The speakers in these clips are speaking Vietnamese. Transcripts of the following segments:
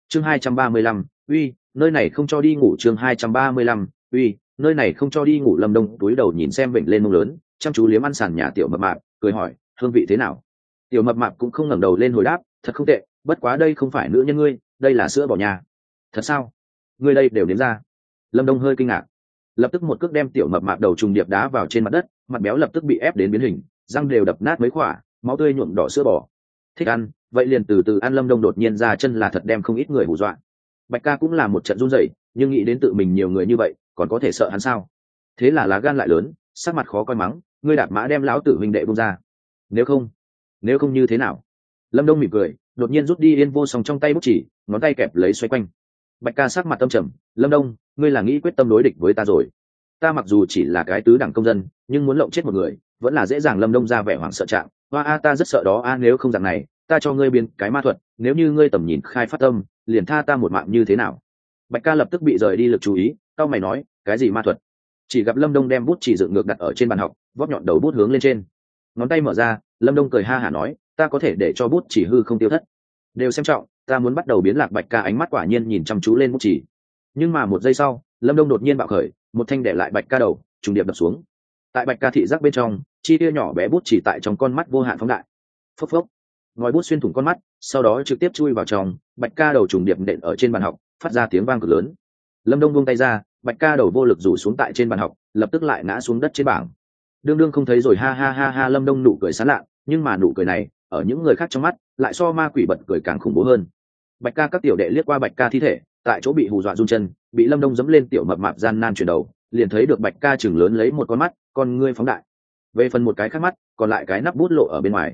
chương 235, uy nơi này không cho đi ngủ. chương 235, uy nơi này không cho đi ngủ. Lâm Đông túi đầu nhìn xem bệnh lên mông lớn, chăm chú liếm ăn sàn nhà tiểu mập mạp, cười hỏi hương vị thế nào. Tiểu mập mạp cũng không ngẩng đầu lên hồi đáp, thật không tệ, bất quá đây không phải nữ nhân ngươi, đây là sữa bò nhà. Thật sao? Ngươi đây đều nếm ra? Lâm Đông hơi kinh ngạc, lập tức một cước đem tiểu mập mạp đầu trùng điệp đá vào trên mặt đất, mặt béo lập tức bị ép đến biến hình, răng đều đập nát mấy khỏa, máu tươi nhuộm đỏ sữa bò. Thích ăn, vậy liền từ từ ăn. Lâm Đông đột nhiên ra chân là thật đem không ít người hù dọa. Bạch Ca cũng là một trận run rẩy, nhưng nghĩ đến tự mình nhiều người như vậy, còn có thể sợ hắn sao? Thế là lá gan lại lớn, sắc mặt khó coi mắng, ngươi đạp mã đem lão tử huynh đệ buông ra. Nếu không như thế nào? Lâm Đông mỉm cười, đột nhiên rút đi Yên Vô Song trong tay bút chỉ, ngón tay kẹp lấy xoay quanh. Bạch Ca sắc mặt tâm trầm, Lâm Đông, ngươi là nghĩ quyết tâm đối địch với ta rồi? Ta mặc dù chỉ là cái tứ đẳng công dân, nhưng muốn lộng chết một người vẫn là dễ dàng. Lâm Đông ra vẻ hoảng sợ trạng, ta rất sợ đó nếu không dạng này, ta cho ngươi biến cái ma thuật, nếu như ngươi tầm nhìn khai phát tâm, liền tha ta một mạng như thế nào? Bạch Ca lập tức bị rời đi lực chú ý, tao mày nói, cái gì ma thuật? Chỉ gặp Lâm Đông đem bút chỉ dựng ngược đặt ở trên bàn học, vót nhọn đầu bút hướng lên trên, ngón tay mở ra. Lâm Đông cười ha hả nói, ta có thể để cho bút chỉ hư không tiêu thất. Đều xem trọng, ta muốn bắt đầu biến lạc. Bạch Ca ánh mắt quả nhiên nhìn chăm chú lên bút chỉ, nhưng mà một giây sau, Lâm Đông đột nhiên bạo khởi, một thanh để lại Bạch Ca đầu, trùng điệp đập xuống. Tại Bạch Ca thị giác bên trong, chi tiêu nhỏ bé bút chỉ tại trong con mắt vô hạn phóng đại. Phốc phốc, ngòi bút xuyên thủng con mắt, sau đó trực tiếp chui vào trong. Bạch Ca đầu trùng điệp nện ở trên bàn học, phát ra tiếng vang cực lớn. Lâm Đông buông tay ra, Bạch Ca đầu vô lực rủ xuống tại trên bàn học, lập tức lại ngã xuống đất trên bảng. Đương không thấy rồi, ha ha ha ha. Lâm Đông nụ cười sán lạ, nhưng mà nụ cười này ở những người khác trong mắt lại so ma quỷ bật cười càng khủng bố hơn. Bạch Ca các tiểu đệ liếc qua Bạch Ca thi thể, tại chỗ bị hù dọa run chân, bị Lâm Đông giẫm lên. Tiểu mập mạp gian nan chuyển đầu, liền thấy được Bạch Ca chừng lớn lấy một con mắt, con ngươi phóng đại. Về phần một cái khác mắt, còn lại cái nắp bút lộ ở bên ngoài.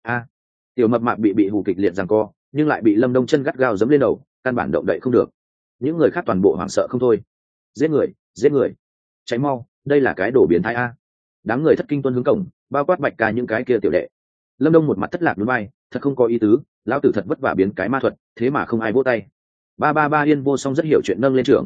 Tiểu mập mạp bị hù kịch liệt giằng co, nhưng lại bị Lâm Đông chân gắt gao giẫm lên đầu, căn bản động đậy không được. Những người khác toàn bộ hoảng sợ không thôi. Giết người, cháy mau, đây là cái đồ biến thái a. Đám người thất kinh tuân hướng cổng, bao quát Bạch Ca những cái kia tiểu đệ. Lâm Đông một mặt thất lạc núi bay, thật không có ý tứ, lão tử thật vất vả biến cái ma thuật, thế mà không ai vỗ tay. Ba Yên Vô Song rất hiểu chuyện nâng lên trưởng.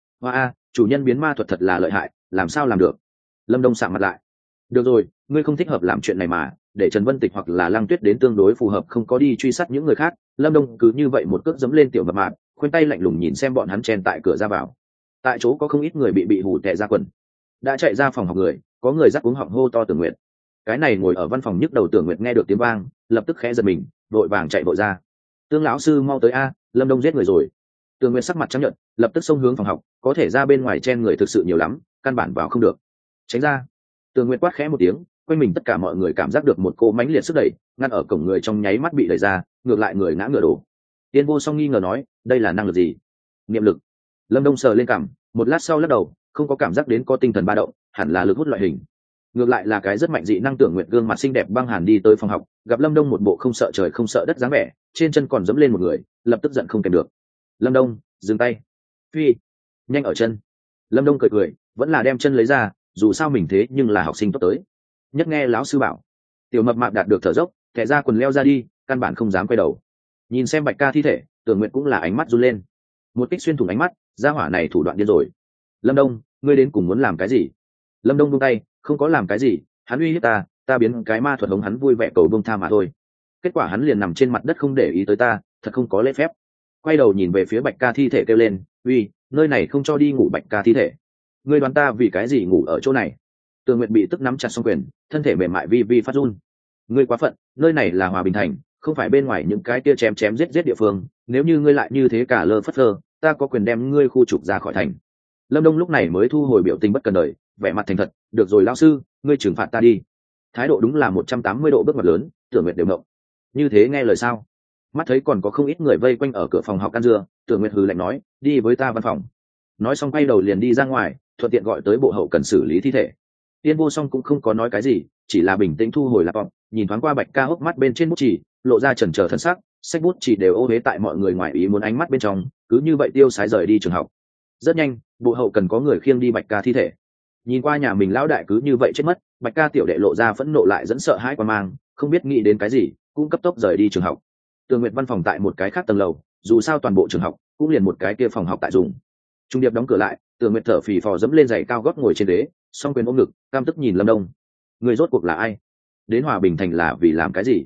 Chủ nhân biến ma thuật thật là lợi hại, làm sao làm được? Lâm Đông sạm mặt lại. Được rồi, ngươi không thích hợp làm chuyện này mà, để Trần Vân Tịch hoặc là Lăng Tuyết đến tương đối phù hợp, không có đi truy sát những người khác. Lâm Đông cứ như vậy một cước giẫm lên tiểu mập mạp, khoanh tay lạnh lùng nhìn xem bọn hắn chen tại cửa ra vào. Tại chỗ có không ít người bị hù tè ra quần. Đã chạy ra phòng học người, có người dắt cuống họng hô to Tưởng Nguyệt. Cái này ngồi ở văn phòng nhức đầu Tưởng Nguyệt nghe được tiếng vang, lập tức khẽ giật mình, vội vàng chạy vội ra. Tương lão sư mau tới a, Lâm Đông giết người rồi. Tưởng Nguyệt sắc mặt trắng nhợt, lập tức xông hướng phòng học, có thể ra bên ngoài chen người thực sự nhiều lắm, căn bản vào không được. Tránh ra. Tưởng Nguyệt quát khẽ một tiếng, quanh mình tất cả mọi người cảm giác được một cỗ mãnh liệt sức đẩy, ngăn ở cổng người trong nháy mắt bị đẩy ra, ngược lại người ngã ngửa đổ. Tiên Vô Song nghi ngờ nói, đây là năng lực gì? Niệm lực. Lâm Đông sờ lên cằm, một lát sau lắc đầu, không có cảm giác đến có tinh thần ba động, hẳn là lực hút loại hình. Ngược lại là cái rất mạnh dị năng. Tưởng Nguyệt gương mặt xinh đẹp băng hàn đi tới phòng học, gặp Lâm Đông một bộ không sợ trời không sợ đất dáng vẻ, trên chân còn dẫm lên một người, lập tức giận không kèm được. Lâm Đông, dừng tay. Phi, nhanh ở chân. Lâm Đông cười, vẫn là đem chân lấy ra, dù sao mình thế nhưng là học sinh tốt tới. Nhất nghe lão sư bảo. Tiểu mập mạp đạt được thở dốc, thẻ ra quần leo ra đi, căn bản không dám quay đầu. Nhìn xem Bạch Ca thi thể, Tưởng Nguyệt cũng là ánh mắt run lên. Một kích xuyên thủng ánh mắt, gia hỏa này thủ đoạn điên rồi. Lâm Đông, ngươi đến cùng muốn làm cái gì? Lâm Đông buông tay, không có làm cái gì, hắn uy hiếp ta biến cái ma thuật hống hắn vui vẻ cầu buông tha mà thôi. Kết quả hắn liền nằm trên mặt đất không để ý tới ta, thật không có lễ phép. Quay đầu nhìn về phía Bạch Ca thi thể kêu lên, uy, nơi này không cho đi ngủ. Bạch Ca thi thể, ngươi đoán ta vì cái gì ngủ ở chỗ này? Tường Nguyệt bị tức nắm chặt song quyền, thân thể mềm mại vi phát run. Ngươi quá phận, nơi này là Hòa Bình Thành, không phải bên ngoài những cái kia chém giết địa phương, nếu như ngươi lại như thế cả lơ phất lơ, ta có quyền đem ngươi khu trục ra khỏi thành. Lâm Đông lúc này mới thu hồi biểu tình bất cần đời, vẻ mặt thành thật, được rồi lão sư, ngươi trừng phạt ta đi. Thái độ đúng là 180 độ bước ngoặt lớn, Tưởng Nguyệt đều ngộng. Như thế nghe lời sao? Mắt thấy còn có không ít người vây quanh ở cửa phòng học ăn dưa, Tưởng Nguyệt hừ lạnh nói, đi với ta văn phòng. Nói xong quay đầu liền đi ra ngoài, thuận tiện gọi tới bộ hậu cần xử lý thi thể. Tiên Vô Song cũng không có nói cái gì, chỉ là bình tĩnh thu hồi laptop, nhìn thoáng qua Bạch Ca hốc mắt bên trên bút chỉ, lộ ra chần chờ thần sắc, sách bút chỉ đều ô uế tại mọi người ngoài ý muốn ánh mắt bên trong, cứ như vậy tiêu sái rời đi trường học. Rất nhanh, bộ hậu cần có người khiêng đi Bạch Ca thi thể. Nhìn qua nhà mình lão đại cứ như vậy chết mất, Bạch Ca tiểu đệ lộ ra phẫn nộ lại dẫn sợ hãi quan mang, không biết nghĩ đến cái gì, cũng cấp tốc rời đi trường học. Tường Nguyệt văn phòng tại một cái khác tầng lầu, dù sao toàn bộ trường học cũng liền một cái kia phòng học tại dùng. Trung điệp đóng cửa lại, Tường Nguyệt thở phì phò dẫm lên giày cao gót ngồi trên ghế, song quyền ôm ngực, cam tức nhìn Lâm Đông. Người rốt cuộc là ai? Đến Hòa Bình Thành là vì làm cái gì?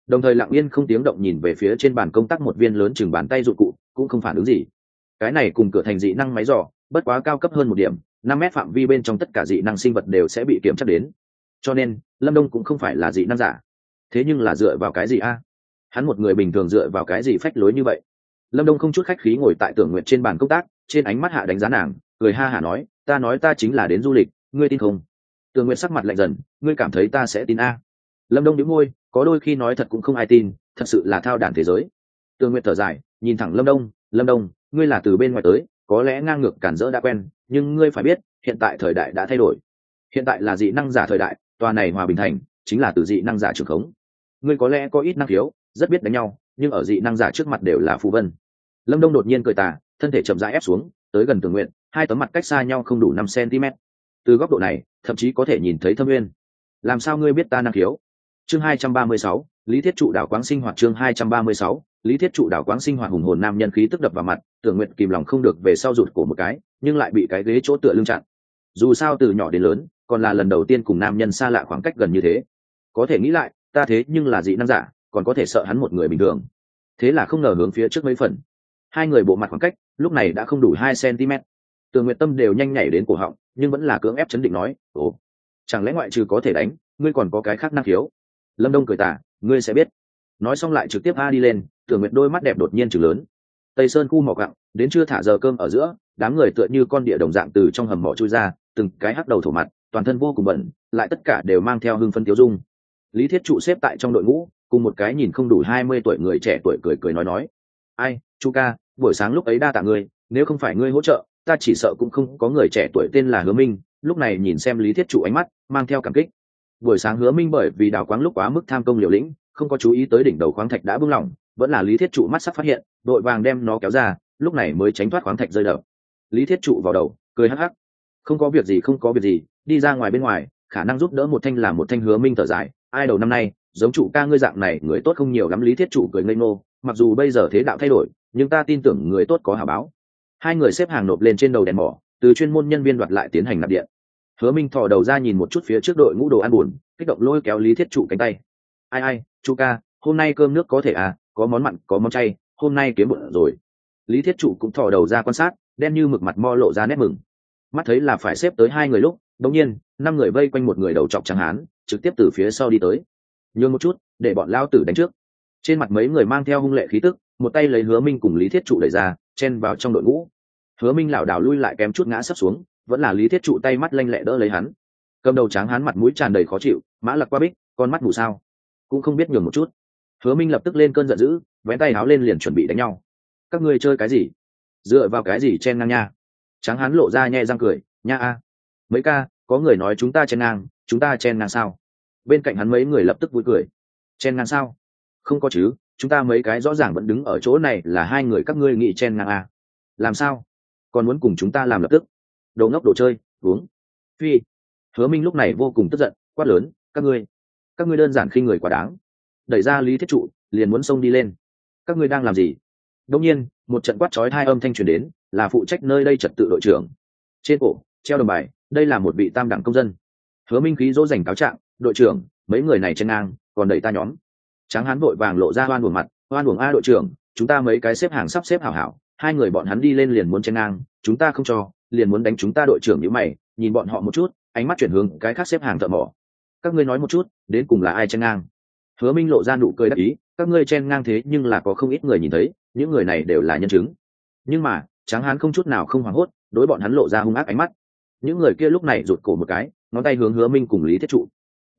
đồng thời lặng yên không tiếng động nhìn về phía trên bàn công tác một viên lớn chừng bàn tay dụng cụ, cũng không phản ứng gì. Cái này cùng cửa thành dị năng máy dò bất quá cao cấp hơn một điểm, 5 mét phạm vi bên trong tất cả dị năng sinh vật đều sẽ bị kiểm tra đến, cho nên Lâm Đông cũng không phải là dị năng giả. Thế nhưng là dựa vào cái gì a? Hắn một người bình thường dựa vào cái gì phách lối như vậy? Lâm Đông không chút khách khí ngồi tại Tưởng Nguyệt trên bàn công tác, trên ánh mắt hạ đánh giá nàng, cười ha hả nói, ta chính là đến du lịch, ngươi tin không? Tưởng Nguyệt sắc mặt lạnh dần, ngươi cảm thấy ta sẽ tin a? Lâm Đông nhíu môi, có đôi khi nói thật cũng không ai tin, thật sự là thao đản thế giới. Tưởng Nguyệt thở dài, nhìn thẳng Lâm Đông, ngươi là từ bên ngoài tới, có lẽ ngang ngược cản rỡ đã quen, nhưng ngươi phải biết, hiện tại thời đại đã thay đổi. Hiện tại là dị năng giả thời đại, tòa này Hòa Bình Thành chính là từ dị năng giả trưởng khống. Ngươi có lẽ có ít năng khiếu, rất biết đánh nhau, nhưng ở dị năng giả trước mặt đều là phù vân. Lâm Đông đột nhiên cười tà, thân thể chậm rãi ép xuống, tới gần Tường Nguyện, hai tấm mặt cách xa nhau không đủ 5 cm. Từ góc độ này, thậm chí có thể nhìn thấy thâm nguyên. Làm sao ngươi biết ta năng khiếu? Chương 236, Lý Thiết Trụ đảo quáng sinh hoạt. Chương 236, Lý Thiết Trụ đảo quáng sinh hoạt. Hùng hồn nam nhân khí tức đập vào mặt, Tường Nguyện kìm lòng không được về sau rụt cổ một cái, nhưng lại bị cái ghế chỗ tựa lưng chặn. Dù sao từ nhỏ đến lớn, còn là lần đầu tiên cùng nam nhân xa lạ khoảng cách gần như thế. Có thể nghĩ lại, ta thế nhưng là dị năng giả, còn có thể sợ hắn một người bình thường. Thế là không ngờ hướng phía trước mấy phần, hai người bộ mặt khoảng cách lúc này đã không đủ 2 cm. Tường Nguyệt Tâm đều nhanh nhảy đến cổ họng, nhưng vẫn là cưỡng ép chấn định nói, ồ, chẳng lẽ ngoại trừ có thể đánh, ngươi còn có cái khác năng khiếu? Lâm Đông cười tà, ngươi sẽ biết. Nói xong lại trực tiếp đi lên. Tường Nguyệt đôi mắt đẹp đột nhiên trừng lớn. Tây Sơn khu mỏ gặng, đến chưa thả giờ cơm ở giữa, đám người tựa như con địa đồng dạng từ trong hầm mỏ chui ra, từng cái hắc đầu thổ mặt, toàn thân vô cùng bẩn, lại tất cả đều mang theo hưng phấn tiêu dung. Lý Thiết Trụ xếp tại trong đội ngũ, cùng một cái nhìn không đủ 20 tuổi người trẻ tuổi cười nói, ai, Chu ca, buổi sáng lúc ấy đa tạ ngươi, nếu không phải ngươi hỗ trợ, ta chỉ sợ cũng không có người trẻ tuổi tên là Hứa Minh. Lúc này nhìn xem Lý Thiết Trụ ánh mắt mang theo cảm kích. Buổi sáng Hứa Minh bởi vì đào quáng lúc quá mức tham công liều lĩnh, không có chú ý tới đỉnh đầu khoáng thạch đã bung lỏng, vẫn là Lý Thiết Trụ mắt sắc phát hiện, đội vàng đem nó kéo ra, lúc này mới tránh thoát khoáng thạch rơi đập. Lý Thiết Trụ vào đầu, cười hắc hắc, không có việc gì, đi ra ngoài bên ngoài, khả năng giúp đỡ một thanh là một thanh. Hứa Minh thở dài, ai đầu năm nay giống Trụ ca ngươi dạng này người tốt không nhiều lắm. Lý Thiết Trụ cười ngây ngô, mặc dù bây giờ thế đạo thay đổi, nhưng ta tin tưởng người tốt có hảo báo. Hai người xếp hàng nộp lên trên đầu đèn mỏ, từ chuyên môn nhân viên đoạt lại tiến hành nạp điện. Hứa Minh thò đầu ra nhìn một chút phía trước đội ngũ đồ ăn buồn, kích động lôi kéo Lý Thiết Trụ cánh tay, ai, Chu ca, hôm nay cơm nước có thể à, có món mặn có món chay, hôm nay kiếm bụng rồi. Lý Thiết Trụ cũng thò đầu ra quan sát, đen như mực mặt mo lộ ra nét mừng. Mắt thấy là phải xếp tới hai người lúc, đột nhiên 5 người vây quanh một người đầu trọc trắng hán, trực tiếp từ phía sau đi tới. Nhường một chút, để bọn lao tử đánh trước. Trên mặt mấy người mang theo hung lệ khí tức, một tay lấy Hứa Minh cùng Lý Thiết Trụ đẩy ra, chen vào trong đội ngũ. Hứa Minh lảo đảo lui lại kém chút ngã sấp xuống, vẫn là Lý Thiết Trụ tay mắt lanh lẹ đỡ lấy hắn. Cầm đầu tráng hán mặt mũi tràn đầy khó chịu, mã lặc qua bích, con mắt mù sao, cũng không biết nhường một chút. Hứa Minh lập tức lên cơn giận dữ, vén tay áo lên liền chuẩn bị đánh nhau. Các ngươi chơi cái gì? Dựa vào cái gì chen ngang nha? Tráng hán lộ ra nhe răng cười, nha a, mấy ca, có người nói chúng ta chen ngang sao? Bên cạnh hắn mấy người lập tức vui cười. Chen ngang sao? Không có chứ, chúng ta mấy cái rõ ràng vẫn đứng ở chỗ này là hai người các ngươi nghĩ chen ngang à? Làm sao? Còn muốn cùng chúng ta làm lập tức? Đồ ngốc đồ chơi, uống. Phi. Hứa Minh lúc này vô cùng tức giận, quát lớn, các ngươi đơn giản khinh người quá đáng. Đẩy ra Lý Thiết Trụ, liền muốn xông đi lên. Các ngươi đang làm gì? Đột nhiên, một trận quát chói tai âm thanh truyền đến, là phụ trách nơi đây trật tự đội trưởng. Trên cổ treo đồng bài, đây là một vị tam đẳng công dân. Hứa Minh khí dỗ dành cáo trạng, đội trưởng, mấy người này chen ngang, còn đẩy ta nhóm. Tráng hán vội vàng lộ ra oan uổng mặt, oan uổng a đội trưởng, chúng ta mấy cái xếp hàng sắp xếp hảo hảo, hai người bọn hắn đi lên liền muốn chen ngang, chúng ta không cho, liền muốn đánh chúng ta. Đội trưởng nhíu mày, nhìn bọn họ một chút, ánh mắt chuyển hướng cái khác xếp hàng thợ mỏ. Các ngươi nói một chút, đến cùng là ai chen ngang? Hứa Minh lộ ra nụ cười đắc ý, các ngươi chen ngang thế nhưng là có không ít người nhìn thấy, những người này đều là nhân chứng. Nhưng mà tráng hán không chút nào không hoảng hốt, đối bọn hắn lộ ra hung ác ánh mắt. Những người kia lúc này rụt cổ một cái, ngón tay hướng Hứa Minh cùng Lý Thiết Trụ,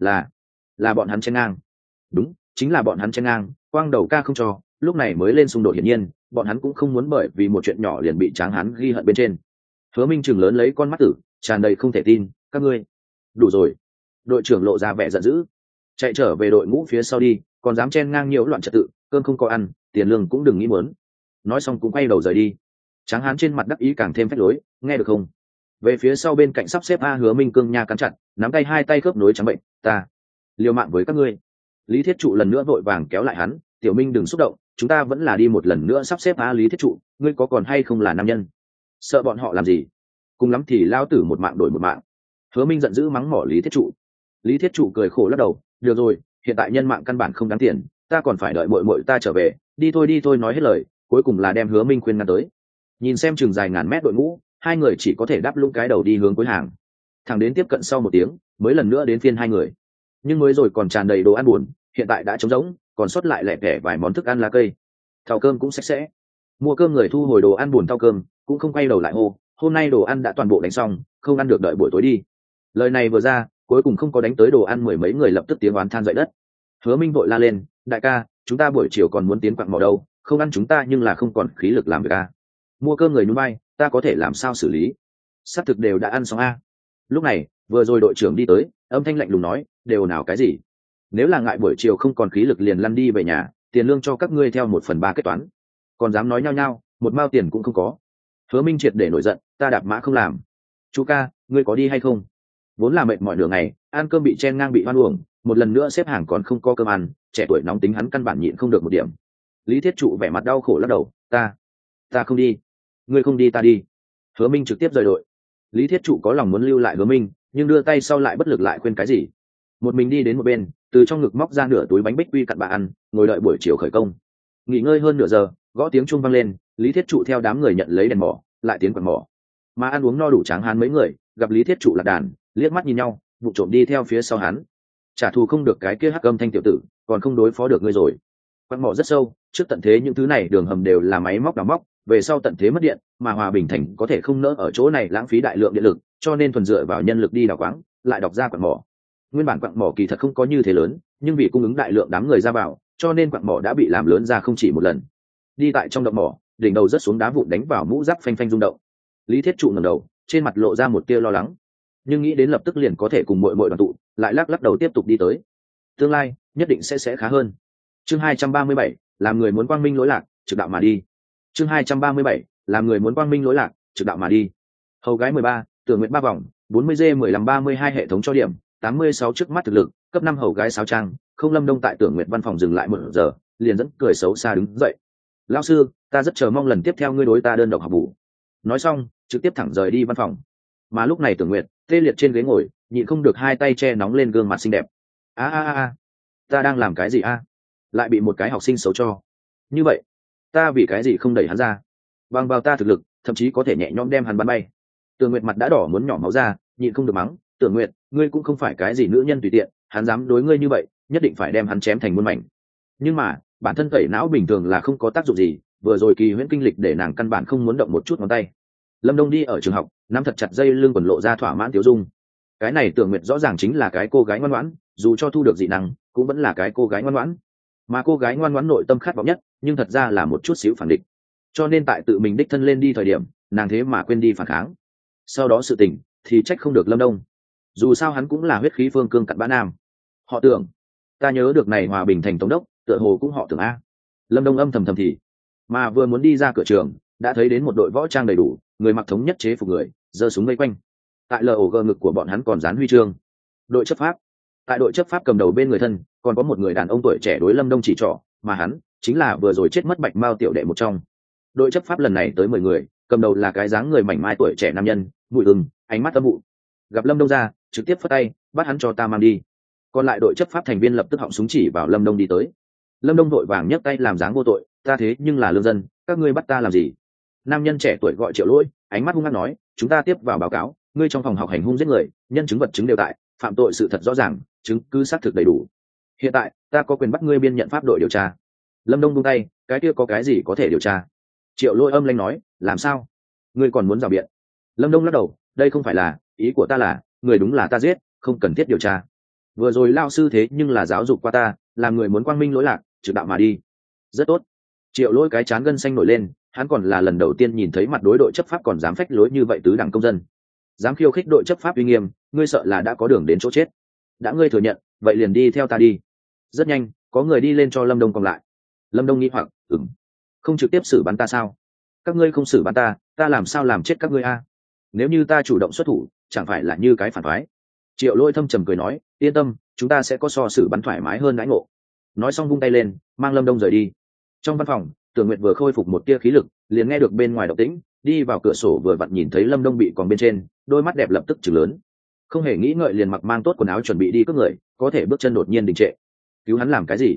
là bọn hắn chen ngang. Đúng, chính là bọn hắn chen ngang, quang đầu ca không cho, lúc này mới lên xung đột. Hiển nhiên bọn hắn cũng không muốn bởi vì một chuyện nhỏ liền bị tráng hán ghi hận bên trên. Hứa Minh chừng lớn lấy con mắt tử, tràn đầy không thể tin, các ngươi đủ rồi. Đội trưởng lộ ra vẻ giận dữ, chạy trở về đội ngũ phía sau đi, còn dám chen ngang nhiễu loạn trật tự, cơm không có ăn, tiền lương cũng đừng nghĩ muốn. Nói xong cũng quay đầu rời đi. Tráng hán trên mặt đắc ý càng thêm phách lối, nghe được không? Về phía sau bên cạnh sắp xếp a. Hứa Minh cương nha cắn chặt, nắm tay hai tay khớp nối trắng bệnh, ta liều mạng với các ngươi. Lý Thiết Trụ lần nữa vội vàng kéo lại hắn, tiểu Minh đừng xúc động, chúng ta vẫn là đi một lần nữa sắp xếp a. Lý Thiết Trụ, ngươi có còn hay không là nam nhân? Sợ bọn họ làm gì? Cùng lắm thì lao tử một mạng đổi một mạng. Hứa Minh giận dữ mắng mỏ Lý Thiết Trụ. Lý Thiết Trụ cười khổ lắc đầu, được rồi, hiện tại nhân mạng căn bản không đáng tiền, ta còn phải đợi muội muội ta trở về, đi thôi nói hết lời, cuối cùng là đem Hứa Minh khuyên ngăn tới. Nhìn xem chừng dài ngàn mét đội ngũ, hai người chỉ có thể đáp lũng cái đầu đi hướng cuối hàng. Thằng đến tiếp cận sau một tiếng, mới lần nữa đến phiên hai người. Nhưng mới rồi còn tràn đầy đồ ăn buồn, hiện tại đã trống rỗng, còn sót lại lẻ tẻ vài món thức ăn lá cây. Thau cơm cũng sạch sẽ. Mua cơm người thu hồi đồ ăn buồn thau cơm, cũng không quay đầu lại hô, hôm nay đồ ăn đã toàn bộ đánh xong, không ăn được đợi buổi tối đi. Lời này vừa ra, cuối cùng không có đánh tới đồ ăn, mười mấy người lập tức tiếng oán than dậy đất. Hứa Minh vội la lên, đại ca, chúng ta buổi chiều còn muốn tiến quặng mỏ đâu, không ăn chúng ta nhưng là không còn khí lực làm việc a. Mua cơm người nhún vai, ta có thể làm sao xử lý, xác thực đều đã ăn xong a. Lúc này vừa rồi đội trưởng đi tới, âm thanh lạnh lùng nói, đều nào cái gì, nếu là ngại buổi chiều không còn khí lực liền lăn đi về nhà, tiền lương cho các ngươi theo 1/3 kết toán, còn dám nói nhao nhao, một mao tiền cũng không có. Hứa Minh triệt để nổi giận, ta đạp mã không làm. Chú ca, ngươi có đi hay không? Vốn là mệt mỏi nửa ngày, ăn cơm bị chen ngang bị hoan uổng, một lần nữa xếp hàng còn không có cơm ăn, trẻ tuổi nóng tính hắn căn bản nhịn không được một điểm. Lý Thiết Trụ vẻ mặt đau khổ lắc đầu, ta không đi. Ngươi không đi ta đi. Hứa Minh trực tiếp rời đội. Lý Thiết Trụ có lòng muốn lưu lại Hứa Minh, nhưng đưa tay sau lại bất lực lại khuyên cái gì. Một mình đi đến một bên, từ trong ngực móc ra nửa túi bánh bích quy cặn bạ ăn, ngồi đợi buổi chiều khởi công. Nghỉ ngơi hơn nửa giờ, gõ tiếng chuông vang lên, Lý Thiết Trụ theo đám người nhận lấy đèn mỏ, lại tiến quặng mỏ. Mà ăn uống no đủ tráng hán mấy người, gặp Lý Thiết Trụ lạc đàn, liếc mắt nhìn nhau, vụ trộm đi theo phía sau hắn. Trả thù không được cái kia hắc âm thanh tiểu tử, còn không đối phó được ngươi rồi. Quặng mỏ rất sâu, trước tận thế những thứ này đường hầm đều là máy móc đào móc, về sau tận thế mất điện, mà Hòa Bình thành có thể không nỡ ở chỗ này lãng phí đại lượng điện lực, cho nên thuần dựa vào nhân lực đi đào quáng, lại đọc ra quặng mỏ. Nguyên bản quặng mỏ kỳ thật không có như thế lớn, nhưng vì cung ứng đại lượng đám người ra vào, cho nên quặng mỏ đã bị làm lớn ra không chỉ một lần. Đi tại trong động mỏ, đỉnh đầu rớt xuống đá vụn đánh vào mũ giáp phanh phanh rung động. Lý Thiết Trụ ngẩng đầu, trên mặt lộ ra một tia lo lắng, nhưng nghĩ đến lập tức liền có thể cùng muội muội đoàn tụ, lại lắc đầu tiếp tục đi tới. Tương lai nhất định sẽ khá hơn. Chương 237, làm người muốn quang minh lỗi lạc, trực đạo mà đi. Chương 237, làm người muốn quang minh lỗi lạc, trực đạo mà đi. Hầu gái 13, Tưởng Nguyện 3 vòng, 40G1532 hệ thống cho điểm, 86 trước mắt thực lực, cấp 5 hầu gái 6 trang, không Lâm Đông tại Tưởng Nguyện văn phòng dừng lại 1 giờ, liền dẫn cười xấu xa đứng dậy. Lão sư, ta rất chờ mong lần tiếp theo ngươi đối ta đơn độc học vụ. Nói xong, trực tiếp thẳng rời đi văn phòng. Mà lúc này Tưởng Nguyện tê liệt trên ghế ngồi, nhịn không được hai tay che nóng lên gương mặt xinh đẹp. Ta đang làm cái gì a? Lại bị một cái học sinh xấu cho. Như vậy, ta vì cái gì không đẩy hắn ra? Bằng vào ta thực lực, thậm chí có thể nhẹ nhõm đem hắn bắn bay. Tưởng Nguyệt mặt đã đỏ muốn nhỏ máu ra, nhịn không được mắng, Tưởng Nguyệt, ngươi cũng không phải cái gì nữ nhân tùy tiện, hắn dám đối ngươi như vậy, nhất định phải đem hắn chém thành muôn mảnh. Nhưng mà, bản thân tẩy não bình thường là không có tác dụng gì, vừa rồi kỳ huyễn kinh lịch để nàng căn bản không muốn động một chút ngón tay. Lâm Đông đi ở trường học, nắm thật chặt dây lưng quần lộ ra thỏa mãn tiêu dung. Cái này Tưởng Nguyệt rõ ràng chính là cái cô gái ngoan ngoãn, dù cho thu được dị năng, cũng vẫn là cái cô gái ngoan ngoãn. Mà cô gái ngoan ngoãn nội tâm khát vọng nhất, nhưng thật ra là một chút xíu phản địch. Cho nên tại tự mình đích thân lên đi thời điểm, nàng thế mà quên đi phản kháng. Sau đó sự tình thì trách không được Lâm Đông. Dù sao hắn cũng là huyết khí phương cương cặn bã nam. Họ Tưởng, ta nhớ được này Hòa Bình thành tổng đốc, tựa hồ cũng họ Tưởng a. Lâm Đông âm thầm thì, mà vừa muốn đi ra cửa trường, đã thấy đến một đội võ trang đầy đủ, người mặc thống nhất chế phục người, giơ súng vây quanh. Tại LOG ngực của bọn hắn còn dán huy chương. Đội chấp pháp. Tại đội chấp pháp cầm đầu bên người thân, còn có một người đàn ông tuổi trẻ đối Lâm Đông chỉ trỏ, mà hắn chính là vừa rồi chết mất Bạch Mao tiểu đệ một trong. Đội chấp pháp lần này tới 10 người, cầm đầu là cái dáng người mảnh mai tuổi trẻ nam nhân, mũi ưng, ánh mắt âm vụ. Gặp Lâm Đông ra, trực tiếp phất tay, bắt hắn cho ta mang đi. Còn lại đội chấp pháp thành viên lập tức họng súng chỉ vào Lâm Đông đi tới. Lâm Đông vội vàng nhấc tay làm dáng vô tội, ta thế nhưng là lương dân, các ngươi bắt ta làm gì? Nam nhân trẻ tuổi gọi Triệu Lỗi, ánh mắt hung hăng nói, chúng ta tiếp vào báo cáo, ngươi trong phòng học hành hung giết người, nhân chứng vật chứng đều tại, phạm tội sự thật rõ ràng, chứng cứ xác thực đầy đủ. Hiện tại ta có quyền bắt ngươi biên nhận pháp đội điều tra. Lâm Đông buông tay, cái kia có cái gì có thể điều tra? Triệu Lỗi âm lãnh nói, làm sao? Ngươi còn muốn rào biện? Lâm Đông lắc đầu, đây không phải là, ý của ta là, người đúng là ta giết, không cần thiết điều tra. Vừa rồi lao sư thế nhưng là giáo dục qua ta, làm người muốn quang minh lỗi lạc, trực đạo mà đi. Rất tốt. Triệu Lỗi cái chán gân xanh nổi lên, hắn còn là lần đầu tiên nhìn thấy mặt đối đội chấp pháp còn dám phách lối như vậy tứ đẳng công dân, dám khiêu khích đội chấp pháp uy nghiêm, ngươi sợ là đã có đường đến chỗ chết. Đã ngươi thừa nhận, vậy liền đi theo ta đi. Rất nhanh, có người đi lên cho Lâm Đông còn lại. Lâm Đông nghĩ hoặc, không trực tiếp xử bắn ta sao? Các ngươi không xử bắn ta, ta làm sao làm chết các ngươi a? Nếu như ta chủ động xuất thủ, chẳng phải là như cái phản phái? Triệu Lỗi thâm trầm cười nói, yên tâm, chúng ta sẽ có so xử bắn thoải mái hơn đãi ngộ. Nói xong vung tay lên, mang Lâm Đông rời đi. Trong văn phòng, Tưởng Nguyệt vừa khôi phục một tia khí lực, liền nghe được bên ngoài động tĩnh, đi vào cửa sổ vừa vặn nhìn thấy Lâm Đông bị còn bên trên, đôi mắt đẹp lập tức trừng lớn. Không hề nghĩ ngợi liền mặc mang tốt quần áo chuẩn bị đi cướp người, có thể bước chân đột nhiên đình trệ. Cứu hắn làm cái gì?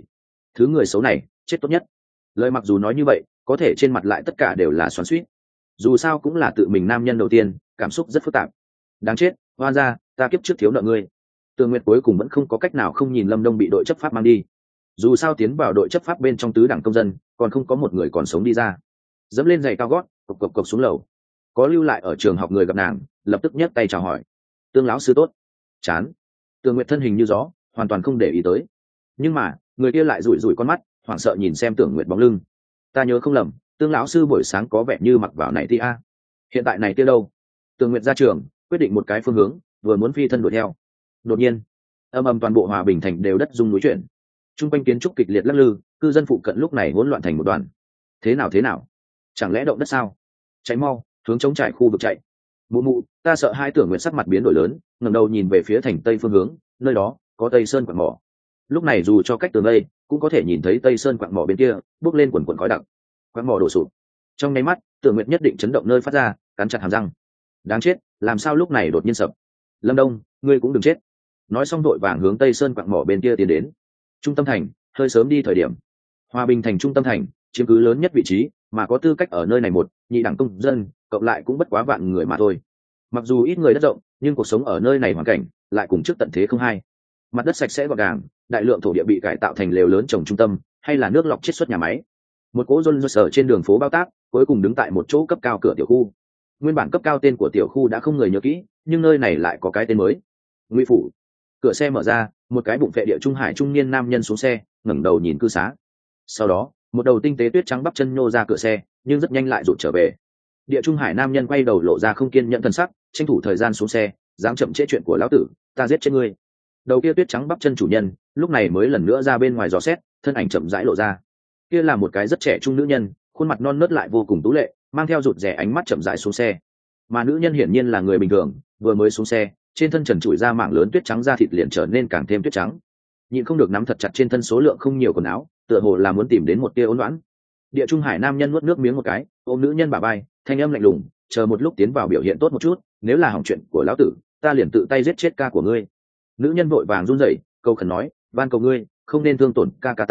thứ người xấu này chết tốt nhất. Lời mặc dù nói như vậy, có thể trên mặt lại tất cả đều là xoắn xuýt. Dù sao cũng là tự mình nam nhân đầu tiên, cảm xúc rất phức tạp. Đáng chết, oan gia, ta kiếp trước thiếu nợ ngươi. Tường Nguyệt cuối cùng vẫn không có cách nào không nhìn Lâm Đông bị đội chấp pháp mang đi. Dù sao tiến vào đội chấp pháp bên trong tứ đẳng công dân, còn không có một người còn sống đi ra. Dẫm lên giày cao gót, cộc cộc cộc xuống lầu. Có lưu lại ở trường học người gặp nàng, lập tức nhấc tay chào hỏi. Tương lão sư tốt. Chán. Tường Nguyệt thân hình như gió, hoàn toàn không để ý tới. Nhưng mà, người kia lại rủi rủi con mắt, hoảng sợ nhìn xem Tưởng Nguyệt bóng lưng. Ta nhớ không lầm, Tương lão sư buổi sáng có vẻ như mặc vào này tia. Hiện tại này tia đâu? Tường Nguyệt ra trường, quyết định một cái phương hướng, vừa muốn phi thân đuổi theo. Đột nhiên, âm ầm toàn bộ Hòa Bình thành đều đất rung núi chuyển. Trung quanh kiến trúc kịch liệt lắc lư, cư dân phụ cận lúc này hỗn loạn thành một đoàn. Thế nào? Chẳng lẽ động đất sao? Cháy mau, hướng chống trải khu vực chạy. Mụ mụ, ta sợ hai. Tưởng Nguyệt sắc mặt biến đổi lớn, ngẩng đầu nhìn về phía thành tây phương hướng, nơi đó có Tây Sơn quặng mỏ. Lúc này dù cho cách tường đây, cũng có thể nhìn thấy Tây Sơn quặng mỏ bên kia bốc lên quần quần khói đặc. Quặng mỏ đổ sụp. Trong nháy mắt, Tưởng Nguyệt nhất định chấn động nơi phát ra, cắn chặt hàm răng. Đáng chết, làm sao lúc này đột nhiên sập? Lâm Đông, ngươi cũng đừng chết. Nói xong đội vàng hướng Tây Sơn quặng mỏ bên kia tiến đến. Trung tâm thành, hơi sớm đi thời điểm. Hòa Bình thành trung tâm thành, chiếm cứ lớn nhất vị trí, mà có tư cách ở nơi này một nhị đẳng công dân, cộng lại cũng bất quá vạn người mà thôi. Mặc dù ít người đất rộng, nhưng cuộc sống ở nơi này hoàn cảnh lại cùng trước tận thế không hai. Mặt đất sạch sẽ gọn gàng, đại lượng thổ địa bị cải tạo thành lều lớn trồng trung tâm, hay là nước lọc chiết xuất nhà máy. Một cỗ rôn sở trên đường phố bao tác, cuối cùng đứng tại một chỗ cấp cao cửa tiểu khu. Nguyên bản cấp cao tên của tiểu khu đã không người nhớ kỹ, nhưng nơi này lại có cái tên mới. Ngụy phủ. Cửa xe mở ra, một cái bụng vệ địa trung hải trung niên nam nhân xuống xe, ngẩng đầu nhìn cư xá. Sau đó, một đầu tinh tế tuyết trắng bắp chân nhô ra cửa xe, nhưng rất nhanh lại rụt trở về. Địa trung hải nam nhân quay đầu lộ ra không kiên nhẫn thần sắc, tranh thủ thời gian xuống xe, dám chậm trễ chuyện của lão tử, ta giết chết ngươi. Đầu kia tuyết trắng bắp chân chủ nhân, lúc này mới lần nữa ra bên ngoài dò xét, thân ảnh chậm rãi lộ ra. Kia là một cái rất trẻ trung nữ nhân, khuôn mặt non nớt lại vô cùng tú lệ, mang theo rụt rè ánh mắt chậm rãi xuống xe. Mà nữ nhân hiển nhiên là người bình thường, vừa mới xuống xe, trên thân trần trụi ra mảng lớn tuyết trắng da thịt liền trở nên càng thêm tuyết trắng. Nhịn không được nắm thật chặt trên thân số lượng không nhiều quần áo, tựa hồ là muốn tìm đến một tia ổn loãn. Địa trung hải nam nhân nuốt nước miếng một cái, ôm nữ nhân bả vai, thanh âm lạnh lùng, chờ một lúc tiến vào biểu hiện tốt một chút, nếu là hỏng chuyện của lão tử, ta liền tự tay giết chết ca của ngươi. Nữ nhân vội vàng run rẩy, câu khẩn nói, van cầu ngươi, không nên thương tổn ca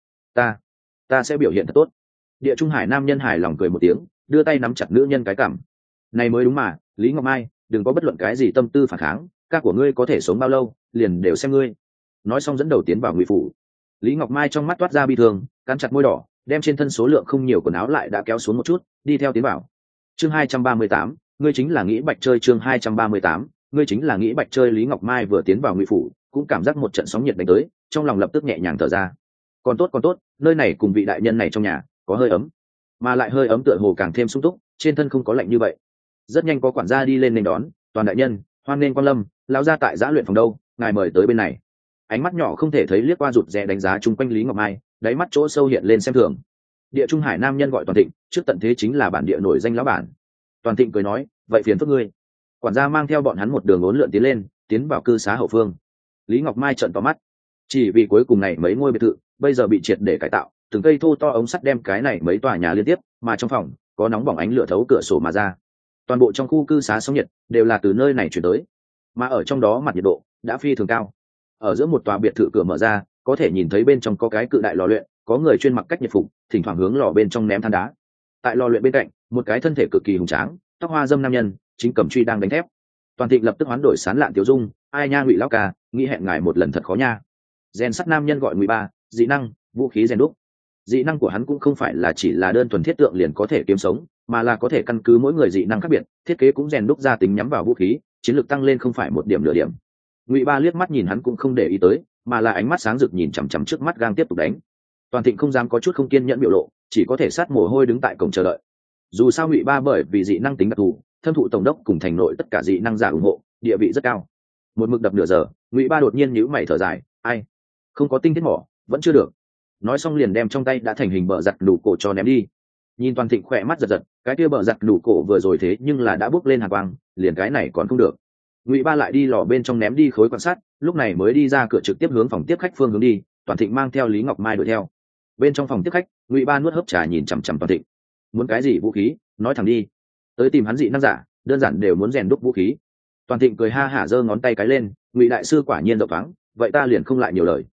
ta sẽ biểu hiện thật tốt. Địa trung hải nam nhân hài lòng cười một tiếng, đưa tay nắm chặt nữ nhân cái cằm. Này mới đúng mà, Lý Ngọc Mai, đừng có bất luận cái gì tâm tư phản kháng, ca của ngươi có thể sống bao lâu, liền đều xem ngươi. Nói xong dẫn đầu tiến vào Ngụy phủ. Lý Ngọc Mai trong mắt toát ra bi thương, cắn chặt môi đỏ, đem trên thân số lượng không nhiều quần áo lại đã kéo xuống một chút, đi theo tiến vào. Chương 238, ngươi chính là nghĩ bạch chơi. Chương 238, ngươi chính là nghĩ bạch chơi. Lý Ngọc Mai vừa tiến vào Ngụy phủ, cũng cảm giác một trận sóng nhiệt đánh tới, trong lòng lập tức nhẹ nhàng thở ra. Còn tốt, nơi này cùng vị đại nhân này trong nhà có hơi ấm, mà lại hơi ấm tựa hồ càng thêm sung túc, trên thân không có lạnh như vậy. Rất nhanh có quản gia đi lên nên đón, Toàn đại nhân, hoan nghênh quan lâm, lão gia tại giã luyện phòng đâu, ngài mời tới bên này. Ánh mắt nhỏ không thể thấy liếc qua rụt rè đánh giá chung quanh Lý Ngọc Mai, đáy mắt chỗ sâu hiện lên xem thường. Địa trung hải nam nhân gọi Toàn Thịnh, trước tận thế chính là bản địa nổi danh lão bản. Toàn Thịnh cười nói, vậy phiền phức ngươi. Quản gia mang theo bọn hắn một đường uốn lượn tiến vào cư xá hậu phương. Lý Ngọc Mai trợn to mắt, chỉ vì cuối cùng này mấy ngôi biệt thự bây giờ bị triệt để cải tạo, từng cây thô to ống sắt đem cái này mấy tòa nhà liên tiếp, mà trong phòng có nóng bỏng ánh lửa thấu cửa sổ mà ra. Toàn bộ trong khu cư xá sóng nhiệt đều là từ nơi này chuyển tới, mà ở trong đó mặt nhiệt độ đã phi thường cao. Ở giữa một tòa biệt thự cửa mở ra, có thể nhìn thấy bên trong có cái cự đại lò luyện, có người chuyên mặc cách nhiệt phục, thỉnh thoảng hướng lò bên trong ném than đá. Tại lò luyện bên cạnh, một cái thân thể cực kỳ hùng tráng, tóc hoa dâm nam nhân chính cầm truy đang đánh thép. Toàn Thịnh lập tức hoán đổi sán lạn tiểu dung, ai nha Ngụy lão ca, nghĩ hẹn ngài một lần thật khó nha. Rèn sắt nam nhân gọi Ngụy Ba, dị năng, vũ khí rèn đúc. Dị năng của hắn cũng không phải là chỉ là đơn thuần thiết tượng liền có thể kiếm sống, mà là có thể căn cứ mỗi người dị năng khác biệt, thiết kế cũng rèn đúc ra tính nhắm vào vũ khí, chiến lược tăng lên không phải một điểm nửa điểm. Ngụy Ba liếc mắt nhìn hắn cũng không để ý tới, mà là ánh mắt sáng rực nhìn chằm chằm trước mắt gang tiếp tục đánh. Toàn Thịnh không dám có chút không kiên nhẫn biểu lộ, chỉ có thể sát mồ hôi đứng tại cổng chờ đợi. Dù sao Ngụy Ba bởi vì dị năng tính đặc thù, thâm thụ tổng đốc cùng thành nội tất cả dị năng giả ủng hộ, địa vị rất cao. Một mực đập nửa giờ, Ngụy Ba đột nhiên nhíu mày thở dài, ai, không có tinh thiết mỏ, vẫn chưa được. Nói xong liền đem trong tay đã thành hình bờ giặt đủ cổ cho ném đi. Nhìn Toàn Thịnh khỏe mắt giật giật, cái kia bờ giặt đủ cổ vừa rồi thế nhưng là đã bốc lên hàn quang, liền cái này còn không được. Ngụy Ba lại đi lò bên trong ném đi khối quan sát, lúc này mới đi ra cửa trực tiếp hướng phòng tiếp khách phương hướng đi. Toàn Thịnh mang theo Lý Ngọc Mai đuổi theo. Bên trong phòng tiếp khách, Ngụy Ba nuốt hớp trà nhìn chằm chằm Toàn Thịnh. Muốn cái gì vũ khí, nói thẳng đi. Tới tìm hắn dị năng giả, đơn giản đều muốn rèn đúc vũ khí. Toàn Thịnh cười ha hả giơ ngón tay cái lên, Ngụy đại sư quả nhiên rộng thoáng, vậy ta liền không lại nhiều lời.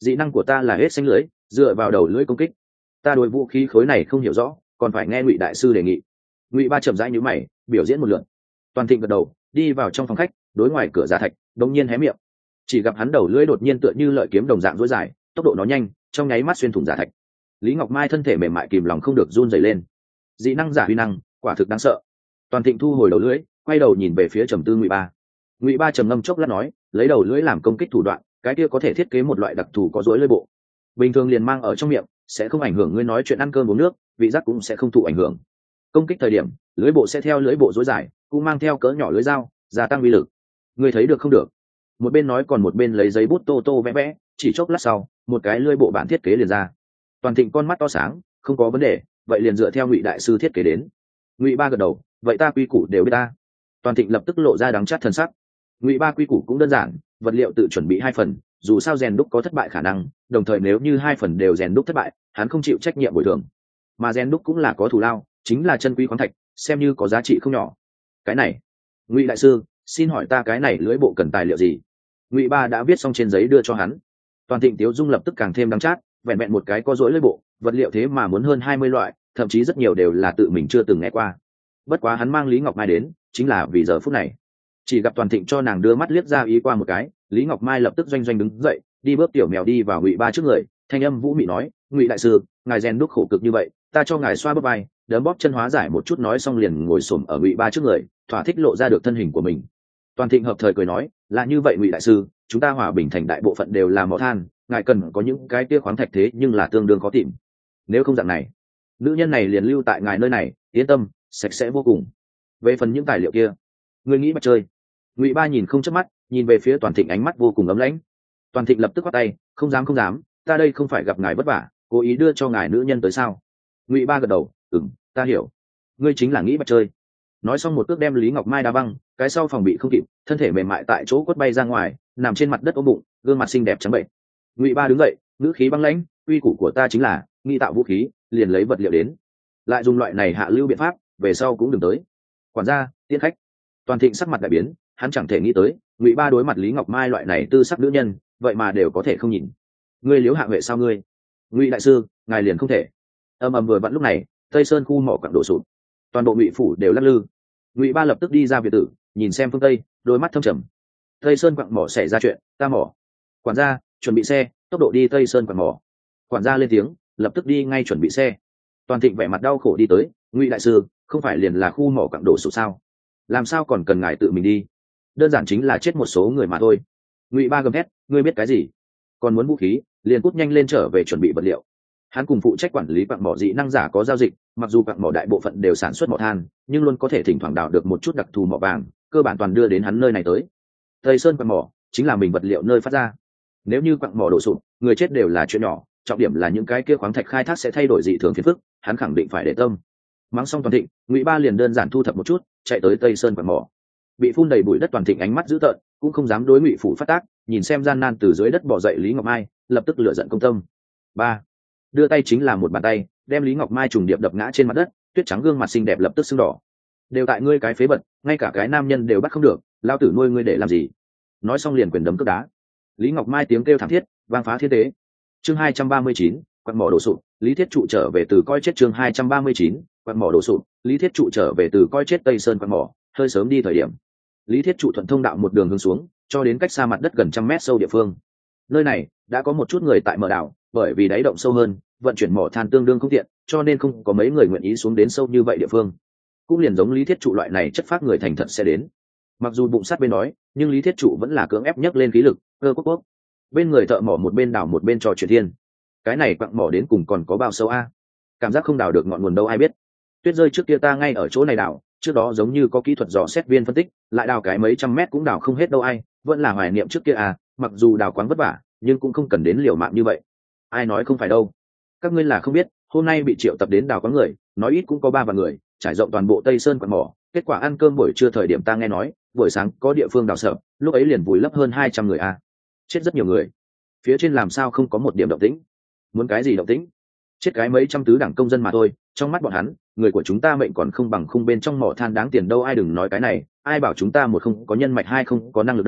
dị năng của ta là hết xanh lưới, dựa vào đầu lưỡi công kích. Ta đối vũ khí khối này không hiểu rõ, còn phải nghe Ngụy đại sư đề nghị. Ngụy Ba chậm rãi nhíu mày, biểu diễn một lượt. Toàn Thịnh gật đầu, đi vào trong phòng khách, đối ngoài cửa giả thạch, đống nhiên hé miệng. Chỉ gặp hắn đầu lưỡi đột nhiên tựa như lợi kiếm đồng dạng rối dài, tốc độ nó nhanh, trong nháy mắt xuyên thủng giả thạch. Lý Ngọc Mai thân thể mềm mại kìm lòng không được run rẩy lên. Dị năng giả huy năng, quả thực đáng sợ. Toàn Thịnh thu hồi đầu lưỡi, quay đầu nhìn về phía trầm tư Ngụy Ba. Ngụy Ba trầm ngâm chốc lát nói, lấy đầu lưỡi làm công kích thủ đoạn, cái kia có thể thiết kế một loại đặc thù có rối lưỡi bộ. Bình thường liền mang ở trong miệng, sẽ không ảnh hưởng ngươi nói chuyện ăn cơm uống nước, vị giác cũng sẽ không thụ ảnh hưởng. Công kích thời điểm, lưỡi bộ sẽ theo lưỡi bộ rối dài, cũng mang theo cỡ nhỏ lưỡi dao, gia tăng uy lực. Ngươi thấy được không được? Một bên nói còn một bên lấy giấy bút tô vẽ vẽ, chỉ chốc lát sau, một cái lưỡi bộ bản thiết kế liền ra. Toàn Thịnh con mắt to sáng, không có vấn đề, vậy liền dựa theo Ngụy đại sư thiết kế đến. Ngụy Ba gật đầu, vậy ta quy củ đều biết ta. Toàn Thịnh lập tức lộ ra đắng chát thần sắc. Ngụy Ba quy củ cũng đơn giản, vật liệu tự chuẩn bị 2 phần, dù sao rèn đúc có thất bại khả năng, đồng thời nếu như 2 phần đều rèn đúc thất bại, hắn không chịu trách nhiệm bồi thường. Mà rèn đúc cũng là có thù lao, chính là chân quý khoáng thạch, xem như có giá trị không nhỏ. Cái này, Ngụy đại sư, xin hỏi ta cái này lưỡi bộ cần tài liệu gì? Ngụy Ba đã viết xong trên giấy đưa cho hắn. Toàn Thịnh Tiếu Dung lập tức càng thêm đắng chát, vẹn vẹn một cái có rối lưỡi bộ, vật liệu thế mà muốn hơn 20 loại, thậm chí rất nhiều đều là tự mình chưa từng nghe qua. Bất quá hắn mang Lý Ngọc Mai đến, chính là vì giờ phút này. Chỉ gặp Toàn Thịnh cho nàng đưa mắt liếc ra ý qua một cái, Lý Ngọc Mai lập tức doanh doanh đứng dậy, đi bước tiểu mèo đi vào Ngụy Ba trước người, thanh âm vũ mị nói, Ngụy đại sư, ngài rèn đúc khổ cực như vậy, ta cho ngài xoa bóp vai, đấm bóp chân hóa giải một chút, nói xong liền ngồi xổm ở Ngụy Ba trước người, thỏa thích lộ ra được thân hình của mình. Toàn Thịnh hợp thời cười nói, là như vậy Ngụy đại sư, chúng ta Hòa Bình thành đại bộ phận đều là mỏ than, ngài cần có những cái kia khoáng thạch thế nhưng là tương đương khó tìm. Nếu không dạng này, nữ nhân này liền lưu tại ngài nơi này, yên tâm, sạch sẽ vô cùng. Về phần những tài liệu kia, ngươi nghĩ mà chơi. Ngụy Ba nhìn không chớp mắt, nhìn về phía Toàn Thịnh, ánh mắt vô cùng ấm lãnh. Toàn Thịnh lập tức quát tay, không dám, ta đây không phải gặp ngài vất vả, cố ý đưa cho ngài nữ nhân tới sao? Ngụy Ba gật đầu, ta hiểu, ngươi chính là nghĩ mà chơi. Nói xong một cước đem Lý Ngọc Mai đá văng, cái sau phòng bị không kịp, thân thể mềm mại tại chỗ quất bay ra ngoài, nằm trên mặt đất ôm bụng, gương mặt xinh đẹp trắng bệnh. Ngụy Ba đứng dậy, ngữ khí băng lãnh, uy củ của ta chính là nghi tạo vũ khí, liền lấy vật liệu đến, lại dùng loại này hạ lưu biện pháp, về sau cũng đừng tới. Quản gia, tiễn khách. Toàn Thịnh sắc mặt đại biến, hắn chẳng thể nghĩ tới, Ngụy Ba đối mặt Lý Ngọc Mai loại này tư sắc nữ nhân, vậy mà đều có thể không nhìn. Ngươi Liếu Hạ Huệ sao ngươi? Ngụy đại sư, ngài liền không thể. Ầm vừa vặn lúc này, Tây Sơn khu mỏ quặng đổ sụp, toàn bộ Ngụy phủ đều lắc lư. Ngụy Ba lập tức đi ra biệt tử, nhìn xem phương Tây, đôi mắt thâm trầm. Tây Sơn quặng mỏ xảy ra chuyện, ta mỏ. Quản gia, chuẩn bị xe, tốc độ đi Tây Sơn quặng mỏ. Quản gia lên tiếng, lập tức đi ngay chuẩn bị xe. Toàn Thịnh vẻ mặt đau khổ đi tới, Ngụy đại sư, không phải liền là khu mỏ quặng đổ sụp sao? Làm sao còn cần ngài tự mình đi? Đơn giản chính là chết một số người mà thôi. Ngụy Ba gầm hét, ngươi biết cái gì? Còn muốn vũ khí, liền cút nhanh lên trở về chuẩn bị vật liệu. Hắn cùng phụ trách quản lý quặng mỏ dị năng giả có giao dịch, mặc dù quặng mỏ đại bộ phận đều sản xuất mỏ than, nhưng luôn có thể thỉnh thoảng đào được một chút đặc thù mỏ vàng, cơ bản toàn đưa đến hắn nơi này tới. Tây Sơn quặng mỏ chính là mình vật liệu nơi phát ra. Nếu như quặng mỏ đổ sụp, người chết đều là chuyện nhỏ, trọng điểm là những cái kia khoáng thạch khai thác sẽ thay đổi dị thường phiền phức, hắn khẳng định phải để tâm. Mắng xong Toàn Thịnh, Ngụy Ba liền đơn giản thu thập một chút, chạy tới Tây Sơn quặng mỏ. Bị phun đầy bụi đất Toàn Thịnh ánh mắt dữ tợn, cũng không dám đối Ngụy phủ phát tác, nhìn xem gian nan từ dưới đất bò dậy Lý Ngọc Mai, lập tức lửa giận công tâm. Ba, đưa tay chính là một bàn tay, đem Lý Ngọc Mai trùng điệp đập ngã trên mặt đất, tuyết trắng gương mặt xinh đẹp lập tức sưng đỏ. Đều tại ngươi cái phế vật, ngay cả cái nam nhân đều bắt không được, lao tử nuôi ngươi để làm gì? Nói xong liền quyền đấm cước đá. Lý Ngọc Mai tiếng kêu thảm thiết, vang phá thiên tế. Chương 239, quặng mỏ đổ sụp, Lý Thiết Trụ trở về từ coi chết. Chương 239, quặng mỏ đổ sụp, Lý Thiết Trụ trở về từ coi chết. Tây Sơn quặng mỏ, hơi sớm đi thời điểm. Lý Thiết Trụ thuận thông đạo một đường hướng xuống, cho đến cách xa mặt đất gần 100 mét sâu địa phương. Nơi này đã có một chút người tại mở đảo, bởi vì đáy động sâu hơn, vận chuyển mỏ than tương đương không tiện, cho nên không có mấy người nguyện ý xuống đến sâu như vậy địa phương. Cũng liền giống Lý Thiết Trụ loại này chất phác người thành thật sẽ đến. Mặc dù bụng sắt bên nói, nhưng Lý Thiết Trụ vẫn là cưỡng ép nhấc lên khí lực, cơ quốc quốc. Bên người thợ mỏ một bên đào một bên trò chuyện thiên. Cái này quặng mỏ đến cùng còn có bao sâu a? Cảm giác không đào được ngọn nguồn đâu ai biết. Tuyết rơi trước kia ta ngay ở chỗ này đào, trước đó giống như có kỹ thuật dò xét viên phân tích, lại đào cái mấy trăm mét cũng đào không hết đâu ai, vẫn là hoài niệm trước kia à, mặc dù đào quáng vất vả, nhưng cũng không cần đến liều mạng như vậy. Ai nói không phải đâu. Các ngươi là không biết, hôm nay bị triệu tập đến đào quáng người, nói ít cũng có 3 vạn người, trải rộng toàn bộ Tây Sơn quặng mỏ, kết quả ăn cơm buổi trưa thời điểm ta nghe nói, buổi sáng có địa phương đào sợ, lúc ấy liền vùi lấp hơn 200 người à. Chết rất nhiều người. Phía trên làm sao không có một điểm động tĩnh? Muốn cái gì động tĩnh? Chết cái mấy trăm tứ đảng công dân mà thôi, trong mắt bọn hắn, người của chúng ta mệnh còn không bằng khung bên trong mỏ than đáng tiền đâu, ai đừng nói cái này, ai bảo chúng ta một không có nhân mạch, hai không có năng lực đâu,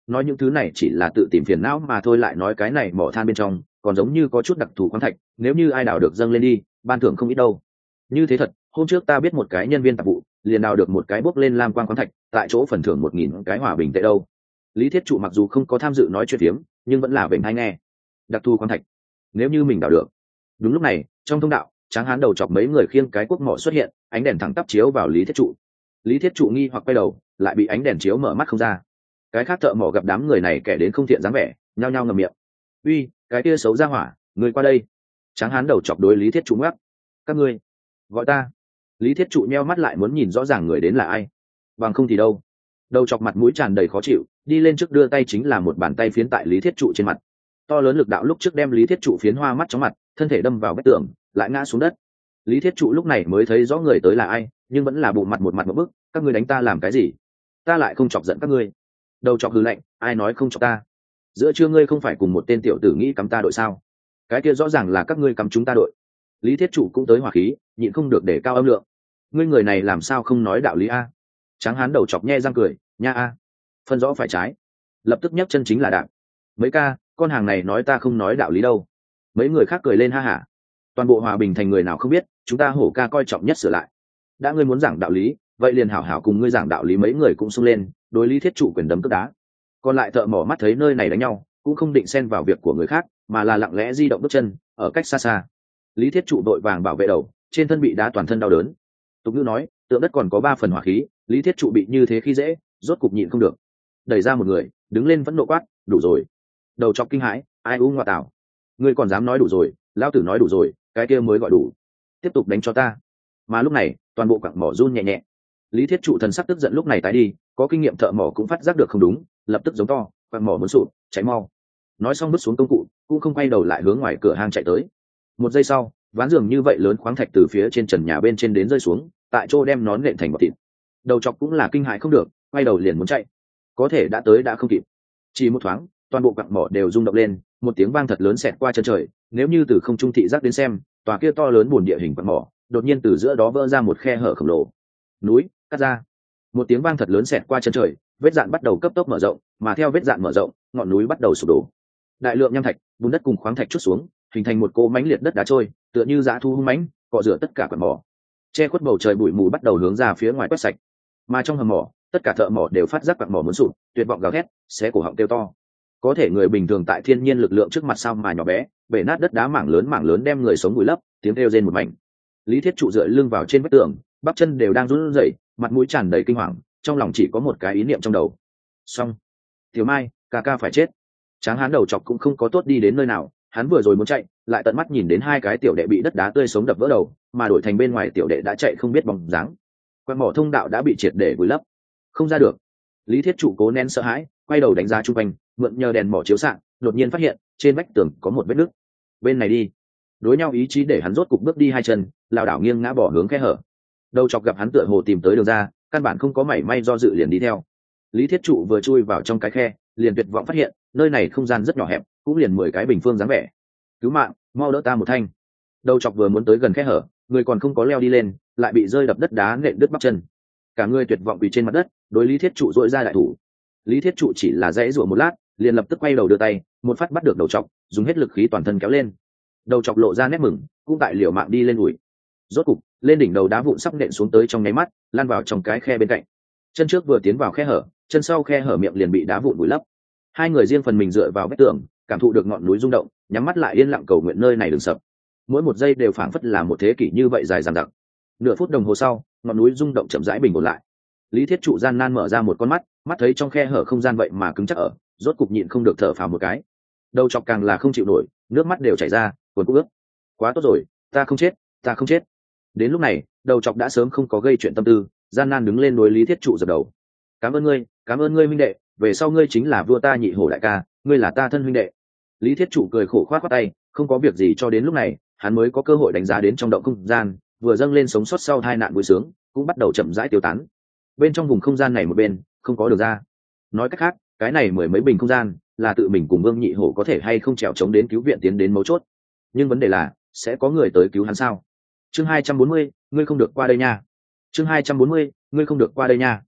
nói những thứ này chỉ là tự tìm phiền não mà thôi, lại nói cái này mỏ than bên trong còn giống như có chút đặc thù khoáng thạch, nếu như ai đào được dâng lên đi, ban thưởng không ít đâu. Như thế thật, hôm trước ta biết một cái nhân viên tạp vụ liền đào được một cái bốc lên lam quang khoáng thạch, tại chỗ phần thưởng 1.000 cái hòa bình tệ đâu. Lý Thiết Trụ mặc dù không có tham dự nói chuyện phiếm, nhưng vẫn là vểnh hay nghe. Đặc thù khoáng thạch, nếu như mình đào được. Đúng lúc này, trong thông đạo, Tráng Hán đầu chọc mấy người khiêng cái cuốc mỏ xuất hiện, ánh đèn thẳng tắp chiếu vào Lý Thiết Trụ. Lý Thiết Trụ nghi hoặc quay đầu, lại bị ánh đèn chiếu mở mắt không ra. Cái khác thợ mỏ gặp đám người này kẻ đến không thiện dáng vẻ, nhao nhao ngậm miệng. Uy, cái kia xấu ra hỏa, người qua đây. Tráng Hán đầu chọc đối Lý Thiết Trụ ngoắc. Các ngươi gọi ta. Lý Thiết Trụ nheo mắt lại muốn nhìn rõ ràng người đến là ai, bằng không thì đâu. Đầu chọc mặt mũi tràn đầy khó chịu, đi lên trước đưa tay chính là một bàn tay phiến tại Lý Thiết Trụ trên mặt. To lớn lực đạo lúc trước đem Lý Thiết Trụ phiến hoa mắt chóng mặt, thân thể đâm vào vách tường, lại ngã xuống đất. Lý Thiết Trụ lúc này mới thấy rõ người tới là ai, nhưng vẫn là bụng mặt một mặt một bức. Các ngươi đánh ta làm cái gì? Ta lại không chọc giận các ngươi. Đầu chọc hừ lạnh, ai nói không chọc ta? Giữa trưa ngươi không phải cùng một tên tiểu tử nghĩ cắm ta đội sao? Cái kia rõ ràng là các ngươi cắm chúng ta đội. Lý Thiết Trụ cũng tới hỏa khí, nhịn không được để cao âm lượng. Ngươi người này làm sao không nói đạo lý a? Tráng Hán đầu chọc nhe răng cười, nha a, phân rõ phải trái. Lập tức nhấc chân chính là đạp. Mấy ca, con hàng này nói ta không nói đạo lý đâu. Mấy người khác cười lên ha hả. Toàn bộ Hòa Bình thành người nào không biết, chúng ta hổ ca coi trọng nhất sửa lại. Đã ngươi muốn giảng đạo lý, vậy liền hảo hảo cùng ngươi giảng đạo lý. Mấy người cũng xông lên, đối Lý Thiết Trụ quyền đấm cước đá. Còn lại thợ mỏ mắt thấy nơi này đánh nhau, cũng không định xen vào việc của người khác, mà là lặng lẽ di động bước chân, ở cách xa xa. Lý Thiết Trụ đội vàng bảo vệ đầu, trên thân bị đá toàn thân đau đớn. Tục ngữ nói, tượng đất còn có 3 phần hỏa khí, Lý Thiết Trụ bị như thế khi dễ, rốt cục nhịn không được, đẩy ra một người, đứng lên vẫn nộ quát, đủ rồi. Đầu chọc kinh hãi, ai u ngoa tảo, ngươi còn dám nói đủ rồi? Lão tử nói đủ rồi, cái kia mới gọi đủ, tiếp tục đánh cho ta. Mà lúc này, toàn bộ quặng mỏ run nhẹ nhẹ. Lý Thiết Trụ thần sắc tức giận lúc này tái đi, có kinh nghiệm thợ mỏ cũng phát giác được không đúng, lập tức giống to, quặng mỏ muốn sụp, cháy mau. Nói xong bước xuống công cụ, cũng không quay đầu lại hướng ngoài cửa hang chạy tới. Một giây sau, ván giường như vậy lớn khoáng thạch từ phía trên trần nhà bên trên đến rơi xuống, tại chỗ đem nón nện thành bọt thịt. Đầu chọc cũng là kinh hãi không được, quay đầu liền muốn chạy, có thể đã tới đã không kịp. Chỉ một thoáng, toàn bộ quặng mỏ đều rung động lên, một tiếng vang thật lớn xẹt qua chân trời. Nếu như từ không trung thị giác đến xem, tòa kia to lớn buồn địa hình quặng mỏ, đột nhiên từ giữa đó vỡ ra một khe hở khổng lồ. Núi cắt ra. Một tiếng vang thật lớn xẹt qua chân trời, vết dạn bắt đầu cấp tốc mở rộng, mà theo vết dạn mở rộng, ngọn núi bắt đầu sụp đổ. Đại lượng nham thạch, bùn đất cùng khoáng thạch chút xuống, hình thành một cỗ mãnh liệt đất đá trôi, tựa như dã thu hung mãnh, cọ rửa tất cả quặng mỏ. Che khuất bầu trời bụi mù bắt đầu hướng ra phía ngoài quét sạch. Mà trong hầm mỏ, tất cả thợ mỏ đều phát giác quặng mỏ muốn sụp, tuyệt vọng gào thét, xé cổ họng kêu to. Có thể người bình thường tại thiên nhiên lực lượng trước mặt sao mà nhỏ bé, bể nát đất đá mảng lớn đem người sống vùi lấp, tiếng kêu rên một mảnh. Lý Thiết Trụ dựa lưng vào trên vách tường, bắp chân đều đang run rẩy, mặt mũi tràn đầy kinh hoàng, trong lòng chỉ có một cái ý niệm trong đầu. Xong, Tiểu Mai, ca ca phải chết. Tráng Hán đầu chọc cũng không có tốt đi đến nơi nào, hắn vừa rồi muốn chạy, lại tận mắt nhìn đến 2 cái tiểu đệ bị đất đá tươi sống đập vỡ đầu, mà đổi thành bên ngoài tiểu đệ đã chạy không biết bóng dáng. Quặng mỏ thông đạo đã bị triệt để vùi lấp, không ra được. Lý Thiết Trụ cố nén sợ hãi, quay đầu đánh giá chung quanh, mượn nhờ đèn mỏ chiếu xạ, đột nhiên phát hiện trên vách tường có một vết nứt. Bên này đi. Đối nhau ý chí để hắn rốt cục bước đi 2 chân, lảo đảo nghiêng ngã bỏ hướng khe hở. Đầu chọc gặp hắn tựa hồ tìm tới đường ra, căn bản không có mảy may do dự liền đi theo. Lý Thiết Trụ vừa chui vào trong cái khe, liền tuyệt vọng phát hiện nơi này không gian rất nhỏ hẹp, cũng liền 10 cái bình phương dáng vẻ. Cứu mạng, mau đỡ ta một thanh. Đầu chọc vừa muốn tới gần khe hở, người còn không có leo đi lên, lại bị rơi đập đất đá nện đứt bắp chân. Cả người tuyệt vọng quỳ trên mặt đất, đối Lý Thiết Trụ dội ra đại thủ. Lý Thiết Trụ chỉ là dãy rủa một lát, liền lập tức quay đầu đưa tay, một phát bắt được đầu chọc, dùng hết lực khí toàn thân kéo lên. Đầu chọc lộ ra nét mừng, cũng tại liều mạng đi lên ủi. Rốt cục, lên đỉnh đầu đá vụn sắp nện xuống tới trong nháy mắt, lan vào trong cái khe bên cạnh. Chân trước vừa tiến vào khe hở, chân sau khe hở miệng liền bị đá vụn vùi lấp. Hai người riêng phần mình dựa vào vách tường, cảm thụ được ngọn núi rung động, nhắm mắt lại yên lặng cầu nguyện nơi này đừng sập. Mỗi một giây đều phảng phất là một thế kỷ như vậy dài dằng dặc. Nửa phút đồng hồ sau, ngọn núi rung động chậm rãi bình ổn lại. Lý Thiết Trụ gian nan mở ra một con mắt, mắt thấy trong khe hở không gian vậy mà cứng chắc ở, rốt cục nhịn không được thở phào một cái. Đầu chọc càng là không chịu nổi, nước mắt đều chảy ra, cuồn cuộn ướt. Quá tốt rồi, ta không chết, ta không chết. Đến lúc này, đầu chọc đã sớm không có gây chuyện tâm tư, gian nan đứng lên đối Lý Thiết Trụ dập đầu. Cảm ơn ngươi huynh đệ, về sau ngươi chính là vua ta Nhị Hổ đại ca, ngươi là ta thân huynh đệ. Lý Thiết Trụ cười khổ khoát khoát tay, không có việc gì cho đến lúc này, hắn mới có cơ hội đánh giá đến trong động không gian, vừa dâng lên sống sót sau 2 nạn vui sướng, cũng bắt đầu chậm rãi tiêu tán. Bên trong vùng không gian này một bên, không có đường ra. Nói cách khác, cái này 10 mấy bình không gian, là tự mình cùng Vương Nhị Hổ có thể hay không trèo chống đến cứu viện tiến đến mấu chốt. Nhưng vấn đề là, sẽ có người tới cứu hắn sao? Chương 240, ngươi không được qua đây nha. Chương 240, ngươi không được qua đây nha.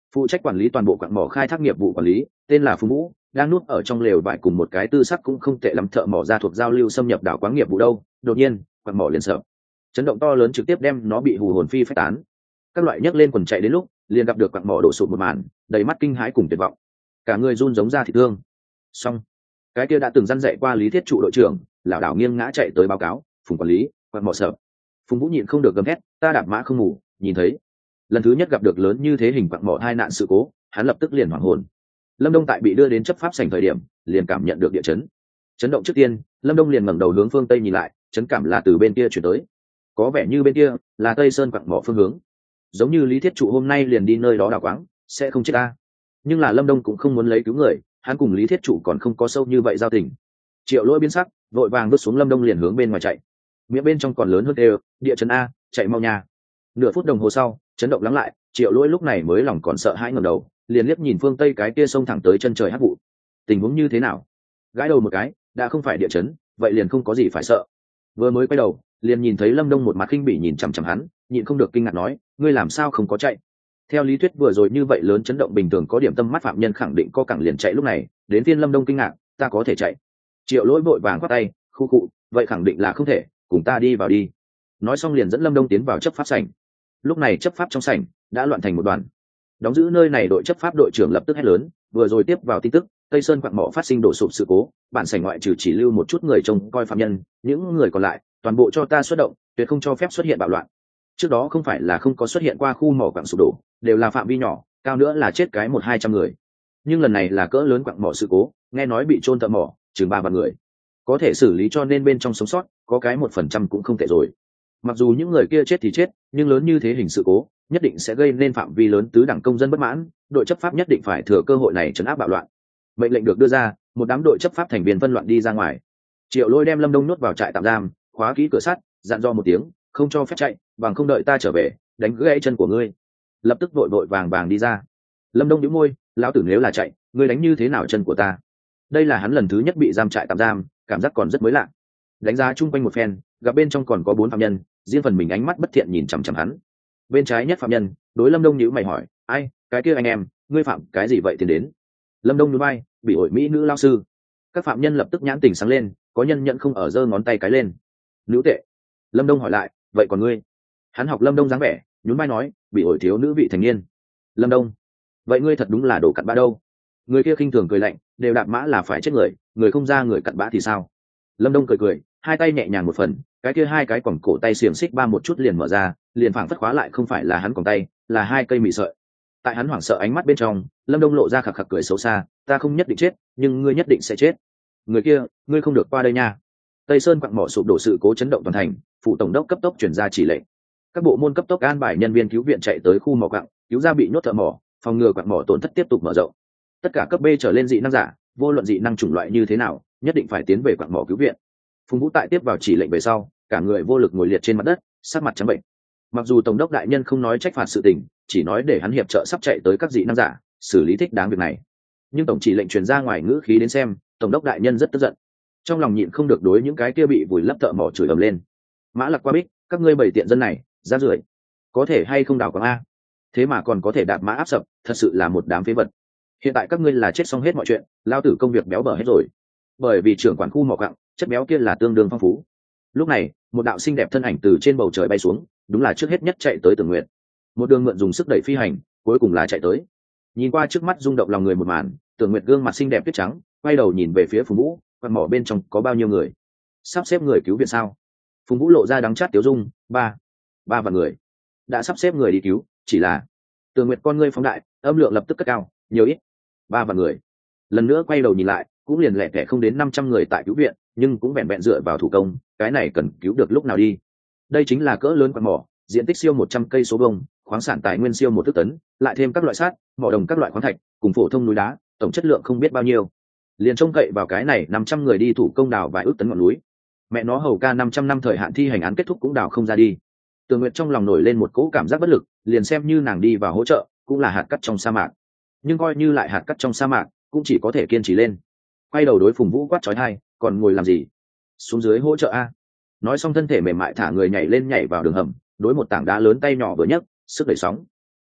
phụ trách quản lý toàn bộ quặng mỏ khai thác nghiệp vụ quản lý, tên là Phùng Vũ, đang núp ở trong lều vải cùng một cái tư sắc cũng không tệ lắm thợ mỏ ra thuộc giao lưu xâm nhập đảo quáng nghiệp vụ đâu. Đột nhiên quặng mỏ liền sợ, chấn động to lớn trực tiếp đem nó bị hù hồn phi phách tán. Các loại nhấc lên quần chạy đến lúc liền gặp được quặng mỏ đổ sụp một màn, đầy mắt kinh hãi cùng tuyệt vọng, cả người run giống ra thịt thương. Xong, cái kia đã từng răn dạy qua Lý Thiết Trụ đội trưởng lảo đảo nghiêng ngã chạy tới báo cáo, Phùng quản lý, quặng mỏ sợ. Phùng Vũ nhịn không được gầm thét, ta đạp mã không ngủ, nhìn thấy. Lần thứ nhất gặp được lớn như thế hình quặng mỏ hai nạn sự cố, hắn lập tức liền hoảng hồn. Lâm Đông tại bị đưa đến chấp pháp sảnh thời điểm liền cảm nhận được địa chấn. Chấn động trước tiên, Lâm Đông liền ngẩng đầu hướng phương tây nhìn lại, chấn cảm là từ bên kia chuyển tới, có vẻ như bên kia là Tây Sơn quặng mỏ phương hướng, giống như Lý Thiết Trụ hôm nay liền đi nơi đó đào quáng, sẽ không chết ta. Nhưng là Lâm Đông cũng không muốn lấy cứu người, hắn cùng Lý Thiết Trụ còn không có sâu như vậy giao tình. Triệu Lỗi biến sắc, vội vàng bước xuống Lâm Đông liền hướng bên ngoài chạy, miệng bên trong còn lớn hơn đều, địa chấn a, chạy mau nha. Nửa phút đồng hồ sau, chấn động lắng lại, Triệu Lỗi lúc này mới lòng còn sợ hãi ngẩng đầu, liền liếc nhìn phương tây cái kia sông thẳng tới chân trời hắc vụ. Tình huống như thế nào? Gãi đầu một cái, đã không phải địa chấn, vậy liền không có gì phải sợ. Vừa mới quay đầu, liền nhìn thấy Lâm Đông một mặt khinh bỉ nhìn chằm chằm hắn, nhịn không được kinh ngạc nói, ngươi làm sao không có chạy? Theo lý thuyết vừa rồi như vậy lớn chấn động bình thường có điểm tâm mắt phạm nhân khẳng định co cẳng liền chạy, lúc này đến phiên Lâm Đông kinh ngạc, ta có thể chạy. Triệu Lỗi vội vàng quát tay, khu cụ, vậy khẳng định là không thể, cùng ta đi vào đi. Nói xong liền dẫn Lâm Đông tiến vào chấp pháp sảnh. Lúc này chấp pháp trong sảnh đã loạn thành một đoàn. Đóng giữ nơi này đội chấp pháp đội trưởng lập tức hét lớn, vừa rồi tiếp vào tin tức Tây Sơn quặng mỏ phát sinh đổ sụp sự cố, bản sảnh ngoại trừ chỉ lưu một chút người trông coi phạm nhân, những người còn lại toàn bộ cho ta xuất động, tuyệt không cho phép xuất hiện bạo loạn. Trước đó không phải là không có xuất hiện qua khu mỏ quặng sụp đổ, đều là phạm vi nhỏ, cao nữa là chết cái 100-200 người, nhưng lần này là cỡ lớn quặng mỏ sự cố, nghe nói bị chôn thợ mỏ chừng 3 vạn người, có thể xử lý cho nên bên trong sống sót có cái 1% cũng không tệ rồi. Mặc dù những người kia chết thì chết, nhưng lớn như thế hình sự cố nhất định sẽ gây nên phạm vi lớn tứ đẳng công dân bất mãn, đội chấp pháp nhất định phải thừa cơ hội này trấn áp bạo loạn. Mệnh lệnh được đưa ra, một đám đội chấp pháp thành viên phân loạn đi ra ngoài. Triệu Lôi đem Lâm Đông nuốt vào trại tạm giam, khóa kỹ cửa sắt, dặn dò một tiếng, không cho phép chạy, bằng không đợi ta trở về đánh gãy chân của ngươi. Lập tức vội vội vàng vàng đi ra. Lâm Đông nhíu môi, lão tử nếu là chạy, ngươi đánh như thế nào chân của ta? Đây là hắn lần thứ nhất bị giam trại tạm giam, cảm giác còn rất mới lạ. Đánh giá chung quanh một phen, gặp bên trong còn có 4 phạm nhân, riêng phần mình ánh mắt bất thiện nhìn chằm chằm hắn. Bên trái nhất phạm nhân đối Lâm Đông nhíu mày hỏi, ai, cái kia anh em, ngươi phạm cái gì vậy tiền đến? Lâm Đông nhún vai, bị ổi mỹ nữ lao sư. Các phạm nhân lập tức nhãn tình sáng lên, có nhân nhận không ở giơ ngón tay cái lên. Nữ tệ. Lâm Đông hỏi lại, vậy còn ngươi? Hắn học Lâm Đông dáng vẻ, nhún vai nói, bị ổi thiếu nữ vị thành niên. Lâm Đông, vậy ngươi thật đúng là đồ cặn bã đâu. Người kia khinh thường cười lạnh, đều đạp mã là phải chết người, người không ra người cặn bã thì sao? Lâm Đông cười cười, hai tay nhẹ nhàng một phần, cái kia hai cái quòng cổ tay xiềng xích ba một chút liền mở ra, liền phảng phất khóa lại, không phải là hắn quòng tay, là hai cây mị sợi. Tại hắn hoảng sợ ánh mắt bên trong, Lâm Đông lộ ra khạc khạc cười xấu xa, ta không nhất định chết, nhưng ngươi nhất định sẽ chết. Người kia, ngươi không được qua đây nha. Tây Sơn quặng mỏ sụp đổ sự cố chấn động toàn thành, phụ tổng đốc cấp tốc chuyển ra chỉ lệnh, các bộ môn cấp tốc an bài nhân viên cứu viện chạy tới khu mỏ quặng, cứu ra bị nhốt thợ mỏ, phòng ngừa quặng mỏ tổn thất tiếp tục mở rộng. Tất cả cấp B trở lên dị năng giả, vô luận dị năng chủng loại như thế nào, nhất định phải tiến về quặng mỏ cứu viện. Phùng Vũ tại tiếp vào chỉ lệnh về sau, cả người vô lực ngồi liệt trên mặt đất, sắc mặt trắng bệnh. Mặc dù tổng đốc đại nhân không nói trách phạt sự tình, chỉ nói để hắn hiệp trợ sắp chạy tới các dị năng giả xử lý thích đáng việc này, nhưng tổng chỉ lệnh truyền ra ngoài ngữ khí đến xem, tổng đốc đại nhân rất tức giận, trong lòng nhịn không được đối những cái kia bị vùi lấp thợ mỏ chửi ầm lên. Mã Lặc qua bích, các ngươi bảy tiện dân này rác rưởi, có thể hay không đào quáng a, thế mà còn có thể đạp mã áp sập, thật sự là một đám phế vật. Hiện tại các ngươi là chết xong hết mọi chuyện, lao tử công việc béo bở hết rồi, bởi vì trưởng quản khu mỏ quặng chất béo kia là tương đương phong phú. Lúc này một đạo xinh đẹp thân ảnh từ trên bầu trời bay xuống, đúng là trước hết nhất chạy tới Tưởng Nguyệt. Một đường mượn dùng sức đẩy phi hành, cuối cùng là chạy tới. Nhìn qua trước mắt rung động lòng người một màn, Tưởng Nguyệt gương mặt xinh đẹp tuyết trắng, quay đầu nhìn về phía Phùng Vũ, quặng mỏ bên trong có bao nhiêu người? Sắp xếp người cứu viện sao? Phùng Vũ lộ ra đắng chát tiếu dung, ba vạn người. Đã sắp xếp người đi cứu, chỉ là Tưởng Nguyệt con ngươi phóng đại, âm lượng lập tức cất cao, nhiều ít? 3 vạn người. Lần nữa quay đầu nhìn lại, cũng liền lẻ tẻ không đến 500 người tại cứu viện, nhưng cũng vẹn vẹn dựa vào thủ công, cái này cần cứu được lúc nào đi? Đây chính là cỡ lớn quặng mỏ, diện tích siêu 100 cây số vuông, khoáng sản tài nguyên siêu 1 ức tấn, lại thêm các loại sắt, mỏ đồng các loại khoáng thạch, cùng phổ thông núi đá, tổng chất lượng không biết bao nhiêu. Liền trông cậy vào cái này 500 người đi thủ công đào vài ức tấn ngọn núi. Mẹ nó hầu ca 500 năm thời hạn thi hành án kết thúc cũng đào không ra đi. Tường Nguyệt trong lòng nổi lên một cỗ cảm giác bất lực, liền xem như nàng đi vào hỗ trợ, cũng là hạt cát trong sa mạc. Nhưng coi như lại hạt cát trong sa mạc, cũng chỉ có thể kiên trì lên. Quay đầu đối Phùng Vũ quát chói tai, còn ngồi làm gì? Xuống dưới hỗ trợ a. Nói xong thân thể mềm mại thả người nhảy lên nhảy vào đường hầm, đối một tảng đá lớn tay nhỏ vừa nhấc, sức đẩy sóng.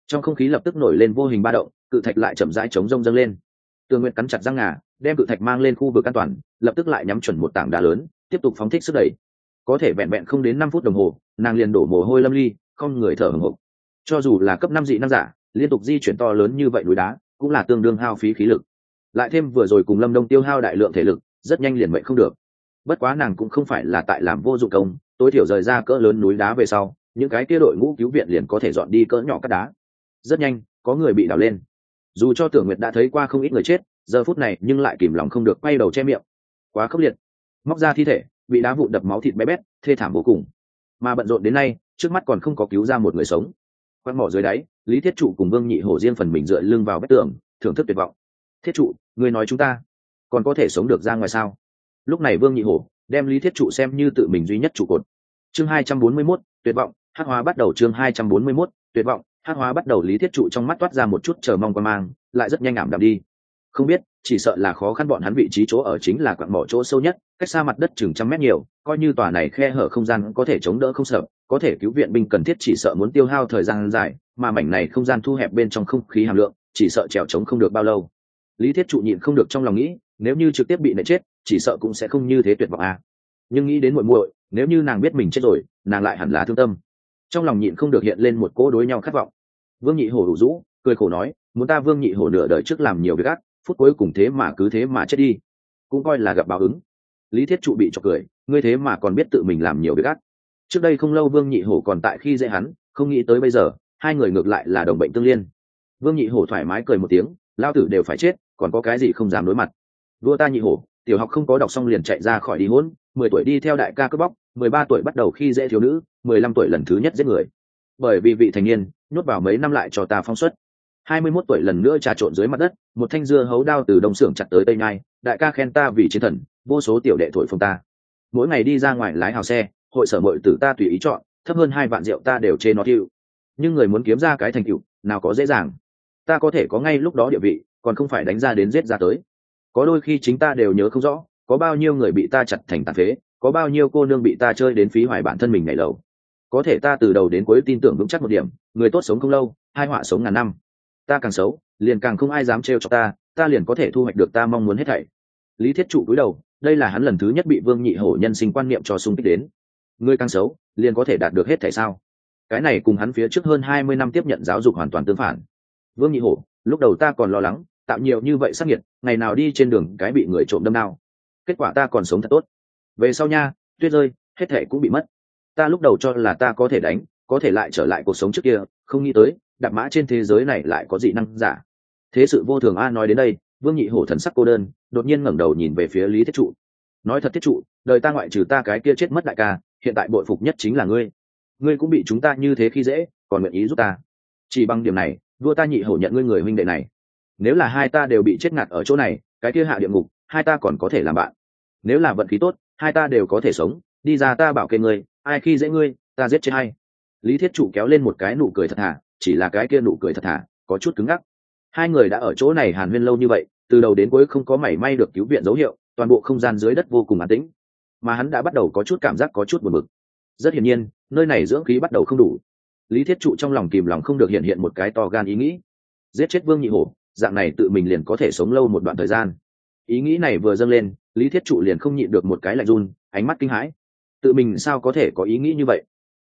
Trong không khí lập tức nổi lên vô hình ba động, cự thạch lại chậm rãi chống rông dâng lên. Tường Nguyệt cắn chặt răng ngà, đem cự thạch mang lên khu vực an toàn, lập tức lại nhắm chuẩn một tảng đá lớn, tiếp tục phóng thích sức đẩy. Có thể vẹn vẹn không đến 5 phút đồng hồ, nàng liền đổ mồ hôi lâm ly, không người thở hổn hộc. Cho dù là cấp 5 dị năng giả, liên tục di chuyển to lớn như vậy núi đá, cũng là tương đương hao phí khí lực. Lại thêm vừa rồi cùng Lâm Đông tiêu hao đại lượng thể lực, rất nhanh liền mệnh không được. Bất quá nàng cũng không phải là tại làm vô dụng công, tối thiểu rời ra cỡ lớn núi đá về sau, những cái kia đội ngũ cứu viện liền có thể dọn đi cỡ nhỏ cát đá. Rất nhanh, có người bị đào lên. Dù cho Tưởng Nguyệt đã thấy qua không ít người chết, giờ phút này nhưng lại kìm lòng không được quay đầu che miệng. Quá khốc liệt. Móc ra thi thể, bị đá vụn đập máu thịt bé bét, thê thảm vô cùng. Mà bận rộn đến nay, trước mắt còn không có cứu ra một người sống. Quan mỏ dưới đáy, Lý Thiết Trụ cùng Vương Nhị Hổ riêng phần mình dựa lưng vào vách tường, thưởng thức tuyệt vọng. Thiết Trụ, ngươi nói chúng ta còn có thể sống được ra ngoài sao? Lúc này Vương Nhị Hổ đem Lý Thiết Trụ xem như tự mình duy nhất trụ cột. Chương 241, tuyệt vọng, hắc hóa bắt đầu. Chương 241, tuyệt vọng, hắc hóa bắt đầu. Lý Thiết Trụ trong mắt toát ra một chút chờ mong quan mang, lại rất nhanh ảm đạm đi. Không biết, chỉ sợ là khó khăn, bọn hắn vị trí chỗ ở chính là quặng mỏ chỗ sâu nhất, cách xa mặt đất chừng 100 mét nhiều, coi như tòa này khe hở không gian có thể chống đỡ không sợ, có thể cứu viện binh cần thiết chỉ sợ muốn tiêu hao thời gian dài, mà mảnh này không gian thu hẹp bên trong không khí hàm lượng, chỉ sợ trèo chống không được bao lâu. Lý Thiết Trụ nhịn không được trong lòng nghĩ, nếu như trực tiếp bị nện chết, chỉ sợ cũng sẽ không như thế tuyệt vọng à. Nhưng nghĩ đến muội muội, nếu như nàng biết mình chết rồi, nàng lại hẳn là thương tâm. Trong lòng nhịn không được hiện lên một cỗ đối nhau khát vọng. Vương Nhị Hổ đủ rũ, cười khổ nói, muốn ta Vương Nhị Hổ nửa đời trước làm nhiều việc ác, phút cuối cùng thế mà cứ thế mà chết đi, cũng coi là gặp báo ứng. Lý Thiết Trụ bị chọc cười, ngươi thế mà còn biết tự mình làm nhiều việc ác. Trước đây không lâu Vương Nhị Hổ còn tại khi dễ hắn, không nghĩ tới bây giờ hai người ngược lại là đồng bệnh tương liên. Vương Nhị Hổ thoải mái cười một tiếng, lao tử đều phải chết, còn có cái gì không dám đối mặt. Vua ta Nhị Hổ, tiểu học không có đọc xong liền chạy ra khỏi đi hỗn, 10 tuổi đi theo đại ca cướp bóc, 13 tuổi bắt đầu khi dễ thiếu nữ, 15 tuổi lần thứ nhất giết người. Bởi vì vị thành niên, nhốt vào mấy năm lại cho ta phong xuất. 21 tuổi lần nữa trà trộn dưới mặt đất, một thanh dưa hấu đao từ đông xưởng chặt tới tây nhai, đại ca khen ta vì chiến thần, vô số tiểu đệ thổi phồng ta. Mỗi ngày đi ra ngoài lái hào xe, hội sở muội tử ta tùy ý chọn, thấp hơn 2 vạn rượu ta đều chê nó thiu. Nhưng người muốn kiếm ra cái thành tựu, nào có dễ dàng. Ta có thể có ngay lúc đó địa vị, còn không phải đánh ra đến giết ra tới. Có đôi khi chính ta đều nhớ không rõ, có bao nhiêu người bị ta chặt thành tàn phế, có bao nhiêu cô nương bị ta chơi đến phí hoài bản thân mình ngày lầu. Có thể ta từ đầu đến cuối tin tưởng vững chắc một điểm, người tốt sống không lâu, hai họa sống ngàn năm. Ta càng xấu, liền càng không ai dám trêu cho ta liền có thể thu hoạch được ta mong muốn hết thảy. Lý Thiết Trụ cúi đầu, đây là hắn lần thứ nhất bị Vương Nhị Hổ nhân sinh quan niệm cho xung kích đến. Người càng xấu, liền có thể đạt được hết thảy sao? Cái này cùng hắn phía trước hơn 20 năm tiếp nhận giáo dục hoàn toàn tương phản. Vương Nhị Hổ, lúc đầu ta còn lo lắng, tạo nhiều như vậy sát nghiệt, ngày nào đi trên đường cái bị người trộm đâm đao. Kết quả ta còn sống thật tốt. Về sau nha, tuyết rơi, hết thảy cũng bị mất. Ta lúc đầu cho là ta có thể đánh, có thể lại trở lại cuộc sống trước kia, không nghĩ tới, đạp mã trên thế giới này lại có dị năng giả. Thế sự vô thường a. Nói đến đây, Vương Nhị Hổ thần sắc cô đơn, đột nhiên ngẩng đầu nhìn về phía Lý Thiết Trụ. Nói thật Thiết Trụ, đời ta ngoại trừ ta cái kia chết mất đại ca, hiện tại bội phục nhất chính là ngươi. Ngươi cũng bị chúng ta như thế khi dễ, còn nguyện ý giúp ta. Chỉ bằng điểm này, vua ta Nhị Hổ nhận ngươi người huynh đệ này. Nếu là hai ta đều bị chết ngạt ở chỗ này, cái kia hạ địa ngục, hai ta còn có thể làm bạn. Nếu là vận khí tốt, hai ta đều có thể sống, đi ra ta bảo kê ngươi, ai khi dễ ngươi, ta giết chết hay. Lý Thiết Trụ kéo lên một cái nụ cười thật thà, chỉ là cái kia nụ cười thật thà, có chút cứng ngắc. Hai người đã ở chỗ này hàn huyên lâu như vậy, từ đầu đến cuối không có mảy may được cứu viện dấu hiệu, toàn bộ không gian dưới đất vô cùng an tĩnh. Mà hắn đã bắt đầu có chút cảm giác có chút buồn bực. Rất hiển nhiên, nơi này dưỡng khí bắt đầu không đủ. Lý Thiết Trụ trong lòng kìm lòng không được hiện một cái to gan ý nghĩ. Giết chết Vương Nhị Hổ, dạng này tự mình liền có thể sống lâu một đoạn thời gian. Ý nghĩ này vừa dâng lên, Lý Thiết Trụ liền không nhịn được một cái lạnh run, ánh mắt kinh hãi. Tự mình sao có thể có ý nghĩ như vậy?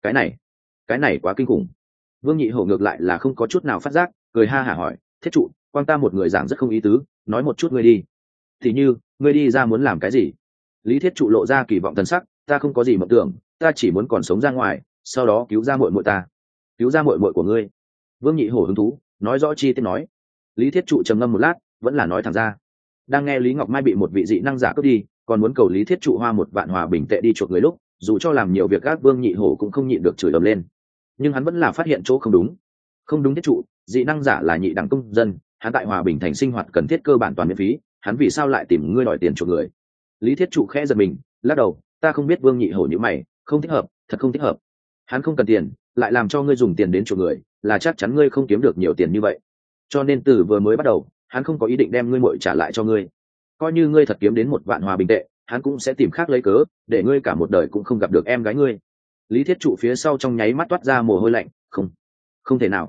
Cái này quá kinh khủng. Vương Nhị Hổ ngược lại là không có chút nào phát giác, cười ha hả hỏi, Thiết Trụ, quang ta một người giảng rất không ý tứ, nói một chút ngươi đi. Thì như, ngươi đi ra muốn làm cái gì? Lý Thiết Trụ lộ ra kỳ vọng thần sắc, ta không có gì mộng tưởng, ta chỉ muốn còn sống ra ngoài, sau đó cứu ra muội muội ta. Cứu ra muội muội của ngươi? Vương Nhị Hổ hứng thú, nói rõ chi tiết nói. Lý Thiết Trụ trầm ngâm một lát, vẫn là nói thẳng ra. Đang nghe Lý Ngọc Mai bị một vị dị năng giả cướp đi, còn muốn cầu Lý Thiết Trụ hoa 1 vạn hòa bình tệ đi chuộc người lúc, dù cho làm nhiều việc gác, Vương Nhị Hổ cũng không nhịn được chửi ầm lên. Nhưng hắn vẫn là phát hiện chỗ không đúng. Không đúng Thiết Trụ, dị năng giả là nhị đẳng công dân, hắn tại Hòa Bình thành sinh hoạt cần thiết cơ bản toàn miễn phí, hắn vì sao lại tìm ngươi đòi tiền chuộc người? Lý Thiết Trụ khẽ giật mình, lắc đầu, ta không biết. Vương Nhị Hổ như mày, không thích hợp, thật không thích hợp. Hắn không cần tiền, lại làm cho ngươi dùng tiền đến chuộc người, là chắc chắn ngươi không kiếm được nhiều tiền như vậy. Cho nên từ vừa mới bắt đầu, hắn không có ý định đem ngươi muội trả lại cho ngươi. Coi như ngươi thật kiếm đến 1 vạn hòa bình tệ, hắn cũng sẽ tìm khác lấy cớ, để ngươi cả một đời cũng không gặp được em gái ngươi. Lý Thiết Trụ phía sau trong nháy mắt toát ra mồ hôi lạnh, không thể nào.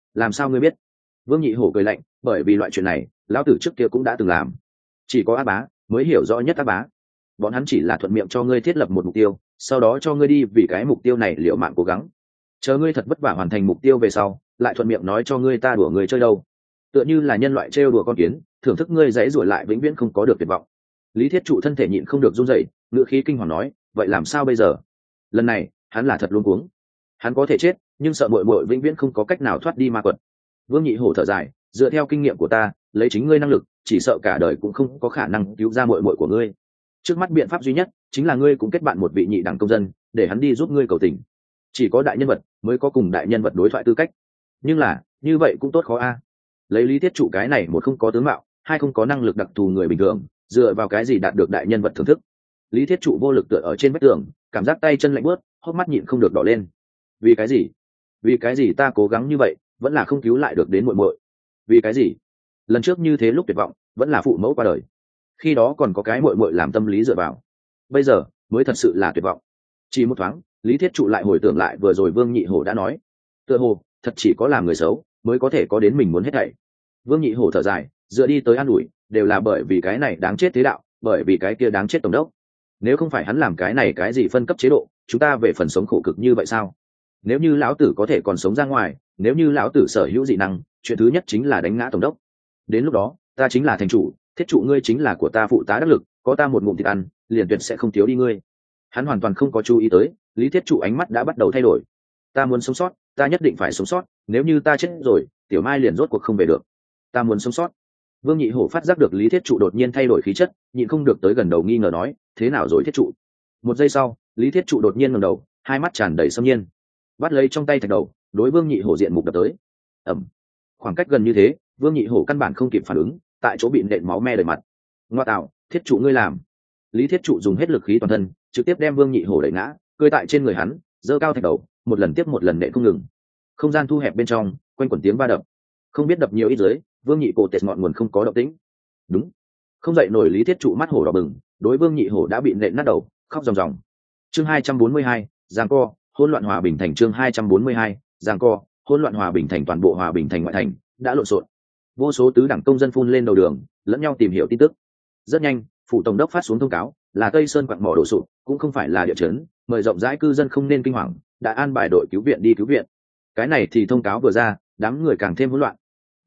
làm sao ngươi biết? Vương Nhị Hổ cười lạnh, bởi vì loại chuyện này lão tử trước kia cũng đã từng làm, chỉ có Ác Bá mới hiểu rõ nhất Ác Bá. Bọn hắn chỉ là thuận miệng cho ngươi thiết lập một mục tiêu, sau đó cho ngươi đi vì cái mục tiêu này liệu mạng cố gắng, chờ ngươi thật vất vả hoàn thành mục tiêu về sau lại thuận miệng nói cho ngươi ta đùa ngươi chơi đâu. Tựa như là nhân loại trêu đùa con kiến, thưởng thức ngươi dãy rủi lại vĩnh viễn không có được tuyệt vọng. Lý Thiết Trụ thân thể nhịn không được run rẩy, ngựa khí kinh hoàng nói, vậy làm sao bây giờ? Lần này hắn là thật luống cuống, hắn có thể chết nhưng sợ muội muội vĩnh viễn không có cách nào thoát đi ma quật. Vương Nhị Hổ thở dài, dựa theo kinh nghiệm của ta, lấy chính ngươi năng lực chỉ sợ cả đời cũng không có khả năng cứu ra muội muội của ngươi. Trước mắt biện pháp duy nhất chính là ngươi cũng kết bạn một vị nhị đẳng công dân để hắn đi giúp ngươi cầu tình. Chỉ có đại nhân vật mới có cùng đại nhân vật đối thoại tư cách, nhưng là như vậy cũng tốt khó a. Lấy Lý Thiết Trụ cái này một không có tướng mạo, hai không có năng lực đặc thù người bình thường, dựa vào cái gì đạt được đại nhân vật thưởng thức? Lý Thiết Trụ vô lực tựa ở trên vách tường, cảm giác tay chân lạnh buốt, hốc mắt nhịn không được đỏ lên. Vì cái gì? Vì cái gì ta cố gắng như vậy vẫn là không cứu lại được đến muội muội? Vì cái gì lần trước như thế lúc tuyệt vọng vẫn là phụ mẫu qua đời, khi đó còn có cái muội muội làm tâm lý dựa vào, bây giờ mới thật sự là tuyệt vọng. Chỉ một thoáng Lý Thiết Trụ lại hồi tưởng lại vừa rồi Vương Nhị Hổ đã nói, tựa hồ thật chỉ có làm người xấu mới có thể có đến mình muốn hết thảy. Vương Nhị Hổ thở dài, dựa đi tới an ủi, đều là bởi vì cái này đáng chết thế đạo, bởi vì cái kia đáng chết tổng đốc. Nếu không phải hắn làm cái này cái gì phân cấp chế độ, chúng ta về phần sống khổ cực như vậy sao? Nếu như lão tử có thể còn sống ra ngoài, nếu như lão tử sở hữu dị năng, chuyện thứ nhất chính là đánh ngã tổng đốc. Đến lúc đó ta chính là thành chủ, Thiết Trụ ngươi chính là của ta phụ tá đắc lực, có ta một ngụm thịt ăn liền tuyệt sẽ không thiếu đi ngươi. Hắn hoàn toàn không có chú ý tới Lý Thiết Trụ ánh mắt đã bắt đầu thay đổi. Ta muốn sống sót, ta nhất định phải sống sót, nếu như ta chết rồi Tiểu Mai liền rốt cuộc không về được. Ta muốn sống sót. Vương Nhị Hổ phát giác được Lý Thiết Trụ đột nhiên thay đổi khí chất, nhịn không được tới gần đầu nghi ngờ nói, thế nào rồi Thiết Trụ? Một giây sau Lý Thiết Trụ đột nhiên ngẩng đầu, hai mắt tràn đầy xâm nhiên, bắt lấy trong tay thạch đầu đối Vương Nhị Hổ diện mục đập tới. Ẩm. Khoảng cách gần như thế Vương Nhị Hổ căn bản không kịp phản ứng, tại chỗ bị nện máu me đầy mặt. Ngoa tạo, Thiết Trụ ngươi làm! Lý Thiết Trụ dùng hết lực khí toàn thân trực tiếp đem Vương Nhị Hổ đẩy ngã, cười tại trên người hắn giơ cao thạch đầu, một lần tiếp một lần nện không ngừng. Không gian thu hẹp bên trong quanh quẩn tiếng va đập, không biết đập nhiều ít dưới Vương Nhị Cổ tẹt ngọn nguồn không có động tĩnh. Đúng, không dậy nổi Lý Thiết Trụ mắt hổ đỏ bừng, đối Vương Nhị Hổ đã bị nện nát đầu, khóc ròng ròng. Chương 242, giằng co, hỗn loạn hòa bình thành. Chương 242, giằng co, hỗn loạn hòa bình thành. Toàn bộ hòa bình thành ngoại thành đã lộn xộn, vô số tứ đẳng công dân phun lên đầu đường lẫn nhau tìm hiểu tin tức. Rất nhanh phủ tổng đốc phát xuống thông cáo, là Tây Sơn quặng mỏ đổ sụp, cũng không phải là địa chấn, mời rộng rãi cư dân không nên kinh hoàng, đã an bài đội cứu viện đi cứu viện. Cái này thì thông cáo vừa ra đám người càng thêm hỗn loạn.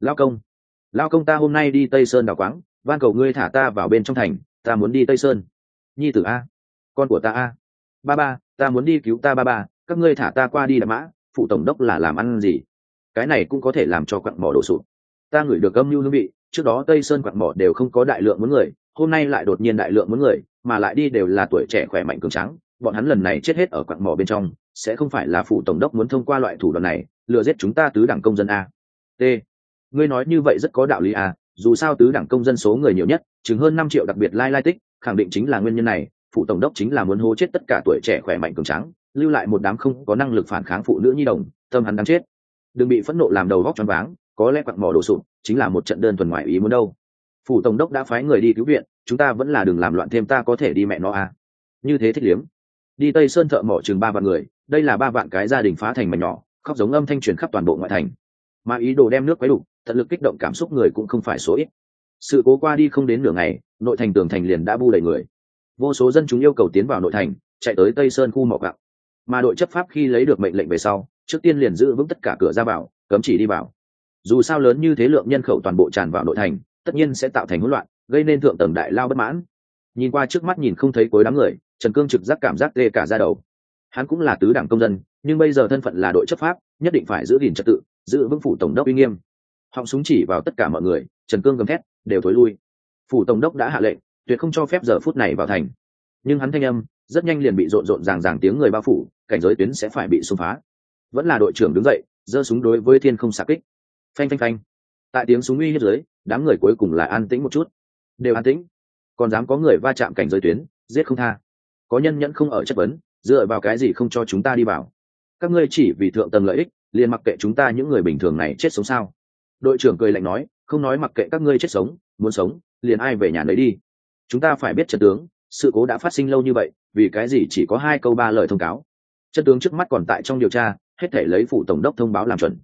Lao công ta hôm nay đi Tây Sơn đào quáng, van cầu ngươi thả ta vào bên trong thành, ta muốn đi Tây Sơn. Nhi tử a, con của ta a, ba ba, ta muốn đi cứu ta ba ba, các ngươi thả ta qua đi đạp mã. Phụ tổng đốc là làm ăn gì? Cái này cũng có thể làm cho quặng mỏ đổ sụp. Ta ngửi được âm mưu hương vị, trước đó Tây Sơn quặng mỏ đều không có đại lượng muốn người, hôm nay lại đột nhiên đại lượng muốn người, mà lại đi đều là tuổi trẻ khỏe mạnh cường tráng, bọn hắn lần này chết hết ở quặng mỏ bên trong, sẽ không phải là phụ tổng đốc muốn thông qua loại thủ đoạn này lừa giết chúng ta tứ đẳng công dân a? T. Ngươi nói như vậy rất có đạo lý a, dù sao tứ đẳng công dân số người nhiều nhất, chừng hơn 5 triệu, đặc biệt lai tích, khẳng định chính là nguyên nhân này, phụ tổng đốc chính là muốn hô chết tất cả tuổi trẻ khỏe mạnh cường tráng, lưu lại một đám không có năng lực phản kháng phụ nữ nhi đồng, tâm hắn đáng chết. Đừng bị phẫn nộ làm đầu góc choáng váng, có lẽ quặng mỏ đổ sụp chính là một trận đơn thuần ngoại ý muốn đâu. Phủ tổng đốc đã phái người đi cứu viện, chúng ta vẫn là đừng làm loạn thêm, ta có thể đi mẹ nó à? Như thế thích liếm. Đi Tây Sơn thợ mỏ chừng 3 vạn người, đây là 3 vạn cái gia đình phá thành mảnh nhỏ, khóc giống âm thanh truyền khắp toàn bộ ngoại thành. Mà ý đồ đem nước quấy đủ, tận lực kích động cảm xúc người cũng không phải số ít. Sự cố qua đi không đến nửa ngày, nội thành tường thành liền đã bu đầy người. Vô số dân chúng yêu cầu tiến vào nội thành, chạy tới Tây Sơn khu mỏ gạo. Mà đội chấp pháp khi lấy được mệnh lệnh về sau, trước tiên liền giữ vững tất cả cửa ra vào, cấm chỉ đi vào. Dù sao lớn như thế lượng nhân khẩu toàn bộ tràn vào nội thành, tất nhiên sẽ tạo thành hỗn loạn, gây nên thượng tầng đại lao bất mãn. Nhìn qua trước mắt nhìn không thấy cuối đám người, Trần Cương trực giác cảm giác tê cả da đầu. Hắn cũng là tứ đẳng công dân, nhưng bây giờ thân phận là đội chấp pháp, nhất định phải giữ gìn trật tự, giữ vững phủ tổng đốc uy nghiêm. Họng súng chỉ vào tất cả mọi người, Trần Cương gầm thét, đều thối lui. Phủ tổng đốc đã hạ lệnh, tuyệt không cho phép giờ phút này vào thành. Nhưng hắn thanh âm rất nhanh liền bị rộn rộn ràng tiếng người bao phủ, cảnh giới tuyến sẽ phải bị xung phá. Vẫn là đội trưởng đứng dậy, giơ súng đối với thiên không xạ kích. Phanh phanh phanh. Tại tiếng súng uy hiếp dưới, đám người cuối cùng là an tĩnh một chút. Đều an tĩnh. Còn dám có người va chạm cảnh giới tuyến, giết không tha. Có nhân nhẫn không ở chất vấn, dựa vào cái gì không cho chúng ta đi vào? Các ngươi chỉ vì thượng tầng lợi ích, liền mặc kệ chúng ta những người bình thường này chết sống sao? Đội trưởng cười lạnh nói, không nói mặc kệ các ngươi chết sống, muốn sống, liền ai về nhà nấy đi. Chúng ta phải biết trận tướng, sự cố đã phát sinh lâu như vậy, vì cái gì chỉ có 2 câu 3 lời thông cáo? Trận tướng trước mắt còn tại trong điều tra, hết thể lấy phủ tổng đốc thông báo làm chuẩn.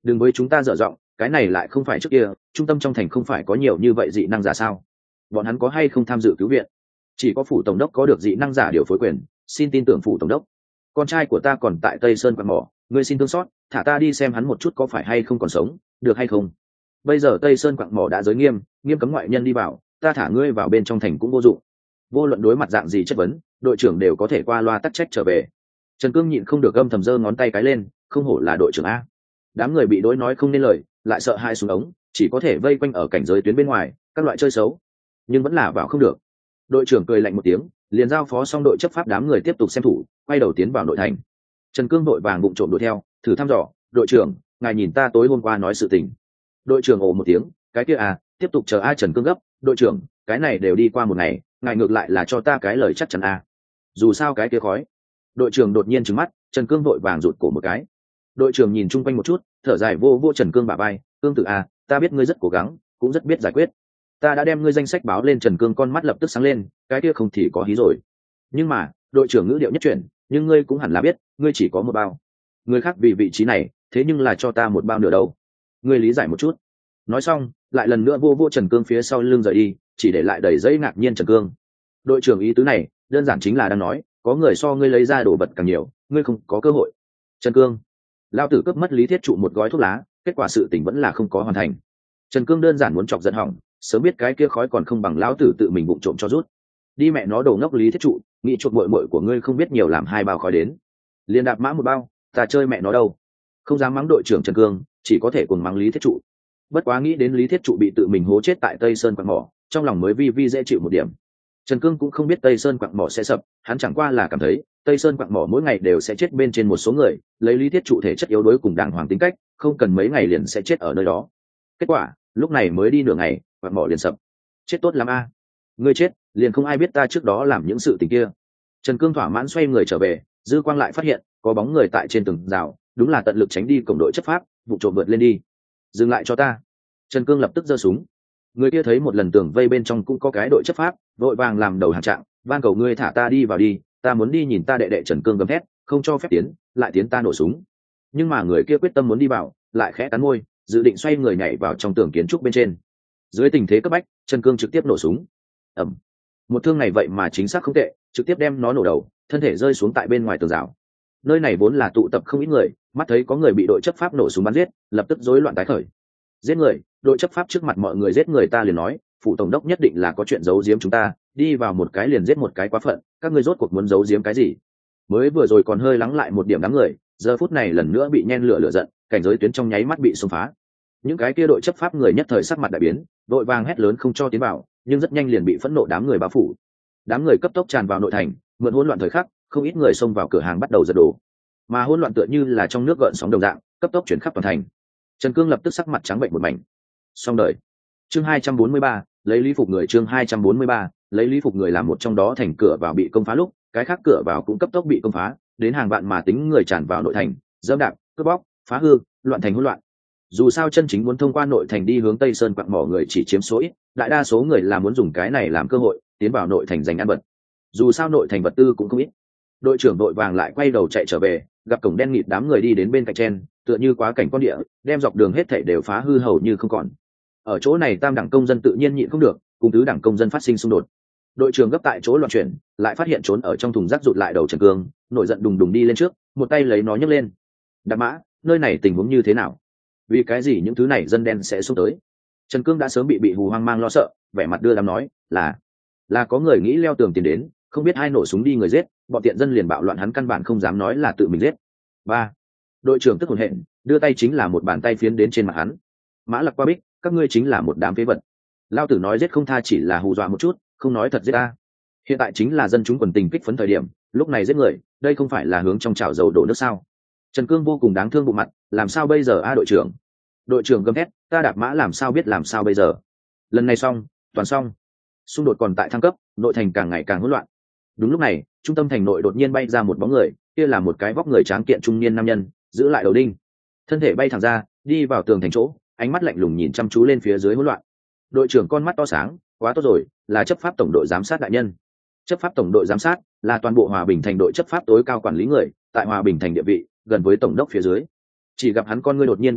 đừng với chúng ta dở giọng, cái này lại không phải trước kia trung tâm trong thành không phải có nhiều như vậy dị năng giả sao? Bọn hắn có hay không tham dự cứu viện? Chỉ có phủ tổng đốc có được dị năng giả điều phối quyền, xin tin tưởng phủ tổng đốc. Con trai của ta còn tại Tây Sơn quặng mỏ, ngươi xin thương xót, thả ta đi xem hắn một chút có phải hay không còn sống, được hay không? Bây giờ Tây Sơn quặng mỏ đã giới nghiêm, nghiêm cấm ngoại nhân đi vào, ta thả ngươi vào bên trong thành cũng vô dụng. Vô luận đối mặt dạng gì chất vấn, đội trưởng đều có thể qua loa tắc trách trở về. Trần Cương nhịn không được âm thầm giơ ngón tay cái lên, không hổ là đội trưởng a. Đám người bị đối nói không nên lời, lại sợ hai xuống ống, chỉ có thể vây quanh ở cảnh giới tuyến bên ngoài, các loại chơi xấu, nhưng vẫn là vào không được. Đội trưởng cười lạnh một tiếng, liền giao phó xong đội chấp pháp đám người tiếp tục xem thủ, quay đầu tiến vào nội thành. Trần Cương vội vàng bụng trộm đuổi theo, thử thăm dò, đội trưởng, ngài nhìn ta tối hôm qua nói sự tình. Đội trưởng ồ một tiếng, cái kia à, tiếp tục chờ ai? Trần Cương gấp, đội trưởng, cái này đều đi qua một ngày, ngài ngược lại là cho ta cái lời chắc chắn à. Dù sao cái kia khói. Đội trưởng đột nhiên trừng mắt, Trần Cương vội vàng rụt cổ một cái. Đội trưởng nhìn chung quanh một chút, thở dài vô vô Trần Cương bả vai, Cương tử à, ta biết ngươi rất cố gắng, cũng rất biết giải quyết. Ta đã đem ngươi danh sách báo lên. Trần Cương con mắt lập tức sáng lên, cái kia không thì có hí rồi. Nhưng mà, đội trưởng ngữ điệu nhất chuyển, nhưng ngươi cũng hẳn là biết, ngươi chỉ có một bao. Người khác vì vị trí này, thế nhưng là cho ta một bao nửa đâu. Ngươi lý giải một chút. Nói xong, lại lần nữa vô vô Trần Cương phía sau lưng rời đi, chỉ để lại đầy giấy ngạc nhiên Trần Cương. Đội trưởng ý tứ này, đơn giản chính là đang nói, có người so ngươi lấy ra đồ vật càng nhiều, ngươi không có cơ hội. Trần Cương, lao tử cướp mất Lý Thiết Trụ một gói thuốc lá, kết quả sự tình vẫn là không có hoàn thành. Trần Cương đơn giản muốn chọc giận hỏng, sớm biết cái kia khói còn không bằng lão tử tự mình bụng trộm cho rút. Đi mẹ nó đồ ngốc Lý Thiết Trụ, nghĩ chuột muội muội của ngươi không biết nhiều làm 2 bao khói đến, liền đạp mã một bao, ta chơi mẹ nó đâu. Không dám mắng đội trưởng Trần Cương, chỉ có thể cùng mắng Lý Thiết Trụ. Bất quá nghĩ đến Lý Thiết Trụ bị tự mình hố chết tại Tây Sơn quặng mỏ, trong lòng mới vi dễ chịu một điểm. Trần Cương cũng không biết Tây Sơn quặng mỏ sẽ sập, hắn chẳng qua là cảm thấy Tây Sơn quặng mỏ mỗi ngày đều sẽ chết bên trên một số người, lấy Lý Thiết Trụ thể chất yếu đuối cùng đàng hoàng tính cách, không cần mấy ngày liền sẽ chết ở nơi đó. Kết quả, lúc này mới đi nửa ngày, quặng mỏ liền sập. Chết tốt lắm a. Ngươi chết, liền không ai biết ta trước đó làm những sự tình kia. Trần Cương thỏa mãn xoay người trở về, dư quang lại phát hiện có bóng người tại trên tường rào, đúng là tận lực tránh đi cổng đội chấp pháp, vụ trộm vượt lên đi. Dừng lại cho ta. Trần Cương lập tức giơ súng. Người kia thấy một lần tường vây bên trong cũng có cái đội chấp pháp, vội vàng làm đầu hàng trạng, van cầu ngươi thả ta đi vào đi, ta muốn đi nhìn ta đệ đệ. Trần Cương gầm thét, không cho phép tiến, lại tiến ta nổ súng. Nhưng mà người kia quyết tâm muốn đi vào, lại khẽ cắn môi, dự định xoay người nhảy vào trong tường kiến trúc bên trên. Dưới tình thế cấp bách, Trần Cương trực tiếp nổ súng. Ầm. Một thương này vậy mà chính xác không tệ, trực tiếp đem nó nổ đầu, thân thể rơi xuống tại bên ngoài tường rào. Nơi này vốn là tụ tập không ít người, mắt thấy có người bị đội chấp pháp nổ súng bắn giết, lập tức rối loạn tái khởi. Giết người, đội chấp pháp trước mặt mọi người giết người, ta liền nói phủ tổng đốc nhất định là có chuyện giấu giếm chúng ta, đi vào một cái liền giết một cái quá phận, các ngươi rốt cuộc muốn giấu giếm cái gì? Mới vừa rồi còn hơi lắng lại một điểm đám người, giờ phút này lần nữa bị nhen lửa giận, cảnh giới tuyến trong nháy mắt bị xông phá. Những cái kia đội chấp pháp người nhất thời sắc mặt đại biến, đội vàng hét lớn không cho tiến vào, nhưng rất nhanh liền bị phẫn nộ đám người bao phủ. Đám người cấp tốc tràn vào nội thành, mượn hỗn loạn thời khắc, không ít người xông vào cửa hàng bắt đầu giật đồ, mà hỗn loạn tựa như là trong nước gợn sóng đồng dạng, cấp tốc chuyển khắp toàn thành. Trần Cương lập tức sắc mặt trắng bệnh một mảnh. Xong đời. Chương 243, lấy lý phục người. Chương 243, lấy lý phục người. Làm một trong đó thành cửa vào bị công phá lúc, cái khác cửa vào cũng cấp tốc bị công phá, đến hàng vạn mà tính người tràn vào nội thành, dẫm đạp, cướp bóc, phá hư, loạn thành hỗn loạn. Dù sao chân chính muốn thông qua nội thành đi hướng Tây Sơn quặng mỏ người chỉ chiếm số ít, đại đa số người là muốn dùng cái này làm cơ hội tiến vào nội thành giành ăn vật. Dù sao nội thành vật tư cũng không ít. Đội trưởng đội vàng lại quay đầu chạy trở về, gặp cổng đen nghịt đám người đi đến bên cạnh chen, tựa như quá cảnh con địa, đem dọc đường hết thảy đều phá hư hầu như không còn. Ở chỗ này tam đẳng công dân tự nhiên nhịn không được, cùng tứ đẳng công dân phát sinh xung đột. Đội trưởng gấp tại chỗ loạn chuyển, lại phát hiện trốn ở trong thùng rác rụt lại đầu Trần Cương, nổi giận đùng đùng đi lên trước, một tay lấy nó nhấc lên. Đạp mã, nơi này tình huống như thế nào? Vì cái gì những thứ này dân đen sẽ xuống tới? Trần Cương đã sớm bị hù hoang mang lo sợ, vẻ mặt đưa đám nói, là có người nghĩ leo tường tiến đến, không biết ai nổ súng đi người giết, bọn tiện dân liền bạo loạn, hắn căn bản không dám nói là tự mình giết. Ba. Đội trưởng tức hồn hện, đưa tay chính là một bàn tay phiến đến trên mặt hắn. Mã Lặc Qua Bích, các ngươi chính là một đám phế vật. Lao tử nói giết không tha chỉ là hù dọa một chút, không nói thật giết ta. Hiện tại chính là dân chúng quần tình kích phấn thời điểm, lúc này giết người, đây không phải là hướng trong chảo dầu đổ nước sao? Trần Cương vô cùng đáng thương bụng mặt, làm sao bây giờ a đội trưởng? Đội trưởng gầm thét, ta đạp mã làm sao biết làm sao bây giờ? Lần này xong, toàn xong. Xung đột còn tại thăng cấp, nội thành càng ngày càng hỗn loạn. Đúng lúc này, trung tâm thành nội đột nhiên bay ra một bóng người, kia là một cái vóc người tráng kiện trung niên nam nhân, giữ lại đầu đinh, thân thể bay thẳng ra, đi vào tường thành chỗ, ánh mắt lạnh lùng nhìn chăm chú lên phía dưới hỗn loạn. Đội trưởng con mắt to sáng, quá tốt rồi, là chấp pháp tổng đội giám sát đại nhân. Chấp pháp tổng đội giám sát là toàn bộ Hòa Bình thành đội chấp pháp tối cao quản lý người, tại Hòa Bình thành địa vị gần với tổng đốc phía dưới. Chỉ gặp hắn con ngươi đột nhiên biến đỏ,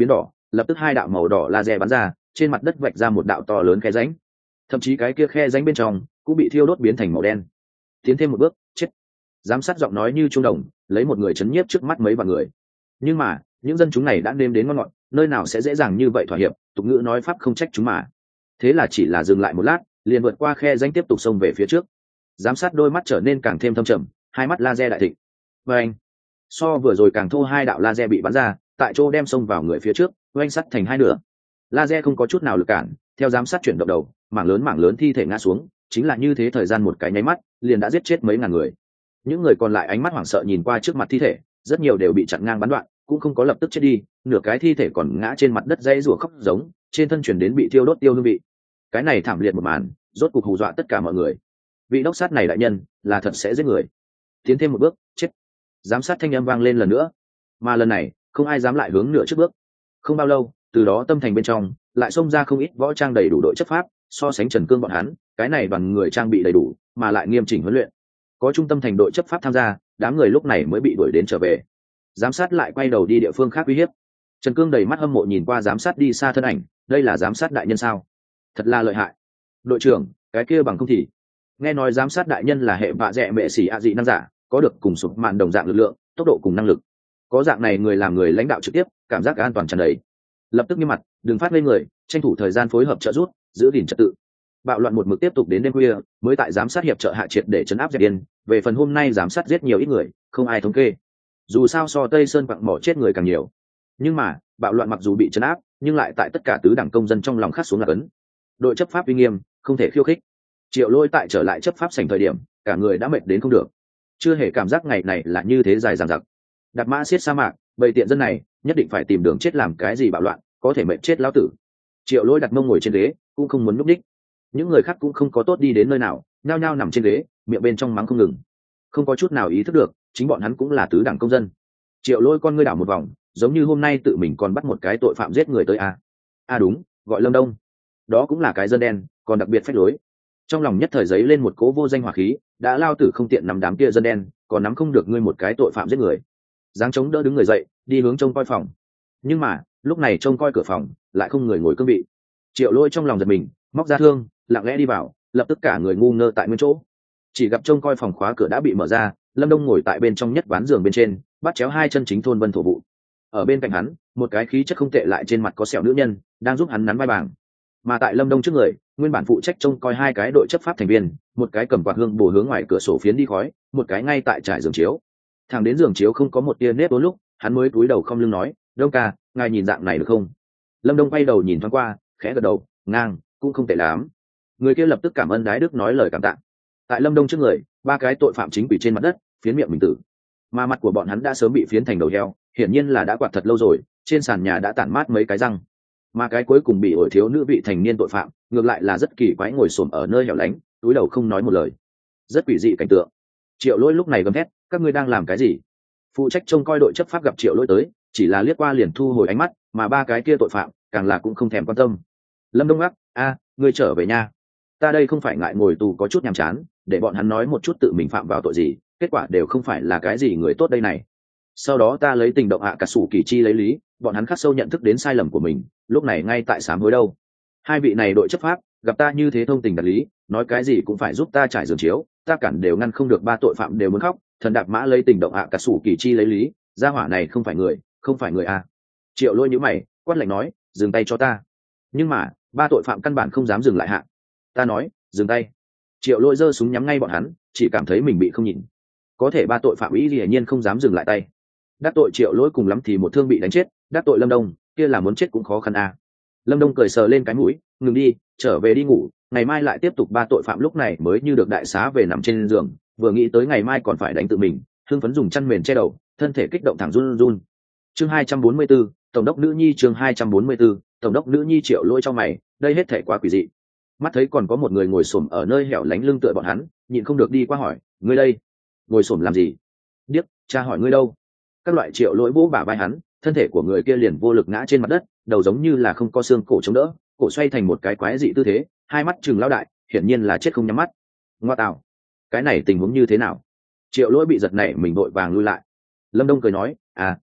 lập tức hai đạo màu đỏ laser bắn ra, trên mặt đất vạch ra một đạo to lớn khe rãnh, thậm chí cái kia khe rãnh bên trong cũng bị thiêu đốt biến thành màu đen. Tiến thêm một bước, chết. Giám sát giọng nói như trung đồng, lấy một người chấn nhiếp trước mắt mấy vạn người. Nhưng mà những dân chúng này đã nếm đến ngon ngọt, nơi nào sẽ dễ dàng như vậy thỏa hiệp, tục ngữ nói pháp không trách chúng mà. Thế là chỉ là dừng lại một lát, liền vượt qua khe rãnh tiếp tục xông về phía trước. Giám sát đôi mắt trở nên càng thêm thâm trầm, hai mắt laser đại thịnh. Và anh, so vừa rồi càng thô, hai đạo laser bị bắn ra, tại chỗ đem xông vào người phía trước, oanh sắt thành hai nửa. Laser không có chút nào lực cản, theo giám sát chuyển động đầu, mảng lớn thi thể ngã xuống, chính là như thế, thời gian một cái nháy mắt, liền đã giết chết mấy ngàn người. Những người còn lại ánh mắt hoảng sợ nhìn qua trước mặt thi thể, rất nhiều đều bị chặn ngang bắn đoạn, cũng không có lập tức chết đi, nửa cái thi thể còn ngã trên mặt đất dãy rủa khóc giống, trên thân truyền đến bị thiêu đốt tiêu hương vị. Cái này thảm liệt một màn, rốt cục hù dọa tất cả mọi người. Vị đốc sát này đại nhân là thật sẽ giết người. Tiến thêm một bước, chết. Giám sát thanh âm vang lên lần nữa, mà lần này không ai dám lại hướng nửa trước bước. Không bao lâu, từ đó tâm thành bên trong lại xông ra không ít võ trang đầy đủ đội chấp pháp. So sánh Trần Cương bọn hắn, cái này bằng người trang bị đầy đủ mà lại nghiêm chỉnh huấn luyện, có trung tâm thành đội chấp pháp tham gia, đám người lúc này mới bị đuổi đến trở về. Giám sát lại quay đầu đi địa phương khác uy hiếp. Trần Cương đầy mắt hâm mộ nhìn qua giám sát đi xa thân ảnh, đây là giám sát đại nhân sao? Thật là lợi hại. Đội trưởng, cái kia bằng không thì. Nghe nói giám sát đại nhân là hệ vạ dẹ mẹ xỉ dị năng giả, có được cùng sụp màn đồng dạng lực lượng, tốc độ cùng năng lực. Có dạng này người làm người lãnh đạo trực tiếp, cảm giác an toàn tràn đầy. Lập tức nghiêm mặt, đừng phát lên người, tranh thủ thời gian phối hợp trợ giúp, giữ gìn trật tự. Bạo loạn một mực tiếp tục đến đêm khuya, mới tại giám sát hiệp trợ hạ triệt để chấn áp dẹp điên. Về phần hôm nay giám sát giết nhiều ít người, không ai thống kê. Dù sao so Tây Sơn quặng mỏ chết người càng nhiều. Nhưng mà bạo loạn mặc dù bị chấn áp, nhưng lại tại tất cả tứ đẳng công dân trong lòng khắc xuống là cấn. Đội chấp pháp uy nghiêm, không thể khiêu khích. Triệu Lôi tại trở lại chấp pháp sảnh thời điểm, cả người đã mệt đến không được, chưa hề cảm giác ngày này là như thế dài dằng dặc. Đạp mã xiết sa mạc, bầy tiện dân này nhất định phải tìm đường chết, làm cái gì bạo loạn, có thể mệt chết lão tử. Triệu Lôi đặt mông ngồi trên ghế, cũng không muốn núp đích. Những người khác cũng không có tốt đi đến nơi nào, nhao nhao nằm trên ghế, miệng bên trong mắng không ngừng, không có chút nào ý thức được chính bọn hắn cũng là tứ đẳng công dân. Triệu Lôi con ngươi đảo một vòng, giống như hôm nay tự mình còn bắt một cái tội phạm giết người tới đúng, gọi Lâm Đông, đó cũng là cái dân đen, còn đặc biệt phách lối. Trong lòng nhất thời giấy lên một cỗ vô danh hỏa khí, đã lao tử không tiện nắm đám kia dân đen, còn nắm không được ngươi một cái tội phạm giết người. Giáng chống đỡ đứng người dậy, đi hướng trông coi phòng. Nhưng mà lúc này trông coi cửa phòng lại không người ngồi cương vị. Triệu Lôi trong lòng giật mình, móc ra thương, lặng lẽ đi vào, lập tức cả người ngu ngơ tại nguyên chỗ. Chỉ gặp trông coi phòng khóa cửa đã bị mở ra, Lâm Đông ngồi tại bên trong nhất ván giường bên trên, bắt chéo hai chân chính thôn vân thổ vụ. Ở bên cạnh hắn, một cái khí chất không tệ lại trên mặt có sẹo nữ nhân đang giúp hắn nắn vai bảng. Mà tại Lâm Đông trước người, nguyên bản phụ trách trông coi hai cái đội chấp pháp thành viên, một cái cầm quạt hương bổ hướng ngoài cửa sổ phiến đi khói, một cái ngay tại trải giường chiếu. Thằng đến giường chiếu không có một tia nếp vốn lúc, hắn mới cúi đầu không lưng nói, Đông ca, ngài nhìn dạng này được không? Lâm Đông quay đầu nhìn thoáng qua, khẽ gật đầu, ngang, cũng không tệ lắm. Người kia lập tức cảm ơn đái đức nói lời cảm tạ. Tại Lâm Đông trước người, ba cái tội phạm chính quỷ trên mặt đất, phiến miệng mình tử, mà mặt của bọn hắn đã sớm bị phiến thành đầu heo, hiển nhiên là đã quạt thật lâu rồi, trên sàn nhà đã tản mát mấy cái răng. Mà cái cuối cùng bị ổi thiếu nữ vị thành niên tội phạm, ngược lại là rất kỳ quái, ngồi xổm ở nơi hẻo lánh, túi đầu không nói một lời, rất quỷ dị cảnh tượng. Triệu Lỗi lúc này gầm thét, các ngươi đang làm cái gì? Phụ trách trông coi đội chấp pháp gặp Triệu Lỗi tới, chỉ là liếc qua liền thu hồi ánh mắt, mà ba cái kia tội phạm càng là cũng không thèm quan tâm. Lâm Đông ngắc, ngươi trở về nha, ta đây không phải ngại ngồi tù có chút nhàm chán, để bọn hắn nói một chút tự mình phạm vào tội gì, kết quả đều không phải là cái gì người tốt đây này. Sau đó ta lấy tình động hạ cả sủ kỳ chi lấy lý, bọn hắn khắc sâu nhận thức đến sai lầm của mình, lúc này ngay tại sám hối đâu. Hai vị này đội chấp pháp gặp ta như thế thông tình đạt lý, nói cái gì cũng phải giúp ta trải giường chiếu, ta cản đều ngăn không được, ba tội phạm đều muốn khóc. Thần Đạp Mã lấy tình động hạ cả sủ kỳ chi lấy lý, gia hỏa này không phải người à. Triệu Lỗi nhíu mày, quát lạnh nói, dừng tay cho ta. Nhưng mà ba tội phạm căn bản không dám dừng lại hạ. Ta nói dừng tay. Triệu Lỗi giơ súng nhắm ngay bọn hắn, chỉ cảm thấy mình bị không nhìn. Có thể ba tội phạm ý hiển nhiên không dám dừng lại tay. Đắc tội Triệu Lỗi cùng lắm thì một thương bị đánh chết, đắc tội Lâm Đông kia là muốn chết cũng khó khăn à. Lâm Đông cười sờ lên cái mũi, ngừng đi, trở về đi ngủ, ngày mai lại tiếp tục. Ba tội phạm lúc này mới như được đại xá về nằm trên giường, vừa nghĩ tới ngày mai còn phải đánh tự mình, hưng phấn dùng chăn mền che đầu, thân thể kích động thẳng run run. Chương 244, tổng đốc nữ nhi. Chương 244, tổng đốc nữ nhi. Triệu Lỗi trong mày, đây hết thể quá quỷ dị. Mắt thấy còn có một người ngồi xổm ở nơi hẻo lánh lưng tựa bọn hắn, nhịn không được đi qua hỏi, ngươi đây ngồi xổm làm gì? Điếc, cha hỏi ngươi đâu? Các loại. Triệu Lỗi vỗ bả vai hắn, thân thể của người kia liền vô lực ngã trên mặt đất, đầu giống như là không có xương cổ chống đỡ, cổ xoay thành một cái quái dị tư thế, hai mắt trừng lao đại, hiển nhiên là chết không nhắm mắt. Ngoa tạo, cái này tình huống như thế nào? Triệu Lỗi bị giật nảy mình vội vàng lui lại. Lâm Đông cười nói,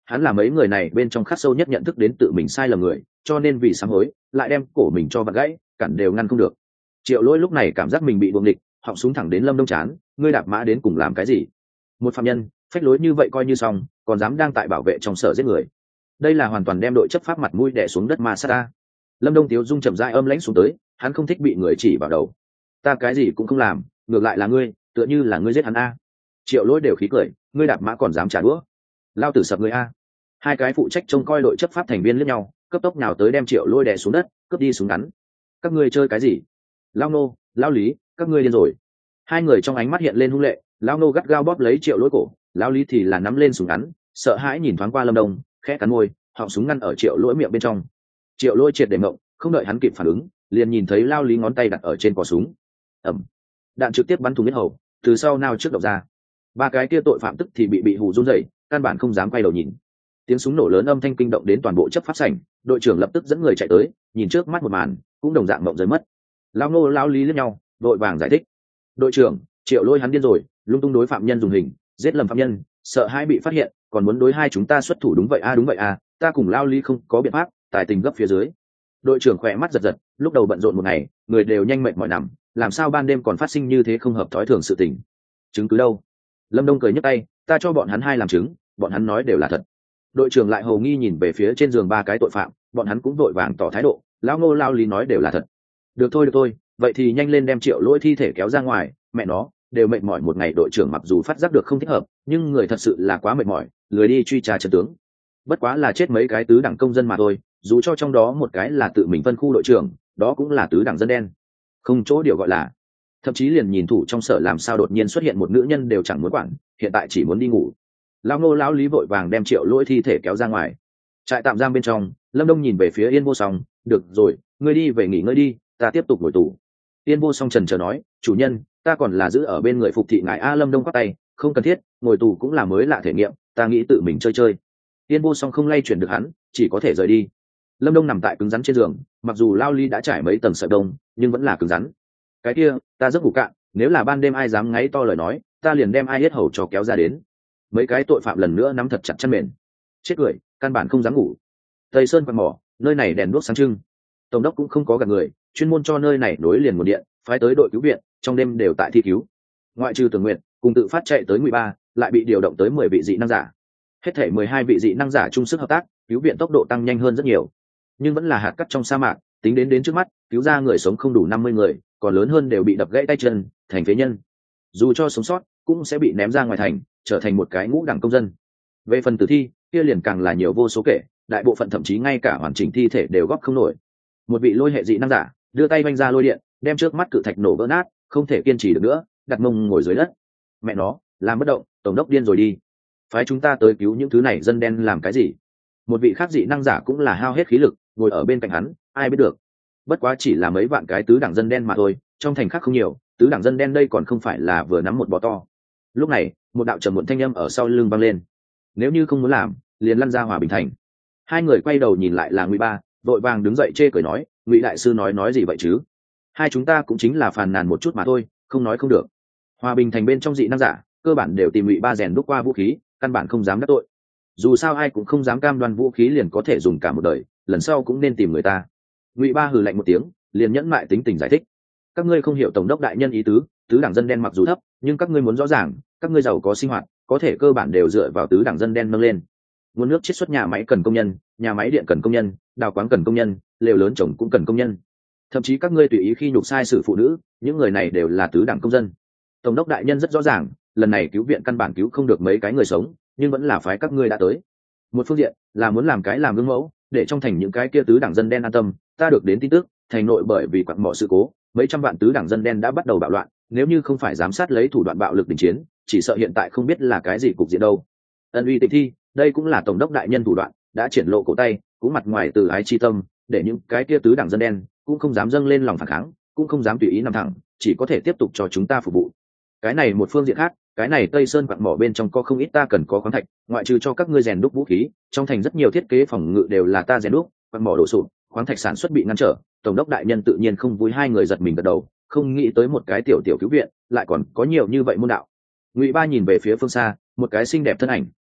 hắn là mấy người này bên trong khắc sâu nhất nhận thức đến tự mình sai lầm người, cho nên vì sám hối lại đem cổ mình cho vặn gãy, cản đều ngăn không được. Triệu Lỗi lúc này cảm giác mình bị buông địch, họng súng thẳng đến Lâm Đông chán, ngươi đạp mã đến cùng làm cái gì? Một phạm nhân phách lối như vậy coi như xong, còn dám đang tại bảo vệ trong sở giết người, đây là hoàn toàn đem đội chấp pháp mặt mũi đè xuống đất ma sát ta. Lâm Đông Tiếu Dung chậm rãi âm lãnh xuống tới, hắn không thích bị người chỉ vào đầu. Ta cái gì cũng không làm, ngược lại là ngươi, tựa như là ngươi giết hắn a. Triệu Lỗi đều khí cười, ngươi đạp mã còn dám trả đũa, lao tử sập ngươi a. Hai cái phụ trách trông coi đội chấp pháp thành viên liếc nhau, cấp tốc nào tới đem Triệu Lỗi đè xuống đất, cướp đi súng ngắn. Các ngươi chơi cái gì? Lao nô, lao lý, các ngươi điên rồi. Hai người trong ánh mắt hiện lên hung lệ, lao nô gắt gao bóp lấy Triệu Lỗi cổ, lao lý thì là nắm lên súng ngắn, sợ hãi nhìn thoáng qua Lâm Đông, khẽ cắn môi, họng súng ngăn ở Triệu Lỗi miệng bên trong. Triệu Lỗi triệt để ngộng, không đợi hắn kịp phản ứng, liền nhìn thấy lao lý ngón tay đặt ở trên cò súng. Ầm, đạn trực tiếp bắn thủng yết hầu, từ sau nao trước độc ra. Ba cái kia tội phạm tức thì bị hù run rẩy, căn bản không dám quay đầu nhìn. Tiếng súng nổ lớn âm thanh kinh động đến toàn bộ chấp pháp sảnh, đội trưởng lập tức dẫn người chạy tới, nhìn trước mắt một màn, cũng đồng dạng mộng rơi mất. Lao nô lao lý liếc nhau, đội vàng giải thích. Đội trưởng, Triệu Lỗi hắn điên rồi, lung tung đối phạm nhân dùng hình, giết lầm phạm nhân, sợ hai bị phát hiện, còn muốn đối hai chúng ta xuất thủ. Đúng vậy a, đúng vậy a, ta cùng lao lý không có biện pháp, tài tình gấp phía dưới. Đội trưởng khỏe mắt giật giật, lúc đầu bận rộn một ngày, người đều nhanh mệt mỏi nằm, làm sao ban đêm còn phát sinh như thế không hợp thói thường sự tình. Chứng cứ đâu? Lâm Đông cười nhấc tay, ta cho bọn hắn hai làm chứng, bọn hắn nói đều là thật. Đội trưởng lại hầu nghi nhìn về phía trên giường ba cái tội phạm, bọn hắn cũng vội vàng tỏ thái độ, lão ngô lao lý nói đều là thật. Được thôi, vậy thì nhanh lên đem Triệu Lỗi thi thể kéo ra ngoài, mẹ nó, đều mệt mỏi một ngày. Đội trưởng mặc dù phát giác được không thích hợp, nhưng người thật sự là quá mệt mỏi, lười đi truy tra trận tướng. Bất quá là chết mấy cái tứ đẳng công dân mà thôi, dù cho trong đó một cái là tự mình phân khu đội trưởng, đó cũng là tứ đẳng dân đen, không chỗ điều gọi là. Thậm chí liền nhìn thủ trong sở làm sao đột nhiên xuất hiện một nữ nhân đều chẳng muốn quản, hiện tại chỉ muốn đi ngủ. Lão nô lão lý vội vàng đem Triệu Lỗi thi thể kéo ra ngoài. Trại tạm giam bên trong, Lâm Đông nhìn về phía Yên Vô Song, được rồi, ngươi đi về nghỉ ngơi đi, ta tiếp tục ngồi tù. Yên Vô Song trần chờ nói, chủ nhân, ta còn là giữ ở bên người phục thị ngài a. Lâm Đông quát tay, không cần thiết, ngồi tù cũng là mới lạ thể nghiệm, ta nghĩ tự mình chơi chơi. Yên Vô Song không lay chuyển được hắn, chỉ có thể rời đi. Lâm Đông nằm tại cứng rắn trên giường, mặc dù lao ly đã trải mấy tầng sợi đông, nhưng vẫn là cứng rắn. Cái kia, ta giấc ngủ cạn, nếu là ban đêm ai dám ngáy to lời nói, ta liền đem ai hết hầu cho kéo ra đến. Mấy cái tội phạm lần nữa nắm thật chặt chăn mền. Chết cười, căn bản không dám ngủ. Tây Sơn quạt mỏ, nơi này đèn đuốc sáng trưng. Tổng đốc cũng không có gạt người, chuyên môn cho nơi này nối liền nguồn điện, phái tới đội cứu viện, trong đêm đều tại thi cứu. Ngoại trừ Tưởng Nguyện, cùng tự phát chạy tới Ngụy Ba, lại bị điều động tới 10 vị dị năng giả. Hết thể 12 vị dị năng giả chung sức hợp tác, cứu viện tốc độ tăng nhanh hơn rất nhiều. Nhưng vẫn là hạt cát trong sa mạc, tính đến trước mắt, cứu ra người sống không đủ 50 người, còn lớn hơn đều bị đập gãy tay chân, thành phế nhân. Dù cho sống sót, cũng sẽ bị ném ra ngoài thành, trở thành một cái ngũ đẳng công dân. Về phần tử thi, kia liền càng là nhiều vô số kể, đại bộ phận thậm chí ngay cả hoàn chỉnh thi thể đều góp không nổi. Một vị lôi hệ dị năng giả đưa tay vanh ra lôi điện, đem trước mắt cự thạch nổ vỡ nát, không thể kiên trì được nữa, đặt mông ngồi dưới đất. Mẹ nó, làm bất động, tổng đốc điên rồi đi. Phái chúng ta tới cứu những thứ này dân đen làm cái gì? Một vị khác dị năng giả cũng là hao hết khí lực, ngồi ở bên cạnh hắn, ai biết được. Bất quá chỉ là mấy vạn cái tứ đẳng dân đen mà thôi, trong thành khác không nhiều, tứ đẳng dân đen đây còn không phải là vừa nắm một bò to. Lúc này, một đạo trầm muộn thanh âm ở sau lưng vang lên. Nếu như không muốn làm, liền lăn ra Hòa Bình thành. Hai người quay đầu nhìn lại là Ngụy Ba, vội vàng đứng dậy chê cười nói, Ngụy đại sư nói gì vậy chứ? Hai chúng ta cũng chính là phàn nàn một chút mà thôi, không nói không được. Hòa Bình thành bên trong dị năng giả, cơ bản đều tìm Ngụy Ba rèn đúc qua vũ khí, căn bản không dám đắc tội. Dù sao ai cũng không dám cam đoan vũ khí liền có thể dùng cả một đời, lần sau cũng nên tìm người ta. Ngụy Ba hừ lạnh một tiếng, liền nhẫn mại tính tình giải thích. Các ngươi không hiểu tổng đốc đại nhân ý tứ, tứ đẳng dân đen mặc dù thấp, nhưng các ngươi muốn rõ ràng, các ngươi giàu có sinh hoạt, có thể cơ bản đều dựa vào tứ đẳng dân đen nâng lên. Nguồn nước chiết xuất nhà máy cần công nhân, nhà máy điện cần công nhân, đào quáng cần công nhân, lều lớn trồng cũng cần công nhân. Thậm chí các ngươi tùy ý khi nhục sai sự phụ nữ, những người này đều là tứ đẳng công dân. Tổng đốc đại nhân rất rõ ràng, lần này cứu viện căn bản cứu không được mấy cái người sống, nhưng vẫn là phái các ngươi đã tới. Một phương diện là muốn làm cái làm gương mẫu, để trong thành những cái kia tứ đẳng dân đen an tâm. Ta được đến tin tức, thành nội bởi vì quặng mỏ sự cố, mấy trăm vạn tứ đẳng dân đen đã bắt đầu bạo loạn, nếu như không phải giám sát lấy thủ đoạn bạo lực đình chiến, chỉ sợ hiện tại không biết là cái gì cục diện đâu. Ân uy tịnh thi, đây cũng là tổng đốc đại nhân thủ đoạn, đã triển lộ cổ tay, cũng mặt ngoài từ ái chi tâm, để những cái kia tứ đẳng dân đen cũng không dám dâng lên lòng phản kháng, cũng không dám tùy ý nằm thẳng, chỉ có thể tiếp tục cho chúng ta phục vụ. Cái này một phương diện khác, cái này Tây Sơn quặng mỏ bên trong có không ít ta cần có khoáng thạch, ngoại trừ cho các ngươi rèn đúc vũ khí, trong thành rất nhiều thiết kế phòng ngự đều là ta rèn đúc, quặng mỏ đổ sụp, khoáng thạch sản xuất bị ngăn trở, tổng đốc đại nhân tự nhiên không vui. Hai người giật mình gật đầu, không nghĩ tới một cái tiểu cứu viện lại còn có nhiều như vậy môn đạo. Ngụy Ba nhìn về phía phương xa, một cái xinh đẹp thân ảnh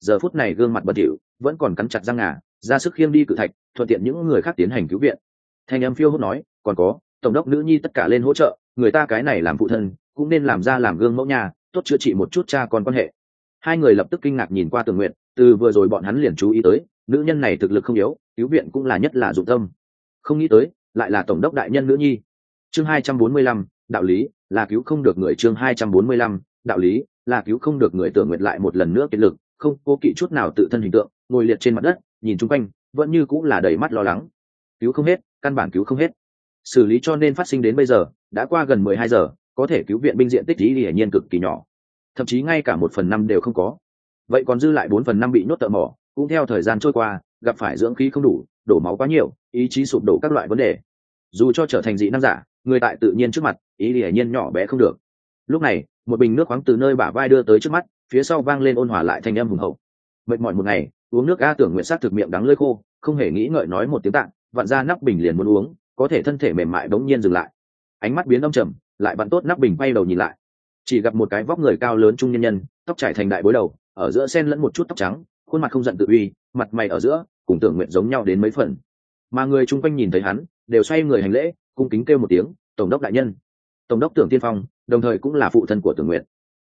giờ phút này gương mặt bẩn thỉu vẫn còn cắn chặt răng ngà, ra sức khiêng đi cự thạch, thuận tiện những người khác tiến hành cứu viện. Thanh âm phiêu hốt nói, còn có tổng đốc nữ nhi tất cả lên hỗ trợ, người ta cái này làm phụ thân cũng nên làm ra làm gương mẫu nhà, tốt chữa trị một chút cha con quan hệ. Hai người lập tức kinh ngạc nhìn qua Tường Nguyệt, từ vừa rồi bọn hắn liền chú ý tới nữ nhân này thực lực không yếu, cứu viện cũng là nhất là dụng tâm, không nghĩ tới lại là tổng đốc đại nhân nữ nhi. Chương 245, đạo lý là cứu không được người. Chương 245, đạo lý là cứu không được người. Tường Nguyệt lại một lần nữa kiệt lực, không cố kỵ chút nào tự thân hình tượng, ngồi liệt trên mặt đất, nhìn chung quanh vẫn như cũng là đầy mắt lo lắng. Cứu không hết, căn bản cứu không hết. Xử lý cho nên phát sinh đến bây giờ đã qua gần 12 giờ, có thể cứu viện binh diện tích lý hiển nhiên cực kỳ nhỏ, thậm chí ngay cả 1/5 đều không có. Vậy còn dư lại 4/5 bị nhốt tợ mỏ, cũng theo thời gian trôi qua gặp phải dưỡng khí không đủ, đổ máu quá nhiều, ý chí sụp đổ các loại vấn đề. Dù cho trở thành dị năng giả, người tại tự nhiên trước mặt ý hiển nhiên nhỏ bé không được. Lúc này một bình nước khoáng từ nơi bả vai đưa tới trước mắt, phía sau vang lên ôn hòa lại thanh âm hùng hậu. Mệt mỏi một ngày, uống nước a. Tưởng Nguyện sát thực miệng đắng lưỡi khô, không hề nghĩ ngợi nói một tiếng tạng, vặn ra nắp bình liền muốn uống, có thể thân thể mềm mại đống nhiên dừng lại, ánh mắt biến âm trầm, lại vặn tốt nắp bình quay đầu nhìn lại, chỉ gặp một cái vóc người cao lớn trung nhân nhân, tóc trải thành đại bối đầu, ở giữa xen lẫn một chút tóc trắng, khuôn mặt không giận tự uy, mặt mày ở giữa cùng Tưởng Nguyện giống nhau đến mấy phần, mà người chung quanh nhìn thấy hắn đều xoay người hành lễ, cung kính kêu một tiếng tổng đốc đại nhân. Tổng đốc Tưởng Tiên Phong đồng thời cũng là phụ thân của Tưởng Nguyện.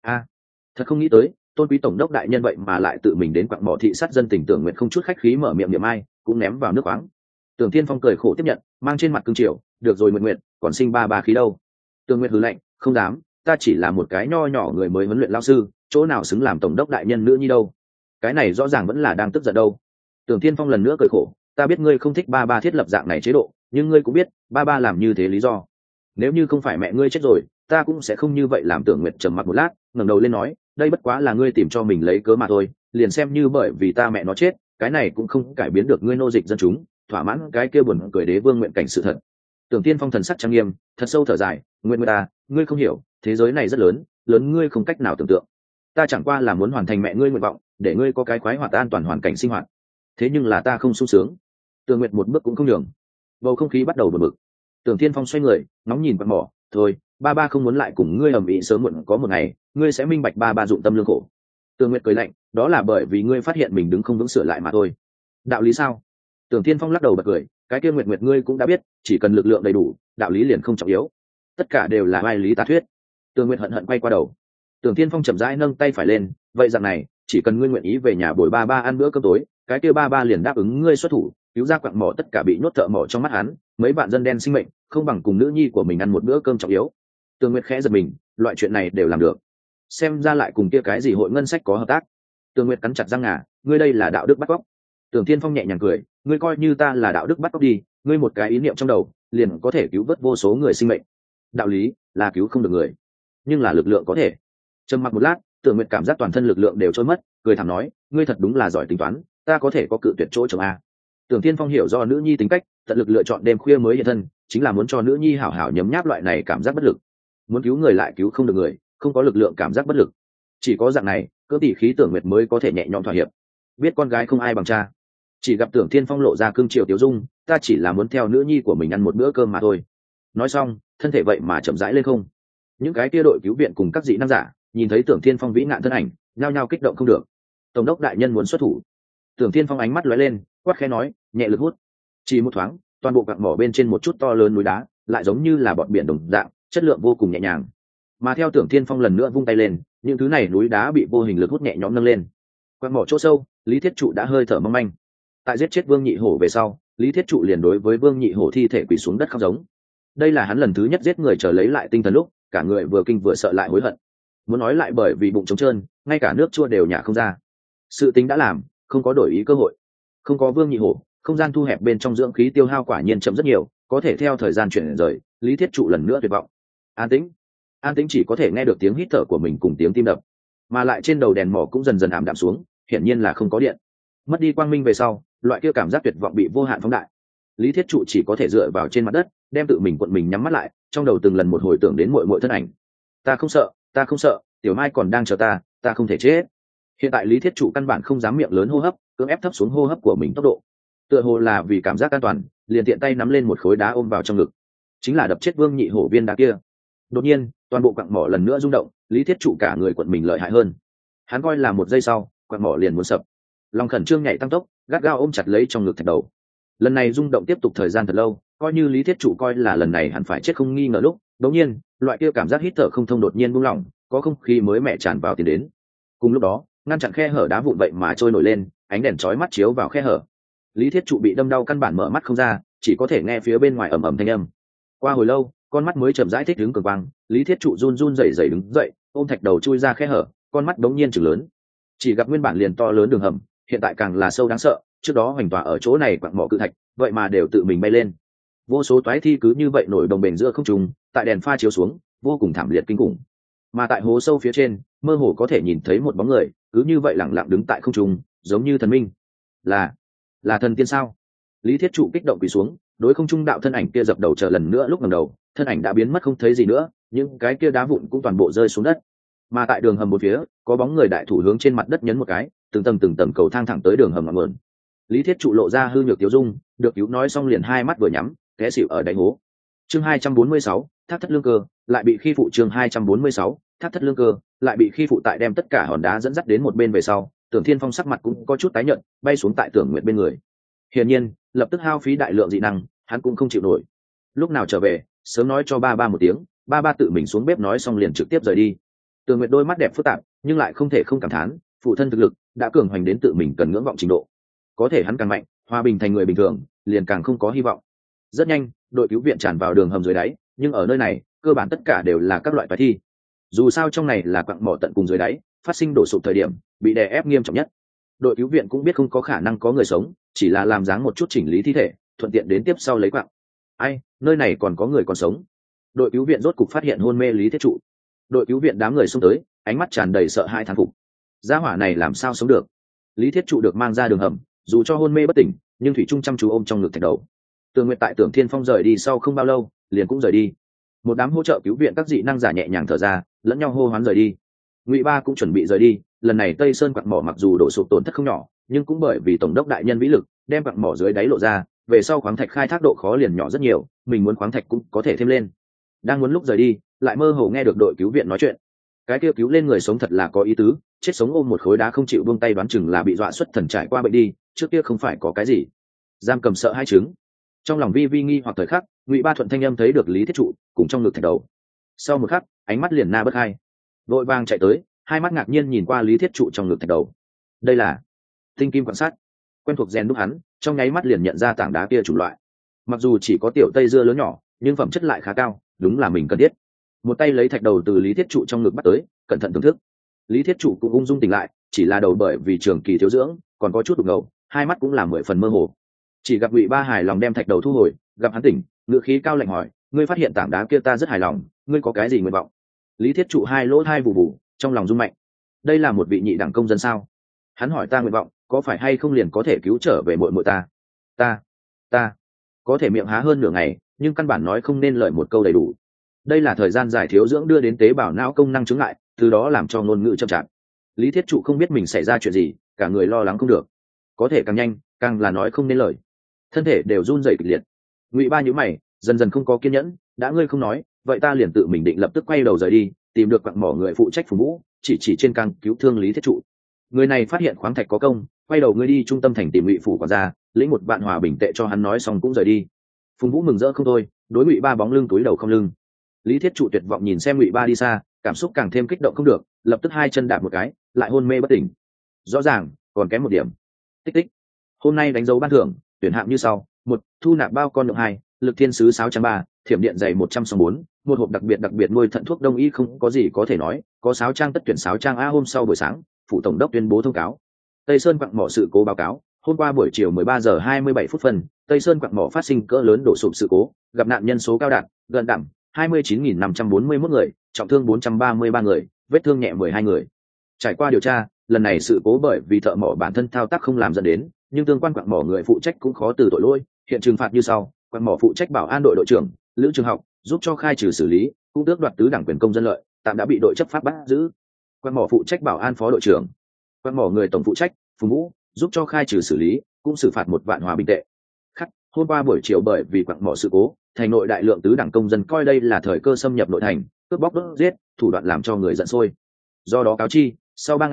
Thật không nghĩ tới tôn quý tổng đốc đại nhân vậy mà lại tự mình đến quặng mỏ thị sát dân tình. Tưởng Nguyện không chút khách khí mở miệng niệm ai, cũng ném vào nước khoáng. Tưởng Tiên Phong cười khổ tiếp nhận, mang trên mặt cương triều, được rồi Nguyện Nguyện, còn sinh ba khí đâu. Tưởng Nguyện hừ lạnh, không dám, ta chỉ là một cái nho nhỏ người mới huấn luyện lao sư, chỗ nào xứng làm tổng đốc đại nhân nữ nhi đâu. Cái này rõ ràng vẫn là đang tức giận đâu. Tưởng Tiên Phong lần nữa cười khổ, ta biết ngươi không thích ba thiết lập dạng này chế độ, nhưng ngươi cũng biết ba làm như thế lý do. Nếu như không phải mẹ ngươi chết rồi, ta cũng sẽ không như vậy làm. Tưởng Nguyệt trầm mặc một lát, ngẩng đầu lên nói, đây bất quá là ngươi tìm cho mình lấy cớ mà thôi, liền xem như bởi vì ta mẹ nó chết, cái này cũng không cải biến được ngươi nô dịch dân chúng, thỏa mãn cái kia buồn cười đế vương nguyện cảnh sự thật. Tưởng Tiên Phong thần sắc trang nghiêm, thật sâu thở dài, nguyện người ta, ngươi không hiểu, thế giới này rất lớn, lớn ngươi không cách nào tưởng tượng. Ta chẳng qua là muốn hoàn thành mẹ ngươi nguyện vọng, để ngươi có cái khoái hoạt an toàn hoàn cảnh sinh hoạt. Thế nhưng là ta không sung sướng. Tưởng Nguyệt một bước cũng không nhường. Bầu không khí bắt đầu bực bực. Tưởng Tiên Phong xoay người, ngóng nhìn quạt mỏ, thôi, ba không muốn lại cùng ngươi ầm ĩ, sớm muộn có một ngày, ngươi sẽ minh bạch ba dụng tâm lương khổ. Tưởng Nguyệt cười lạnh, đó là bởi vì ngươi phát hiện mình đứng không vững sửa lại mà thôi. Đạo lý sao? Tưởng Tiên Phong lắc đầu bật cười, cái kia Nguyệt ngươi cũng đã biết, chỉ cần lực lượng đầy đủ, đạo lý liền không trọng yếu. Tất cả đều là vai lý tà thuyết. Tưởng Nguyệt hận hận quay qua đầu. Tưởng Tiên Phong chậm rãi nâng tay phải lên, vậy rằng này, chỉ cần ngươi nguyện ý về nhà bồi ba ăn bữa cơm tối, cái kia ba liền đáp ứng ngươi xuất thủ, cứu ra quặng mỏ tất cả bị nhốt thợ mỏ trong mắt hắn, mấy bạn dân đen sinh mệnh, không bằng cùng nữ nhi của mình ăn một bữa cơm trọng yếu. Tưởng Nguyệt khẽ giật mình, loại chuyện này đều làm được, xem ra lại cùng kia cái gì hội ngân sách có hợp tác. Tưởng Nguyệt cắn chặt răng ngà, ngươi đây là đạo đức bắt cóc. Tưởng Tiên Phong nhẹ nhàng cười, ngươi coi như ta là đạo đức bắt cóc đi, ngươi một cái ý niệm trong đầu liền có thể cứu vớt vô số người sinh mệnh. Đạo lý là cứu không được người, nhưng là lực lượng có thể. Trầm mặc một lát, Tưởng Nguyệt cảm giác toàn thân lực lượng đều trôi mất, cười thảm nói, ngươi thật đúng là giỏi tính toán, ta có thể có cự tuyệt chỗ chồng a. Tưởng Tiên Phong hiểu do nữ nhi tính cách, tận lực lựa chọn đêm khuya mới hiện thân, chính là muốn cho nữ nhi hảo hảo nhấm nháp loại này cảm giác bất lực. Muốn cứu người lại cứu không được người, không có lực lượng cảm giác bất lực. Chỉ có dạng này, cỡ tỷ khí Tưởng Nguyệt mới có thể nhẹ nhõm thỏa hiệp. Biết con gái không ai bằng cha. Chỉ gặp Tưởng Tiên Phong lộ ra cương triều tiểu dung, ta chỉ là muốn theo nữ nhi của mình ăn một bữa cơm mà thôi. Nói xong, thân thể vậy mà chậm rãi lên không. Những cái kia đội cứu viện cùng các dị năng giả, nhìn thấy Tưởng Tiên Phong vĩ nạn thân ảnh, nhao nhao kích động không được. Tổng đốc đại nhân muốn xuất thủ. Tưởng Tiên Phong ánh mắt lóe lên, quát khẽ nói, nhẹ lực hút. Chỉ một thoáng, toàn bộ quặng mỏ bên trên một chút to lớn núi đá, lại giống như là bọt biển đồng dạng, chất lượng vô cùng nhẹ nhàng. Mà theo Tưởng Tiên Phong lần nữa vung tay lên, những thứ này núi đá bị vô hình lực hút nhẹ nhõm nâng lên. Quặng mỏ chỗ sâu, Lý Thiết Trụ đã hơi thở mong manh. Tại giết chết Vương Nhị Hổ về sau, Lý Thiết Trụ liền đối với Vương Nhị Hổ thi thể quỳ xuống đất khóc giống. Đây là hắn lần thứ nhất giết người chờ lấy lại tinh thần lúc, cả người vừa kinh vừa sợ lại hối hận. Muốn nói lại bởi vì bụng trống trơn, ngay cả nước chua đều nhả không ra. Sự tính đã làm, không có đổi ý cơ hội. Không có Vương Nhị Hổ, không gian thu hẹp bên trong dưỡng khí tiêu hao quả nhiên chậm rất nhiều, có thể theo thời gian chuyển rời, Lý Thiết Trụ lần nữa tuyệt vọng. An tĩnh chỉ có thể nghe được tiếng hít thở của mình cùng tiếng tim đập, mà lại trên đầu đèn mỏ cũng dần dần ảm đạm xuống, hiển nhiên là không có điện. Mất đi quang minh về sau, loại kia cảm giác tuyệt vọng bị vô hạn phóng đại. Lý Thiết Trụ chỉ có thể dựa vào trên mặt đất, đem tự mình cuộn mình nhắm mắt lại, trong đầu từng lần một hồi tưởng đến muội thân ảnh. Ta không sợ, Tiểu Mai còn đang chờ ta không thể chết. Hiện tại Lý Thiết Trụ căn bản không dám miệng lớn hô hấp, cưỡng ép thấp xuống hô hấp của mình tốc độ. Tựa hồ là vì cảm giác an toàn, liền tiện tay nắm lên một khối đá ôm vào trong ngực. Chính là đập chết Vương Nhị Hổ viên đá kia. Đột nhiên, toàn bộ quặng mỏ lần nữa rung động, Lý Thiết Trụ cả người cuộn mình lợi hại hơn. Hắn coi là một giây sau, quặng mỏ liền muốn sập. Lòng khẩn trương nhảy tăng tốc, gắt gao ôm chặt lấy trong ngực thạch đầu. Lần này rung động tiếp tục thời gian thật lâu, coi như Lý Thiết Trụ coi là lần này hẳn phải chết không nghi ngờ lúc, đột nhiên, loại kia cảm giác hít thở không thông đột nhiên buông lỏng, có không khí mới mẻ tràn vào tiến đến. Cùng lúc đó, ngăn chặn khe hở đá vụn vậy mà trôi nổi lên, ánh đèn chói mắt chiếu vào khe hở. Lý Thiết Trụ bị đâm đau căn bản mở mắt không ra, chỉ có thể nghe phía bên ngoài ầm ầm thanh âm. Qua hồi lâu, con mắt mới chậm rãi thích ứng cường quang, Lý Thiết Trụ run run rẩy rẩy đứng dậy, ôm thạch đầu chui ra khe hở, con mắt đống nhiên trừng lớn. Chỉ gặp nguyên bản liền to lớn đường hầm, hiện tại càng là sâu đáng sợ, trước đó hoành tỏa ở chỗ này quặng mỏ cự thạch, vậy mà đều tự mình bay lên. Vô số toái thi cứ như vậy nổi đồng bền giữa không trung, tại đèn pha chiếu xuống, vô cùng thảm liệt kinh khủng. Mà tại hố sâu phía trên, mơ hồ có thể nhìn thấy một bóng người, cứ như vậy lặng lặng đứng tại không trung, giống như thần minh. Là thần tiên sao? Lý Thiết Trụ kích động quỳ xuống, đối không trung đạo thân ảnh kia dập đầu chờ lần nữa lúc ngẩng đầu, thân ảnh đã biến mất không thấy gì nữa, những cái kia đá vụn cũng toàn bộ rơi xuống đất. Mà tại đường hầm một phía, có bóng người đại thủ hướng trên mặt đất nhấn một cái, từng tầng cầu thang thẳng tới đường hầm ngọn nguồn. Lý Thiết Trụ lộ ra hư nhược tiêu dung, được cứu nói xong liền hai mắt vừa nhắm, té xỉu ở đáy hố. Chương 246, thác thất lương cơ, lại bị khi phụ. Chương 246, thác thất lương cơ, lại bị khi phụ. Tại đem tất cả hòn đá dẫn dắt đến một bên về sau, Tưởng Thiên Phong sắc mặt cũng có chút tái nhợt, bay xuống tại Tưởng Nguyệt bên người. Hiển nhiên, lập tức hao phí đại lượng dị năng, hắn cũng không chịu nổi. Lúc nào trở về, sớm nói cho ba ba một tiếng, ba ba tự mình xuống bếp nói xong liền trực tiếp rời đi. Tưởng Nguyệt đôi mắt đẹp phức tạp, nhưng lại không thể không cảm thán, phụ thân thực lực đã cường hoành đến tự mình cần ngưỡng vọng trình độ. Có thể hắn càng mạnh, hòa bình thành người bình thường, liền càng không có hy vọng. Rất nhanh, đội cứu viện tràn vào đường hầm dưới đáy, nhưng ở nơi này, cơ bản tất cả đều là các loại toái thi. Dù sao trong này là quặng mỏ tận cùng dưới đáy, phát sinh đổ sụp thời điểm, bị đè ép nghiêm trọng nhất. Đội cứu viện cũng biết không có khả năng có người sống, chỉ là làm dáng một chút chỉnh lý thi thể, thuận tiện đến tiếp sau lấy quặng. Ai, nơi này còn có người còn sống. Đội cứu viện rốt cục phát hiện hôn mê Lý Thiết Trụ. Đội cứu viện đám người xông tới, ánh mắt tràn đầy sợ hãi thán phục. Gia hỏa này làm sao sống được? Lý Thiết Trụ được mang ra đường hầm, dù cho hôn mê bất tỉnh, nhưng thủy trung chăm chú ôm trong ngực thạch đầu. Tường Nguyệt tại Tưởng Thiên Phong rời đi sau không bao lâu, liền cũng rời đi. Một đám hỗ trợ cứu viện các dị năng giả nhẹ nhàng thở ra, lẫn nhau hô hoán rời đi. Ngụy Ba cũng chuẩn bị rời đi, lần này Tây Sơn quặng mỏ mặc dù đổ sụp tổn thất không nhỏ, nhưng cũng bởi vì tổng đốc đại nhân vĩ lực, đem quặng mỏ dưới đáy lộ ra, về sau khoáng thạch khai thác độ khó liền nhỏ rất nhiều, mình muốn khoáng thạch cũng có thể thêm lên. Đang muốn lúc rời đi, lại mơ hồ nghe được đội cứu viện nói chuyện. Cái kia cứu lên người sống thật là có ý tứ, chết sống ôm một khối đá không chịu buông tay đoán chừng là bị dọa xuất thần trải qua bệnh đi, trước kia không phải có cái gì. Giam cầm sợ hai chứng. Trong lòng vi vi nghi hoặc thời khắc, Ngụy Ba thuận thanh âm thấy được Lý Thiết Trụ cùng trong ngực thạch đầu. Sau một khắc, ánh mắt liền na bất hai, vội vàng chạy tới, hai mắt ngạc nhiên nhìn qua Lý Thiết Trụ trong ngực thạch đầu. Đây là tinh kim quan sát, quen thuộc rèn đúc hắn, trong nháy mắt liền nhận ra tảng đá kia chủng loại. Mặc dù chỉ có tiểu tây dưa lớn nhỏ, nhưng phẩm chất lại khá cao, đúng là mình cần thiết. Một tay lấy thạch đầu từ Lý Thiết Trụ trong ngực bắt tới, cẩn thận thưởng thức. Lý Thiết Trụ cũng ung dung tỉnh lại, chỉ là đầu bởi vì trường kỳ thiếu dưỡng, còn có chút đục ngầu, hai mắt cũng là 10 phần mơ hồ. Chỉ gặp Ngụy Ba hài lòng đem thạch đầu thu hồi, gặp hắn tỉnh, ngữ khí cao lạnh hỏi, ngươi phát hiện tảng đá kia ta rất hài lòng, ngươi có cái gì nguyện vọng? Lý Thiết Trụ hai lỗ thai vụ vụ, trong lòng rung mạnh. Đây là một vị nhị đẳng công dân sao? Hắn hỏi ta nguyện vọng, có phải hay không liền có thể cứu trở về muội muội ta? Ta có thể miệng há hơn nửa ngày, nhưng căn bản nói không nên lời một câu đầy đủ. Đây là thời gian dài thiếu dưỡng đưa đến tế bào não công năng chứng lại, từ đó làm cho ngôn ngữ chậm chạp. Lý Thiết Trụ không biết mình xảy ra chuyện gì, cả người lo lắng không được. Có thể càng nhanh, càng là nói không nên lời, thân thể đều run rẩy kịch liệt. Ngụy Ba nhíu mày, dần dần không có kiên nhẫn, đã ngươi không nói, vậy ta liền tự mình định lập tức quay đầu rời đi, tìm được quặng mỏ người phụ trách Phùng Vũ, chỉ trên càng cứu thương Lý Thiết Trụ. Người này phát hiện khoáng thạch có công, quay đầu ngươi đi trung tâm thành tìm Ngụy phủ quản gia, lĩnh một vạn hòa bình tệ cho hắn nói xong cũng rời đi. Phùng Vũ mừng rỡ không thôi, đối Ngụy Ba bóng lưng túi đầu không lưng. Lý Thiết Trụ tuyệt vọng nhìn xem Ngụy Ba đi xa, cảm xúc càng thêm kích động không được, lập tức hai chân đạp một cái, lại hôn mê bất tỉnh. Rõ ràng còn kém một điểm. Tích tích. Hôm nay đánh dấu ban thưởng, tuyển hạng như sau: 1. Thu nạp bao con lượng 2, lực thiên sứ 603, thiểm điện dày 104, một hộp đặc biệt nuôi thận thuốc đông y không có gì có thể nói, có 6 trang tất tuyển 6 trang a. Hôm sau buổi sáng, phụ tổng đốc tuyên bố thông cáo. Tây Sơn quặng mỏ sự cố báo cáo, hôm qua buổi chiều 13 giờ 27 phút phần, Tây Sơn quặng mỏ phát sinh cỡ lớn đổ sụp sự cố, gặp nạn nhân số cao đạt gần đẳng 29.541 người, trọng thương 433 người, vết thương nhẹ 12 người. Trải qua điều tra, lần này sự cố bởi vì thợ mỏ bản thân thao tác không làm dẫn đến, nhưng tương quan quặng mỏ người phụ trách cũng khó từ tội lỗi, hiện trừng phạt như sau: quặng mỏ phụ trách bảo an đội đội trưởng Lữ Trường Học giúp cho khai trừ xử lý, cũng tước đoạt tứ đẳng quyền công dân lợi, tạm đã bị đội chấp pháp bắt giữ. Quặng mỏ phụ trách bảo an phó đội trưởng, quặng mỏ người tổng phụ trách Phùng Vũ giúp cho khai trừ xử lý, cũng xử phạt 1 vạn hòa bình tệ. Khắc, hôm qua buổi chiều bởi vì quặng mỏ sự cố, thành nội đại lượng tứ đẳng công dân coi đây là thời cơ xâm nhập nội thành, cướp bóc đốt giết, thủ đoạn làm cho người giận sôi. Do đó cáo chi, sau 3 ngày,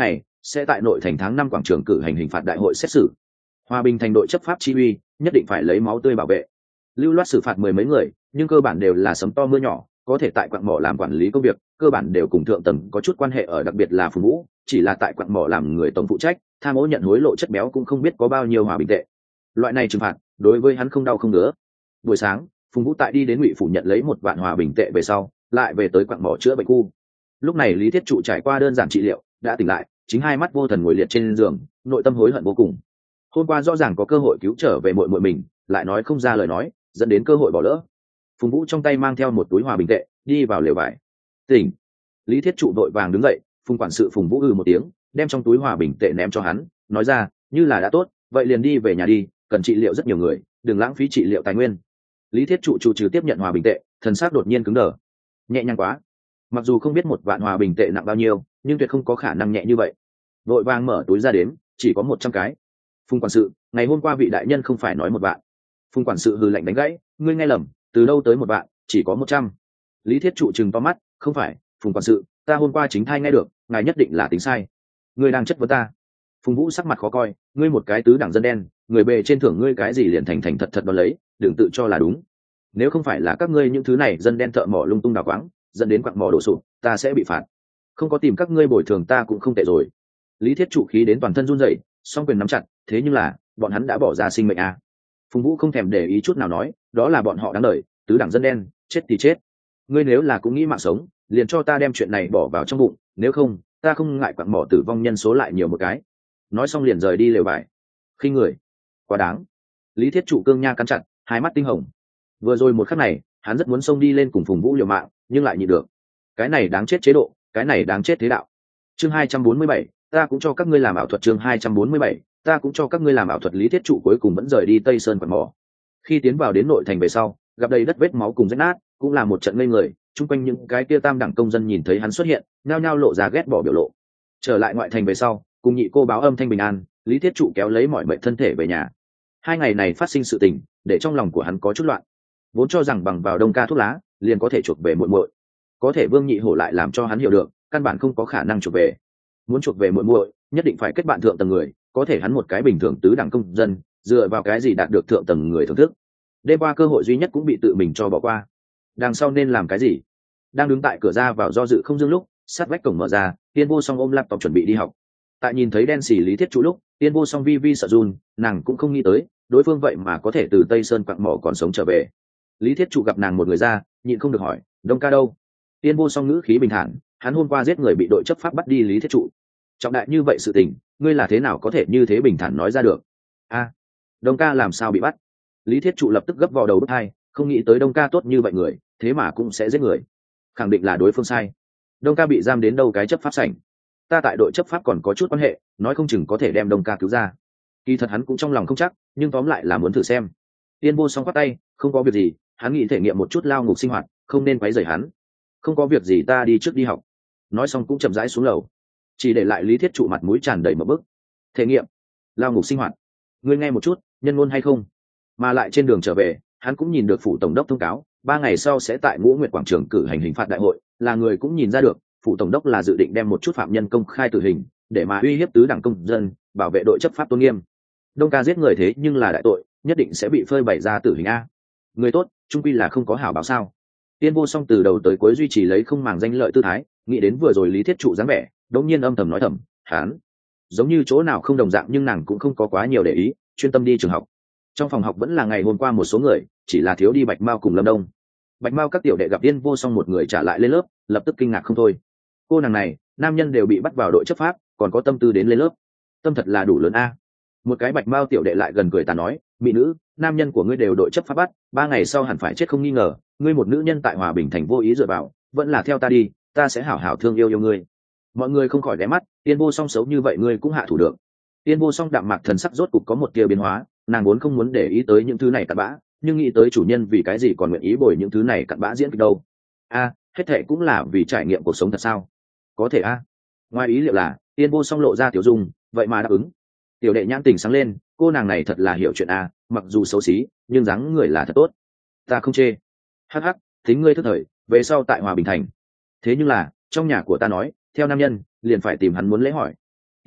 sẽ tại nội thành tháng 5 quảng trường cử hành hình phạt đại hội xét xử. Hòa bình thành đội chấp pháp chi uy nhất định phải lấy máu tươi bảo vệ. Lưu loát xử phạt 10 mấy người, nhưng cơ bản đều là sấm to mưa nhỏ, có thể tại quặng mỏ làm quản lý công việc, cơ bản đều cùng thượng tầng có chút quan hệ, ở đặc biệt là Phùng Vũ, chỉ là tại quặng mỏ làm người tổng phụ trách, tham ô nhận hối lộ chất béo cũng không biết có bao nhiêu hòa bình tệ. Loại này trừng phạt, đối với hắn không đau không ngứa. Buổi sáng, Phùng Vũ tại đi đến Ngụy phủ nhận lấy 1 vạn hòa bình tệ về sau, lại về tới quặng mỏ chữa bệnh khu. Lúc này Lý Thiết Trụ trải qua đơn giản trị liệu, đã tỉnh lại, chính hai mắt vô thần ngồi liệt trên giường, nội tâm hối hận vô cùng. Hôm qua rõ ràng có cơ hội cứu trở về muội muội mình, lại nói không ra lời nói, dẫn đến cơ hội bỏ lỡ. Phùng Vũ trong tay mang theo một túi hòa bình tệ, đi vào lều vải. Tỉnh. Lý Thiết Trụ đội vàng đứng dậy, Phùng quản sự Phùng Vũ một tiếng, đem trong túi hòa bình tệ ném cho hắn, nói ra, như là đã tốt, vậy liền đi về nhà đi, cần trị liệu rất nhiều người, đừng lãng phí trị liệu tài nguyên. Lý Thiết Trụ chủ trừ tiếp nhận hòa bình tệ, thần sắc đột nhiên cứng đờ. Nhẹ nhàng quá. Mặc dù không biết 1 vạn hòa bình tệ nặng bao nhiêu, nhưng tuyệt không có khả năng nhẹ như vậy. Đội vàng mở túi ra đếm, chỉ có 100 cái. Phùng quản sự, ngày hôm qua vị đại nhân không phải nói 1 vạn. Phùng quản sự hừ lạnh đánh gãy, ngươi nghe lầm, từ đâu tới 1 vạn, chỉ có 100. Lý Thiết Trụ trừng to mắt, không phải, Phùng quản sự, ta hôm qua chính thai nghe được, ngài nhất định là tính sai. Ngươi đang chất vấn ta. Phùng Vũ sắc mặt khó coi, ngươi một cái tứ đẳng dân đen, người bề trên thưởng ngươi cái gì liền thành thành thật thật đón lấy, đừng tự cho là đúng. Nếu không phải là các ngươi những thứ này dân đen thợ mỏ lung tung đào quáng, dẫn đến quặng mỏ đổ sụp, ta sẽ bị phạt. Không có tìm các ngươi bồi thường ta cũng không tệ rồi. Lý Thiết Trụ khí đến toàn thân run rẩy, song quyền nắm chặt, thế nhưng là, bọn hắn đã bỏ ra sinh mệnh à. Phùng Vũ không thèm để ý chút nào nói, đó là bọn họ đáng đời, tứ đẳng dân đen, chết thì chết. Ngươi nếu là cũng nghĩ mạng sống, liền cho ta đem chuyện này bỏ vào trong bụng, nếu không, ta không ngại quặng mỏ tử vong nhân số lại nhiều một cái. Nói xong liền rời đi lều vải. Khinh người, quá đáng. Lý Thiết Trụ cương nha cắn chặt, hai mắt tinh hồng. Vừa rồi một khắc này, hắn rất muốn xông đi lên cùng Phùng Vũ liều mạng, nhưng lại nhịn được. Cái này đáng chết chế độ, cái này đáng chết thế đạo. Chương 247, ta cũng cho các ngươi làm ảo thuật. Chương 247, ta cũng cho các ngươi làm ảo thuật. Lý Thiết Trụ cuối cùng vẫn rời đi Tây Sơn quặng mỏ. Khi tiến vào đến nội thành về sau, gặp đầy đất vết máu cùng rách nát, cũng là một trận ngây người. Chung quanh những cái kia tam đẳng công dân nhìn thấy hắn xuất hiện, nhao nhao lộ ra ghét bỏ biểu lộ. Trở lại ngoại thành về sau, cùng nhị cô báo âm thanh bình an, Lý Thiết Trụ kéo lấy mọi mệnh thân thể về nhà. 2 ngày này phát sinh sự tình, để trong lòng của hắn có chút loạn. Vốn cho rằng bằng vào đông ca thuốc lá, liền có thể chuộc về muội muội. Có thể Vương Nhị Hổ lại làm cho hắn hiểu được, căn bản không có khả năng chuộc về. Muốn chuộc về muội muội, nhất định phải kết bạn thượng tầng người, có thể hắn một cái bình thường tứ đẳng công dân, dựa vào cái gì đạt được thượng tầng người thưởng thức. Đêm qua cơ hội duy nhất cũng bị tự mình cho bỏ qua. Đằng sau nên làm cái gì? Đang đứng tại cửa ra vào do dự không dưng lúc, sát vách cổng mở ra, Tiên Vô Song ôm laptop chuẩn bị đi học. Tại nhìn thấy đen xì Lý Thiết Trụ lúc, Tiên Vô Song vi vi sợ run, nàng cũng không nghĩ tới, đối phương vậy mà có thể từ Tây Sơn quặng mỏ còn sống trở về. Lý Thiết Trụ gặp nàng một người ra, nhịn không được hỏi, Đông ca đâu? Tiên Vô Song ngữ khí bình thản, hắn hôm qua giết người bị đội chấp pháp bắt đi. Lý Thiết Trụ, trọng đại như vậy sự tình, ngươi là thế nào có thể như thế bình thản nói ra được? A, Đông ca làm sao bị bắt? Lý Thiết Trụ lập tức gấp vào đầu bứt tai, không nghĩ tới Đông ca tốt như vậy người, thế mà cũng sẽ giết người. Khẳng định là đối phương sai. Đông ca bị giam đến đâu cái chấp pháp sảnh? Ta tại đội chấp pháp còn có chút quan hệ, nói không chừng có thể đem Đông ca cứu ra. Kỳ thật hắn cũng trong lòng không chắc, nhưng tóm lại là muốn thử xem. Tiên Vô Song quát tay, không có việc gì, hắn nghĩ thể nghiệm một chút lao ngục sinh hoạt, không nên quấy rầy hắn. Không có việc gì, ta đi trước đi học. Nói xong cũng chậm rãi xuống lầu, chỉ để lại Lý Thiết Trụ mặt mũi tràn đầy một bức. Thể nghiệm lao ngục sinh hoạt, ngươi nghe một chút, nhân ngôn hay không? Mà lại trên đường trở về, hắn cũng nhìn được phủ tổng đốc thông cáo, 3 ngày sau sẽ tại Ngũ Nguyệt quảng trường cử hành hình phạt đại hội, là người cũng nhìn ra được, phủ tổng đốc là dự định đem một chút phạm nhân công khai tử hình, để mà uy hiếp tứ đẳng công dân, bảo vệ đội chấp pháp tôn nghiêm. Đông ca giết người thế nhưng là đại tội, nhất định sẽ bị phơi bày ra tử hình a. Người tốt, trung quy là không có hảo báo sao? Tiên Vô Song từ đầu tới cuối duy trì lấy không màng danh lợi tư thái, nghĩ đến vừa rồi Lý Thiết Trụ dáng vẻ, đột nhiên âm thầm nói thầm, hắn giống như chỗ nào không đồng dạng, nhưng nàng cũng không có quá nhiều để ý, chuyên tâm đi trường học. Trong phòng học vẫn là ngày hôm qua một số người, chỉ là thiếu đi Bạch Mao cùng Lâm Đông. Bạch Mao các tiểu đệ gặp Tiên Vô Song một người trả lại lên lớp, lập tức kinh ngạc không thôi. Cô nàng này, nam nhân đều bị bắt vào đội chấp pháp, còn có tâm tư đến lên lớp, tâm thật là đủ lớn a. Một cái Bạch Mao tiểu đệ lại gần cười ta nói, mỹ nữ, nam nhân của ngươi đều đội chấp pháp bắt, 3 ngày sau hẳn phải chết không nghi ngờ, ngươi một nữ nhân tại Hòa Bình thành vô ý dựa vào, vẫn là theo ta đi, ta sẽ hảo hảo thương yêu yêu ngươi. Mọi người không khỏi ghé mắt, Tiên Vô Song xấu như vậy ngươi cũng hạ thủ được. Tiên Vô Song đạm mạc thần sắc rốt cục có một tia biến hóa, nàng vốn không muốn để ý tới những thứ này cặn bã, nhưng nghĩ tới chủ nhân vì cái gì còn nguyện ý bồi những thứ này cặn bã diễn kịch đâu. A, hết thệ cũng là vì trải nghiệm cuộc sống thật sao? Có thể a. Ngoài ý liệu là, Tiên Vô Song lộ ra tiểu dung, vậy mà đáp ứng. Tiểu đệ nhãn tình sáng lên, cô nàng này thật là hiểu chuyện a, mặc dù xấu xí, nhưng dáng người là thật tốt. Ta không chê. Hắc hắc, tính ngươi thức thời, về sau tại Hòa Bình thành. Thế nhưng là, trong nhà của ta nói, theo nam nhân, liền phải tìm hắn muốn lễ hỏi.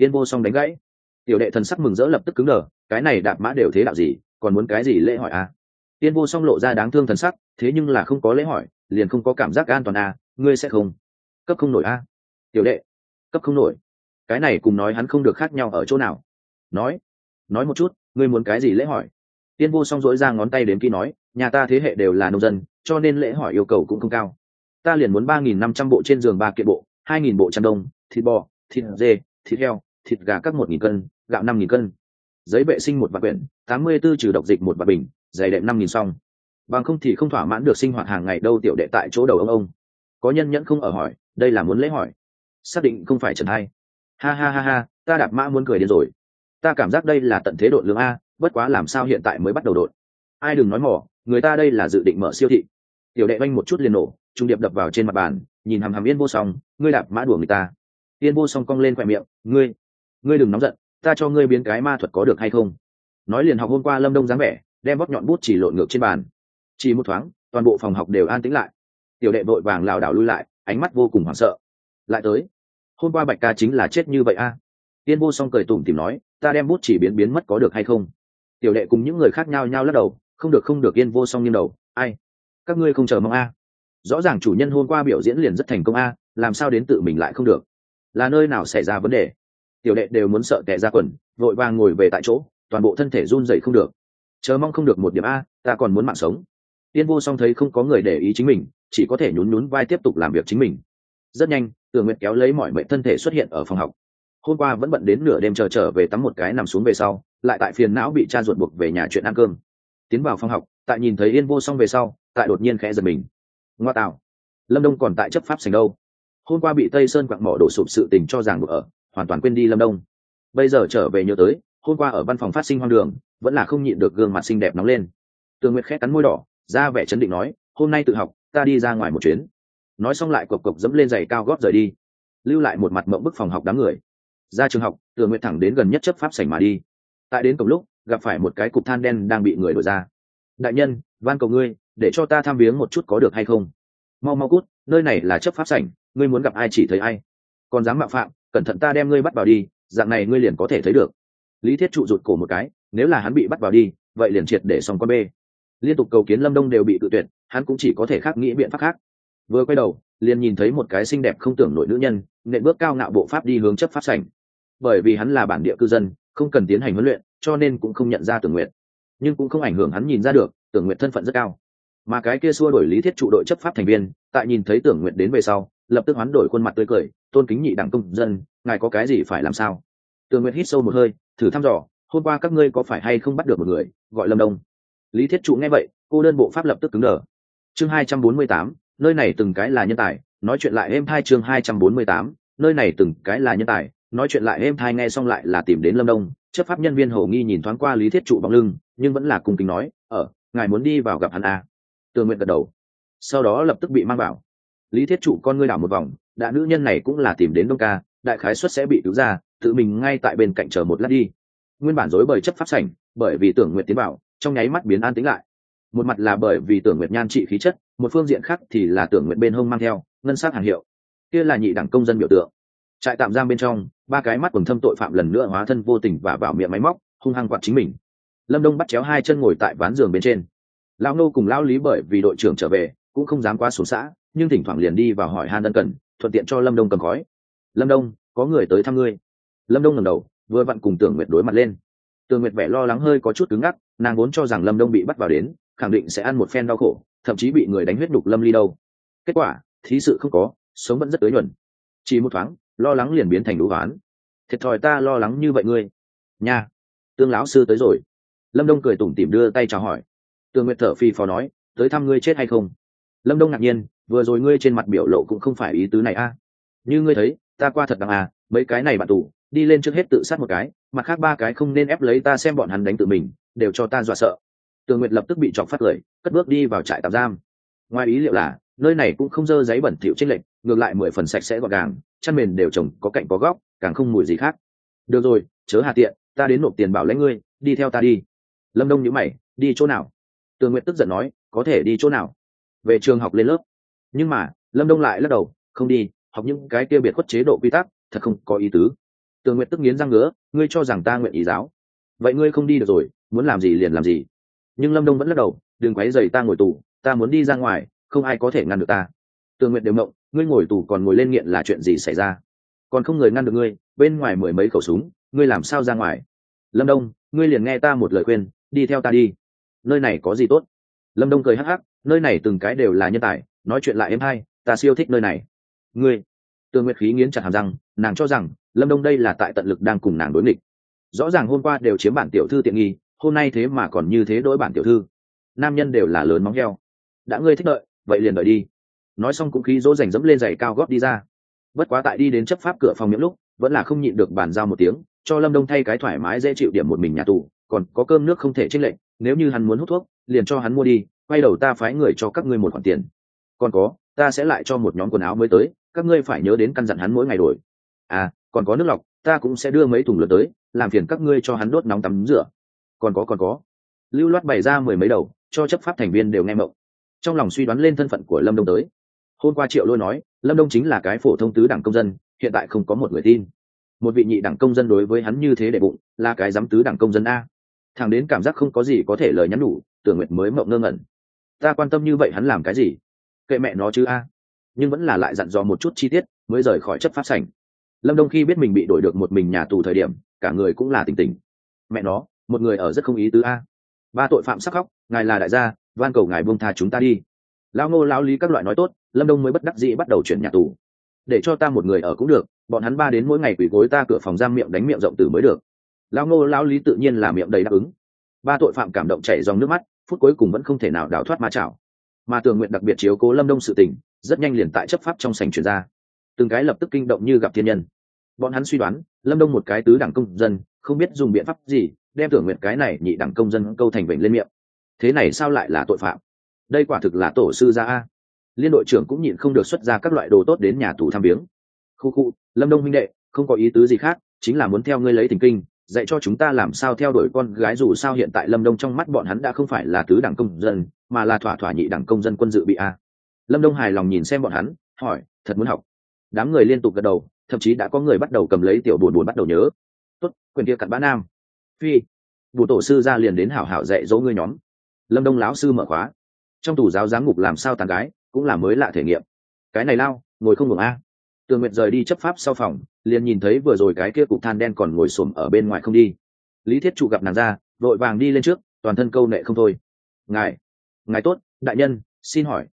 Yên Vô Song đánh gãy. Tiểu đệ thần sắc mừng rỡ lập tức cứng đờ, cái này đạp mã đều thế đạo gì, còn muốn cái gì lễ hỏi à? Yên Vô Song lộ ra đáng thương thần sắc, thế nhưng là không có lễ hỏi liền không có cảm giác an toàn à, ngươi sẽ không cấp không nổi à? Tiểu đệ cấp không nổi, cái này cùng nói hắn không được khác nhau ở chỗ nào? Nói một chút, ngươi muốn cái gì lễ hỏi? Yên Vô Song dỗi ra ngón tay đến khi nói, nhà ta thế hệ đều là nông dân, cho nên lễ hỏi yêu cầu cũng không cao. Ta liền muốn 3.500 bộ trên giường 3 kiện bộ, 2.000 bộ chăn đông, thịt bò, thịt dê, thịt heo, thịt gà các 1.000 cân, gạo 5.000 cân, giấy vệ sinh một vạn quyển, 84 trừ độc dịch một vạn bình, giày đệm 5.000 xong. Bằng không thì không thỏa mãn được sinh hoạt hàng ngày đâu. Tiểu đệ tại chỗ đầu ông. Có nhân nhẫn không ở hỏi, đây là muốn lễ hỏi. Xác định không phải trần hay. Ha ha ha ha, ta đạp mã muốn cười điên rồi. Ta cảm giác đây là tận thế độn lương a, bất quá làm sao hiện tại mới bắt đầu độn. Ai đừng nói mỏ, người ta đây là dự định mở siêu thị. Tiểu đệ oanh một chút liền nổ, trung điệp đập vào trên mặt bàn, nhìn hằm hằm Yên Vô Song, ngươi đạp mã đùa người ta. Yên Vô Song cong lên khỏe miệng, ngươi đừng nóng giận, ta cho ngươi biến cái ma thuật có được hay không? Nói liền học hôm qua Lâm Đông dáng vẻ, đem bóc nhọn bút chỉ lộn ngược trên bàn. Chỉ một thoáng, toàn bộ phòng học đều an tĩnh lại. Tiểu đệ vội vàng lảo đảo lui lại, ánh mắt vô cùng hoảng sợ. Lại tới, hôm qua Bạch ca chính là chết như vậy a. Yên Vô Song cười tủm tỉm nói, ta đem bút chỉ biến mất có được hay không? Tiểu đệ cùng những người khác nhao nhao lắc đầu, không được. Yên Vô Song nghiêng đầu, ai? Các ngươi không chờ mong a? Rõ ràng chủ nhân hôm qua biểu diễn liền rất thành công a, làm sao đến tự mình lại không được? Là nơi nào xảy ra vấn đề? Tiểu đệ đều muốn sợ tè ra quần, vội vàng ngồi về tại chỗ, toàn bộ thân thể run rẩy không được. Chờ mong không được một điểm a, ta còn muốn mạng sống. Yên Vô Song thấy không có người để ý chính mình, chỉ có thể nhún vai tiếp tục làm việc chính mình. Rất nhanh, Tưởng Nguyệt kéo lấy mọi mệnh thân thể xuất hiện ở phòng học. Hôm qua vẫn bận đến nửa đêm trở về tắm một cái nằm xuống về sau, lại tại phiền não bị cha ruột buộc về nhà chuyện ăn cơm. Tiến vào phòng học, tại nhìn thấy Yên Vô Song về sau, tại đột nhiên khẽ giật mình. Ngoa tạo, Lâm Đông còn tại chấp pháp sành đâu? Hôm qua bị Tây Sơn quặng mỏ đổ sụp sự tình cho rằng ở, hoàn toàn quên đi Lâm Đông. Bây giờ trở về nhớ tới, hôm qua ở văn phòng phát sinh hoang đường, vẫn là không nhịn được gương mặt xinh đẹp nóng lên. Tường Nguyệt khẽ cắn môi đỏ, ra vẻ chấn định nói, hôm nay tự học, ta đi ra ngoài một chuyến. Nói xong lại cộc cộc dẫm lên giày cao gót rời đi, lưu lại một mặt mộng bức phòng học đám người. Ra trường học, Tường Nguyệt thẳng đến gần nhất chấp pháp sảnh mà đi. Tại đến cổng lúc, gặp phải một cái cục than đen đang bị người đổ ra. Đại nhân, van cầu ngươi, để cho ta thăm viếng một chút có được hay không? Mau cút, nơi này là chấp pháp sảnh, ngươi muốn gặp ai chỉ thấy ai. Còn dám mạo phạm, cẩn thận ta đem ngươi bắt vào đi, dạng này ngươi liền có thể thấy được. Lý Thiết Trụ rụt cổ một cái, nếu là hắn bị bắt vào đi, vậy liền triệt để xong con bê. Liên tục cầu kiến Lâm Đông đều bị tự tuyệt, hắn cũng chỉ có thể khác nghĩ biện pháp khác. Vừa quay đầu, liền nhìn thấy một cái xinh đẹp không tưởng nổi nữ nhân, nện bước cao ngạo bộ pháp đi hướng chấp pháp sảnh. Bởi vì hắn là bản địa cư dân, không cần tiến hành huấn luyện, cho nên cũng không nhận ra Tưởng Nguyệt. Nhưng cũng không ảnh hưởng hắn nhìn ra được, Tưởng Nguyệt thân phận rất cao. Mà cái kia xua đổi Lý Thiết Trụ đội chấp pháp thành viên, tại nhìn thấy Tưởng Nguyệt đến về sau, lập tức hoán đổi khuôn mặt tươi cười, tôn kính nhị đẳng công dân, ngài có cái gì phải làm sao? Tưởng Nguyệt hít sâu một hơi, thử thăm dò, hôm qua các ngươi có phải hay không bắt được một người gọi Lâm Đông? Lý Thiết Trụ nghe vậy, cô đơn bộ pháp lập tức cứng đờ. Chương 248, nơi này từng cái là nhân tài, nói chuyện lại êm thai. Chương 248, nơi này từng cái là nhân tài, nói chuyện lại êm thai. Nghe xong lại là tìm đến Lâm Đông. Chấp pháp nhân viên hầu nghi nhìn thoáng qua Lý Thiết Trụ bóng lưng, nhưng vẫn là cung kính nói, ngài muốn đi vào gặp hắn à? Tường Nguyệt gật đầu, sau đó lập tức bị mang vào. Lý Thiết Trụ con ngươi đảo một vòng, đã nữ nhân này cũng là tìm đến Đông ca, đại khái suất sẽ bị cứu ra, tự mình ngay tại bên cạnh chờ một lát đi. Nguyên bản rối bời chấp pháp sảnh, bởi vì Tưởng Nguyệt tiến vào, trong nháy mắt biến an tĩnh lại. Một mặt là bởi vì Tưởng Nguyệt nhan trị khí chất, một phương diện khác thì là Tưởng Nguyệt bên hông mang theo ngân sắc hàng hiệu, kia là nhị đẳng công dân biểu tượng. Trại tạm giam bên trong, ba cái mắt quầng thâm tội phạm lần nữa hóa thân vô tình và vào miệng máy móc, hung hăng quạt chính mình. Lâm Đông bắt chéo hai chân ngồi tại ván giường bên trên. Lão Nô cùng Lão Lý bởi vì đội trưởng trở về, cũng không dám qua xuống xã, nhưng thỉnh thoảng liền đi vào hỏi han ân cần, thuận tiện cho Lâm Đông cầm khói. Lâm Đông, có người tới thăm ngươi. Lâm Đông ngẩng đầu, vừa vặn cùng Tưởng Nguyệt đối mặt lên. Tưởng Nguyệt vẻ lo lắng hơi có chút cứng ngắc, nàng vốn cho rằng Lâm Đông bị bắt vào đến, khẳng định sẽ ăn một phen đau khổ, thậm chí bị người đánh huyết đục lâm ly đâu. Kết quả, thí sự không có, sống vẫn rất tới nhuần. Chỉ một thoáng, lo lắng liền biến thành đú oán. Thiệt thòi ta lo lắng như vậy ngươi. Nha, Tương lão sư tới rồi. Lâm Đông cười tủm tỉm đưa tay chào hỏi. Tường Nguyệt thở phì phò nói, tới thăm ngươi chết hay không? Lâm Đông ngạc nhiên, vừa rồi ngươi trên mặt biểu lộ cũng không phải ý tứ này a. Như ngươi thấy, ta qua thật đằng à, mấy cái này bạn tù, đi lên trước hết tự sát một cái, mặt khác ba cái không nên ép lấy ta xem bọn hắn đánh tự mình, đều cho ta dọa sợ. Tường Nguyệt lập tức bị chọc phát cười, cất bước đi vào trại tạm giam. Ngoài ý liệu là, nơi này cũng không dơ giấy bẩn thỉu trên lệnh, ngược lại 10 phần sạch sẽ gọn gàng, chăn mền đều trồng có cạnh có góc, càng không mùi gì khác. Được rồi, chớ hà tiện, ta đến nộp tiền bảo lãnh ngươi, đi theo ta đi. Lâm Đông nhíu mày, đi chỗ nào? Tường Nguyệt tức giận nói, có thể đi chỗ nào? Về trường học lên lớp. Nhưng mà Lâm Đông lại lắc đầu, không đi, học những cái kia biệt khuất chế độ quy tắc, thật không có ý tứ. Tường Nguyệt tức nghiến răng ngứa, ngươi cho rằng ta nguyện ý giáo? Vậy ngươi không đi được rồi, muốn làm gì liền làm gì. Nhưng Lâm Đông vẫn lắc đầu, đừng quấy rầy ta ngồi tù, ta muốn đi ra ngoài, không ai có thể ngăn được ta. Tường Nguyệt đều mộng, ngươi ngồi tù còn ngồi lên nghiện là chuyện gì xảy ra? Còn không người ngăn được ngươi, bên ngoài mười mấy khẩu súng, ngươi làm sao ra ngoài? Lâm Đông, ngươi liền nghe ta một lời khuyên, đi theo ta đi. Nơi này có gì tốt? Lâm Đông cười hắc hắc, nơi này từng cái đều là nhân tài, nói chuyện lại êm hay, ta siêu thích nơi này. Ngươi, Tường Nguyệt khí nghiến chặt hàm răng, nàng cho rằng Lâm Đông đây là tại tận lực đang cùng nàng đối nghịch. Rõ ràng hôm qua đều chiếm bản tiểu thư tiện nghi, hôm nay thế mà còn như thế đối bản tiểu thư. Nam nhân đều là lớn móng heo. Đã ngươi thích đợi, vậy liền đợi đi. Nói xong cũng khí dỗ dành dẫm lên giày cao gót đi ra. Bất quá tại đi đến chấp pháp cửa phòng miệng lúc, vẫn là không nhịn được bàn giao một tiếng, cho Lâm Đông thay cái thoải mái dễ chịu điểm một mình nhà tù, còn có cơm nước không thể chênh lệch, nếu như hắn muốn hút thuốc, liền cho hắn mua đi, quay đầu ta phái người cho các ngươi một khoản tiền. Còn có, ta sẽ lại cho một nhóm quần áo mới tới, các ngươi phải nhớ đến căn dặn hắn mỗi ngày đổi. À, còn có nước lọc, ta cũng sẽ đưa mấy thùng lớn tới, làm phiền các ngươi cho hắn đốt nóng tắm rửa. Còn có. Lưu loát bày ra mười mấy đầu, cho chấp pháp thành viên đều nghe mộng. Trong lòng suy đoán lên thân phận của Lâm Đông tới. Hôm qua Triệu Lôi nói, Lâm Đông chính là cái phổ thông tứ đẳng công dân, hiện tại không có một người tin. Một vị nhị đẳng công dân đối với hắn như thế để bụng, là cái dám tứ đẳng công dân a. Thằng đến cảm giác không có gì có thể lời nhắn nhủ, Tưởng Nguyệt mới mộng ngơ ngẩn. Ta quan tâm như vậy hắn làm cái gì? Kệ mẹ nó chứ a. Nhưng vẫn là lại dặn dò một chút chi tiết, mới rời khỏi chấp pháp sảnh. Lâm Đông khi biết mình bị đổi được một mình nhà tù thời điểm, cả người cũng là tỉnh tỉnh. Mẹ nó, một người ở rất không ý tứ a. Ba tội phạm sắc khóc, ngài là đại gia, van cầu ngài buông tha chúng ta đi. Lão Ngô lão Lý các loại nói tốt, Lâm Đông mới bất đắc dĩ bắt đầu chuyển nhà tù. Để cho ta một người ở cũng được, bọn hắn ba đến mỗi ngày quỳ gối ta cửa phòng giam miệng đánh miệng rộng tử mới được. Lão Ngô lão Lý tự nhiên là miệng đầy đáp ứng. Ba tội phạm cảm động chảy dòng nước mắt, phút cuối cùng vẫn không thể nào đào thoát ma chảo. Mà Tường Nguyện đặc biệt chiếu cố Lâm Đông sự tình, rất nhanh liền tại chấp pháp trong sảnh truyền ra. Từng cái lập tức kinh động như gặp thiên nhân. Bọn hắn suy đoán, Lâm Đông một cái tứ đẳng công dân, không biết dùng biện pháp gì, đem Tưởng Nguyện cái này nhị đẳng công dân câu thành vểnh lên miệng. Thế này sao lại là tội phạm? Đây quả thực là tổ sư gia a. Liên đội trưởng cũng nhịn không được xuất ra các loại đồ tốt đến nhà tù thăm viếng. Khu, Lâm Đông huynh đệ, không có ý tứ gì khác, chính là muốn theo ngươi lấy tình kinh, dạy cho chúng ta làm sao theo đuổi con gái, dù sao hiện tại Lâm Đông trong mắt bọn hắn đã không phải là tứ đẳng công dân, mà là thỏa nhị đẳng công dân quân dự bị a. Lâm Đông hài lòng nhìn xem bọn hắn, hỏi, thật muốn học? Đám người liên tục gật đầu, thậm chí đã có người bắt đầu cầm lấy tiểu buồn bắt đầu nhớ. Tốt, quyền kia cặn bã nam. Phi, vụ tổ sư ra liền đến hảo hảo dạy dỗ ngươi nhóm. Lâm Đông lão sư mở khóa. Trong tù giáo giám ngục làm sao tán gái, cũng là mới lạ thể nghiệm. Cái này lao, ngồi không ngừng a. Tường Nguyệt rời đi chấp pháp sau phòng, liền nhìn thấy vừa rồi cái kia cục than đen còn ngồi xổm ở bên ngoài không đi. Lý Thiết Trụ gặp nàng ra, vội vàng đi lên trước, toàn thân câu nệ không thôi. Ngài tốt, đại nhân, xin hỏi.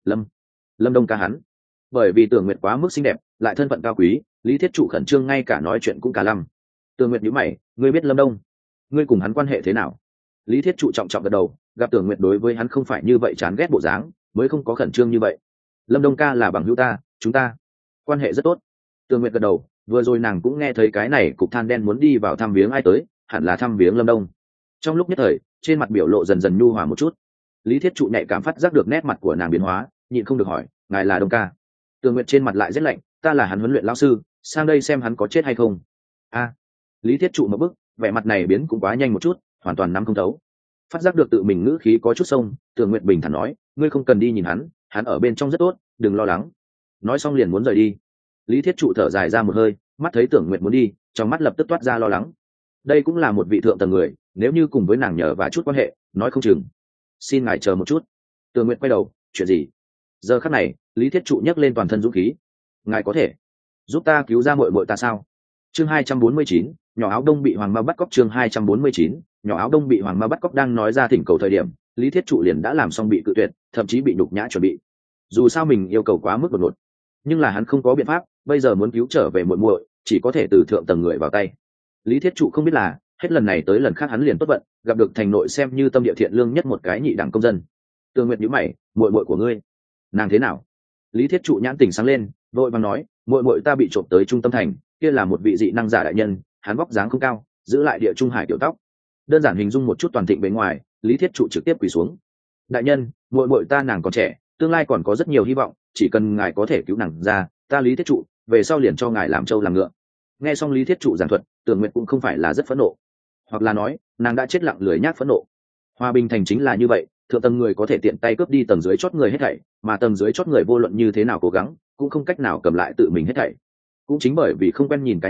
Lâm Đông ca hắn. Bởi vì Tường Nguyệt quá mức xinh đẹp, lại thân phận cao quý, Lý Thiết Trụ khẩn trương ngay cả nói chuyện cũng cả lăm. Tường Nguyệt nhíu mày, ngươi biết Lâm Đông? Ngươi cùng hắn quan hệ thế nào? Lý Thiết Trụ trọng trọng gật đầu, gặp Tường Nguyệt đối với hắn không phải như vậy chán ghét bộ dáng, mới không có khẩn trương như vậy. Lâm Đông ca là bằng hữu ta, chúng ta quan hệ rất tốt. Tường Nguyệt gật đầu, vừa rồi nàng cũng nghe thấy cái này cục than đen muốn đi vào thăm viếng ai tới, hẳn là thăm viếng Lâm Đông. Trong lúc nhất thời, trên mặt biểu lộ dần dần nhu hòa một chút. Lý Thiết Trụ nhạy cảm phát giác được nét mặt của nàng biến hóa, nhịn không được hỏi, ngài là Đông ca? Tường Nguyệt trên mặt lại rất lạnh, ta là hắn huấn luyện lão sư, sang đây xem hắn có chết hay không. A. Lý Thiết Trụ một bức, vẻ mặt này biến cũng quá nhanh một chút, hoàn toàn nắm không thấu. Phát giác được tự mình ngữ khí có chút sông, Tường Nguyệt bình thản nói, ngươi không cần đi nhìn hắn ở bên trong rất tốt, đừng lo lắng. Nói xong liền muốn rời đi. Lý Thiết Trụ thở dài ra một hơi, mắt thấy Tưởng Nguyệt muốn đi, trong mắt lập tức toát ra lo lắng. Đây cũng là một vị thượng tầng người, nếu như cùng với nàng nhờ và chút quan hệ, nói không chừng. Xin ngài chờ một chút. Tưởng Nguyệt quay đầu, chuyện gì? Giờ khắc này, Lý Thiết Trụ nhấc lên toàn thân dũng khí. Ngài có thể giúp ta cứu ra muội muội ta sao? Chương 249, nhỏ áo đông bị Hoàng Ma bắt cóc. Chương 249, nhỏ áo đông bị Hoàng Ma bắt cóc. Đang nói ra thỉnh cầu thời điểm, Lý Thiết Trụ liền đã làm xong bị cự tuyệt, thậm chí bị nhục nhã chuẩn bị. Dù sao mình yêu cầu quá mức đột ngột, nhưng là hắn không có biện pháp, bây giờ muốn cứu trở về muội muội, chỉ có thể từ thượng tầng người vào tay. Lý Thiết Trụ không biết là, hết lần này tới lần khác hắn liền tốt vận, gặp được thành nội xem như tâm địa thiện lương nhất một cái nhị đẳng công dân. Tường Nguyệt nhíu mày, muội muội của ngươi, nàng thế nào? Lý Thiết Trụ nhãn tỉnh sáng lên, vội vàng nói, muội muội ta bị trộm tới trung tâm thành, kia là một vị dị năng giả đại nhân, hắn vóc dáng không cao, giữ lại địa trung hải tiểu tóc. Đơn giản hình dung một chút toàn thịnh bề ngoài, Lý Thiết Trụ trực tiếp quỳ xuống. Đại nhân, muội muội ta nàng còn trẻ, tương lai còn có rất nhiều hy vọng, chỉ cần ngài có thể cứu nàng ra, ta Lý Thiết Trụ về sau liền cho ngài làm trâu làm ngựa. Nghe xong Lý Thiết Trụ giảng thuật, Tường Nguyệt cũng không phải là rất phẫn nộ, hoặc là nói nàng đã chết lặng lười nhác phẫn nộ. Hòa bình thành chính là như vậy, thượng tầng người có thể tiện tay cướp đi tầng dưới chót người hết thảy, mà tầng dưới chót người vô luận như thế nào cố gắng cũng không cách nào cầm lại tự mình hết thảy. Cũng chính bởi vì không quen nhìn cái này,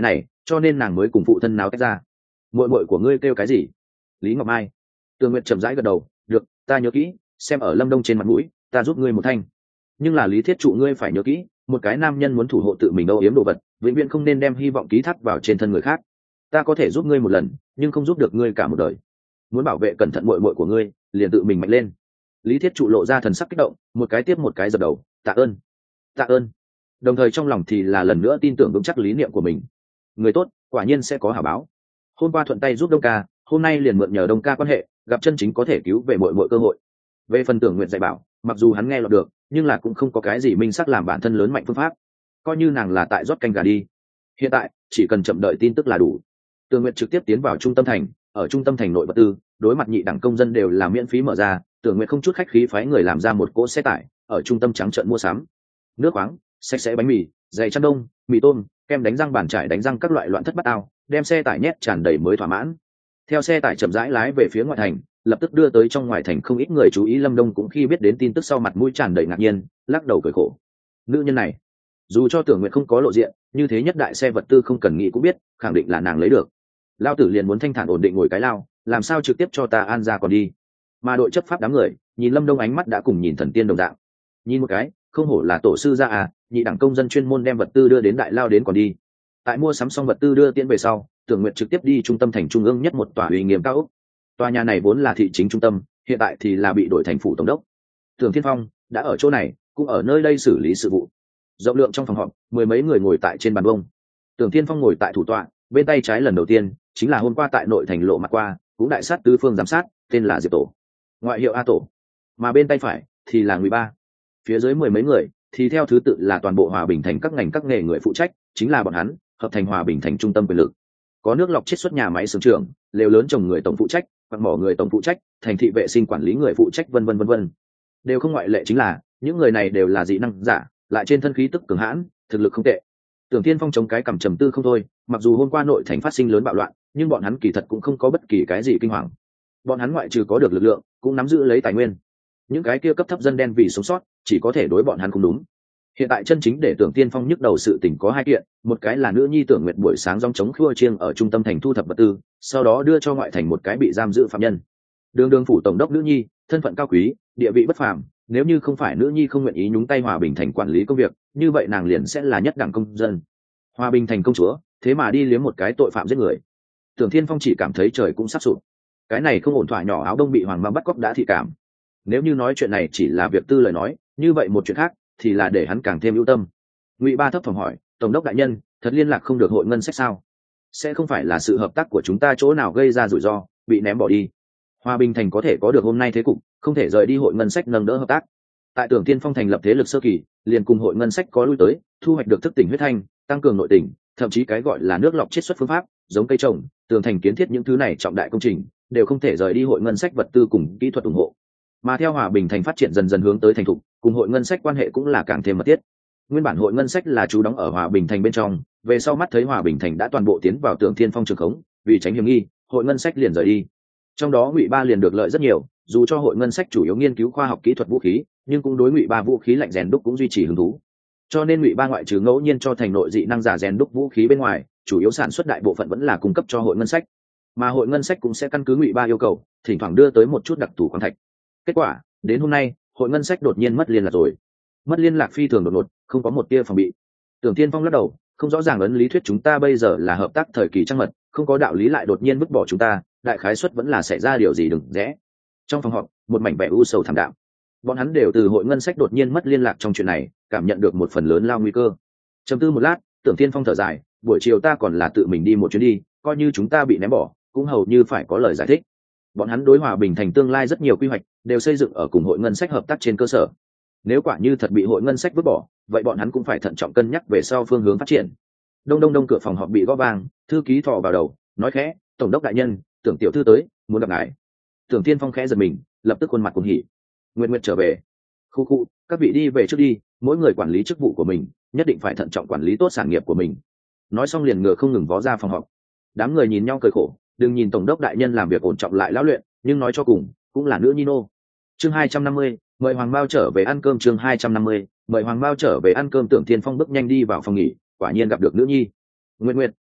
cho nên nàng mới cùng phụ thân nào tách ra. Muội muội của ngươi kêu cái gì? Lý Ngọc Mai. Tường Nguyệt chậm rãi gật đầu, được, ta nhớ kỹ, xem ở Lâm Đông trên mặt mũi, ta giúp ngươi một thanh. Nhưng là Lý Thiết Trụ ngươi phải nhớ kỹ, một cái nam nhân muốn thủ hộ tự mình âu yếm đồ vật, vĩnh viễn không nên đem hy vọng ký thác vào trên thân người khác. Ta có thể giúp ngươi một lần, nhưng không giúp được ngươi cả một đời. Muốn bảo vệ cẩn thận muội muội của ngươi, liền tự mình mạnh lên. Lý Thiết Trụ lộ ra thần sắc kích động, một cái tiếp một cái dập đầu, tạ ơn, tạ ơn. Đồng thời trong lòng thì là lần nữa tin tưởng vững chắc lý niệm của mình. Người tốt, quả nhiên sẽ có hảo báo. Hôm qua thuận tay giúp Đông Ca, hôm nay liền mượn nhờ Đông Ca quan hệ, gặp chân chính có thể cứu về muội muội cơ hội. Về phần Tưởng Nguyện dạy bảo, mặc dù hắn nghe lọt được, nhưng là cũng không có cái gì minh xác làm bản thân lớn mạnh phương pháp. Coi như nàng là tại rót canh gà đi. Hiện tại, chỉ cần chậm đợi tin tức là đủ. Tưởng Nguyện trực tiếp tiến vào trung tâm thành, ở trung tâm thành nội vật tư, đối mặt nhị đẳng công dân đều là miễn phí mở ra, Tưởng Nguyện không chút khách khí phái người làm ra một cỗ xe tải, ở trung tâm trắng trợn mua sắm. Nước khoáng, sạch sẽ bánh mì, dày chăn đông, mì tôm, kem đánh răng bàn chải đánh răng các loại loạn thất bát ao, đem xe tải nhét tràn đầy mới thỏa mãn. Theo xe tải chậm rãi lái về phía ngoại thành, lập tức đưa tới trong ngoài thành không ít người chú ý. Lâm Đông cũng khi biết đến tin tức sau mặt mũi tràn đầy ngạc nhiên, lắc đầu cười khổ. Nữ nhân này, dù cho Tưởng Nguyện không có lộ diện, như thế nhất đại xe vật tư không cần nghĩ cũng biết, khẳng định là nàng lấy được. Lao tử liền muốn thanh thản ổn định ngồi cái lao, làm sao trực tiếp cho ta an ra còn đi. Mà đội chấp pháp đám người, nhìn Lâm Đông ánh mắt đã cùng nhìn thần tiên đồng dạng. Nhìn một cái, không hổ là tổ sư gia à, nhị đẳng công dân chuyên môn đem vật tư đưa đến đại lao đến còn đi. Tại mua sắm xong vật tư đưa tiễn về sau, Tưởng Nguyện trực tiếp đi trung tâm thành trung ương nhất một tòa uy nghiêm cao ốc. Tòa nhà này vốn là thị chính trung tâm, hiện tại thì là bị đổi thành phủ tổng đốc. Tưởng Thiên Phong đã ở chỗ này, cũng ở nơi đây xử lý sự vụ. Rộng lượng trong phòng họp, mười mấy người ngồi tại trên bàn bông. Tưởng Thiên Phong ngồi tại thủ tọa, bên tay trái lần đầu tiên chính là hôm qua tại nội thành lộ mặt qua, cũng đại sát tứ phương giám sát, tên là Diệp Tổ, ngoại hiệu A Tổ. Mà bên tay phải thì là Ngụy Ba. Phía dưới mười mấy người thì theo thứ tự là toàn bộ Hòa Bình thành các ngành các nghề người phụ trách, chính là bọn hắn hợp thành Hòa Bình thành trung tâm quyền lực. Có nước lọc chiết xuất nhà máy xưởng trưởng, lều lớn trồng người tổng phụ trách, quặng mỏ người tổng phụ trách, thành thị vệ sinh quản lý người phụ trách, vân vân vân vân. Đều không ngoại lệ, chính là những người này đều là dị năng giả, lại trên thân khí tức cường hãn, thực lực không tệ. Tưởng Thiên Phong chống cái cằm trầm tư không thôi, mặc dù hôm qua nội thành phát sinh lớn bạo loạn, nhưng bọn hắn kỳ thật cũng không có bất kỳ cái gì kinh hoàng. Bọn hắn ngoại trừ có được lực lượng, cũng nắm giữ lấy tài nguyên. Những cái kia cấp thấp dân đen vì sống sót, chỉ có thể đối bọn hắn không đúng. Hiện tại chân chính để Tưởng Tiên Phong nhức đầu sự tình có hai kiện, một cái là nữ nhi Tưởng Nguyệt buổi sáng dòng chống khua chiêng ở trung tâm thành thu thập vật tư, sau đó đưa cho ngoại thành một cái bị giam giữ phạm nhân. Đường phủ tổng đốc nữ nhi, thân phận cao quý, địa vị bất phàm, nếu như không phải nữ nhi không nguyện ý nhúng tay Hòa Bình thành quản lý công việc, như vậy nàng liền sẽ là nhất đẳng công dân. Hòa Bình thành công chúa, thế mà đi liếm một cái tội phạm giết người. Tưởng Thiên Phong chỉ cảm thấy trời cũng sắp sụp. Cái này không ổn thỏa nhỏ áo đông bị Hoàng Mao bắt cóc đã thị cảm. Nếu như nói chuyện này chỉ là việc tư lời nói, như vậy một chuyện khác thì là để hắn càng thêm ưu tâm. Ngụy Ba thấp thỏm hỏi, tổng đốc đại nhân, thật liên lạc không được hội ngân sách sao? Sẽ không phải là sự hợp tác của chúng ta chỗ nào gây ra rủi ro, bị ném bỏ đi? Hòa Bình thành có thể có được hôm nay thế cục, không thể rời đi hội ngân sách nâng đỡ hợp tác. Tại Tưởng Thiên Phong thành lập thế lực sơ kỳ, liền cùng hội ngân sách có lui tới, thu hoạch được thức tỉnh huyết thanh, tăng cường nội tỉnh, thậm chí cái gọi là nước lọc chiết xuất phương pháp, giống cây trồng, tường thành kiến thiết những thứ này trọng đại công trình, đều không thể rời đi hội ngân sách vật tư cùng kỹ thuật ủng hộ. Mà theo Hòa Bình thành phát triển dần dần hướng tới thành thục, cùng hội ngân sách quan hệ cũng là càng thêm mật thiết. Nguyên bản hội ngân sách là trú đóng ở Hòa Bình thành bên trong, về sau mắt thấy Hòa Bình thành đã toàn bộ tiến vào Tưởng Thiên Phong trường khống, vì tránh hiểm nghi, hội ngân sách liền rời đi. Trong đó Ngụy Ba liền được lợi rất nhiều, dù cho hội ngân sách chủ yếu nghiên cứu khoa học kỹ thuật vũ khí, nhưng cũng đối Ngụy Ba vũ khí lạnh rèn đúc cũng duy trì hứng thú. Cho nên Ngụy Ba ngoại trừ ngẫu nhiên cho thành nội dị năng giả rèn đúc vũ khí bên ngoài, chủ yếu sản xuất đại bộ phận vẫn là cung cấp cho hội ngân sách. Mà hội ngân sách cũng sẽ căn cứ Ngụy Ba yêu cầu, thỉnh thoảng đưa tới một chút đặc thù khoáng thạch. Kết quả, đến hôm nay, hội ngân sách đột nhiên mất liên lạc rồi. Mất liên lạc phi thường đột ngột, không có một tia phòng bị. Tưởng Thiên Phong lắc đầu, không rõ ràng ấn lý thuyết chúng ta bây giờ là hợp tác thời kỳ trăng mật, không có đạo lý lại đột nhiên vứt bỏ chúng ta, đại khái suất vẫn là xảy ra điều gì đừng rẽ. Trong phòng họp, một mảnh vẻ u sầu thảm đạm. Bọn hắn đều từ hội ngân sách đột nhiên mất liên lạc trong chuyện này, cảm nhận được một phần lớn lao nguy cơ. Trầm tư một lát, Tưởng Thiên Phong thở dài, buổi chiều ta còn là tự mình đi một chuyến đi, coi như chúng ta bị ném bỏ, cũng hầu như phải có lời giải thích. Bọn hắn đối Hòa Bình thành tương lai rất nhiều quy hoạch, đều xây dựng ở cùng hội ngân sách hợp tác trên cơ sở. Nếu quả như thật bị hội ngân sách vứt bỏ, vậy bọn hắn cũng phải thận trọng cân nhắc về sau phương hướng phát triển. Đông cửa phòng họp bị gõ vang, thư ký thò vào đầu, nói khẽ, tổng đốc đại nhân, Tưởng tiểu thư tới, muốn gặp ngài. Tưởng Thiên Phong khẽ giật mình, lập tức khuôn mặt cuồng hỉ. Nguyệt trở về. Khu, các vị đi về trước đi, mỗi người quản lý chức vụ của mình, nhất định phải thận trọng quản lý tốt sản nghiệp của mình. Nói xong liền ngựa không ngừng vó ra phòng họp. Đám người nhìn nhau cười khổ, đừng nhìn tổng đốc đại nhân làm việc ổn trọng lại lão luyện, nhưng nói cho cùng cũng là nữ nhi nô. Chương 250, mời Hoàng Bao trở về ăn cơm. Chương 250, mời Hoàng Bao trở về ăn cơm. Tưởng Thiên Phong bước nhanh đi vào phòng nghỉ, quả nhiên gặp được nữ nhi. Nguyệt,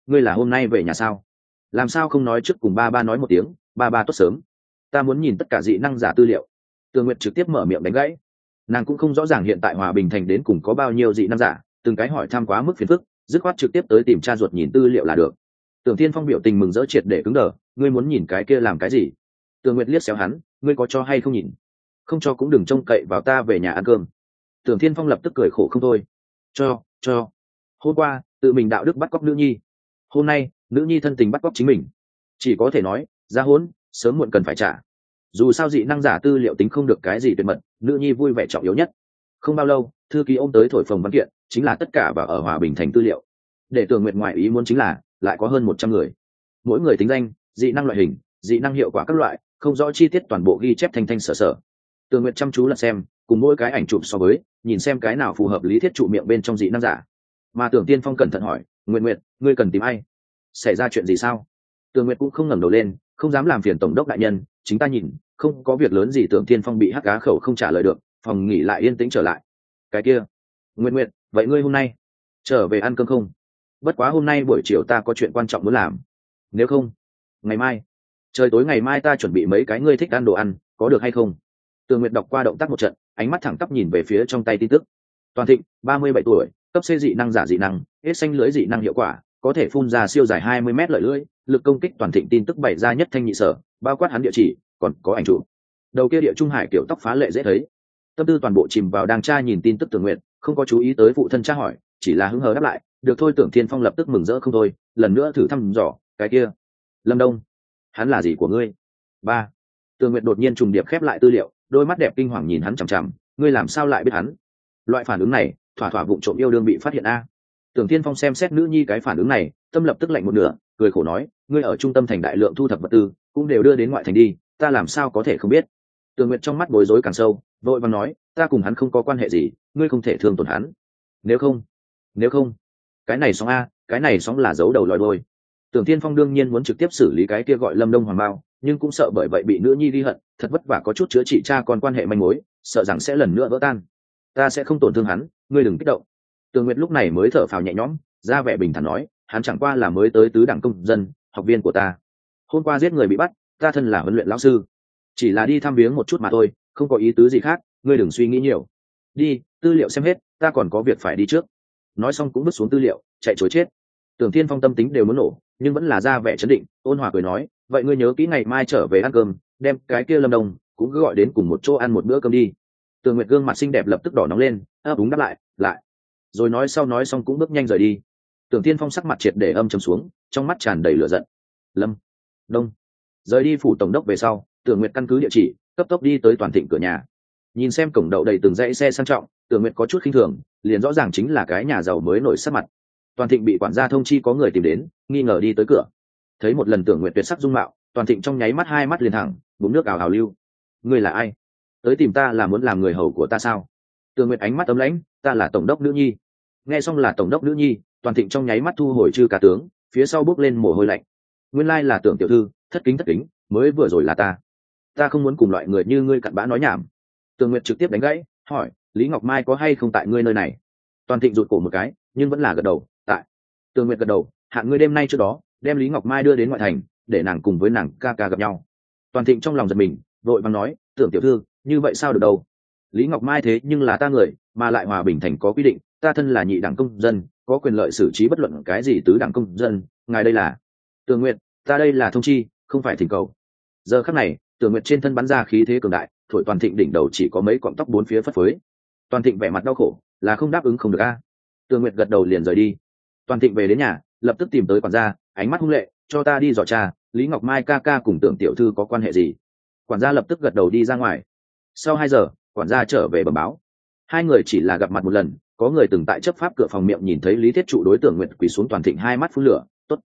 ngươi là hôm nay về nhà sao? Làm sao không nói trước cùng ba ba nói một tiếng, ba ba tốt sớm. Ta muốn nhìn tất cả dị năng giả tư liệu. Tường Nguyệt trực tiếp mở miệng đánh gãy. Nàng cũng không rõ ràng hiện tại Hòa Bình Thành đến cùng có bao nhiêu dị năng giả, từng cái hỏi thăm quá mức phiền phức, dứt khoát trực tiếp tới tìm cha ruột nhìn tư liệu là được. Tưởng Thiên Phong biểu tình mừng rỡ triệt để cứng đờ, ngươi muốn nhìn cái kia làm cái gì? Tường Nguyệt liếc xéo hắn, ngươi có cho hay không nhìn? Không cho cũng đừng trông cậy vào ta về nhà ăn cơm. Tưởng Thiên Phong lập tức cười khổ không thôi. Cho. Hôm qua, tự mình đạo đức bắt cóc nữ nhi. Hôm nay, nữ nhi thân tình bắt cóc chính mình. Chỉ có thể nói, ra hỗn, sớm muộn cần phải trả. Dù sao dị năng giả tư liệu tính không được cái gì tuyệt mật, nữ nhi vui vẻ trọng yếu nhất. Không bao lâu, thư ký ôm tới thổi phồng văn kiện, chính là tất cả và ở Hòa Bình Thành tư liệu. Để Tường Nguyệt ngoại ý muốn chính là, lại có hơn 100 người. Mỗi người tính danh, dị năng loại hình, dị năng hiệu quả các loại, không rõ chi tiết toàn bộ ghi chép thanh thanh sở sở. Tường Nguyệt chăm chú lật xem, cùng mỗi cái ảnh chụp so với, nhìn xem cái nào phù hợp lý thiết trụ miệng bên trong dị năng giả. Mà Tưởng Tiên Phong cẩn thận hỏi, Nguyệt, ngươi cần tìm ai? Xảy ra chuyện gì sao? Tường Nguyệt cũng không ngẩng đầu lên, không dám làm phiền tổng đốc đại nhân, chính ta nhìn, không có việc lớn gì. Tưởng Tiên Phong bị hắc cá khẩu không trả lời được, phòng nghỉ lại yên tĩnh trở lại. Cái kia, Nguyệt, vậy ngươi hôm nay trở về ăn cơm không? Bất quá hôm nay buổi chiều ta có chuyện quan trọng muốn làm. Nếu không, ngày mai, trời tối ngày mai ta chuẩn bị mấy cái ngươi thích ăn đồ ăn, có được hay không? Tường Nguyệt đọc qua động tác một trận, ánh mắt thẳng tắp nhìn về phía trong tay tin tức. Toàn Thịnh, 37 tuổi, cấp C dị năng giả dị năng, hết xanh lưới dị năng hiệu quả, có thể phun ra siêu dài 20 mét lợi lưỡi, lực công kích Toàn Thịnh tin tức bày ra nhất thanh nhị sở, bao quát hắn địa chỉ, còn có ảnh chụp. Đầu kia địa trung hải kiểu tóc phá lệ dễ thấy. Tâm tư toàn bộ chìm vào đang tra nhìn tin tức Tường Nguyệt, không có chú ý tới phụ thân tra hỏi, chỉ là hứng hờ đáp lại, được thôi. Tưởng Thiên Phong lập tức mừng rỡ không thôi, lần nữa thử thăm dò, cái kia, Lâm Đông, hắn là gì của ngươi? Ba. Tường Nguyệt đột nhiên trùng điệp khép lại tư liệu, đôi mắt đẹp kinh hoàng nhìn hắn chằm chằm, ngươi làm sao lại biết hắn? Loại phản ứng này, thỏa thỏa vụng trộm yêu đương bị phát hiện a. Tưởng Thiên Phong xem xét nữ nhi cái phản ứng này, tâm lập tức lạnh một nửa, cười khổ nói, ngươi ở trung tâm thành đại lượng thu thập vật tư, cũng đều đưa đến ngoại thành đi, ta làm sao có thể không biết? Tường Nguyệt trong mắt bối rối càng sâu, vội vàng nói, ta cùng hắn không có quan hệ gì, ngươi không thể thương tổn hắn. Nếu không, cái này sóng a, cái này sóng là giấu đầu lòi đuôi. Tưởng Thiên Phong đương nhiên muốn trực tiếp xử lý cái kia gọi Lâm Đông Hoàng Bao, nhưng cũng sợ bởi vậy bị nữ nhi ghi hận, thật vất vả có chút chữa trị cha con quan hệ manh mối, sợ rằng sẽ lần nữa vỡ tan. Ta sẽ không tổn thương hắn, ngươi đừng kích động. Tường Nguyệt lúc này mới thở phào nhẹ nhõm, ra vẻ bình thản nói, hắn chẳng qua là mới tới tứ đẳng công dân, học viên của ta. Hôm qua giết người bị bắt, ta thân là huấn luyện lão sư, chỉ là đi thăm viếng một chút mà thôi, không có ý tứ gì khác, ngươi đừng suy nghĩ nhiều. Đi, tư liệu xem hết, ta còn có việc phải đi trước. Nói xong cũng vứt xuống tư liệu, chạy chối chết. Tưởng Thiên Phong tâm tính đều muốn nổ, nhưng vẫn là ra vẻ trấn định, ôn hòa cười nói, vậy ngươi nhớ kỹ ngày mai trở về ăn cơm, đem cái kia Lâm Đông cũng cứ gọi đến cùng một chỗ ăn một bữa cơm đi. Tường Nguyệt gương mặt xinh đẹp lập tức đỏ nóng lên, đúng đáp lại. Rồi nói xong cũng bước nhanh rời đi. Tưởng Thiên Phong sắc mặt triệt để âm trầm xuống, trong mắt tràn đầy lửa giận. Lâm Đông rời đi phủ tổng đốc về sau, Tưởng Nguyệt căn cứ địa chỉ, cấp tốc đi tới Toàn Thịnh cửa nhà. Nhìn xem cổng đậu đầy từng dãy xe sang trọng, Tưởng Nguyệt có chút khinh thường, liền rõ ràng chính là cái nhà giàu mới nổi sắc mặt. Toàn Thịnh bị quản gia thông chi có người tìm đến, nghi ngờ đi tới cửa. Thấy một lần Tưởng Nguyệt tuyệt sắc dung mạo, Toàn Thịnh trong nháy mắt hai mắt liền thẳng, búng nước ào ào lưu. Ngươi là ai? Tới tìm ta là muốn làm người hầu của ta sao? Tưởng Nguyệt ánh mắt ấm lãnh, ta là tổng đốc nữ nhi. Nghe xong là tổng đốc nữ nhi, Toàn Thịnh trong nháy mắt thu hồi chư cả tướng, phía sau bước lên mồ hôi lạnh. Nguyên lai là Tưởng tiểu thư, thất kính, mới vừa rồi là ta không muốn cùng loại người như ngươi cặn bã nói nhảm. Tường Nguyệt trực tiếp đánh gãy, hỏi, Lý Ngọc Mai có hay không tại ngươi nơi này? Toàn Thịnh rụt cổ một cái, nhưng vẫn là gật đầu, tại. Tường Nguyệt gật đầu, hạn ngươi đêm nay trước đó, đem Lý Ngọc Mai đưa đến ngoại thành, để nàng cùng với nàng ca gặp nhau. Toàn Thịnh trong lòng giật mình, vội vàng nói, Tưởng tiểu thư, như vậy sao được đâu? Lý Ngọc Mai thế nhưng là ta người, mà lại Hòa Bình Thành có quy định, ta thân là nhị đẳng công dân, có quyền lợi xử trí bất luận cái gì tứ đẳng công dân, ngài đây là. Tường Nguyệt, ta đây là thông chi, không phải thỉnh cầu. Giờ khắc này, Tường Nguyệt trên thân bắn ra khí thế cường đại, thổi Toàn Thịnh đỉnh đầu chỉ có mấy cọng tóc bốn phía phất phới. Toàn Thịnh vẻ mặt đau khổ, là không đáp ứng không được a. Tường Nguyệt gật đầu liền rời đi. Toàn Thịnh về đến nhà, lập tức tìm tới quản gia, ánh mắt hung lệ, cho ta đi dò tra, Lý Ngọc Mai ca ca cùng Tưởng tiểu thư có quan hệ gì? Quản gia lập tức gật đầu đi ra ngoài. Sau 2 giờ, quản gia trở về bẩm báo. Hai người chỉ là gặp mặt một lần, có người từng tại chấp pháp cửa phòng miệng nhìn thấy Lý Thiết Trụ đối tượng Nguyệt quỳ xuống. Toàn Thịnh hai mắt phun lửa, tốt,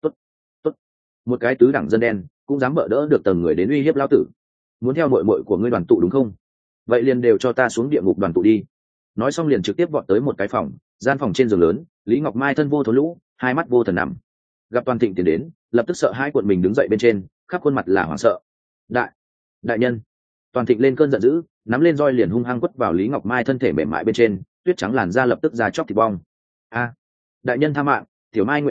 một cái tứ đẳng dân đen cũng dám bỡ đỡ được tầng người đến uy hiếp lão tử. Muốn theo muội muội của ngươi đoàn tụ đúng không? Vậy liền đều cho ta xuống địa ngục đoàn tụ đi. Nói xong liền trực tiếp vọt tới một cái phòng, gian phòng trên giường lớn, Lý Ngọc Mai thân vô thốn lũ, hai mắt vô thần nằm. Gặp Toàn Thịnh tiến đến, lập tức sợ hai cuộn mình đứng dậy bên trên, khắp khuôn mặt là hoảng sợ. Đại nhân. Toàn Thịnh lên cơn giận dữ, nắm lên roi liền hung hăng quất vào Lý Ngọc Mai thân thể mềm mại bên trên, tuyết trắng làn da lập tức ra chóc thịt bong. Đại nhân tha mạng, tiểu Mai nguyện ý học,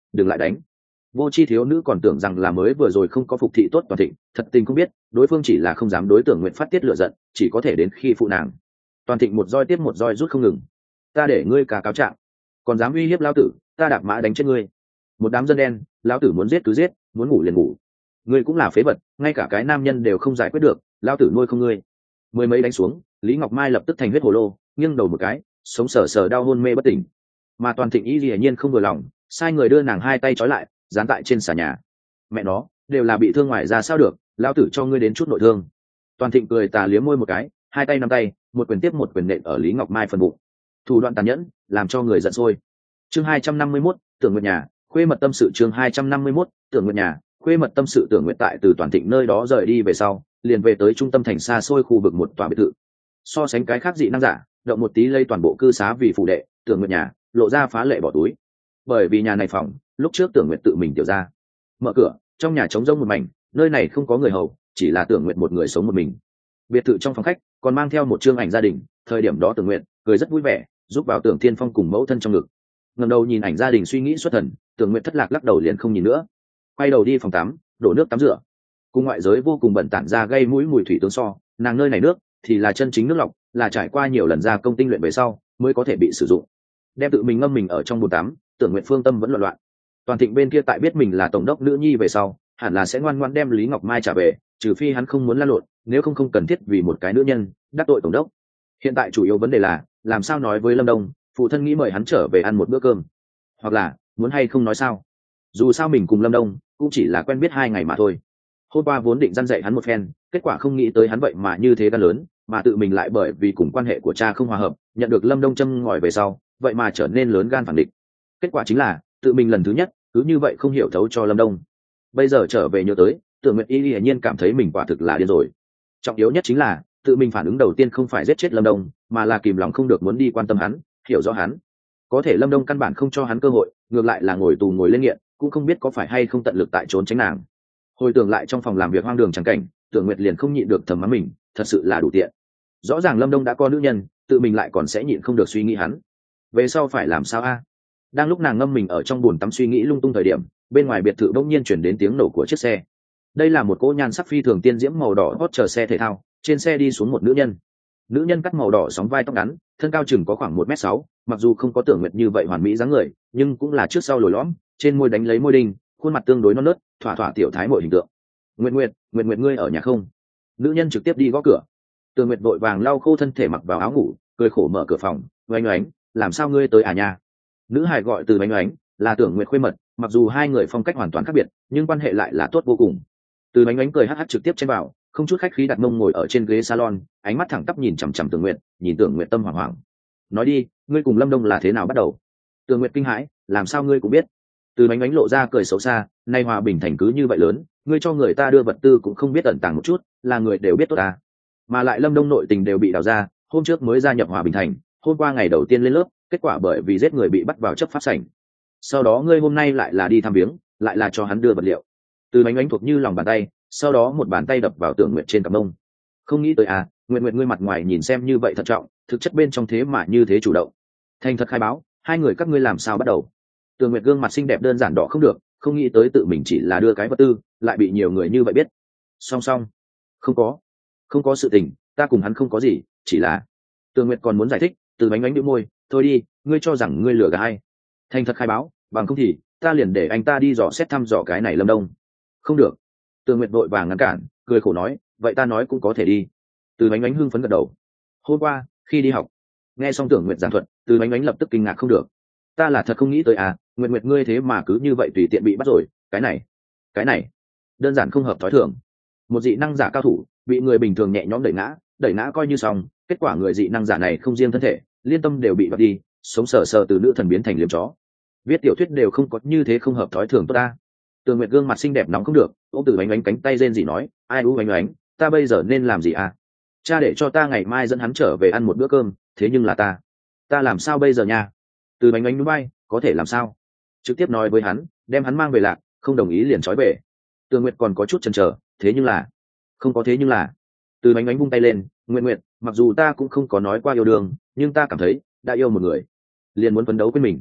đừng lại đánh. Vô tri thiếu nữ còn tưởng rằng là mới vừa rồi không có phục thị tốt Toàn Thịnh, thật tình không biết đối phương chỉ là không dám đối Tưởng Nguyện phát tiết lửa giận, chỉ có thể đến khi phụ nàng. Toàn Thịnh một roi tiếp một roi rút không ngừng. Ta để ngươi cả cáo trạng, còn dám uy hiếp lão tử, ta đạp mã đánh chết ngươi. Một đám dân đen, lão tử muốn giết cứ giết, muốn ngủ liền ngủ. Ngươi cũng là phế vật, ngay cả cái nam nhân đều không giải quyết được, lão tử nuôi không ngươi. Mười mấy đánh xuống, Lý Ngọc Mai lập tức thành huyết hồ lô, nghiêng đầu một cái, sống sờ sờ đau hôn mê bất tỉnh. Mà Toàn Thịnh y hiển nhiên không vừa lòng, sai người đưa nàng hai tay trói lại, dán tại trên xà nhà. Mẹ nó, đều là bị thương ngoài ra sao được, lão tử cho ngươi đến chút nội thương. Toàn Thịnh cười tà liếm môi một cái, hai tay nắm tay, một quyền tiếp một quyền nện ở Lý Ngọc Mai phần bụng. Thủ đoạn tàn nhẫn, làm cho người giận sôi. Chương 251, Tưởng Nguyệt nhà, khuê mật tâm sự. Chương 251, Tưởng Nguyệt nhà, khuê mật tâm sự. Tưởng Nguyệt tại từ Toàn Thịnh nơi đó rời đi về sau, liền về tới trung tâm thành xa xôi khu vực một tòa biệt thự. So sánh cái khác dị năng giả, động một tí lây toàn bộ cư xá vì phụ đệ, Tưởng Nguyệt nhà lộ ra phá lệ bỏ túi. Bởi vì nhà này phòng, lúc trước Tưởng Nguyệt tự mình tiểu ra. Mở cửa, trong nhà trống rỗng một mảnh, nơi này không có người hầu, chỉ là Tưởng Nguyệt một người sống một mình. Biệt thự trong phòng khách còn mang theo một chương ảnh gia đình, thời điểm đó Tưởng Nguyệt cười rất vui vẻ, giúp vào Tưởng Thiên Phong cùng mẫu thân trong ngực. Ngẩng đầu nhìn ảnh gia đình suy nghĩ xuất thần, Tưởng Nguyệt thất lạc lắc đầu liền không nhìn nữa, quay đầu đi phòng tắm, đổ nước tắm rửa. Cùng ngoại giới vô cùng bẩn tản ra gây mũi mùi thủy tướng so, nàng nơi này nước thì là chân chính nước lọc, là trải qua nhiều lần gia công tinh luyện về sau mới có thể bị sử dụng. Đem tự mình ngâm mình ở trong bồn tắm, Tưởng Nguyệt phương tâm vẫn loạn loạn. Toàn Thịnh bên kia tại biết mình là tổng đốc nữ nhi về sau, hẳn là sẽ ngoan ngoãn đem Lý Ngọc Mai trả về, trừ phi hắn không muốn la lộn, nếu không không cần thiết vì một cái nữ nhân đắc tội tổng đốc. Hiện tại chủ yếu vấn đề là làm sao nói với Lâm Đông, phụ thân nghĩ mời hắn trở về ăn một bữa cơm, hoặc là muốn hay không nói sao. Dù sao mình cùng Lâm Đông cũng chỉ là quen biết 2 ngày mà thôi. Hôm qua vốn định răn dạy hắn một phen, kết quả không nghĩ tới hắn vậy mà như thế gan lớn, mà tự mình lại bởi vì cùng quan hệ của cha không hòa hợp, nhận được Lâm Đông châm ngòi về sau, vậy mà trở nên lớn gan phản địch. Kết quả chính là tự mình lần thứ nhất cứ như vậy không hiểu thấu cho Lâm Đông. Bây giờ trở về nhớ tới, Tưởng Nguyệt y hiển nhiên cảm thấy mình quả thực là điên rồi. Trọng yếu nhất chính là tự mình phản ứng đầu tiên không phải giết chết Lâm Đông, mà là kìm lòng không được muốn đi quan tâm hắn, hiểu rõ hắn. Có thể Lâm Đông căn bản không cho hắn cơ hội, ngược lại là ngồi tù ngồi lên nghiện, cũng không biết có phải hay không tận lực tại trốn tránh nàng. Hồi tưởng lại trong phòng làm việc hoang đường chẳng cảnh, Tưởng Nguyệt liền không nhịn được thầm mắng mình, thật sự là đủ tiện. Rõ ràng Lâm Đông đã có nữ nhân, tự mình lại còn sẽ nhịn không được suy nghĩ hắn. Về sau phải làm sao a? Đang lúc nàng ngâm mình ở trong bồn tắm suy nghĩ lung tung thời điểm, bên ngoài biệt thự bỗng nhiên chuyển đến tiếng nổ của chiếc xe. Đây là một cỗ nhan sắc phi thường tiên diễm màu đỏ hot chờ xe thể thao, trên xe đi xuống một nữ nhân. Nữ nhân cắt màu đỏ sóng vai tóc ngắn, thân cao chừng có khoảng 1m6, mặc dù không có Tưởng Nguyệt như vậy hoàn mỹ dáng người, nhưng cũng là trước sau lồi lõm, trên môi đánh lấy môi đinh, khuôn mặt tương đối non nớt, thỏa thỏa tiểu thái muội hình tượng. Nguyệt Nguyệt ngươi ở nhà không? Nữ nhân trực tiếp đi gõ cửa. Tưởng Nguyệt vội vàng lau khô thân thể mặc vào áo ngủ, cười khổ mở cửa phòng. Oanh oánh, làm sao ngươi tới à nhà? Nữ hài gọi từ Oanh oánh, là Tưởng Nguyệt khuê mật, mặc dù hai người phong cách hoàn toàn khác biệt, nhưng quan hệ lại là tốt vô cùng. Từ Oanh oánh cười hắc hắc trực tiếp chen vào, không chút khách khí đặt mông ngồi ở trên ghế salon, ánh mắt thẳng tắp nhìn chằm chằm Tưởng Nguyệt, nhìn Tưởng Nguyệt tâm hoảng hoảng. Nói đi, ngươi cùng Lâm Đông là thế nào bắt đầu? Tưởng Nguyệt kinh hãi, làm sao ngươi cũng biết? Từ Oanh oánh lộ ra cười xấu xa, nay Hòa Bình thành cứ như vậy lớn, ngươi cho người ta đưa vật tư cũng không biết ẩn tàng một chút, là người đều biết tốt ta. Mà lại Lâm Đông nội tình đều bị đào ra, hôm trước mới gia nhập Hòa Bình thành, hôm qua ngày đầu tiên lên lớp, kết quả bởi vì giết người bị bắt vào chấp pháp sảnh. Sau đó ngươi hôm nay lại là đi thăm viếng, lại là cho hắn đưa vật liệu. Từ Oanh oánh thuộc như lòng bàn tay, sau đó một bàn tay đập vào Tưởng Nguyệt trên cặp mông. Không nghĩ tới à, Nguyệt ngươi mặt ngoài nhìn xem như vậy thận trọng, thực chất bên trong thế mà như thế chủ động. Thành thật khai báo, hai người các ngươi làm sao bắt đầu? Tưởng Nguyệt gương mặt xinh đẹp đơn giản đỏ không được, không nghĩ tới tự mình chỉ là đưa cái vật tư, lại bị nhiều người như vậy biết. Song song, không có sự tình, ta cùng hắn không có gì, chỉ là. Tưởng Nguyệt còn muốn giải thích, Từ Oanh oánh nhếch môi, thôi đi, ngươi cho rằng ngươi lừa gạt ai? Thành thật khai báo, bằng không thì ta liền để anh ta đi dò xét thăm dò cái này Lâm Đông. Không được. Tưởng Nguyệt vội vàng ngăn cản, cười khổ nói, vậy ta nói cũng có thể đi. Từ Oanh oánh hưng phấn gật đầu. Hôm qua khi đi học, nghe xong Tưởng Nguyệt giảng thuật, Từ Oanh oánh lập tức kinh ngạc không được. Ta là thật không nghĩ tới à, Nguyệt ngươi thế mà cứ như vậy tùy tiện bị bắt rồi, cái này đơn giản không hợp thói thường. Một dị năng giả cao thủ bị người bình thường nhẹ nhõm đẩy ngã coi như xong, kết quả người dị năng giả này không riêng thân thể, liên tâm đều bị bắt đi, sống sờ sờ từ nữ thần biến thành liếm chó. Viết tiểu thuyết đều không có như thế không hợp thói thường tốt ta. Tường Nguyệt gương mặt xinh đẹp nóng không được, ôm Từ Oanh oánh cánh tay rên rỉ nói, ai u Oanh oánh, ta bây giờ nên làm gì à? Cha để cho ta ngày mai dẫn hắn trở về ăn một bữa cơm, thế nhưng là ta làm sao bây giờ nha? Từ Oanh oánh núi bay, có thể làm sao? Trực tiếp nói với hắn, đem hắn mang về Lạc, không đồng ý liền trói về. Tường Nguyệt còn có chút chần chờ, thế nhưng là, không có thế nhưng là. Từ Oanh oánh vung tay lên, Nguyệt, mặc dù ta cũng không có nói qua yêu đương, nhưng ta cảm thấy đã yêu một người, liền muốn phấn đấu với mình.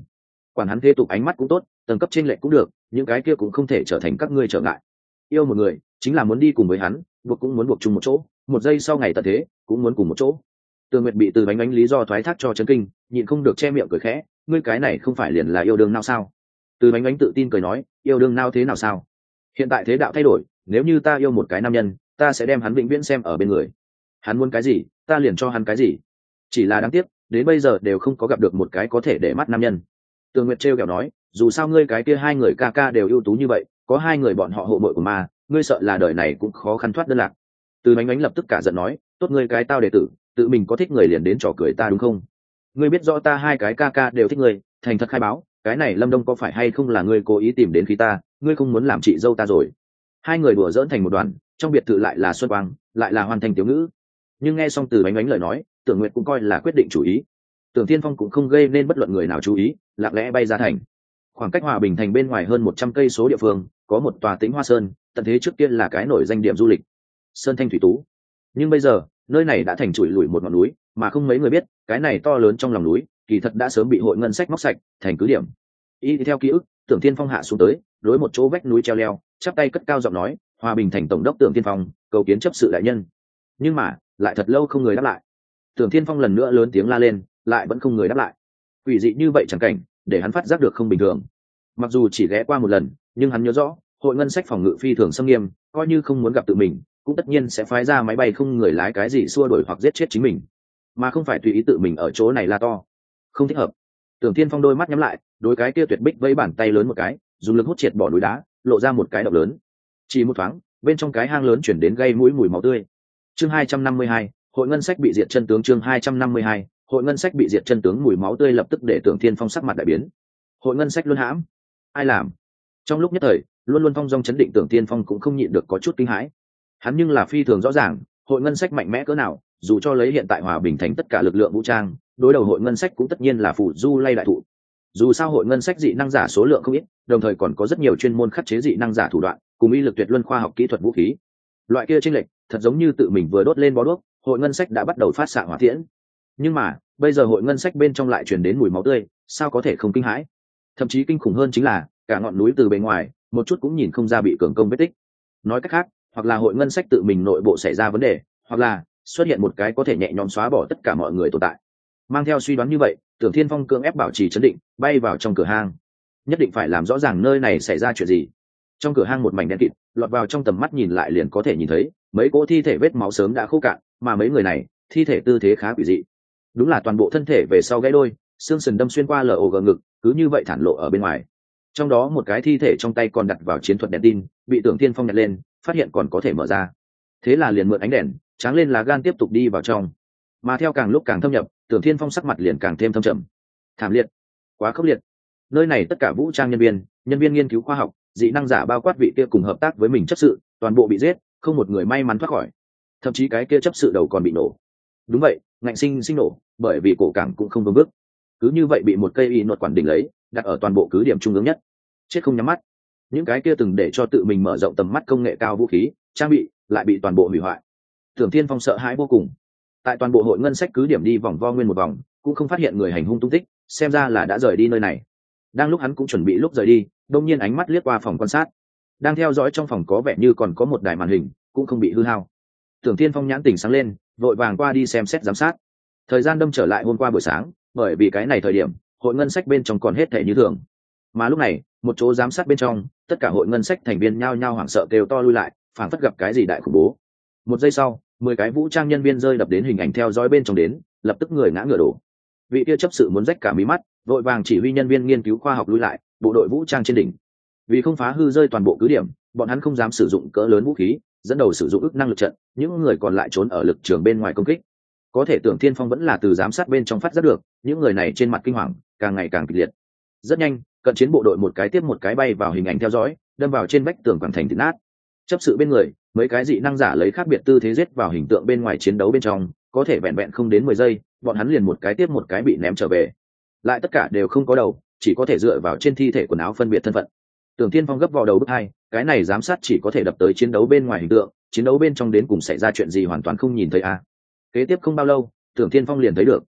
quản hắn thế tục ánh mắt cũng tốt, tầng cấp trên lệ cũng được, những cái kia cũng không thể trở thành các ngươi trở ngại. Yêu một người chính là muốn đi cùng với hắn, buộc cũng muốn buộc chung một chỗ, một giây sau ngày tận thế cũng muốn cùng một chỗ. Tường Nguyệt bị Từ Bánh Bánh lý do thoái thác cho chấn kinh, nhịn không được che miệng cười khẽ, ngươi cái này không phải liền là yêu đương nào sao? Từ Bánh Bánh tự tin cười nói, yêu đương nào thế nào sao? Hiện tại thế đạo thay đổi, nếu như ta yêu một cái nam nhân, ta sẽ đem hắn vĩnh viễn xem ở bên người. Hắn muốn cái gì, ta liền cho hắn cái gì. Chỉ là đáng tiếc, đến bây giờ đều không có gặp được một cái có thể để mắt nam nhân. Tường Nguyệt trêu ghẹo nói, dù sao ngươi cái kia hai người ca ca đều ưu tú như vậy, có hai người bọn họ hộ mội của ma, ngươi sợ là đời này cũng khó khăn thoát đơn lạc. Từ Bánh Bánh lập tức cả giận nói, tốt ngươi cái tao đệ tử, tự mình có thích người liền đến trò cười ta đúng không? Ngươi biết rõ ta hai cái ca ca đều thích ngươi, thành thật khai báo, cái này Lâm Đông có phải hay không là ngươi cố ý tìm đến khí ta, ngươi không muốn làm chị dâu ta rồi. Hai người đùa giỡn thành một đoàn, trong biệt thự lại là xuân quang, lại là hoàn thành tiểu ngữ. Nhưng nghe xong Từ Bánh Bánh lời nói, Tưởng Nguyệt cũng coi là quyết định chủ ý. Tưởng Thiên Phong cũng không gây nên bất luận người nào chú ý, lặng lẽ bay ra thành. Khoảng cách Hòa Bình thành bên ngoài hơn 100 cây số địa phương, có một tòa Tĩnh Hoa Sơn, tận thế trước kia là cái nổi danh điểm du lịch. Sơn Thanh thủy tú. Nhưng bây giờ, nơi này đã thành trụi lủi một ngọn núi, mà không mấy người biết, cái này to lớn trong lòng núi, kỳ thật đã sớm bị hội ngân sách móc sạch, thành cứ điểm. Y theo ký ức, Tưởng Thiên Phong hạ xuống tới, đối một chỗ vách núi treo leo, chắp tay cất cao giọng nói, Hòa Bình thành tổng đốc Tưởng Thiên Phong, cầu kiến chấp sự đại nhân. Nhưng mà, lại thật lâu không người đáp lại. Tưởng Thiên Phong lần nữa lớn tiếng la lên, lại vẫn không người đáp lại. Quỷ dị như vậy chẳng cảnh, để hắn phát giác được không bình thường. Mặc dù chỉ ghé qua một lần, nhưng hắn nhớ rõ, hội ngân sách phòng ngự phi thường xâm nghiêm, coi như không muốn gặp tự mình, cũng tất nhiên sẽ phái ra máy bay không người lái cái gì xua đuổi hoặc giết chết chính mình, mà không phải tùy ý tự mình ở chỗ này la to. Không thích hợp. Tưởng Thiên Phong đôi mắt nhắm lại, đối cái kia tuyệt bích vẫy bàn tay lớn một cái, dùng lực hút triệt bỏ núi đá, lộ ra một cái động lớn. Chỉ một thoáng, bên trong cái hang lớn chuyển đến gây mũi mùi máu tươi. Chương 252, hội ngân sách bị diệt chân tướng. Chương 252, hội ngân sách bị diệt chân tướng. Mùi máu tươi lập tức để Tưởng Thiên Phong sắc mặt đại biến. Hội ngân sách luôn hãm, ai làm? Trong lúc nhất thời, luôn luôn phong dong chấn định Tưởng Thiên Phong cũng không nhịn được có chút kinh hãi. Hắn nhưng là phi thường rõ ràng, hội ngân sách mạnh mẽ cỡ nào, dù cho lấy hiện tại Hòa Bình thành tất cả lực lượng vũ trang, đối đầu hội ngân sách cũng tất nhiên là phụ du lay đại thụ. Dù sao hội ngân sách dị năng giả số lượng không ít, đồng thời còn có rất nhiều chuyên môn khắc chế dị năng giả thủ đoạn, cùng y lực tuyệt luân khoa học kỹ thuật vũ khí. Loại kia chênh lệch, thật giống như tự mình vừa đốt lên bó đuốc, hội ngân sách đã bắt đầu phát xạ hỏa tiễn. Nhưng mà, bây giờ hội ngân sách bên trong lại truyền đến mùi máu tươi, sao có thể không kinh hãi? Thậm chí kinh khủng hơn chính là, cả ngọn núi từ bề ngoài, một chút cũng nhìn không ra bị cường công vết tích. Nói cách khác, hoặc là hội ngân sách tự mình nội bộ xảy ra vấn đề, hoặc là xuất hiện một cái có thể nhẹ nhõm xóa bỏ tất cả mọi người tồn tại. Mang theo suy đoán như vậy, Tưởng Thiên Phong cưỡng ép bảo trì trấn định, bay vào trong cửa hang. Nhất định phải làm rõ ràng nơi này xảy ra chuyện gì. Trong cửa hang một mảnh đen kịt, lọt vào trong tầm mắt nhìn lại liền có thể nhìn thấy mấy cỗ thi thể vết máu sớm đã khô cạn, mà mấy người này thi thể tư thế khá quỷ dị. Đúng là toàn bộ thân thể về sau gãy đôi, xương sườn đâm xuyên qua lở ổ gờ ngực, cứ như vậy thản lộ ở bên ngoài. Trong đó một cái thi thể trong tay còn đặt vào chiến thuật đèn tin, bị Tưởng Thiên Phong nhặt lên, phát hiện còn có thể mở ra. Thế là liền mượn ánh đèn, tráng lên lá gan tiếp tục đi vào trong. Mà theo càng lúc càng thâm nhập, Tưởng Thiên Phong sắc mặt liền càng thêm thâm trầm. Thảm liệt, quá khốc liệt. Nơi này tất cả vũ trang nhân viên nghiên cứu khoa học, dị năng giả bao quát vị kia cùng hợp tác với mình chấp sự, toàn bộ bị giết, không một người may mắn thoát khỏi. Thậm chí cái kia chấp sự đầu còn bị nổ. Đúng vậy, ngạnh sinh sinh nổ, bởi vì cổ cảng cũng không vững bước. Cứ như vậy bị một cây y nột quản đỉnh lấy, đặt ở toàn bộ cứ điểm trung ương nhất. Chết không nhắm mắt. Những cái kia từng để cho tự mình mở rộng tầm mắt công nghệ cao vũ khí, trang bị, lại bị toàn bộ hủy hoại. Tưởng Thiên Phong sợ hãi vô cùng. Tại toàn bộ hội ngân sách cứ điểm đi vòng vo nguyên một vòng, cũng không phát hiện người hành hung tung tích, xem ra là đã rời đi nơi này. Đang lúc hắn cũng chuẩn bị lúc rời đi, đột nhiên ánh mắt liếc qua phòng quan sát. Đang theo dõi trong phòng có vẻ như còn có một đài màn hình, cũng không bị hư hao. Tưởng Thiên Phong nhãn tỉnh sáng lên, vội vàng qua đi xem xét giám sát. Thời gian đâm trở lại hôm qua buổi sáng, bởi vì cái này thời điểm, hội ngân sách bên trong còn hết thảy như thường. Mà lúc này, một chỗ giám sát bên trong, tất cả hội ngân sách thành viên nhao nhao hoảng sợ kêu to lui lại, phảng phất gặp cái gì đại khủng bố. Một giây sau, 10 cái vũ trang nhân viên rơi đập đến hình ảnh theo dõi bên trong đến, lập tức người ngã ngửa đổ. Vị kia chấp sự muốn rách cả mí mắt, vội vàng chỉ huy nhân viên nghiên cứu khoa học lui lại, bộ đội vũ trang trên đỉnh. Vì không phá hư rơi toàn bộ cứ điểm, bọn hắn không dám sử dụng cỡ lớn vũ khí, dẫn đầu sử dụng ức năng lực trận, những người còn lại trốn ở lực trường bên ngoài công kích. Có thể Tưởng Thiên Phong vẫn là từ giám sát bên trong phát giác được, những người này trên mặt kinh hoàng, càng ngày càng kịch liệt. Rất nhanh, cận chiến bộ đội một cái tiếp một cái bay vào hình ảnh theo dõi, đâm vào trên vách tường quảng thành thịt nát. Chấp sự bên người, mấy cái dị năng giả lấy khác biệt tư thế giết vào hình tượng bên ngoài chiến đấu bên trong, có thể vẹn vẹn không đến 10 giây, bọn hắn liền một cái tiếp một cái bị ném trở về. Lại tất cả đều không có đầu, chỉ có thể dựa vào trên thi thể quần áo phân biệt thân phận. Tưởng Thiên Phong gấp vào đầu bức hai, cái này giám sát chỉ có thể đập tới chiến đấu bên ngoài hình tượng, chiến đấu bên trong đến cùng xảy ra chuyện gì hoàn toàn không nhìn thấy a. Kế tiếp không bao lâu, Tưởng Thiên Phong liền thấy được.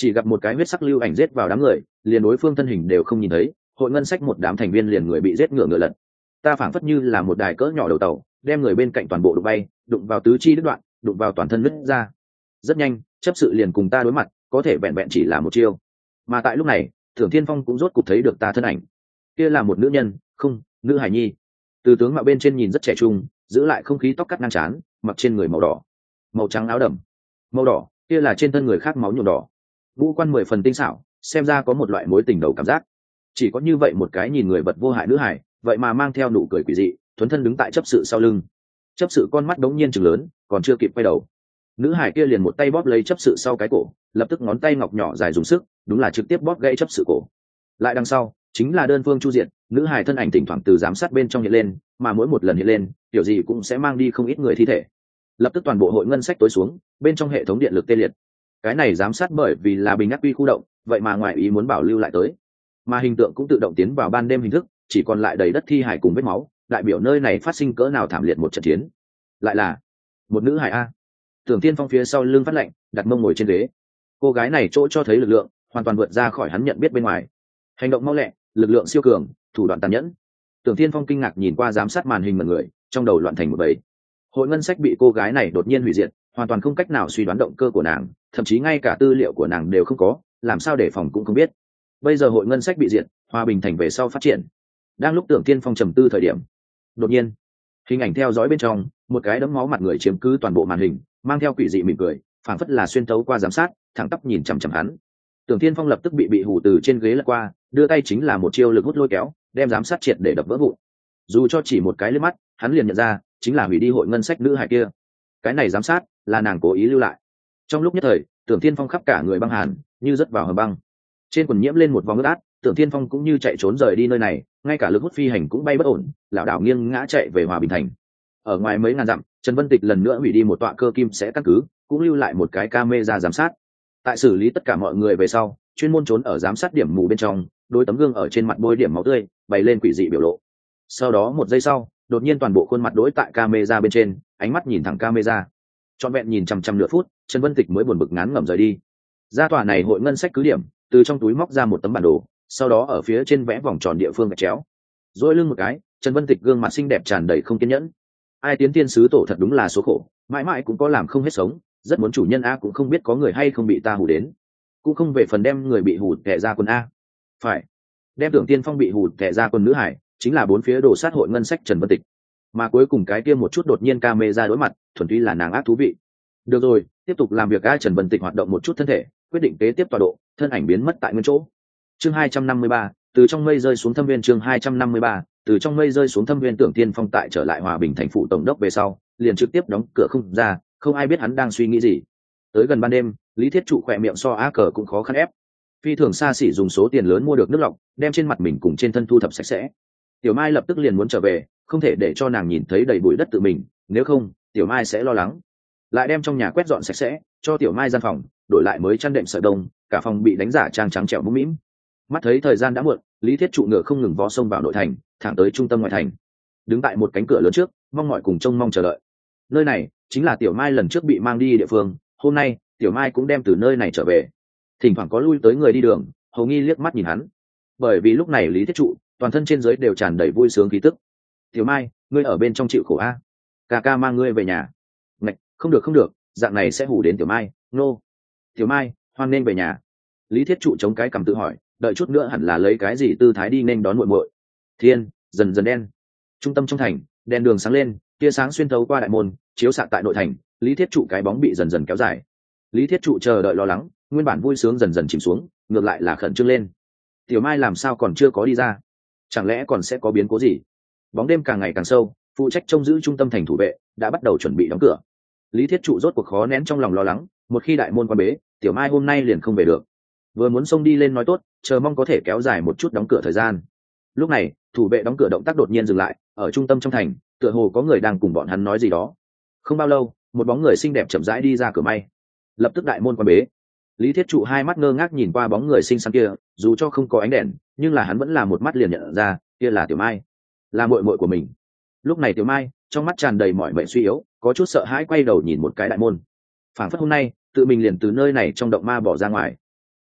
chỉ gặp một cái huyết sắc lưu ảnh giết vào đám người, liền đối phương thân hình đều không nhìn thấy, hội ngân sách một đám thành viên liền người bị giết ngựa ngựa lật. Ta phảng phất như là một đài cỡ nhỏ đầu tàu, đem người bên cạnh toàn bộ đụng bay, đụng vào tứ chi đứt đoạn, đụng vào toàn thân nứt ra. Rất nhanh, chấp sự liền cùng ta đối mặt, có thể vẹn vẹn chỉ là một chiêu. Mà tại lúc này, Tưởng Thiên Phong cũng rốt cục thấy được ta thân ảnh. Kia là một nữ nhân, không, nữ hài nhi. Từ tướng mạo bên trên nhìn rất trẻ trung, giữ lại không khí tóc cắt ngang trán, mặc trên người màu đỏ, màu trắng áo đầm, màu đỏ, kia là trên thân người khác máu nhuộm đỏ. Ngũ quan 10 phần tinh xảo, xem ra có một loại mối tình đầu cảm giác. Chỉ có như vậy một cái nhìn người vật vô hại nữ hài, vậy mà mang theo nụ cười quỷ dị, thuần thân đứng tại chấp sự sau lưng. Chấp sự con mắt đống nhiên trừng lớn, còn chưa kịp quay đầu, nữ hải kia liền một tay bóp lấy chấp sự sau cái cổ, lập tức ngón tay ngọc nhỏ dài dùng sức, đúng là trực tiếp bóp gãy chấp sự cổ. Lại đằng sau chính là đơn phương chu diện, nữ hải thân ảnh thỉnh thoảng từ giám sát bên trong hiện lên, mà mỗi một lần hiện lên kiểu gì cũng sẽ mang đi không ít người thi thể. Lập tức toàn bộ hội ngân sách tối xuống, bên trong hệ thống điện lực tê liệt. Cái này giám sát bởi vì là bình ác quy khu động, vậy mà ngoại ý muốn bảo lưu lại tới, mà hình tượng cũng tự động tiến vào ban đêm hình thức, chỉ còn lại đầy đất thi hải cùng vết máu, đại biểu nơi này phát sinh cỡ nào thảm liệt một trận chiến. Lại là một nữ hải a. Tưởng Thiên Phong phía sau lưng phát lạnh, đặt mông ngồi trên ghế. Cô gái này chỗ cho thấy lực lượng hoàn toàn vượt ra khỏi hắn nhận biết bên ngoài, hành động mau lẹ, lực lượng siêu cường, thủ đoạn tàn nhẫn. Tưởng Thiên Phong kinh ngạc nhìn qua giám sát màn hình mọi người, trong đầu loạn thành một bầy. Hội ngân sách bị cô gái này đột nhiên hủy diệt, hoàn toàn không cách nào suy đoán động cơ của nàng, thậm chí ngay cả tư liệu của nàng đều không có, làm sao để phòng cũng không biết. Bây giờ hội ngân sách bị diệt, hòa bình thành về sau phát triển. Đang lúc Tưởng Thiên Phong trầm tư thời điểm, đột nhiên hình ảnh theo dõi bên trong, một cái đấm máu mặt người chiếm cứ toàn bộ màn hình, mang theo quỷ dị mỉm cười, phảng phất là xuyên thấu qua giám sát, thẳng tắp nhìn chằm chằm hắn. Tưởng Thiên Phong lập tức bị hù từ trên ghế lật qua, đưa tay chính là một chiêu lực hút lôi kéo, đem giám sát triệt để đập vỡ vụn. Dù cho chỉ một cái liếc mắt, hắn liền nhận ra, chính là hủy đi hội ngân sách nữ hải kia. Cái này giám sát là nàng cố ý lưu lại. Trong lúc nhất thời, Tưởng Thiên Phong khắp cả người băng hàn, như rớt vào hầm băng. Trên quần nhiễm lên một vòng ướt át, Tưởng Thiên Phong cũng như chạy trốn rời đi nơi này, ngay cả lực hút phi hành cũng bay bất ổn, lảo đảo nghiêng ngã chạy về Hòa Bình thành. Ở ngoài mấy ngàn dặm, Trần Vân Tịch lần nữa hủy đi một tọa cơ kim sẽ căn cứ, cũng lưu lại một cái camera giám sát. Tại xử lý tất cả mọi người về sau, chuyên môn trốn ở giám sát điểm mù bên trong, đôi tấm gương ở trên mặt bôi điểm máu tươi, bày lên quỷ dị biểu lộ. Sau đó một giây sau, đột nhiên toàn bộ khuôn mặt đối tại camera bên trên, ánh mắt nhìn thẳng camera. Trọn vẹn nhìn chằm chằm nửa phút, Trần Vân Tịch mới buồn bực ngán ngẩm rời đi. Ra tòa này hội ngân sách cứ điểm, từ trong túi móc ra một tấm bản đồ, sau đó ở phía trên vẽ vòng tròn địa phương gạch chéo. Rồi lưng một cái, Trần Vân Tịch gương mặt xinh đẹp tràn đầy không kiên nhẫn. Ai tiến tiên sứ tổ thật đúng là số khổ, mãi mãi cũng có làm không hết sống, rất muốn chủ nhân a cũng không biết có người hay không bị ta hù đến, cũng không về phần đem người bị hù tè ra quân a. Phải, đem Tưởng Tiên Phong bị hù tè ra quân nữ hải, chính là bốn phía đổ sát hội ngân sách Trần Vân Tịch, mà cuối cùng cái kia một chút đột nhiên camera đối mặt, thuần túy là nàng ác thú vị. Được rồi, tiếp tục làm việc. Trần Vân Tịch hoạt động một chút thân thể, quyết định kế tiếp tọa độ, thân ảnh biến mất tại nguyên chỗ. Chương 253, từ trong mây rơi xuống thâm viên. Chương 253, từ trong mây rơi xuống thâm viên. Tưởng Tiên Phong tại trở lại Hòa Bình thành phủ tổng đốc về sau, liền trực tiếp đóng cửa không ra, không ai biết hắn đang suy nghĩ gì. Tới gần ban đêm, Lý Thiết Trụ khỏe miệng so á cờ cũng khó khăn ép, phi thường xa xỉ dùng số tiền lớn mua được nước lọc, đem trên mặt mình cùng trên thân thu thập sạch sẽ. Tiểu Mai lập tức liền muốn trở về, không thể để cho nàng nhìn thấy đầy bụi đất tự mình, nếu không Tiểu Mai sẽ lo lắng. Lại đem trong nhà quét dọn sạch sẽ, cho Tiểu Mai gian phòng đổi lại mới chăn đệm sợi đông, cả phòng bị đánh giả trang trắng trẻo mũm mĩm. Mắt thấy thời gian đã muộn, Lý Thiết Trụ ngựa không ngừng vó sông vào nội thành, thẳng tới trung tâm ngoại thành, đứng tại một cánh cửa lớn trước, mong mỏi cùng trông mong chờ đợi. Nơi này chính là Tiểu Mai lần trước bị mang đi địa phương, hôm nay Tiểu Mai cũng đem từ nơi này trở về. Thỉnh thoảng có lui tới người đi đường, hầu nghi liếc mắt nhìn hắn, bởi vì lúc này Lý Thiết Trụ toàn thân trên dưới đều tràn đầy vui sướng khí tức. Tiểu Mai, ngươi ở bên trong chịu khổ a? Ca ca mang ngươi về nhà. Ngạch, không được không được, dạng này sẽ hù đến Tiểu Mai. Nô. Tiểu Mai, hoan nên về nhà. Lý Thiết Trụ chống cái cằm tự hỏi, đợi chút nữa hẳn là lấy cái gì tư thái đi nên đón muội muội. Thiên dần dần đen, trung tâm trong thành, đèn đường sáng lên, tia sáng xuyên thấu qua đại môn, chiếu xạ tại nội thành. Lý Thiết Trụ cái bóng bị dần dần kéo dài. Lý Thiết Trụ chờ đợi lo lắng, nguyên bản vui sướng dần dần chìm xuống, ngược lại là khẩn trương lên. Tiểu Mai làm sao còn chưa có đi ra? Chẳng lẽ còn sẽ có biến cố gì? Bóng đêm càng ngày càng sâu, phụ trách trông giữ trung tâm thành thủ vệ đã bắt đầu chuẩn bị đóng cửa. Lý Thiết Trụ rốt cuộc khó nén trong lòng lo lắng, một khi đại môn quan bế, Tiểu Mai hôm nay liền không về được. Vừa muốn xông đi lên nói tốt, chờ mong có thể kéo dài một chút đóng cửa thời gian. Lúc này, thủ vệ đóng cửa động tác đột nhiên dừng lại, ở trung tâm trong thành, tựa hồ có người đang cùng bọn hắn nói gì đó. Không bao lâu, một bóng người xinh đẹp chậm rãi đi ra cửa may. Lập tức đại môn quan bế. Lý Thiết Trụ hai mắt ngơ ngác nhìn qua bóng người xinh xắn kia, dù cho không có ánh đèn, nhưng là hắn vẫn là một mắt liền nhận ra, kia là Tiểu Mai, là muội muội của mình. Lúc này Tiểu Mai trong mắt tràn đầy mỏi mệt suy yếu, có chút sợ hãi quay đầu nhìn một cái đại môn. Phảng phất hôm nay tự mình liền từ nơi này trong động ma bỏ ra ngoài.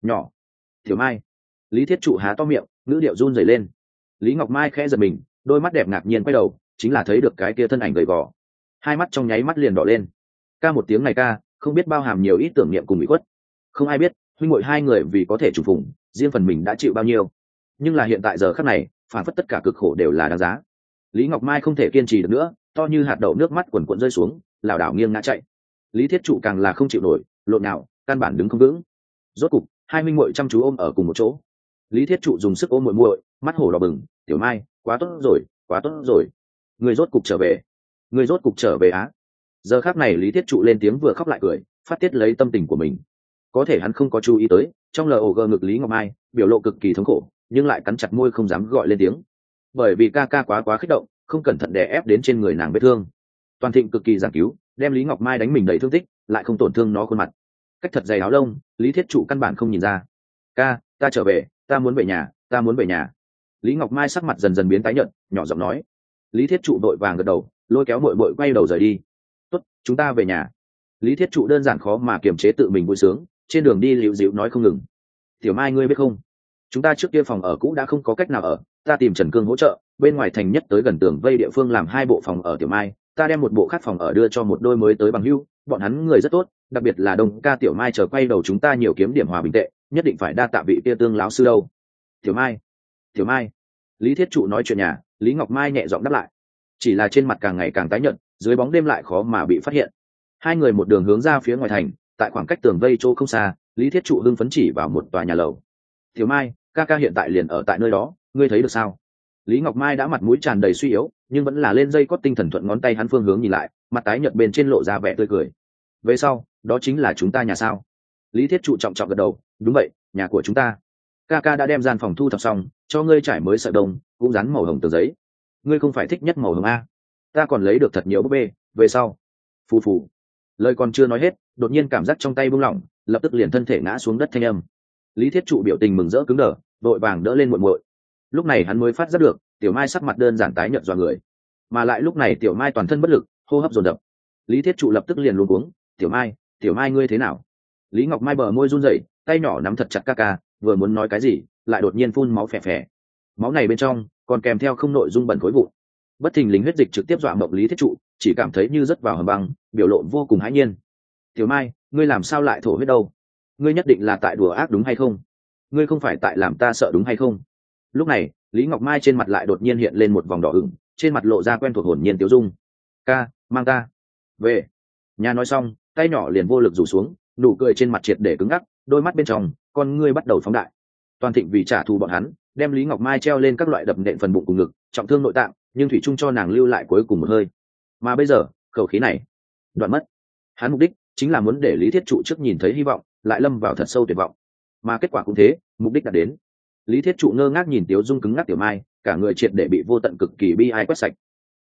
nhỏ. Tiểu Mai. Lý Thiết Trụ há to miệng, ngữ điệu run rẩy lên. Lý Ngọc Mai khẽ giật mình, đôi mắt đẹp ngạc nhiên quay đầu, chính là thấy được cái kia thân ảnh gầy gò, hai mắt trong nháy mắt liền đỏ lên. Ca một tiếng này ca, không biết bao hàm nhiều ít tưởng niệm cùng bị khuất. Không ai biết huynh muội hai người vì có thể trùng phùng, riêng phần mình đã chịu bao nhiêu. Nhưng là hiện tại giờ khắc này, phản phất tất cả cực khổ đều là đáng giá. Lý Ngọc Mai không thể kiên trì được nữa, to như hạt đậu nước mắt quần quần rơi xuống, lảo đảo nghiêng ngã chạy. Lý Thiết Trụ càng là không chịu nổi, lộn nhào, căn bản đứng không vững. Rốt cục, hai huynh muội chăm chú ôm ở cùng một chỗ. Lý Thiết Trụ dùng sức ôm muội muội, mắt hổ đỏ bừng. Tiểu Mai, quá tốt rồi, quá tốt rồi, người rốt cục trở về, người rốt cục trở về á. Giờ khắc này Lý Thiết Trụ lên tiếng vừa khóc lại cười, phát tiết lấy tâm tình của mình. Có thể hắn không có chú ý tới, trong log ngực Lý Ngọc Mai biểu lộ cực kỳ thống khổ, nhưng lại cắn chặt môi không dám gọi lên tiếng, bởi vì ca ca quá kích động, không cẩn thận đè ép đến trên người nàng vết thương. Toàn Thịnh cực kỳ giảng cứu, đem Lý Ngọc Mai đánh mình đầy thương tích, lại không tổn thương nó khuôn mặt. Cách thật dày áo lông, Lý Thiết Trụ căn bản không nhìn ra. Ca, ta trở về, ta muốn về nhà, ta muốn về nhà. Lý Ngọc Mai sắc mặt dần dần biến tái nhợt, nhỏ giọng nói. Lý Thiết Trụ vội vàng gật đầu, lôi kéo muội muội quay đầu rời đi. Tốt, chúng ta về nhà. Lý Thiết Trụ đơn giản khó mà kiềm chế tự mình vui sướng, trên đường đi liễu dịu nói không ngừng. Tiểu Mai ngươi biết không, chúng ta trước kia phòng ở cũ đã không có cách nào ở, ta tìm Trần Cương hỗ trợ, bên ngoài thành nhất tới gần tường vây địa phương làm 2 bộ phòng ở. Tiểu Mai, ta đem một bộ khác phòng ở đưa cho một đôi mới tới bằng hữu, bọn hắn người rất tốt, đặc biệt là Đông ca. Tiểu Mai chờ quay đầu chúng ta nhiều kiếm điểm hòa bình tệ, nhất định phải đa tạ vị kia tương lão sư đâu. Tiểu Mai, Tiểu Mai. Lý Thiết Trụ nói chuyện nhà, Lý Ngọc Mai nhẹ giọng đáp lại, chỉ là trên mặt càng ngày càng tái nhợt, dưới bóng đêm lại khó mà bị phát hiện. Hai người một đường hướng ra phía ngoài thành, tại khoảng cách tường vây chỗ không xa, Lý Thiết Trụ hưng phấn chỉ vào một tòa nhà lầu. Tiểu Mai, ca ca hiện tại liền ở tại nơi đó, ngươi thấy được sao? Lý Ngọc Mai đã mặt mũi tràn đầy suy yếu, nhưng vẫn là lên dây cót tinh thần thuận ngón tay hắn phương hướng nhìn lại, mặt tái nhợt bên trên lộ ra vẻ tươi cười. Về sau, đó chính là chúng ta nhà sao? Lý Thiết Trụ trọng trọng gật đầu, đúng vậy, nhà của chúng ta. Ca ca đã đem gian phòng thu thập xong, cho ngươi trải mới sợi đông, cũng dán màu hồng tờ giấy. Ngươi không phải thích nhất màu hồng a? Ta còn lấy được thật nhiều búp bê, về sau. Phù phù. Lời còn chưa nói hết, đột nhiên cảm giác trong tay buông lỏng, lập tức liền thân thể ngã xuống đất thanh âm. Lý Thiết Trụ biểu tình mừng rỡ cứng đờ, vội vàng đỡ lên muội muội. Lúc này hắn mới phát giác được, Tiểu Mai sắc mặt đơn giản tái nhợt dọa người, mà lại lúc này Tiểu Mai toàn thân bất lực, hô hấp dồn dập. Lý Thiết Trụ lập tức liền luống cuống, Tiểu Mai ngươi thế nào? Lý Ngọc Mai bờ môi run rẩy, tay nhỏ nắm thật chặt ca ca, vừa muốn nói cái gì, lại đột nhiên phun máu phè phè. Máu này bên trong còn kèm theo không nội dung bẩn khối vụn. Bất thình lình huyết dịch trực tiếp dọa mộng Lý Thiết Trụ, chỉ cảm thấy như rớt vào hầm băng, biểu lộ vô cùng hãi nhiên. Tiểu Mai, ngươi làm sao lại thổ huyết đâu? Ngươi nhất định là tại đùa ác đúng hay không? Ngươi không phải tại làm ta sợ đúng hay không? Lúc này Lý Ngọc Mai trên mặt lại đột nhiên hiện lên một vòng đỏ ửng, trên mặt lộ ra quen thuộc hồn nhiên tiêu dung. Ca, mang ta về nhà. Nói xong tay nhỏ liền vô lực rủ xuống, nụ cười trên mặt triệt để cứng ngắc, đôi mắt bên trong con ngươi bắt đầu phóng đại. Toàn Thịnh vì trả thù bọn hắn, đem Lý Ngọc Mai treo lên các loại đập nện phần bụng cùng ngực, trọng thương nội tạng, nhưng thủy chung cho nàng lưu lại cuối cùng một hơi. Mà bây giờ khẩu khí này đoạn mất, hắn mục đích chính là muốn để Lý Thiết Trụ trước nhìn thấy hy vọng, lại lâm vào thật sâu tuyệt vọng. Mà kết quả cũng thế, mục đích đạt đến. Lý Thiết Trụ ngơ ngác nhìn Tiếu Dung cứng ngắc Tiểu Mai, cả người triệt để bị vô tận cực kỳ bi ai quét sạch.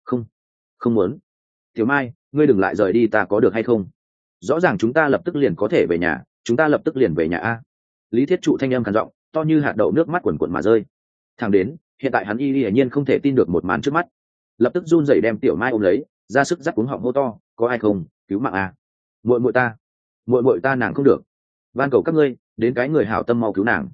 Không muốn. Tiểu Mai, ngươi đừng lại rời đi, ta có được hay không? Rõ ràng chúng ta lập tức liền có thể về nhà, chúng ta lập tức liền về nhà a. Lý Thiết Trụ thanh âm khàn giọng, to như hạt đậu nước mắt quần quần mà rơi. Thẳng đến hiện tại hắn hiển nhiên không thể tin được một màn trước mắt, lập tức run rẩy đem Tiểu Mai ôm lấy, ra sức giắt cuống họng hô to, có ai không, cứu mạng a. Muội muội ta nàng không được, van cầu các ngươi, đến cái người hảo tâm mau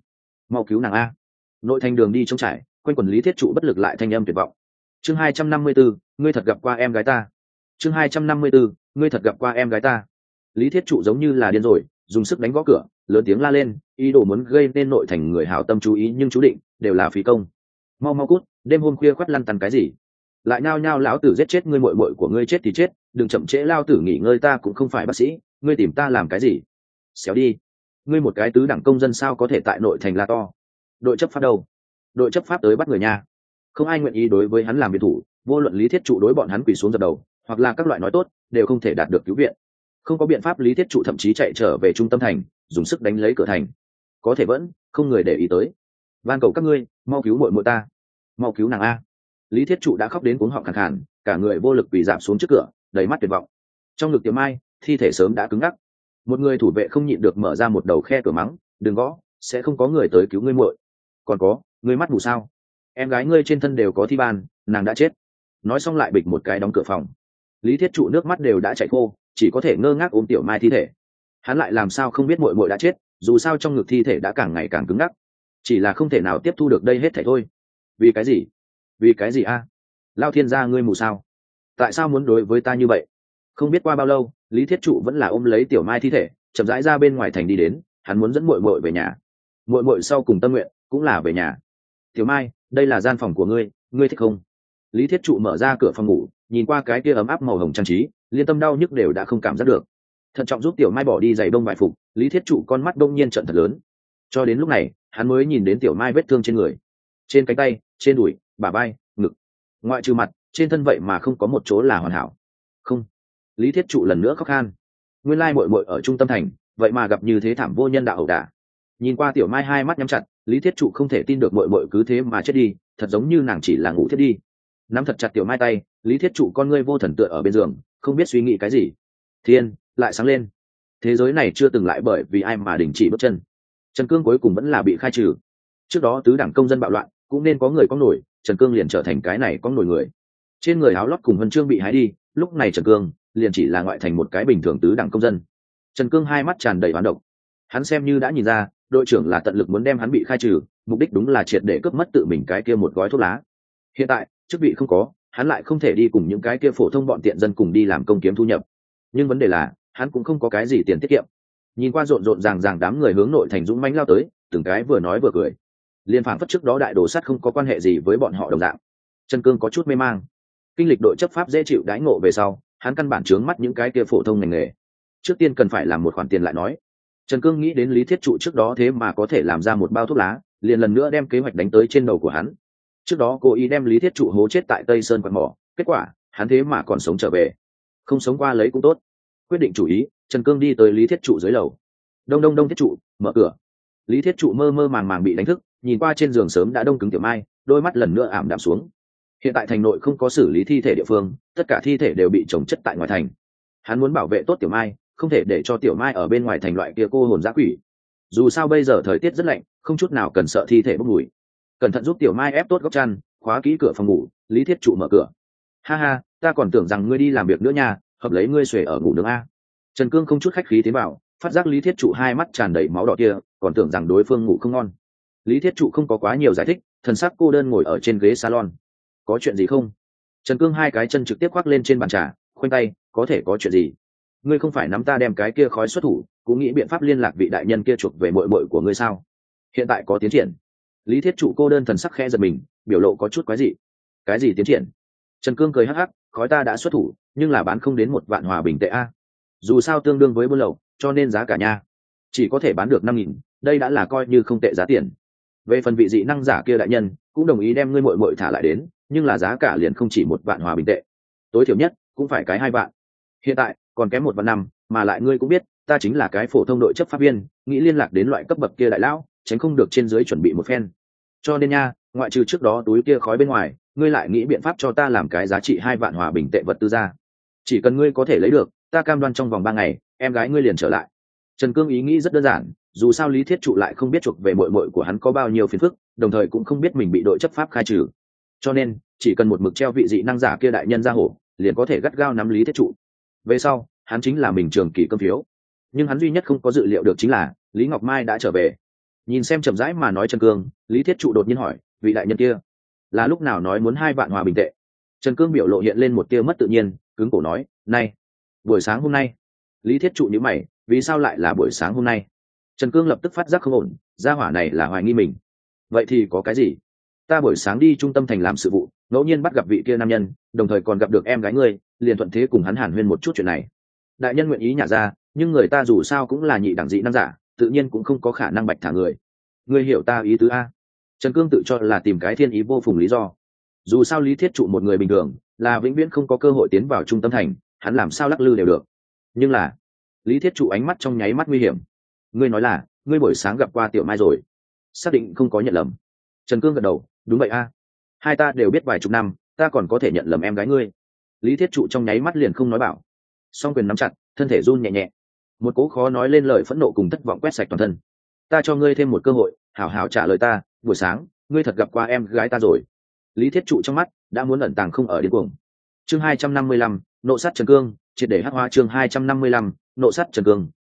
cứu nàng a. Nội thành đường đi trống trải, quanh quần Lý Thiết Trụ bất lực lại thanh âm tuyệt vọng. Chương 254, ngươi thật gặp qua em gái ta. Chương 254, ngươi thật gặp qua em gái ta. Lý Thiết Trụ giống như là điên rồi, dùng sức đánh gõ cửa, lớn tiếng la lên, ý đồ muốn gây nên nội thành người hảo tâm chú ý, nhưng chú định đều là phí công. Mau cút, đêm hôm khuya khoắt lăn tăn cái gì? Lại nhao nhao lão tử giết chết ngươi, muội muội của ngươi chết thì chết, đừng chậm trễ lao tử nghỉ ngơi, ta cũng không phải bác sĩ, ngươi tìm ta làm cái gì? Xéo đi, ngươi một cái tứ đẳng công dân sao có thể tại nội thành la to? Đội chấp pháp đâu? Đội chấp pháp tới bắt người nha. Không ai nguyện ý đối với hắn làm biệt thủ, vô luận Lý Thiết Trụ đối bọn hắn quỳ xuống dập đầu, hoặc là các loại nói tốt, đều không thể đạt được cứu viện. Không có biện pháp, Lý Thiết Trụ thậm chí chạy trở về trung tâm thành, dùng sức đánh lấy cửa thành, có thể vẫn không người để ý tới. Van cầu các ngươi, mau cứu muội muội ta, mau cứu nàng a. Lý Thiết Trụ đã khóc đến cuống họng khàn khàn, cả người vô lực quỳ rạp xuống trước cửa, đầy mắt tuyệt vọng. Trong ngực Tiểu Mai, thi thể sớm đã cứng ngắc. Một người thủ vệ không nhịn được mở ra một đầu khe cửa mắng, đừng gõ, sẽ không có người tới cứu ngươi muội. Còn có, ngươi mắt mù sao? Em gái ngươi trên thân đều có thi ban, nàng đã chết. Nói xong lại bịch một cái đóng cửa phòng. Lý Thiết Trụ nước mắt đều đã chảy khô, chỉ có thể ngơ ngác ôm Tiểu Mai thi thể. Hắn lại làm sao không biết muội muội đã chết, dù sao trong ngực thi thể đã càng ngày càng cứng ngắc, chỉ là không thể nào tiếp thu được đây hết thảy thôi. Vì cái gì? Vì cái gì a? Lao thiên gia ngươi mù sao? Tại sao muốn đối với ta như vậy? Không biết qua bao lâu, Lý Thiết Trụ vẫn là ôm lấy Tiểu Mai thi thể, chậm rãi ra bên ngoài thành đi đến. Hắn muốn dẫn muội muội về nhà. Muội muội sau cùng tâm nguyện cũng là về nhà. Tiểu Mai, đây là gian phòng của ngươi, ngươi thích không? Lý Thiết Trụ mở ra cửa phòng ngủ, nhìn qua cái kia ấm áp màu hồng trang trí, liên tâm đau nhức đều đã không cảm giác được. Thận trọng giúp Tiểu Mai bỏ đi giày bông vải phục, Lý Thiết Trụ con mắt đông nhiên trợn thật lớn. Cho đến lúc này, hắn mới nhìn đến Tiểu Mai vết thương trên người, trên cánh tay, trên đùi, bả vai, ngực, ngoại trừ mặt, trên thân vậy mà không có một chỗ là hoàn hảo. Không. Lý Thiết Trụ lần nữa khóc khan. Nguyên lai muội muội ở trung tâm thành, vậy mà gặp như thế thảm vô nhân đạo ẩu đả. Nhìn qua Tiểu Mai hai mắt nhắm chặt, Lý Thiết Trụ không thể tin được muội muội cứ thế mà chết đi, thật giống như nàng chỉ là ngủ thiết đi. Nắm thật chặt Tiểu Mai tay, Lý Thiết Trụ con ngươi vô thần tựa ở bên giường, không biết suy nghĩ cái gì. Thiên lại sáng lên. Thế giới này chưa từng lại bởi vì ai mà đình chỉ bước chân. Trần Cương cuối cùng vẫn là bị khai trừ. Trước đó tứ đảng công dân bạo loạn, cũng nên có người có nổi, Trần Cương liền trở thành cái này có nổi người. Trên người áo lót cùng huân chương bị hái đi, lúc này Trần Cương liền chỉ là ngoại thành một cái bình thường tứ đảng công dân. Trần Cương hai mắt tràn đầy oán độc. Hắn xem như đã nhìn ra, đội trưởng là tận lực muốn đem hắn bị khai trừ, mục đích đúng là triệt để cướp mất tự mình cái kia một gói thuốc lá. Hiện tại chức vị không có, hắn lại không thể đi cùng những cái kia phổ thông bọn tiện dân cùng đi làm công kiếm thu nhập. Nhưng vấn đề là hắn cũng không có cái gì tiền tiết kiệm. Nhìn qua rộn rộn ràng ràng đám người hướng nội thành dũng mãnh lao tới, từng cái vừa nói vừa cười, liên phảng phất trước đó đại đồ sắt không có quan hệ gì với bọn họ đồng dạng. Trần Cương có chút mê mang. Kinh lịch đội chấp pháp dễ chịu đãi ngộ về sau, hắn căn bản chướng mắt những cái kia phổ thông ngành nghề. Trước tiên cần phải làm một khoản tiền lại nói. Trần Cương nghĩ đến Lý Thiết Trụ trước đó thế mà có thể làm ra một bao thuốc lá, liền lần nữa đem kế hoạch đánh tới trên đầu của hắn. Trước đó cố ý đem Lý Thiết Trụ hố chết tại Tây Sơn quạt mỏ, kết quả hắn thế mà còn sống trở về. Không sống qua lấy cũng tốt. Quyết định chủ ý, Trần Cương đi tới Lý Thiết Trụ dưới lầu. Đông đông đông Thiết Trụ, mở cửa. Lý Thiết Trụ mơ mơ màng màng bị đánh thức, nhìn qua trên giường sớm đã đông cứng Tiểu Mai, đôi mắt lần nữa ảm đạm xuống. Hiện tại thành nội không có xử lý thi thể địa phương, tất cả thi thể đều bị chồng chất tại ngoài thành. Hắn muốn bảo vệ tốt Tiểu Mai, không thể để cho Tiểu Mai ở bên ngoài thành loại kia cô hồn dã quỷ. Dù sao bây giờ thời tiết rất lạnh, không chút nào cần sợ thi thể bốc mùi. Cẩn thận giúp Tiểu Mai ép tốt góc chăn, khóa kỹ cửa phòng ngủ. Lý Thiết Trụ mở cửa. Ha ha, ta còn tưởng rằng ngươi đi làm việc nữa nha, hợp lấy ngươi xuề ở ngủ nướng a. Trần Cương không chút khách khí tiến vào, phát giác Lý Thiết Trụ hai mắt tràn đầy máu đỏ kia, còn tưởng rằng đối phương ngủ không ngon. Lý Thiết Trụ không có quá nhiều giải thích, thần sắc cô đơn ngồi ở trên ghế salon. Có chuyện gì không? Trần Cương hai cái chân trực tiếp khoác lên trên bàn trà, khoanh tay, có thể có chuyện gì? Ngươi không phải nắm ta đem cái kia khói xuất thủ, cũng nghĩ biện pháp liên lạc vị đại nhân kia chuộc về muội muội của ngươi sao? Hiện tại có tiến triển. Lý Thiết Trụ cô đơn thần sắc khẽ giật mình, biểu lộ có chút quái dị. Cái gì tiến triển? Trần Cương cười hắc hắc, khói ta đã xuất thủ, nhưng là bán không đến 1 vạn hòa bình tệ a. Dù sao tương đương với buôn lậu, cho nên giá cả nha chỉ có thể bán được 5.000, đây đã là coi như không tệ giá tiền. Về phần vị dị năng giả kia đại nhân cũng đồng ý đem ngươi muội muội thả lại đến, nhưng là giá cả liền không chỉ 1 vạn hòa bình tệ, tối thiểu nhất cũng phải cái 2 vạn. Hiện tại còn kém 1 vạn 5, mà lại ngươi cũng biết ta chính là cái phổ thông đội chấp pháp viên, nghĩ liên lạc đến loại cấp bậc kia đại lão tránh không được trên dưới chuẩn bị một phen. Cho nên nha, ngoại trừ trước đó túi kia khói bên ngoài, ngươi lại nghĩ biện pháp cho ta làm cái giá trị 2 vạn hòa bình tệ vật tư ra. Chỉ cần ngươi có thể lấy được, ta cam đoan trong vòng 3 ngày em gái ngươi liền trở lại. Trần Cương ý nghĩ rất đơn giản, dù sao Lý Thiết Trụ lại không biết chuộc về muội muội của hắn có bao nhiêu phiền phức, đồng thời cũng không biết mình bị đội chấp pháp khai trừ, cho nên chỉ cần một mực treo vị dị năng giả kia đại nhân ra hổ, liền có thể gắt gao nắm Lý Thiết Trụ. Về sau hắn chính là mình trường kỳ cơm phiếu. Nhưng hắn duy nhất không có dự liệu được chính là Lý Ngọc Mai đã trở về. Nhìn xem chậm rãi mà nói Trần Cương, Lý Thiết Trụ đột nhiên hỏi, vị đại nhân kia là lúc nào nói muốn 2 vạn hòa bình tệ? Trần Cương biểu lộ hiện lên một tia mất tự nhiên, cứng cổ nói, nay, buổi sáng hôm nay. Lý Thiết Trụ nhíu mày, vì sao lại là buổi sáng hôm nay? Trần Cương lập tức phát giác không ổn, gia hỏa này là hoài nghi mình. Vậy thì có cái gì? Ta buổi sáng đi trung tâm thành làm sự vụ, ngẫu nhiên bắt gặp vị kia nam nhân, đồng thời còn gặp được em gái ngươi, liền thuận thế cùng hắn hàn huyên một chút chuyện này. Đại nhân nguyện ý nhả ra, nhưng người ta dù sao cũng là nhị đẳng dị năng giả, tự nhiên cũng không có khả năng bạch thả người. Ngươi hiểu ta ý tứ a? Trần Cương tự cho là tìm cái thiên ý vô phùng lý do. Dù sao Lý Thiết Trụ một người bình thường, là vĩnh viễn không có cơ hội tiến vào trung tâm thành, hắn làm sao lắc lư đều được. Nhưng là Lý Thiết Trụ ánh mắt trong nháy mắt nguy hiểm. Ngươi nói là ngươi buổi sáng gặp qua Tiểu Mai rồi? Xác định không có nhận lầm? Trần Cương gật đầu, đúng vậy a. Hai ta đều biết vài chục năm, ta còn có thể nhận lầm em gái ngươi. Lý Thiết Trụ trong nháy mắt liền không nói bảo, song quyền nắm chặt, thân thể run nhẹ nhẹ, một cố khó nói lên lời phẫn nộ cùng thất vọng quét sạch toàn thân. Ta cho ngươi thêm một cơ hội, hảo hảo trả lời ta, buổi sáng ngươi thật gặp qua em gái ta rồi? Lý Thiết Trụ trong mắt đã muốn ẩn tàng không ở điên cuồng. Chương 255, nộ sát Trần Cương, triệt để hắc hóa. Chương 255, nộ sát Trần Cương,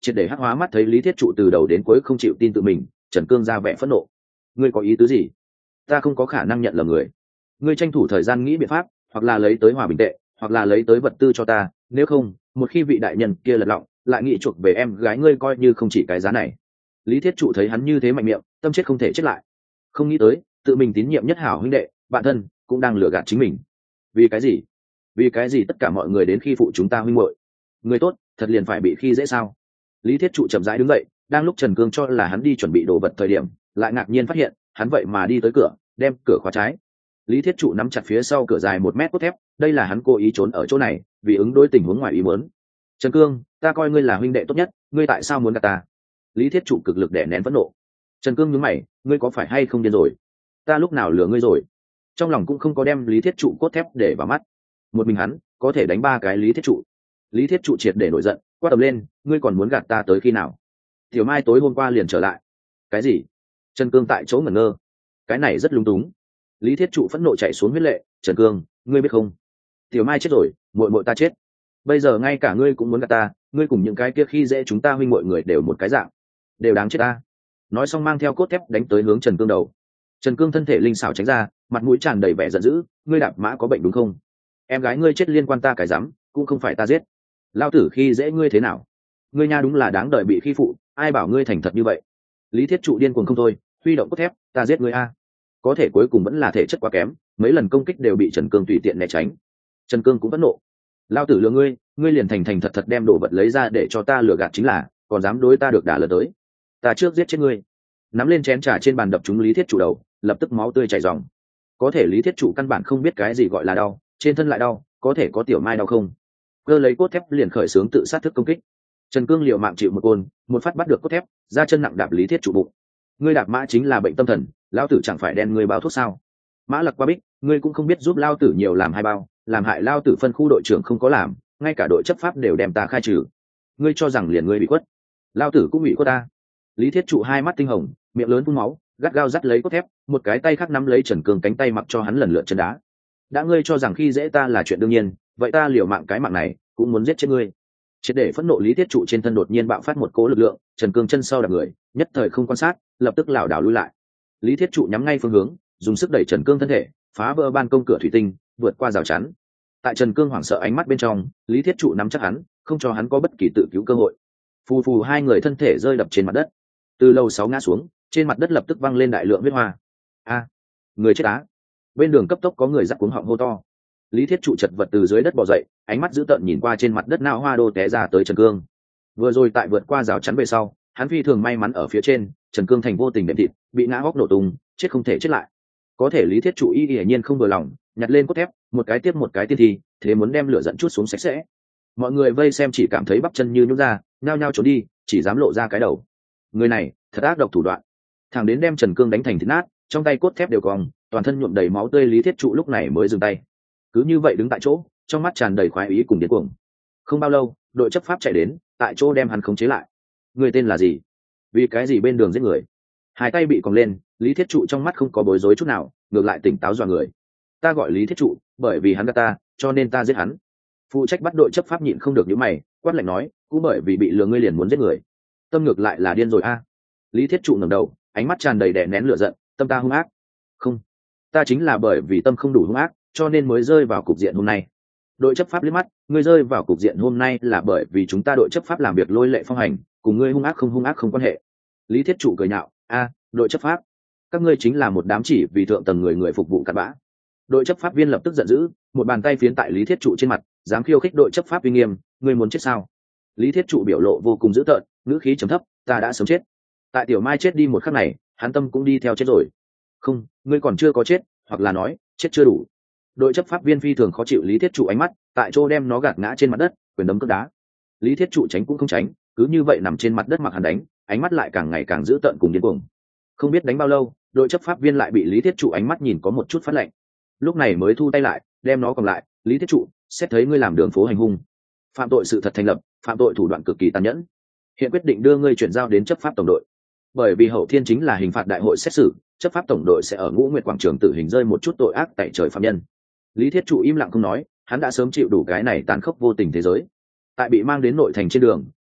triệt để hắc hóa mắt thấy lý thiết trụ từ đầu đến cuối không chịu tin tự mình, Trần Cương ra vẻ phẫn nộ. Ngươi có ý tứ gì? Ta không có khả năng nhận lầm người. Ngươi tranh thủ thời gian nghĩ biện pháp, hoặc là lấy tới hòa bình tệ, hoặc là lấy tới vật tư cho ta, nếu không một khi vị đại nhân kia lật lọng lại nghĩ chuộc về em gái ngươi coi như không chỉ cái giá này. Lý thiết trụ thấy hắn như thế mạnh miệng, tâm chết không thể chết lại. Không nghĩ tới tự mình tín nhiệm nhất hảo huynh đệ bạn thân cũng đang lừa gạt chính mình. Vì cái gì? Vì cái gì tất cả mọi người đến khi phụ chúng ta huynh muội? Người tốt thật liền phải bị khi dễ sao? Lý thiết trụ chậm rãi đứng dậy, đang lúc Trần Cương cho là hắn đi chuẩn bị đồ vật thời điểm, lại ngạc nhiên phát hiện hắn vậy mà đi tới cửa, đem cửa khóa trái. Lý thiết trụ nắm chặt phía sau cửa dài 1 mét cốt thép, đây là hắn cố ý trốn ở chỗ này vì ứng đối tình huống ngoài ý muốn. Trần Cương, ta coi ngươi là huynh đệ tốt nhất, ngươi tại sao muốn gạt ta? Lý thiết trụ cực lực đè nén phẫn nộ. Trần Cương nhướng mày, ngươi có phải hay không điên rồi? Ta lúc nào lừa ngươi rồi? Trong lòng cũng không có đem lý thiết trụ cốt thép để vào mắt. Một mình hắn có thể đánh 3 cái lý thiết trụ. Lý thiết trụ triệt để nổi giận, quát tầm lên, ngươi còn muốn gạt ta tới khi nào? Tiểu Mai tối hôm qua liền trở lại. Cái gì? Trần Cương tại chỗ ngẩn ngơ. Cái này rất lung túng. Lý thiết trụ phẫn nộ chạy xuống huyết lệ. Trần Cương, ngươi biết không? Tiểu Mai chết rồi, muội muội ta chết. Bây giờ ngay cả ngươi cũng muốn gạt ta, ngươi cùng những cái kia khi dễ chúng ta huynh muội người đều một cái dạng, đều đáng chết ta. Nói xong mang theo cốt thép đánh tới hướng Trần Cương đầu. Trần Cương thân thể linh xảo tránh ra, mặt mũi tràn đầy vẻ giận dữ, ngươi đạp mã có bệnh đúng không? Em gái ngươi chết liên quan ta cái dám, cũng không phải ta giết. Lao tử khi dễ ngươi thế nào? Ngươi nha đúng là đáng đợi bị khi phụ, ai bảo ngươi thành thật như vậy? Lý thiết trụ điên cuồng không thôi, huy động cốt thép, ta giết ngươi a. Có thể cuối cùng vẫn là thể chất quá kém, mấy lần công kích đều bị Trần Cương tùy tiện né tránh. Trần Cương cũng phẫn nộ. Lao tử lừa ngươi, ngươi liền thành thật thật đem đồ vật lấy ra để cho ta lừa gạt chính là, còn dám đối ta được đả lừa tới. Ta trước giết chết ngươi. Nắm lên chén trà trên bàn đập trúng lý thiết trụ đầu, lập tức máu tươi chảy ròng. Có thể lý thiết trụ căn bản không biết cái gì gọi là đau, trên thân lại đau, có thể có Tiểu Mai đau không? Cơ lấy cốt thép liền khởi xướng tự sát thức công kích. Trần Cương liều mạng chịu một côn, một phát bắt được cốt thép, ra chân nặng đạp lý thiết trụ bụng. Ngươi đạp mã chính là bệnh tâm thần, lão tử chẳng phải đen ngươi bao thuốc sao? Mã lặc qua bích, ngươi cũng không biết giúp lao tử nhiều làm 2 bao, làm hại lao tử phân khu đội trưởng không có làm, ngay cả đội chấp pháp đều đem ta khai trừ. Ngươi cho rằng liền ngươi bị quất, lao tử cũng bị quất ta. Lý thiết trụ 2 mắt tinh hồng, miệng lớn phun máu, gắt gao dắt lấy cốt thép, một cái tay khác nắm lấy Trần Cương cánh tay mặc cho hắn lần lượt chân đá. Đã ngươi cho rằng khi dễ ta là chuyện đương nhiên, vậy ta liều mạng cái mạng này cũng muốn giết chết ngươi. Triệt để phẫn nộ lý thiết trụ trên thân đột nhiên bạo phát một cỗ lực lượng, Trần Cương chân sau đạp người, nhất thời không quan sát, lập tức lảo đảo lui lại. Lý thiết trụ nhắm ngay phương hướng, dùng sức đẩy Trần Cương thân thể, phá vỡ ban công cửa thủy tinh, vượt qua rào chắn. Tại Trần Cương hoảng sợ ánh mắt bên trong, lý thiết trụ nắm chắc hắn, không cho hắn có bất kỳ tự cứu cơ hội. Phù phù 2 người thân thể rơi đập trên mặt đất. Từ lầu 6 ngã xuống, trên mặt đất lập tức văng lên đại lượng huyết hoa. A, người chết á! Bên đường cấp tốc có người giật cuống họng hô to. Lý thiết trụ chật vật từ dưới đất bò dậy, ánh mắt dữ tợn nhìn qua trên mặt đất não hoa đô té ra tới Trần Cương. Vừa rồi tại vượt qua rào chắn về sau, hắn phi thường may mắn ở phía trên, Trần Cương thành vô tình đệm thịt, bị ngã hốc nổ tung, chết không thể chết lại. Có thể lý thiết trụ hiển nhiên không vừa lòng, nhặt lên cốt thép, một cái tiếp một cái tiên thi, thế muốn đem lửa dẫn chút xuống sạch sẽ. Mọi người vây xem chỉ cảm thấy bắp chân như nhũn ra, nhao nhao trốn đi, chỉ dám lộ ra cái đầu. Người này thật ác độc thủ đoạn, thằng đến đem Trần Cương đánh thành thịt nát, trong tay cốt thép đều cong, toàn thân nhuộm đầy máu tươi, lý thiết trụ lúc này mới dừng tay. Cứ như vậy đứng tại chỗ, trong mắt tràn đầy khoái ý cùng điên cuồng. Không bao lâu, đội chấp pháp chạy đến, tại chỗ đem hắn khống chế lại. Người tên là gì? Vì cái gì bên đường giết người? 2 tay bị còng lên, lý thiết trụ trong mắt không có bối rối chút nào, ngược lại tỉnh táo dọa người. Ta gọi lý thiết trụ, bởi vì hắn gạt ta, cho nên ta giết hắn. Phụ trách bắt đội chấp pháp nhịn không được nhíu mày, quát lạnh nói, cũng bởi vì bị lừa ngươi liền muốn giết người. Tâm ngược lại là điên rồi a. Lý thiết trụ ngẩng đầu, ánh mắt tràn đầy đè nén lửa giận, tâm ta hung ác. Không, ta chính là bởi vì tâm không đủ hung ác, cho nên mới rơi vào cục diện hôm nay. Đội chấp pháp liếc mắt, ngươi rơi vào cục diện hôm nay là bởi vì chúng ta đội chấp pháp làm việc lôi lệ phong hành, cùng ngươi hung ác không quan hệ. Lý thiết trụ cười nhạo, a, đội chấp pháp, các ngươi chính là một đám chỉ vì thượng tầng người phục vụ cặn bã. Đội chấp pháp viên lập tức giận dữ, một bàn tay phiến tại lý thiết trụ trên mặt, dám khiêu khích đội chấp pháp uy nghiêm, ngươi muốn chết sao? Lý thiết trụ biểu lộ vô cùng dữ tợn, ngữ khí trầm thấp, ta đã sớm chết. Tại Tiểu Mai chết đi một khắc này, hắn tâm cũng đi theo chết rồi. Không, ngươi còn chưa có chết, hoặc là nói chết chưa đủ. Đội chấp pháp viên phi thường khó chịu lý thiết trụ ánh mắt, tại chỗ đem nó gạt ngã trên mặt đất, quyền đấm cước đá. Lý thiết trụ tránh cũng không tránh, cứ như vậy nằm trên mặt đất mặc hắn đánh, ánh mắt lại càng ngày càng dữ tợn cùng điên cuồng. Không biết đánh bao lâu, đội chấp pháp viên lại bị lý thiết trụ ánh mắt nhìn có một chút phát lạnh, lúc này mới thu tay lại, đem nó còn lại. Lý thiết trụ, xét thấy ngươi làm đường phố hành hung, phạm tội sự thật thành lập, phạm tội thủ đoạn cực kỳ tàn nhẫn, hiện quyết định đưa ngươi chuyển giao đến chấp pháp tổng đội. Bởi vì hậu thiên chính là hình phạt đại hội xét xử, chấp pháp tổng đội sẽ ở Ngũ Nguyệt quảng trường tử hình rơi một chút tội ác tại trời phạm nhân. Lý thiết trụ im lặng không nói, hắn đã sớm chịu đủ cái này tàn khốc vô tình thế giới. Tại bị mang đến nội thành trên đường,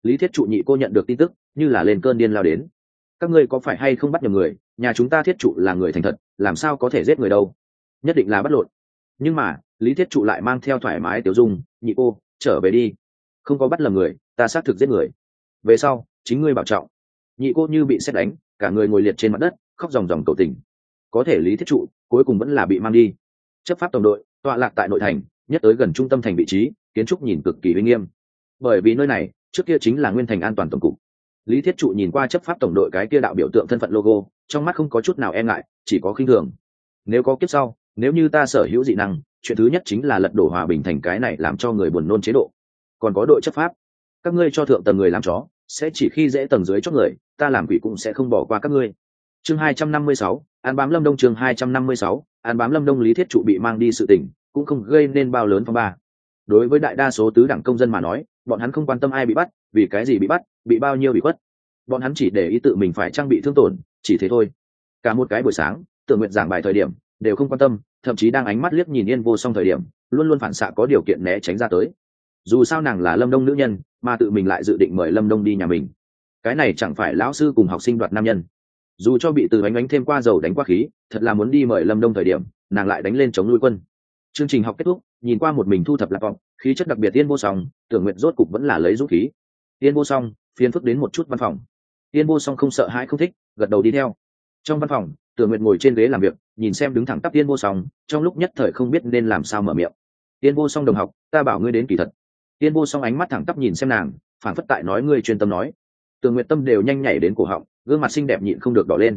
Lý Thiết Trụ nhị cô nhận được tin tức như là lên cơn điên lao đến. Các ngươi có phải hay không bắt nhầm người, nhà chúng ta Thiết Trụ là người thành thật, làm sao có thể giết người đâu, nhất định là bắt lộn. Nhưng mà Lý Thiết Trụ lại mang theo thoải mái tiểu dung, nhị cô trở về đi, không có bắt lầm người, ta xác thực giết người, về sau chính ngươi bảo trọng. Nhị cô như bị sét đánh, cả người ngồi liệt trên mặt đất khóc ròng ròng cầu tình. Có thể Lý Thiết Trụ cuối cùng vẫn là bị mang đi. Chấp pháp tổng đội tọa lạc tại nội thành, nhất tới gần trung tâm thành vị trí, kiến trúc nhìn cực kỳ uy nghiêm, bởi vì nơi này trước kia chính là Nguyên Thành An toàn tổng cục. Lý Thiết Trụ nhìn qua chấp pháp tổng đội cái kia đạo biểu tượng thân phận logo, trong mắt không có chút nào e ngại, chỉ có khinh thường. Nếu có kiếp sau, nếu như ta sở hữu dị năng, chuyện thứ nhất chính là lật đổ Hòa Bình thành cái này làm cho người buồn nôn chế độ. Còn có đội chấp pháp, các ngươi cho thượng tầng người làm chó, sẽ chỉ khi dễ tầng dưới chót người, ta làm quỷ cũng sẽ không bỏ qua các ngươi. Chương 256, An bám Lâm Đông. Chương 256, An bám Lâm Đông. Lý Thiết Trụ bị mang đi sự tình cũng không gây nên bao lớn phong ba. Đối với đại đa số tứ đẳng công dân mà nói, bọn hắn không quan tâm ai bị bắt, vì cái gì bị bắt, bị bao nhiêu bị khuất, bọn hắn chỉ để ý tự mình phải trang bị thương tổn, chỉ thế thôi. Cả một cái buổi sáng, Tưởng Nguyệt giảng bài thời điểm đều không quan tâm, thậm chí đang ánh mắt liếc nhìn Yên Vô Song thời điểm luôn luôn phản xạ có điều kiện né tránh ra tới. Dù sao nàng là Lâm Đông nữ nhân, mà tự mình lại dự định mời Lâm Đông đi nhà mình, cái này chẳng phải lão sư cùng học sinh đoạt nam nhân. Dù cho bị Từ Ánh Ánh thêm qua dầu đánh qua khí, thật là muốn đi mời Lâm Đông thời điểm nàng lại đánh lên chống nuôi quân. Chương trình học kết thúc, nhìn qua một mình thu thập lạc vọng khí chất đặc biệt Yên Vô Song, Tưởng Nguyệt rốt cục vẫn là lấy dũng khí. Yên Vô Song phiền phức đến một chút văn phòng. Yên Vô Song không sợ hãi không thích, gật đầu đi theo. Trong văn phòng, Tưởng Nguyệt ngồi trên ghế làm việc, nhìn xem đứng thẳng tắp Yên Vô Song, trong lúc nhất thời không biết nên làm sao mở miệng. Yên Vô Song đồng học, ta bảo ngươi đến kỳ thật. Yên Vô Song ánh mắt thẳng tắp nhìn xem nàng, phản phất tại nói ngươi chuyên tâm nói. Tưởng Nguyệt tâm đều nhanh nhảy đến cổ họng, gương mặt xinh đẹp nhịn không được đỏ lên.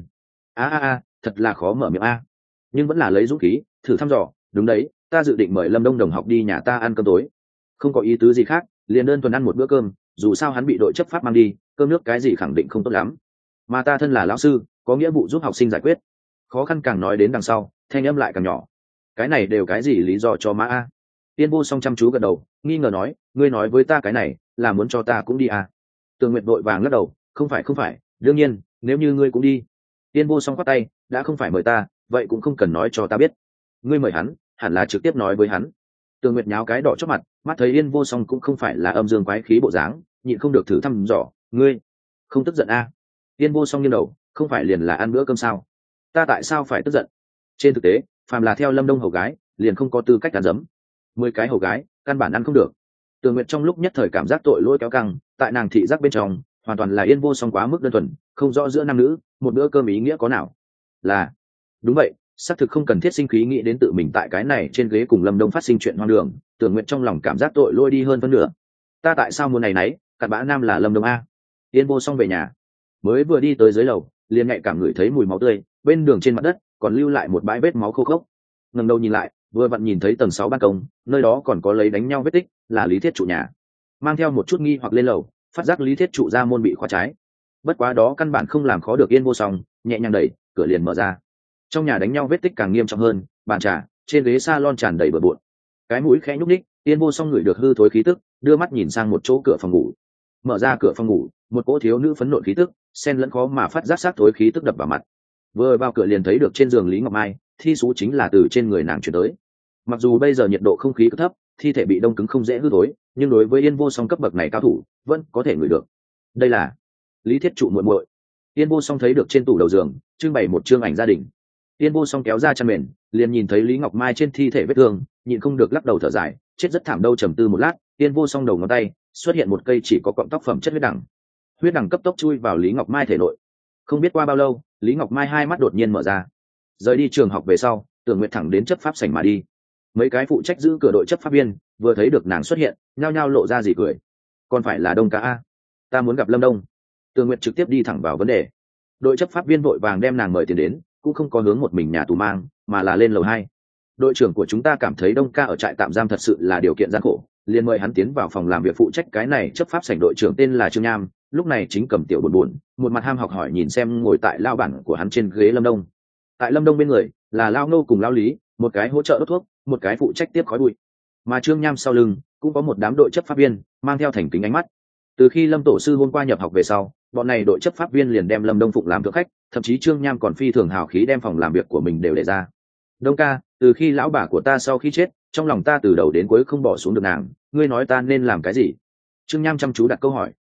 Thật là khó mở miệng a. Nhưng vẫn là lấy dũng khí, thử thăm dò, đúng đấy, ta dự định mời Lâm Đông đồng học đi nhà ta ăn cơm tối. Không có ý tứ gì khác, liền đơn thuần ăn một bữa cơm, dù sao hắn bị đội chấp pháp mang đi, cơm nước cái gì khẳng định không tốt lắm. Mà ta thân là lão sư, có nghĩa vụ giúp học sinh giải quyết. Khó khăn càng nói đến đằng sau, thanh âm lại càng nhỏ. Cái này đều cái gì lý do cho má a? Tiên Vô Song chăm chú gật đầu, nghi ngờ nói, ngươi nói với ta cái này, là muốn cho ta cũng đi à? Tường Nguyệt vội vàng lắc đầu, không phải, đương nhiên, nếu như ngươi cũng đi. Tiên Vô Song khoát tay, đã không phải mời ta, vậy cũng không cần nói cho ta biết. Ngươi mời hắn, hẳn là trực tiếp nói với hắn. Tường Nguyệt nháo cái đỏ chót mặt, mắt thấy Yên Vô Song cũng không phải là âm dương quái khí bộ dáng, nhịn không được thử thăm dò, ngươi không tức giận à? Yên Vô Song nghiêng đầu, không phải liền là ăn bữa cơm sao? Ta tại sao phải tức giận? Trên thực tế, phàm là theo Lâm Đông hầu gái, liền không có tư cách ăn dấm. 10 cái hầu gái, căn bản ăn không được. Tường Nguyệt trong lúc nhất thời cảm giác tội lỗi kéo căng, tại nàng thị giác bên trong, hoàn toàn là Yên Vô Song quá mức đơn thuần, không rõ giữa nam nữ, một bữa cơm ý nghĩa có nào. Là, đúng vậy, xác thực không cần thiết sinh khí nghĩ đến tự mình tại cái này trên ghế cùng Lâm Đông phát sinh chuyện hoang đường, Tường Nguyệt trong lòng cảm giác tội lỗi đi hơn phân nửa. Ta tại sao muốn này nấy, cặn bã nam là Lâm Đông a. Yên Vô Song về nhà, mới vừa đi tới dưới lầu, liền nhạy cảm ngửi thấy mùi máu tươi, bên đường trên mặt đất còn lưu lại một bãi vết máu khô khốc. Ngẩng đầu nhìn lại, vừa vặn nhìn thấy tầng 6 ban công, nơi đó còn có lấy đánh nhau vết tích, là Lý Thiết Trụ nhà. Mang theo một chút nghi hoặc lên lầu, phát giác Lý Thiết Trụ ra môn bị khóa trái. Bất quá đó căn bản không làm khó được Yên Vô Song, nhẹ nhàng đẩy, cửa liền mở ra. Trong nhà đánh nhau vết tích càng nghiêm trọng hơn, bàn trà, trên ghế salon tràn đầy bừa bộn. Cái mũi khẽ nhúc nhích, Yên Vô Song ngửi được hư thối khí tức, đưa mắt nhìn sang một chỗ cửa phòng ngủ. Mở ra cửa phòng ngủ, một cỗ thiếu nữ phấn nộ khí tức, xen lẫn khó mà phát giác xác thối khí tức đập vào mặt. Vừa vào cửa liền thấy được trên giường Lý Ngọc Mai, thi số chính là từ trên người nàng chuyển tới. Mặc dù bây giờ nhiệt độ không khí cực thấp, thi thể bị đông cứng không dễ hư thối, nhưng đối với Yên Vô Song cấp bậc này cao thủ, vẫn có thể ngửi được. Đây là Lý Thiết Trụ muội muội. Yên Vô Song thấy được trên tủ đầu giường trưng bày một chương ảnh gia đình. Yên Vô Song kéo ra chăn mền, liền nhìn thấy Lý Ngọc Mai trên thi thể vết thương, nhịn không được lắc đầu thở dài, chết rất thảm đâu. Trầm tư một lát, Yên Vô Song đầu ngón tay xuất hiện một cây chỉ có cọng tóc phẩm chất huyết đằng. Huyết đằng cấp tốc chui vào Lý Ngọc Mai thể nội. Không biết qua bao lâu, Lý Ngọc Mai hai mắt đột nhiên mở ra. Rời đi trường học về sau, Tưởng Nguyệt thẳng đến chấp pháp sảnh mà đi. Mấy cái phụ trách giữ cửa đội chấp pháp viên vừa thấy được nàng xuất hiện, nhao nhao lộ ra gì cười. Còn phải là Đông ca a? Ta muốn gặp Lâm Đông. Tưởng Nguyệt trực tiếp đi thẳng vào vấn đề. Đội chấp pháp viên vội vàng đem nàng mời tiền đến, cũng không có hướng một mình nhà tù mang, mà là lên lầu 2. Đội trưởng của chúng ta cảm thấy Đông ca ở trại tạm giam thật sự là điều kiện gian khổ, liền mời hắn tiến vào phòng làm việc phụ trách cái này. Chấp pháp sảnh đội trưởng tên là Trương Nham, lúc này chính cầm tiểu buồn, một mặt ham học hỏi nhìn xem ngồi tại lao bản của hắn trên ghế Lâm Đông. Tại Lâm Đông bên người là Lao Nô cùng Lao Lý, một cái hỗ trợ đốt thuốc, một cái phụ trách tiếp khói bụi. Mà Trương Nham sau lưng cũng có một đám đội chấp pháp viên mang theo thành kính ánh mắt. Từ khi Lâm tổ sư hôm qua nhập học về sau, bọn này đội chấp pháp viên liền đem Lâm Đông phụng làm thượng khách, thậm chí Trương Nham còn phi thường hào khí đem phòng làm việc của mình đều để ra. Đông ca, từ khi lão bà của ta sau khi chết, trong lòng ta từ đầu đến cuối không bỏ xuống được nàng, ngươi nói ta nên làm cái gì? Trương Nham chăm chú đặt câu hỏi.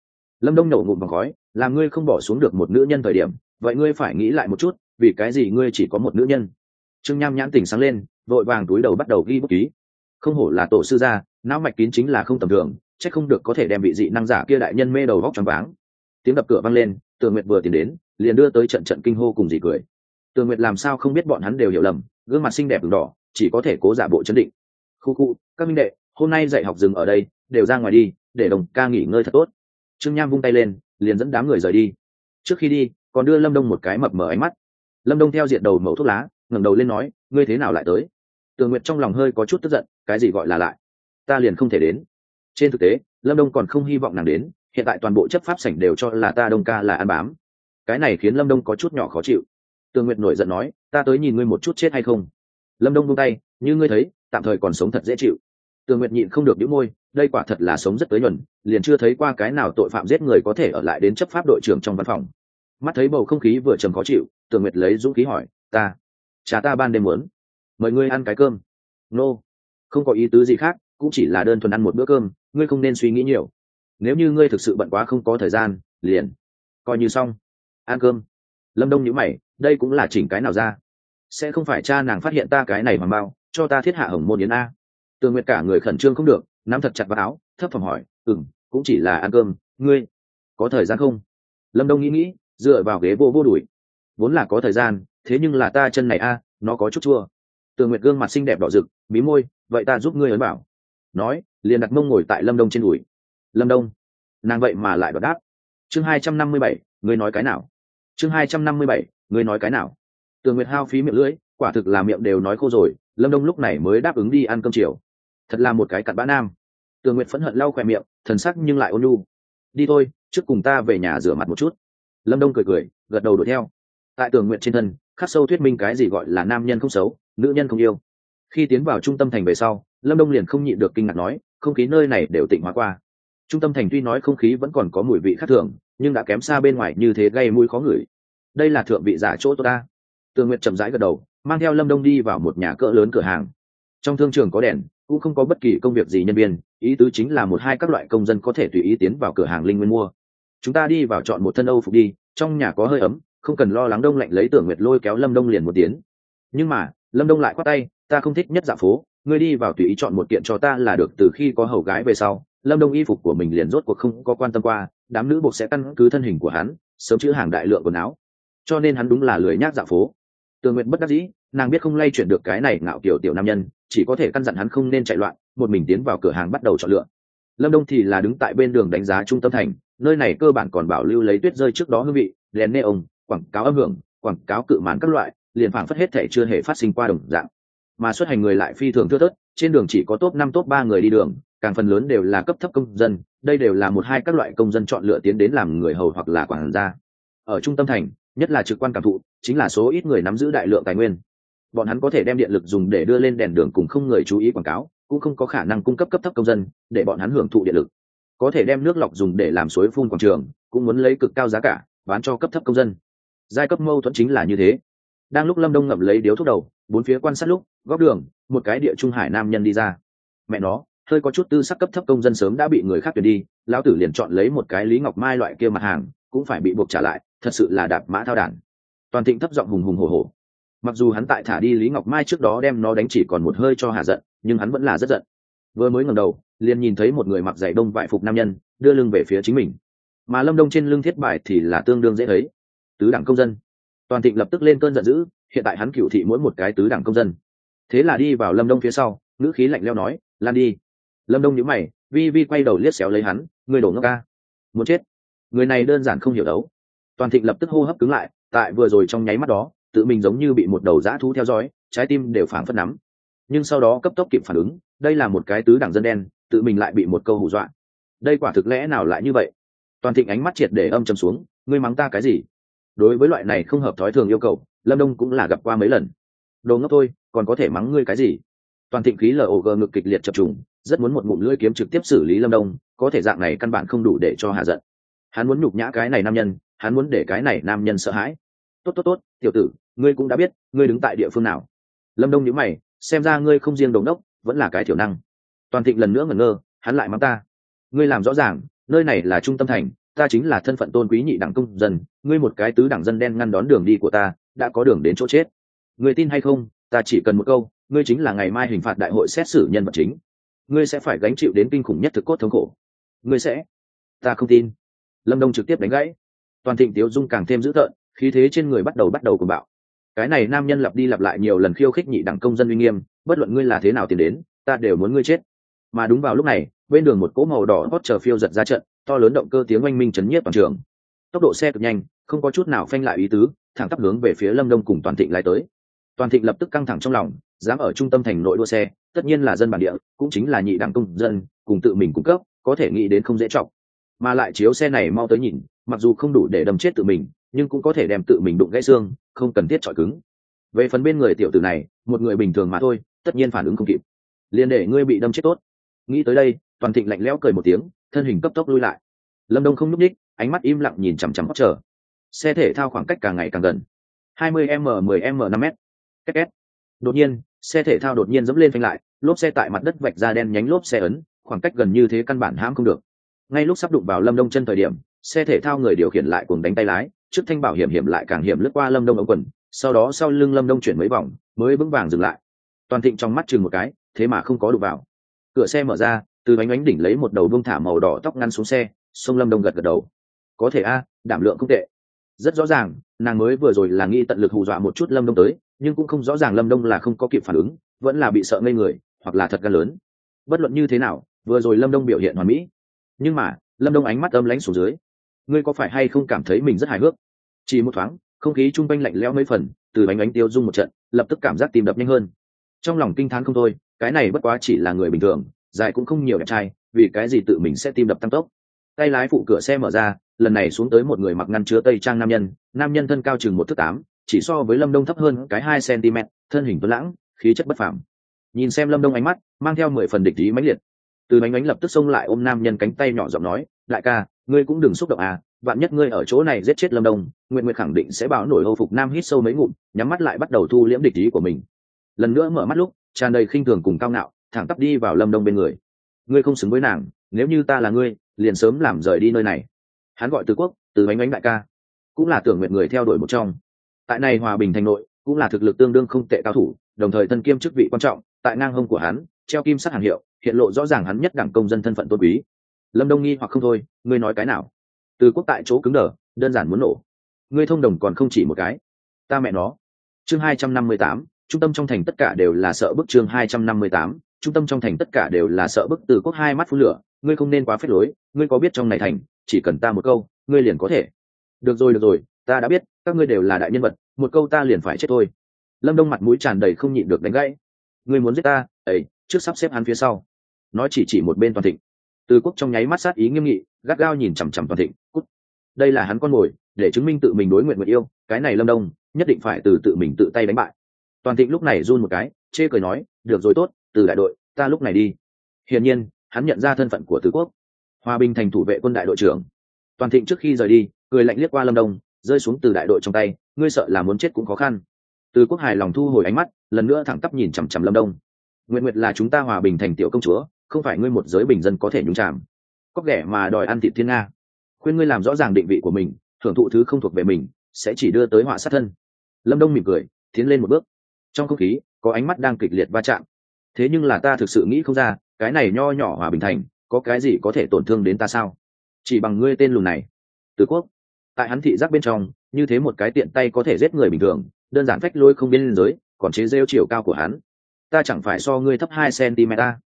Lâm Đông nổ ngụm vòng khói, làm ngươi không bỏ xuống được một nữ nhân thời điểm, vậy ngươi phải nghĩ lại một chút, vì cái gì ngươi chỉ có một nữ nhân? Trương Nham nhãn tỉnh sáng lên, vội vàng túi đầu bắt đầu ghi bút ký. Không hổ là tổ sư gia, não mạch kín chính là không tầm thường, chắc không được có thể đem vị dị năng giả kia đại nhân mê đầu vóc choáng váng. Tiếng đập cửa vang lên, Tường Nguyệt vừa tiến đến, liền đưa tới trận trận kinh hô cùng dị cười. Tường Nguyệt làm sao không biết bọn hắn đều hiểu lầm, gương mặt xinh đẹp ửng đỏ, chỉ có thể cố giả bộ trấn định. Khu khu, các minh đệ, hôm nay dạy học dừng ở đây, đều ra ngoài đi, để Đồng ca nghỉ ngơi thật tốt. Trương Nham vung tay lên, liền dẫn đám người rời đi. Trước khi đi, còn đưa Lâm Đông một cái mập mờ ánh mắt. Lâm Đông theo diện đầu mẩu thuốc lá, ngẩng đầu lên nói, ngươi thế nào lại tới? Tường Nguyệt trong lòng hơi có chút tức giận, cái gì gọi là lại? Ta liền không thể đến. Trên thực tế, Lâm Đông còn không hy vọng nàng đến, hiện tại toàn bộ chấp pháp sảnh đều cho là ta Đông ca là ăn bám. Cái này khiến Lâm Đông có chút nhỏ khó chịu. Tường Nguyệt nổi giận nói, ta tới nhìn ngươi một chút chết hay không? Lâm Đông buông tay, như ngươi thấy, tạm thời còn sống thật dễ chịu. Tường Nguyệt nhịn không được bĩu môi, đây quả thật là sống rất tới nhuần, liền chưa thấy qua cái nào tội phạm giết người có thể ở lại đến chấp pháp đội trưởng trong văn phòng. Mắt thấy bầu không khí vừa trầm khó chịu, Tường Nguyệt lấy dũng khí hỏi, cha ta ban đêm muốn mời ngươi ăn cái cơm. Nô, không có ý tứ gì khác, cũng chỉ là đơn thuần ăn một bữa cơm, ngươi không nên suy nghĩ nhiều. Nếu như ngươi thực sự bận quá không có thời gian, liền coi như xong. Ăn cơm. Lâm Đông nhíu mày, đây cũng là chỉnh cái nào ra? Sẽ không phải cha nàng phát hiện ta cái này mà bao, cho ta thiết hạ hồng môn yến a? Tường Nguyệt cả người khẩn trương không được, nắm thật chặt vào áo, thấp thỏm hỏi, cũng chỉ là ăn cơm, ngươi có thời gian không? Lâm Đông nghĩ, dựa vào ghế vô đuổi. Vốn là có thời gian, thế nhưng là ta chân này nó có chút chua. Tường Nguyệt gương mặt xinh đẹp đỏ rực, mí môi, vậy ta giúp ngươi ấn bảo. Nói, liền đặt mông ngồi tại Lâm Đông trên đùi. Lâm Đông, nàng vậy mà lại đột đáp. Chương 257, ngươi nói cái nào? Chương 257, ngươi nói cái nào? Tường Nguyệt hao phí miệng lưỡi, quả thực là miệng đều nói khô rồi. Lâm Đông lúc này mới đáp ứng đi ăn cơm chiều. Thật là một cái cặn bã nam. Tường Nguyệt phẫn hận lau khỏe miệng, thần sắc nhưng lại ôn nhu. Đi thôi, trước cùng ta về nhà rửa mặt một chút. Lâm Đông cười, gật đầu đuổi theo. Tại Tường Nguyệt trên thân, khắc sâu thuyết minh cái gì gọi là nam nhân không xấu, nữ nhân không yêu. Khi tiến vào trung tâm thành về sau, Lâm Đông liền không nhịn được kinh ngạc nói, không khí nơi này đều tịnh hóa qua. Trung tâm thành tuy nói không khí vẫn còn có mùi vị khác thường, nhưng đã kém xa bên ngoài như thế gây mùi khó ngửi. Đây là thượng vị giả chỗ tốt ta. Tường Nguyệt chậm rãi gật đầu, mang theo Lâm Đông đi vào một nhà cỡ lớn cửa hàng. Trong thương trường có đèn, cũng không có bất kỳ công việc gì nhân viên, ý tứ chính là một hai các loại công dân có thể tùy ý tiến vào cửa hàng linh nguyên mua. Chúng ta đi vào chọn một thân Âu phục đi, trong nhà có hơi ấm, không cần lo lắng đông lạnh. Lấy Tưởng Nguyệt lôi kéo Lâm Đông liền một tiếng. Nhưng mà Lâm Đông lại khoát tay, ta không thích nhất dạo phố, ngươi đi vào tùy ý chọn một kiện cho ta là được. Từ khi có hầu gái về sau, Lâm Đông y phục của mình liền rốt cuộc không có quan tâm qua, đám nữ buộc sẽ căn cứ thân hình của hắn sớm chữ hàng đại lượng quần áo, cho nên hắn đúng là lười nhác dạo phố. Tường Nguyệt bất đắc dĩ, nàng biết không lay chuyển được cái này ngạo kiểu tiểu nam nhân, chỉ có thể căn dặn hắn không nên chạy loạn, một mình tiến vào cửa hàng bắt đầu chọn lựa. Lâm Đông thì là đứng tại bên đường đánh giá trung tâm thành, nơi này cơ bản còn bảo lưu lấy tuyết rơi trước đó hương vị, đèn neon, quảng cáo âm hưởng, quảng cáo cự màn các loại, liền phảng phất hết thể chưa hề phát sinh qua đồng dạng. Mà xuất hành người lại phi thường thưa thớt, trên đường chỉ có top 5 top 3 người đi đường, càng phần lớn đều là cấp thấp công dân, đây đều là một hai các loại công dân chọn lựa tiến đến làm người hầu hoặc là quản gia. Ở trung tâm thành, nhất là trực quan cảm thụ, chính là số ít người nắm giữ đại lượng tài nguyên. Bọn hắn có thể đem điện lực dùng để đưa lên đèn đường cùng không người chú ý quảng cáo, cũng không có khả năng cung cấp cấp thấp công dân để bọn hắn hưởng thụ điện lực. Có thể đem nước lọc dùng để làm suối phun quảng trường, cũng muốn lấy cực cao giá cả bán cho cấp thấp công dân. Giai cấp mâu thuẫn chính là như thế. Đang lúc Lâm Đông ngậm lấy điếu thuốc đầu, bốn phía quan sát lúc, góc đường, một cái địa trung hải nam nhân đi ra. Mẹ nó, hơi có chút tư sắc cấp thấp công dân sớm đã bị người khác tuyển đi, lão tử liền chọn lấy một cái Lý Ngọc Mai loại kia mặt hàng, cũng phải bị buộc trả lại, thật sự là đạp mã thao đản. Toàn Thịnh thấp giọng hùng hùng hổ hổ. Mặc dù hắn tại thả đi Lý Ngọc Mai trước đó đem nó đánh chỉ còn một hơi cho hạ giận, nhưng hắn vẫn là rất giận. Vừa mới ngẩng đầu, liền nhìn thấy một người mặc giày đông vải phục nam nhân đưa lưng về phía chính mình, mà Lâm Đông trên lưng thiết bài thì là tương đương dễ thấy, tứ đẳng công dân. Toàn Thịnh lập tức lên cơn giận dữ, hiện tại hắn cửu thị mỗi một cái tứ đẳng công dân, thế là đi vào Lâm Đông phía sau, ngữ khí lạnh lẽo nói, lan đi. Lâm Đông nhíu mày, vi quay đầu liếc xéo lấy hắn, người đổ ngốc ca, muốn chết. Người này đơn giản không hiểu đấu. Toàn Thịnh lập tức hô hấp cứng lại, tại vừa rồi trong nháy mắt đó, tự mình giống như bị một đầu dã thú theo dõi, trái tim đều phảng phất nắm. Nhưng sau đó cấp tốc kịp phản ứng, đây là một cái tứ đẳng dân đen, tự mình lại bị một câu hù dọa. Đây quả thực lẽ nào lại như vậy? Toàn Thịnh ánh mắt triệt để âm trầm xuống, ngươi mắng ta cái gì? Đối với loại này không hợp thói thường yêu cầu, Lâm Đông cũng là gặp qua mấy lần. Đồ ngốc thôi, còn có thể mắng ngươi cái gì? Toàn Thịnh khí LOG ngực kịch liệt chập trùng, rất muốn một ngụm lưỡi kiếm trực tiếp xử lý Lâm Đông, có thể dạng này căn bản không đủ để cho hạ giận. Hắn muốn nhục nhã cái này nam nhân, hắn muốn để cái này nam nhân sợ hãi. Tốt, tiểu tử, ngươi cũng đã biết, ngươi đứng tại địa phương nào. Lâm Đông nhíu mày, xem ra ngươi không riêng đồng đốc, vẫn là cái thiểu năng. Toàn Thịnh lần nữa ngẩn ngơ, hắn lại mắng ta. Ngươi làm rõ ràng, nơi này là trung tâm thành, ta chính là thân phận tôn quý nhị đẳng công dân, ngươi một cái tứ đẳng dân đen ngăn đón đường đi của ta, đã có đường đến chỗ chết. Ngươi tin hay không, ta chỉ cần một câu, ngươi chính là ngày mai hình phạt đại hội xét xử nhân vật chính, ngươi sẽ phải gánh chịu đến kinh khủng nhất thực cốt thống khổ. Ngươi sẽ? Ta không tin. Lâm Đông trực tiếp đánh gãy. Toàn Thịnh Tiếu Dung càng thêm dữ tợn, khí thế trên người bắt đầu cuồng bạo. Cái này nam nhân lặp đi lặp lại nhiều lần khiêu khích nhị đẳng công dân uy nghiêm, bất luận ngươi là thế nào tiến đến, ta đều muốn ngươi chết. Mà đúng vào lúc này, bên đường một cỗ màu đỏ hot chờ phiêu giật ra trận, to lớn động cơ tiếng oanh minh chấn nhiếp toàn trường. Tốc độ xe cực nhanh, không có chút nào phanh lại ý tứ, thẳng tắp hướng về phía Lâm Đông cùng Toàn Thịnh lái tới. Toàn Thịnh lập tức căng thẳng trong lòng, dám ở trung tâm thành nội đua xe, tất nhiên là dân bản địa, cũng chính là nhị đẳng công dân, cùng tự mình cung cấp, có thể nghĩ đến không dễ trọng. Mà lại chiếu xe này mau tới nhìn, mặc dù không đủ để đâm chết tự mình, nhưng cũng có thể đem tự mình đụng gãy xương, không cần thiết chọi cứng. Về phần bên người tiểu tử này, một người bình thường mà thôi, tất nhiên phản ứng không kịp, liền để ngươi bị đâm chết tốt. Nghĩ tới đây, Toàn Thịnh lạnh lẽo cười một tiếng, thân hình cấp tốc lui lại. Lâm Đông không nhúc nhích, ánh mắt im lặng nhìn chằm chằm Hot chờ. Xe thể thao khoảng cách càng ngày càng gần, 20m, 10m, 5m. Két. Đột nhiên, xe thể thao đột nhiên dẫm lên phanh lại, lốp xe tại mặt đất vạch ra đen nhánh lốp xe ấn, khoảng cách gần như thế căn bản hãm không được. Ngay lúc sắp đụng vào Lâm Đông chân thời điểm, xe thể thao người điều khiển lại cuồng đánh tay lái, trước thanh bảo hiểm lại càng hiểm lướt qua Lâm Đông ống quần, sau đó sau lưng Lâm Đông chuyển mấy vòng, mới vững vàng dừng lại. Toàn Thịnh trong mắt chừng một cái, thế mà không có đụng vào. Cửa xe mở ra, từ bánh ánh đỉnh lấy một đầu buông thả màu đỏ tóc ngăn xuống xe, xông Lâm Đông gật gật đầu. Có thể a, đảm lượng không tệ. Rất rõ ràng, nàng mới vừa rồi là nghĩ tận lực hù dọa một chút Lâm Đông tới, nhưng cũng không rõ ràng Lâm Đông là không có kịp phản ứng, vẫn là bị sợ ngây người, hoặc là thật gan lớn. Bất luận như thế nào, vừa rồi Lâm Đông biểu hiện hoàn mỹ. Nhưng mà, Lâm Đông ánh mắt âm lãnh xuống dưới. Ngươi có phải hay không cảm thấy mình rất hài hước? Chỉ một thoáng, không khí trung quanh lạnh lẽo mấy phần, từ bánh ánh tiêu dung một trận, lập tức cảm giác tim đập nhanh hơn. Trong lòng kinh thán không thôi, cái này bất quá chỉ là người bình thường, dài cũng không nhiều đẹp trai, vì cái gì tự mình sẽ tim đập tăng tốc. Tay lái phụ cửa xe mở ra, lần này xuống tới một người mặc ngăn chứa tây trang nam nhân thân cao chừng 1 thước 8, chỉ so với Lâm Đông thấp hơn cái 2 cm, thân hình tuấn lãng, khí chất bất phàm. Nhìn xem Lâm Đông ánh mắt mang theo 10 phần địch ý mãnh liệt. Từ bánh ánh lập tức xông lại ôm nam nhân cánh tay nhỏ giọng nói, đại ca, ngươi cũng đừng xúc động à, vạn nhất ngươi ở chỗ này giết chết Lâm Đông, Nguyệt khẳng định sẽ báo nổi hô phục nam hít sâu mấy ngụm, nhắm mắt lại bắt đầu thu liễm địch ý của mình. Lần nữa mở mắt lúc tràn đầy khinh thường cùng cao ngạo, thẳng tắp đi vào Lâm Đông bên người. Ngươi không xứng với nàng, nếu như ta là ngươi, liền sớm làm rời đi nơi này. Hắn gọi Từ Quốc, Từ bánh đại ca, cũng là Tưởng Nguyện người theo đuổi một trong. Tại này Hòa Bình thành nội, cũng là thực lực tương đương không tệ cao thủ, đồng thời thân kiêm chức vị quan trọng, tại ngang hông của hắn treo kim sắc hàng hiệu, hiện lộ rõ ràng hắn nhất đẳng công dân thân phận tôn quý. Lâm Đông nghi hoặc không thôi, ngươi nói cái nào? Từ Quốc tại chỗ cứng đờ, đơn giản muốn nổ. Ngươi thông đồng còn không chỉ một cái. Ta mẹ nó. Chương 258, trung tâm trong thành tất cả đều là sợ bức. Chương 258, trung tâm trong thành tất cả đều là sợ bức. Từ Quốc hai mắt phun lửa, ngươi không nên quá phết lối, ngươi có biết trong này thành, chỉ cần ta một câu, ngươi liền có thể. Được rồi, ta đã biết, các ngươi đều là đại nhân vật, một câu ta liền phải chết thôi. Lâm Đông mặt mũi tràn đầy không nhịn được đánh gãy. Ngươi muốn giết ta, ấy, trước sắp xếp hắn phía sau. Nói chỉ một bên Toàn Thịnh. Từ Quốc trong nháy mắt sát ý nghiêm nghị, gắt gao nhìn chằm chằm Toàn Thịnh, cút. Đây là hắn con mồi, để chứng minh tự mình đối nguyện yêu, cái này Lâm Đông nhất định phải từ tự mình tự tay đánh bại. Toàn Thịnh lúc này run một cái, chê cười nói, được rồi tốt, Từ đại đội, ta lúc này đi. Hiển nhiên, hắn nhận ra thân phận của Từ Quốc, Hòa Bình thành thủ vệ quân đại đội trưởng. Toàn Thịnh trước khi rời đi, cười lạnh liếc qua Lâm Đông, rơi xuống Từ đại đội trong tay, ngươi sợ là muốn chết cũng khó khăn. Từ Quốc hài lòng thu hồi ánh mắt, lần nữa thẳng tắp nhìn chằm chằm Lâm Đông. Nguyệt là chúng ta Hòa Bình thành tiểu công chúa, không phải ngươi một giới bình dân có thể nhúng chàm. Có ghẻ mà đòi ăn thịt thiên nga. Khuyên ngươi làm rõ ràng định vị của mình, hưởng thụ thứ không thuộc về mình, sẽ chỉ đưa tới họa sát thân. Lâm Đông mỉm cười, tiến lên một bước. Trong không khí có ánh mắt đang kịch liệt va chạm. Thế nhưng là ta thực sự nghĩ không ra, cái này nho nhỏ Hòa Bình thành, có cái gì có thể tổn thương đến ta sao? Chỉ bằng ngươi tên lùn này. Từ Quốc, tại hắn thị giác bên trong, như thế một cái tiện tay có thể giết người bình thường, đơn giản phách lôi không biên giới, còn chế giễu chiều cao của hắn. Ta chẳng phải so ngươi thấp 2 cm.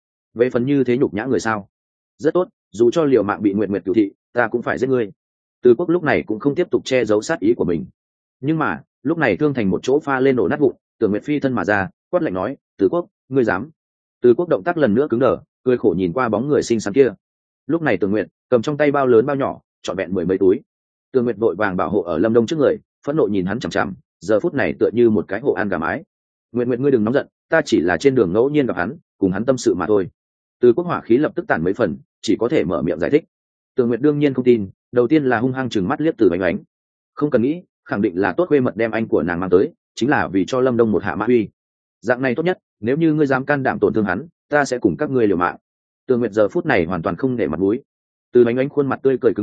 Về phần như thế nhục nhã người sao? Rất tốt, dù cho liều mạng bị Nguyệt cửu thị, ta cũng phải giết ngươi. Từ Quốc lúc này cũng không tiếp tục che giấu sát ý của mình. Nhưng mà, lúc này thương thành một chỗ pha lên nổ nát vụn, Tưởng Nguyệt phi thân mà ra, quát lạnh nói, Từ Quốc, ngươi dám? Từ Quốc động tác lần nữa cứng đờ, cười khổ nhìn qua bóng người xinh xắn kia. Lúc này Tưởng Nguyệt cầm trong tay bao lớn bao nhỏ, trọn vẹn 10 mấy túi. Tưởng Nguyệt vội vàng bảo hộ ở Lâm Đông trước người, phẫn nộ nhìn hắn chằm chằm, giờ phút này tựa như một cái hộ an gà mái. Nguyệt, ngươi đừng nóng giận, ta chỉ là trên đường ngẫu nhiên gặp hắn, cùng hắn tâm sự mà thôi. Từ Quốc hỏa khí lập tức tản mấy phần, chỉ có thể mở miệng giải thích. Tưởng Nguyệt đương nhiên không tin, đầu tiên là hung hăng chừng mắt liếc Từ Bánh. Không cần nghĩ, khẳng định là tốt khuê mật đem anh của nàng mang tới, chính là vì cho Lâm Đông một hạ mã uy. Dạng này tốt nhất, nếu như ngươi dám can đảm tổn thương hắn, ta sẽ cùng các ngươi liều mạng. Tưởng Nguyệt giờ phút này hoàn toàn không nể mặt mũi. Từ Bánh khuôn mặt tươi cười cứng đờ,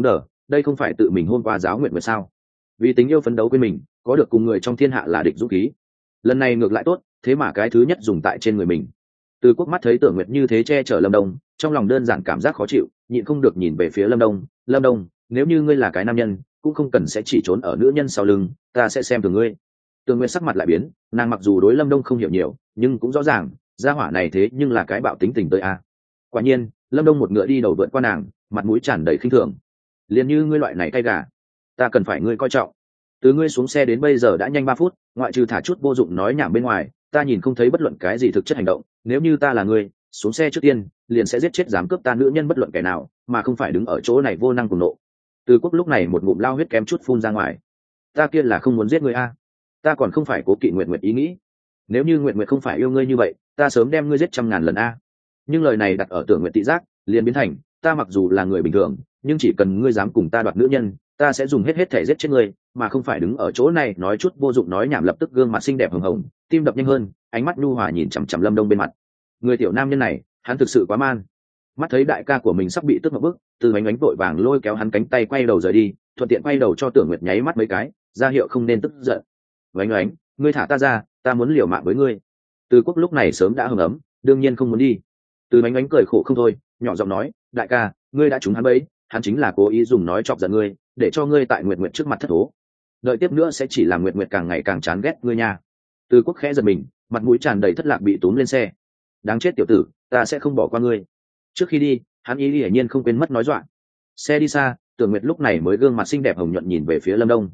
đây không phải tự mình hôm qua giáo nguyện nguyện sao? Vì tình yêu phấn đấu quên mình, có được cùng người trong thiên hạ là địch dũng khí. Lần này ngược lại tốt, thế mà cái thứ nhất dùng tại trên người mình. Từ Quốc mắt thấy Tưởng Nguyệt như thế che chở Lâm Đông, trong lòng đơn giản cảm giác khó chịu, nhịn không được nhìn về phía Lâm Đông. Lâm Đông, nếu như ngươi là cái nam nhân, cũng không cần sẽ chỉ trốn ở nữ nhân sau lưng, ta sẽ xem thường ngươi. Tưởng Nguyệt sắc mặt lại biến, nàng mặc dù đối Lâm Đông không hiểu nhiều, nhưng cũng rõ ràng, gia hỏa này thế nhưng là cái bạo tính tình tới a. Quả nhiên, Lâm Đông một ngựa đi đầu vượt qua nàng, mặt mũi tràn đầy khinh thường. Liền như ngươi loại này cay gà, ta cần phải ngươi coi trọng. Từ ngươi xuống xe đến bây giờ đã nhanh 3 phút, ngoại trừ thả chút vô dụng nói nhảm bên ngoài, ta nhìn không thấy bất luận cái gì thực chất hành động. Nếu như ta là ngươi, xuống xe trước tiên, liền sẽ giết chết dám cướp ta nữ nhân bất luận kẻ nào, mà không phải đứng ở chỗ này vô năng cùng nộ. Từ Quốc lúc này một ngụm lao huyết kém chút phun ra ngoài. Ta kia là không muốn giết ngươi a, ta còn không phải cố kỵ Nguyệt Nguyệt ý nghĩ. Nếu như Nguyệt Nguyệt không phải yêu ngươi như vậy, ta sớm đem ngươi giết 100.000 lần a. Nhưng lời này đặt ở Tưởng Nguyệt thị giác, liền biến thành, ta mặc dù là người bình thường, nhưng chỉ cần ngươi dám cùng ta đoạt nữ nhân, ta sẽ dùng hết thể giết chết ngươi, mà không phải đứng ở chỗ này nói chút vô dụng nói nhảm. Lập tức gương mặt xinh đẹp hồng hồng, tim đập nhanh hơn, ánh mắt nhu hòa nhìn chằm chằm Lâm Đông bên mặt. Người tiểu nam nhân này, hắn thực sự quá man. Mắt thấy đại ca của mình sắp bị tức một bức, Từ Ánh Ánh vội vàng lôi kéo hắn cánh tay quay đầu rời đi, thuận tiện quay đầu cho Tưởng Nguyệt nháy mắt mấy cái, ra hiệu không nên tức giận. Ánh Ánh, ngươi thả ta ra, ta muốn liều mạng với ngươi. Từ Quốc lúc này sớm đã hưng ấm, đương nhiên không muốn đi. Từ Ánh Ánh cười khổ không thôi, nhỏ giọng nói, đại ca, ngươi đã trúng hắn bẫy, hắn chính là cố ý dùng nói chọc giận ngươi, để cho ngươi tại Nguyệt Nguyệt trước mặt thất thố. Đợi tiếp nữa sẽ chỉ làm Nguyệt Nguyệt càng ngày càng chán ghét ngươi nha. Từ Quốc khẽ giật mình, mặt mũi tràn đầy thất lạc bị túm lên xe. Đáng chết tiểu tử, ta sẽ không bỏ qua ngươi. Trước khi đi, hắn ý hiển nhiên không quên mất nói dọa. Xe đi xa, Tưởng Nguyệt lúc này mới gương mặt xinh đẹp hồng nhuận nhìn về phía Lâm Đông.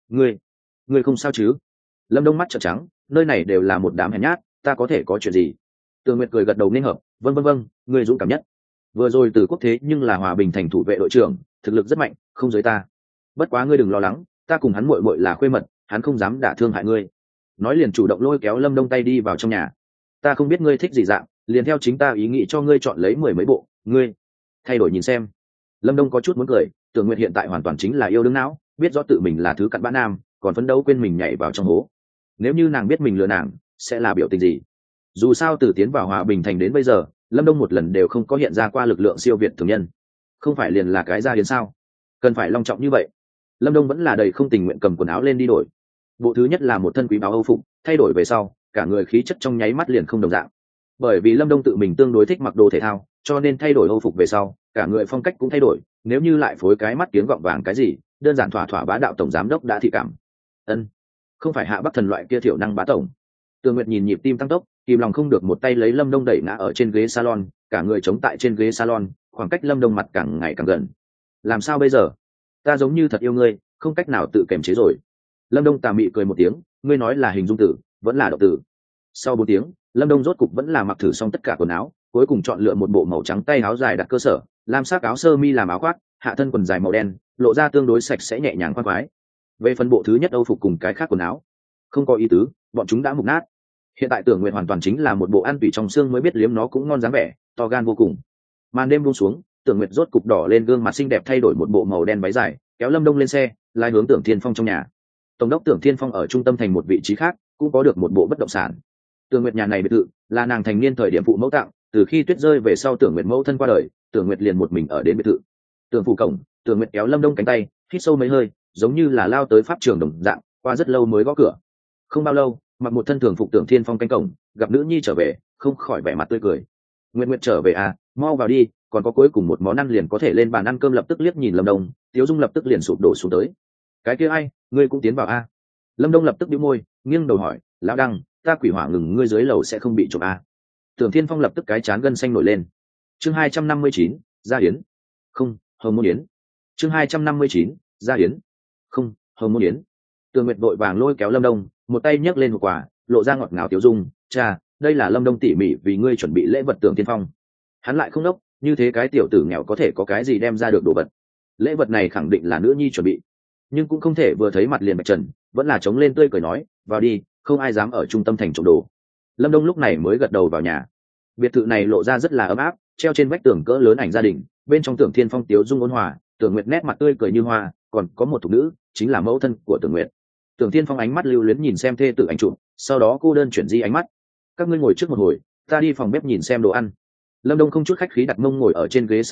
Ngươi không sao chứ? Lâm Đông mắt trợn trắng, nơi này đều là một đám hèn nhát, ta có thể có chuyện gì? Tưởng Nguyệt cười gật đầu nên hợp, vâng, ngươi dũng cảm nhất. Vừa rồi Từ Quốc thế nhưng là Hòa Bình thành thủ vệ đội trưởng, thực lực rất mạnh, không giới ta. Bất quá ngươi đừng lo lắng, ta cùng hắn muội muội là khuê mật, hắn không dám đả thương hại ngươi. Nói liền chủ động lôi kéo Lâm Đông tay đi vào trong nhà. Ta không biết ngươi thích gì dạng, liền theo chính ta ý nghĩ cho ngươi chọn lấy 10 mấy bộ, ngươi thay đổi nhìn xem. Lâm Đông có chút muốn cười, Tưởng Nguyệt hiện tại hoàn toàn chính là yêu đương não, biết rõ tự mình là thứ cặn bã nam, còn phấn đấu quên mình nhảy vào trong hố. Nếu như nàng biết mình lừa nàng, sẽ là biểu tình gì? Dù sao từ tiến vào Hòa Bình thành đến bây giờ, Lâm Đông một lần đều không có hiện ra qua lực lượng siêu việt thường nhân. Không phải liền là cái gia hiến sao? Cần phải long trọng như vậy? Lâm Đông vẫn là đầy không tình nguyện cầm quần áo lên đi đổi. Bộ thứ nhất là một thân quý báu Âu phục, thay đổi về sau, cả người khí chất trong nháy mắt liền không đồng dạng. Bởi vì Lâm Đông tự mình tương đối thích mặc đồ thể thao, cho nên thay đổi Âu phục về sau, cả người phong cách cũng thay đổi. Nếu như lại phối cái mắt kiếng gọng vàng cái gì, đơn giản thỏa thỏa bá đạo tổng giám đốc đã thị cảm. Ân, không phải Hạ Bắc Thần loại kia thiểu năng bá tổng. Tường Nguyệt nhìn nhịp tim tăng tốc, kìm lòng không được một tay lấy Lâm Đông đẩy ngã ở trên ghế salon, cả người chống tại trên ghế salon, khoảng cách Lâm Đông mặt càng ngày càng gần. Làm sao bây giờ? Ta giống như thật yêu ngươi, không cách nào tự kiềm chế rồi. Lâm Đông tà mị cười một tiếng, ngươi nói là hình dung tử, vẫn là động tử. Sau 4 tiếng, Lâm Đông rốt cục vẫn là mặc thử xong tất cả quần áo, cuối cùng chọn lựa một bộ màu trắng tay áo dài đặt cơ sở, lam sắc áo sơ mi làm áo khoác, hạ thân quần dài màu đen, lộ ra tương đối sạch sẽ nhẹ nhàng khoan khoái. Về phần bộ thứ nhất Âu phục cùng cái khác quần áo, không có ý tứ, bọn chúng đã mục nát. Hiện tại Tưởng Nguyệt hoàn toàn chính là một bộ ăn tủy trong xương mới biết liếm nó cũng ngon dáng vẻ, to gan vô cùng. Màn đêm buông xuống, Tưởng Nguyệt rốt cục đỏ lên gương mặt xinh đẹp thay đổi một bộ màu đen váy dài, kéo Lâm Đông lên xe, lái hướng Tưởng Thiên Phong trong nhà. Tổng đốc Tưởng Thiên Phong ở trung tâm thành một vị trí khác, cũng có được một bộ bất động sản. Tưởng Nguyệt nhà này biệt thự là nàng thành niên thời điểm phụ mẫu tặng, từ khi tuyết rơi về sau Tưởng Nguyệt mẫu thân qua đời, Tưởng Nguyệt liền một mình ở đến biệt thự. Tưởng phủ cổng, Tưởng Nguyệt kéo Lâm Đông cánh tay, hít sâu mấy hơi, giống như là lao tới pháp trường đồng dạng, qua rất lâu mới gõ cửa. Không bao lâu, mặc một thân thường phục Tưởng Thiên Phong cánh cổng, gặp nữ nhi trở về, không khỏi vẻ mặt tươi cười. Nguyệt Nguyệt trở về à, mau vào đi, còn có cuối cùng một món ăn liền có thể lên bàn ăn cơm. Lập tức liếc nhìn Lâm Đông, Tiếu Dung lập tức liền sụp đổ xuống tới. Cái kia ai, ngươi cũng tiến vào a? Lâm Đông lập tức bĩu môi, nghiêng đầu hỏi, lão Đăng, ta quỷ hỏa ngừng ngươi dưới lầu sẽ không bị trộm a? Tưởng Thiên Phong lập tức cái chán gân xanh nổi lên. Chương 259, Gia Yến. Không, Hồng Môn Yến. Chương 259, Gia Yến. Không, Hồng Môn Yến. Tường Nguyệt vội vàng lôi kéo Lâm Đông, một tay nhấc lên hộp quà, lộ ra ngọt ngào Tiếu Dung, cha, đây là Lâm Đông tỉ mỉ vì ngươi chuẩn bị lễ vật. Tưởng Thiên Phong, hắn lại không đốc, như thế cái tiểu tử nghèo có thể có cái gì đem ra được đồ vật. Lễ vật này khẳng định là nữ nhi chuẩn bị, nhưng cũng không thể vừa thấy mặt liền bạch trần, vẫn là chống lên tươi cười nói, vào đi, không ai dám ở trung tâm thành trộm đồ. Lâm Đông lúc này mới gật đầu vào nhà. Biệt thự này lộ ra rất là ấm áp, treo trên vách tường cỡ lớn ảnh gia đình, bên trong Tưởng Thiên Phong Tiếu Dung ôn hòa, Tưởng Nguyệt nét mặt tươi cười như hoa, còn có một thục nữ, chính là mẫu thân của Tưởng Nguyệt. Tưởng Thiên Phong ánh mắt lưu luyến nhìn xem thê tử ảnh chụp, sau đó cô đơn chuyển di ánh mắt. Các ngươi ngồi trước một hồi, ta đi phòng bếp nhìn xem đồ ăn. Lâm Đông không chút khách khí đặt mông ngồi ở trên ghế salon,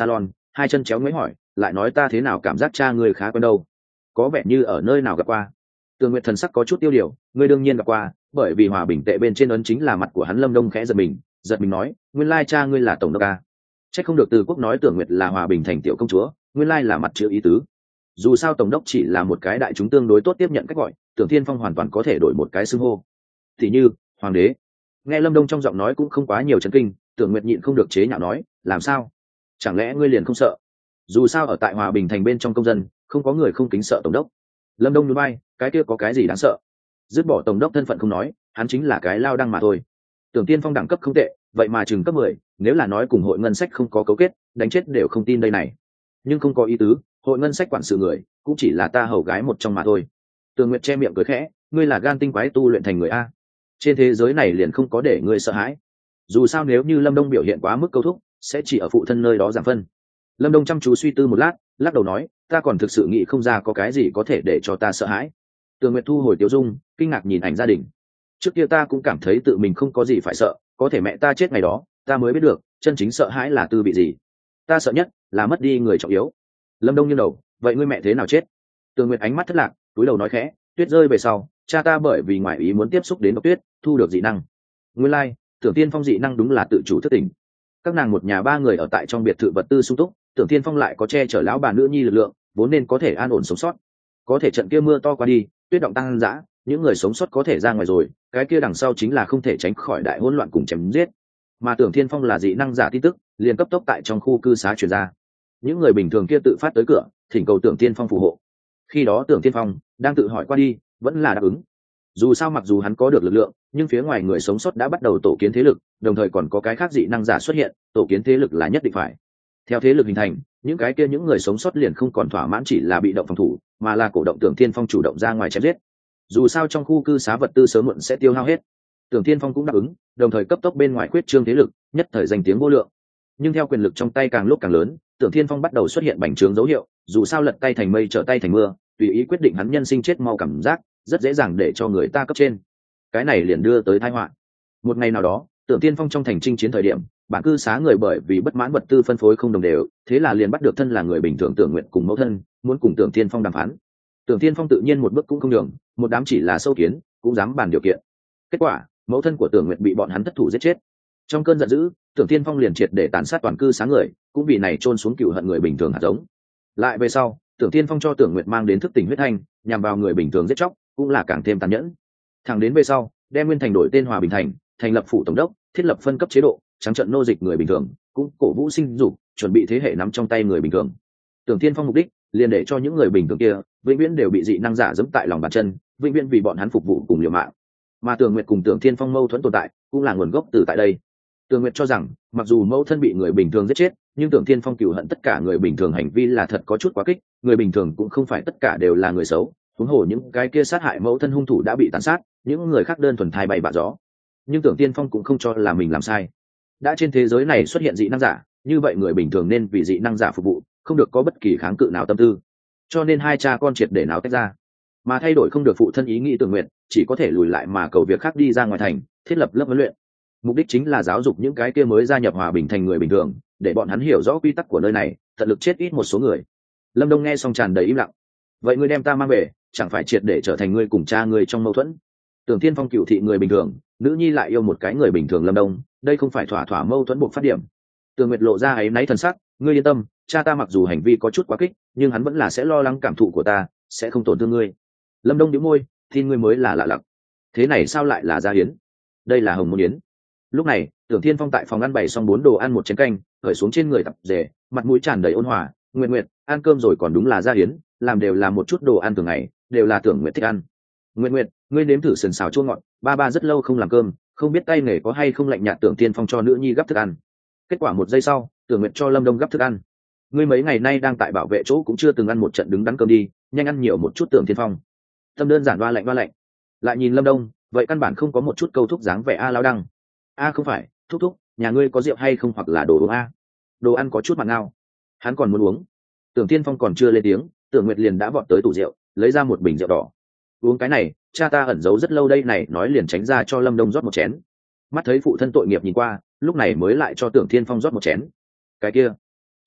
hai chân chéo ngoáy hỏi, lại nói ta thế nào cảm giác cha ngươi khá quen đâu, có vẻ như ở nơi nào gặp qua. Tường Nguyệt thần sắc có chút tiêu điều, ngươi đương nhiên gặp qua, bởi vì hòa bình tệ bên trên ấn chính là mặt của hắn. Lâm Đông khẽ giật mình nói, nguyên lai cha ngươi là tổng đốc a. Chắc không được Từ Quốc nói Tưởng Nguyệt là hòa bình thành tiểu công chúa, nguyên lai là mặt chữ ý tứ. Dù sao tổng đốc chỉ là một cái đại chúng tương đối tốt tiếp nhận cách gọi, Tưởng Thiên Phong hoàn toàn có thể đổi một cái xưng hô, thì như hoàng đế. Nghe Lâm Đông trong giọng nói cũng không quá nhiều chấn kinh, Tưởng Nguyệt nhịn không được chế nhạo nói, làm sao, chẳng lẽ ngươi liền không sợ? Dù sao ở tại hòa bình thành bên trong công dân không có người không kính sợ tổng đốc. Lâm Đông nhún vai, cái kia có cái gì đáng sợ? Dứt bỏ tổng đốc thân phận không nói, hắn chính là cái lao đăng mà thôi. Tưởng Tiên Phong đẳng cấp không tệ, vậy mà chừng cấp 10, nếu là nói cùng hội ngân sách không có cấu kết, đánh chết đều không tin đây này. Nhưng không có ý tứ, hội ngân sách quản sự người cũng chỉ là ta hầu gái một trong mà thôi. Tường Nguyệt che miệng cười khẽ, ngươi là gan tinh quái tu luyện thành người a, trên thế giới này liền không có để ngươi sợ hãi. Dù sao nếu như Lâm Đông biểu hiện quá mức câu thúc, sẽ chỉ ở phụ thân nơi đó giảm phân. Lâm Đông chăm chú suy tư một lát, lắc đầu nói, ta còn thực sự nghĩ không ra có cái gì có thể để cho ta sợ hãi. Tường Nguyệt thu hồi tiêu dung, kinh ngạc nhìn ảnh gia đình. Trước kia ta cũng cảm thấy tự mình không có gì phải sợ, có thể mẹ ta chết ngày đó ta mới biết được chân chính sợ hãi là tư vị gì. Ta sợ nhất là mất đi người trọng yếu. Lâm Đông nghiêng đầu, vậy ngươi mẹ thế nào chết? Tường Nguyệt ánh mắt thất lạc, túi đầu nói khẽ, tuyết rơi về sau, cha ta bởi vì ngoại ý muốn tiếp xúc đến độc tuyết, thu được dị năng. Nguyên lai, Tưởng Tiên Phong dị năng đúng là tự chủ thức tỉnh. Các nàng một nhà ba người ở tại trong biệt thự vật tư sung túc, Tưởng Tiên Phong lại có che chở lão bà nữ nhi lực lượng, vốn nên có thể an ổn sống sót. Có thể trận kia mưa to qua đi, tuyết động tăng dã, những người sống sót có thể ra ngoài rồi, cái kia đằng sau chính là không thể tránh khỏi đại hỗn loạn cùng chém giết. Mà Tưởng Thiên Phong là dị năng giả tin tức liền cấp tốc tại trong khu cư xá truyền ra. Những người bình thường kia tự phát tới cửa thỉnh cầu Tưởng Thiên Phong phù hộ. Khi đó Tưởng Thiên Phong đang tự hỏi qua đi, vẫn là đáp ứng. Dù sao mặc dù hắn có được lực lượng, nhưng phía ngoài người sống sót đã bắt đầu tổ kiến thế lực, đồng thời còn có cái khác dị năng giả xuất hiện, tổ kiến thế lực là nhất định phải. Theo thế lực hình thành, những cái kia những người sống sót liền không còn thỏa mãn chỉ là bị động phòng thủ, mà là cổ động Tưởng Thiên Phong chủ động ra ngoài chém giết. Dù sao trong khu cư xá vật tư sớm muộn sẽ tiêu hao hết. Tưởng Thiên Phong cũng đáp ứng, đồng thời cấp tốc bên ngoài khuyết trương thế lực, nhất thời danh tiếng vô lượng. Nhưng theo quyền lực trong tay càng lúc càng lớn, Tưởng Thiên Phong bắt đầu xuất hiện bành trướng dấu hiệu, dù sao lật tay thành mây trở tay thành mưa, tùy ý quyết định hắn nhân sinh chết mau cảm giác, rất dễ dàng để cho người ta cấp trên. Cái này liền đưa tới tai họa. Một ngày nào đó, Tưởng Thiên Phong trong thành chinh chiến thời điểm, bản cư xá người bởi vì bất mãn vật tư phân phối không đồng đều, thế là liền bắt được thân là người bình thường Tưởng Nguyện cùng mẫu thân, muốn cùng Tưởng Thiên Phong đàm phán. Tưởng Thiên Phong tự nhiên một bước cũng không nhường, một đám chỉ là sâu kiến, cũng dám bàn điều kiện. Kết quả, mẫu thân của Tưởng Nguyệt bị bọn hắn thất thủ giết chết. Trong cơn giận dữ, Tưởng Thiên Phong liền triệt để tàn sát toàn cư xá người, cũng vì này trôn xuống cựu hận người bình thường hạt giống. Lại về sau, Tưởng Thiên Phong cho Tưởng Nguyệt mang đến thức tỉnh huyết thanh, nhằm vào người bình thường giết chóc, cũng là càng thêm tàn nhẫn. Thẳng đến về sau, đem Nguyên Thành đổi tên Hòa Bình Thành, thành lập phủ tổng đốc, thiết lập phân cấp chế độ, trắng trợn nô dịch người bình thường, cũng cổ vũ sinh dục, chuẩn bị thế hệ nắm trong tay người bình thường. Tưởng Thiên Phong mục đích liền để cho những người bình thường kia vĩnh viễn đều bị dị năng giả giẫm tại lòng bàn chân, vĩnh viễn vì bọn hắn phục vụ cùng liều mạng. Mà Tưởng Nguyệt cùng Tưởng Thiên Phong mâu thuẫn tồn tại cũng là nguồn gốc từ tại đây. Tưởng Nguyệt cho rằng mặc dù mẫu thân bị người bình thường giết chết, nhưng Tưởng Thiên Phong cừu hận tất cả người bình thường hành vi là thật có chút quá kích, người bình thường cũng không phải tất cả đều là người xấu, huống hồ những cái kia sát hại mẫu thân hung thủ đã bị tàn sát, những người khác đơn thuần thai bay bạ gió. Nhưng Tưởng Thiên Phong cũng không cho là mình làm sai. Đã trên thế giới này xuất hiện dị năng giả, như vậy người bình thường nên vì dị năng giả phục vụ, không được có bất kỳ kháng cự nào tâm tư. Cho nên hai cha con triệt để nào tách ra, mà thay đổi không được phụ thân ý nghĩ Tưởng Nguyện, chỉ có thể lùi lại mà cầu việc khác, đi ra ngoài thành thiết lập lớp huấn luyện. Mục đích chính là giáo dục những cái kia mới gia nhập Hòa Bình thành người bình thường, để bọn hắn hiểu rõ quy tắc của nơi này, tận lực chết ít một số người. Lâm Đông nghe xong tràn đầy im lặng. Vậy ngươi đem ta mang về, chẳng phải triệt để trở thành ngươi cùng cha ngươi trong mâu thuẫn? Tưởng Thiên Phong cựu thị người bình thường, nữ nhi lại yêu một cái người bình thường. Lâm Đông, đây không phải thỏa thỏa mâu thuẫn buộc phát điểm? Tưởng Nguyệt lộ ra áy náy thần sắc, ngươi yên tâm, cha ta mặc dù hành vi có chút quá kích, nhưng hắn vẫn là sẽ lo lắng cảm thụ của ta, sẽ không tổn thương ngươi. Lâm Đông nhíu môi, tin ngươi mới là lạ lặc. Thế này sao lại là gia hiến? Đây là hồng môn yến. Lúc này, Tưởng Thiên Phong tại phòng ăn bày xong 4 đồ ăn một chén canh, cởi xuống trên người tập rể, mặt mũi tràn đầy ôn hòa. Nguyệt Nguyệt, ăn cơm rồi còn đúng là gia hiến, làm đều là một chút đồ ăn thường ngày, đều là Tưởng Nguyệt thích ăn. Nguyệt Nguyệt, ngươi nếm thử sườn xào chua ngọt, ba ba rất lâu không làm cơm, không biết tay nghề có hay không. Lạnh nhạt Tưởng Thiên Phong cho nữ nhi gắp thức ăn. Kết quả một giây sau, Tưởng Nguyệt cho Lâm Đông gắp thức ăn. Ngươi mấy ngày nay đang tại bảo vệ chỗ cũng chưa từng ăn một trận đứng đắn cơm đi, nhanh ăn nhiều một chút. Tưởng Thiên Phong tâm đơn giản đoa lạnh. Lại nhìn Lâm Đông, vậy căn bản không có một chút câu thúc dáng vẻ a lao đăng. A không phải, thúc thúc, nhà ngươi có rượu hay không, hoặc là đồ uống a? Đồ ăn có chút mặn ngao. Hắn còn muốn uống. Tưởng Thiên Phong còn chưa lên tiếng, Tưởng Nguyệt liền đã vọt tới tủ rượu, lấy ra một bình rượu đỏ. Uống cái này, cha ta ẩn giấu rất lâu đây này, nói liền tránh ra cho Lâm Đông rót một chén. Mắt thấy phụ thân tội nghiệp nhìn qua, lúc này mới lại cho Tưởng Thiên Phong rót một chén. Cái kia, cha,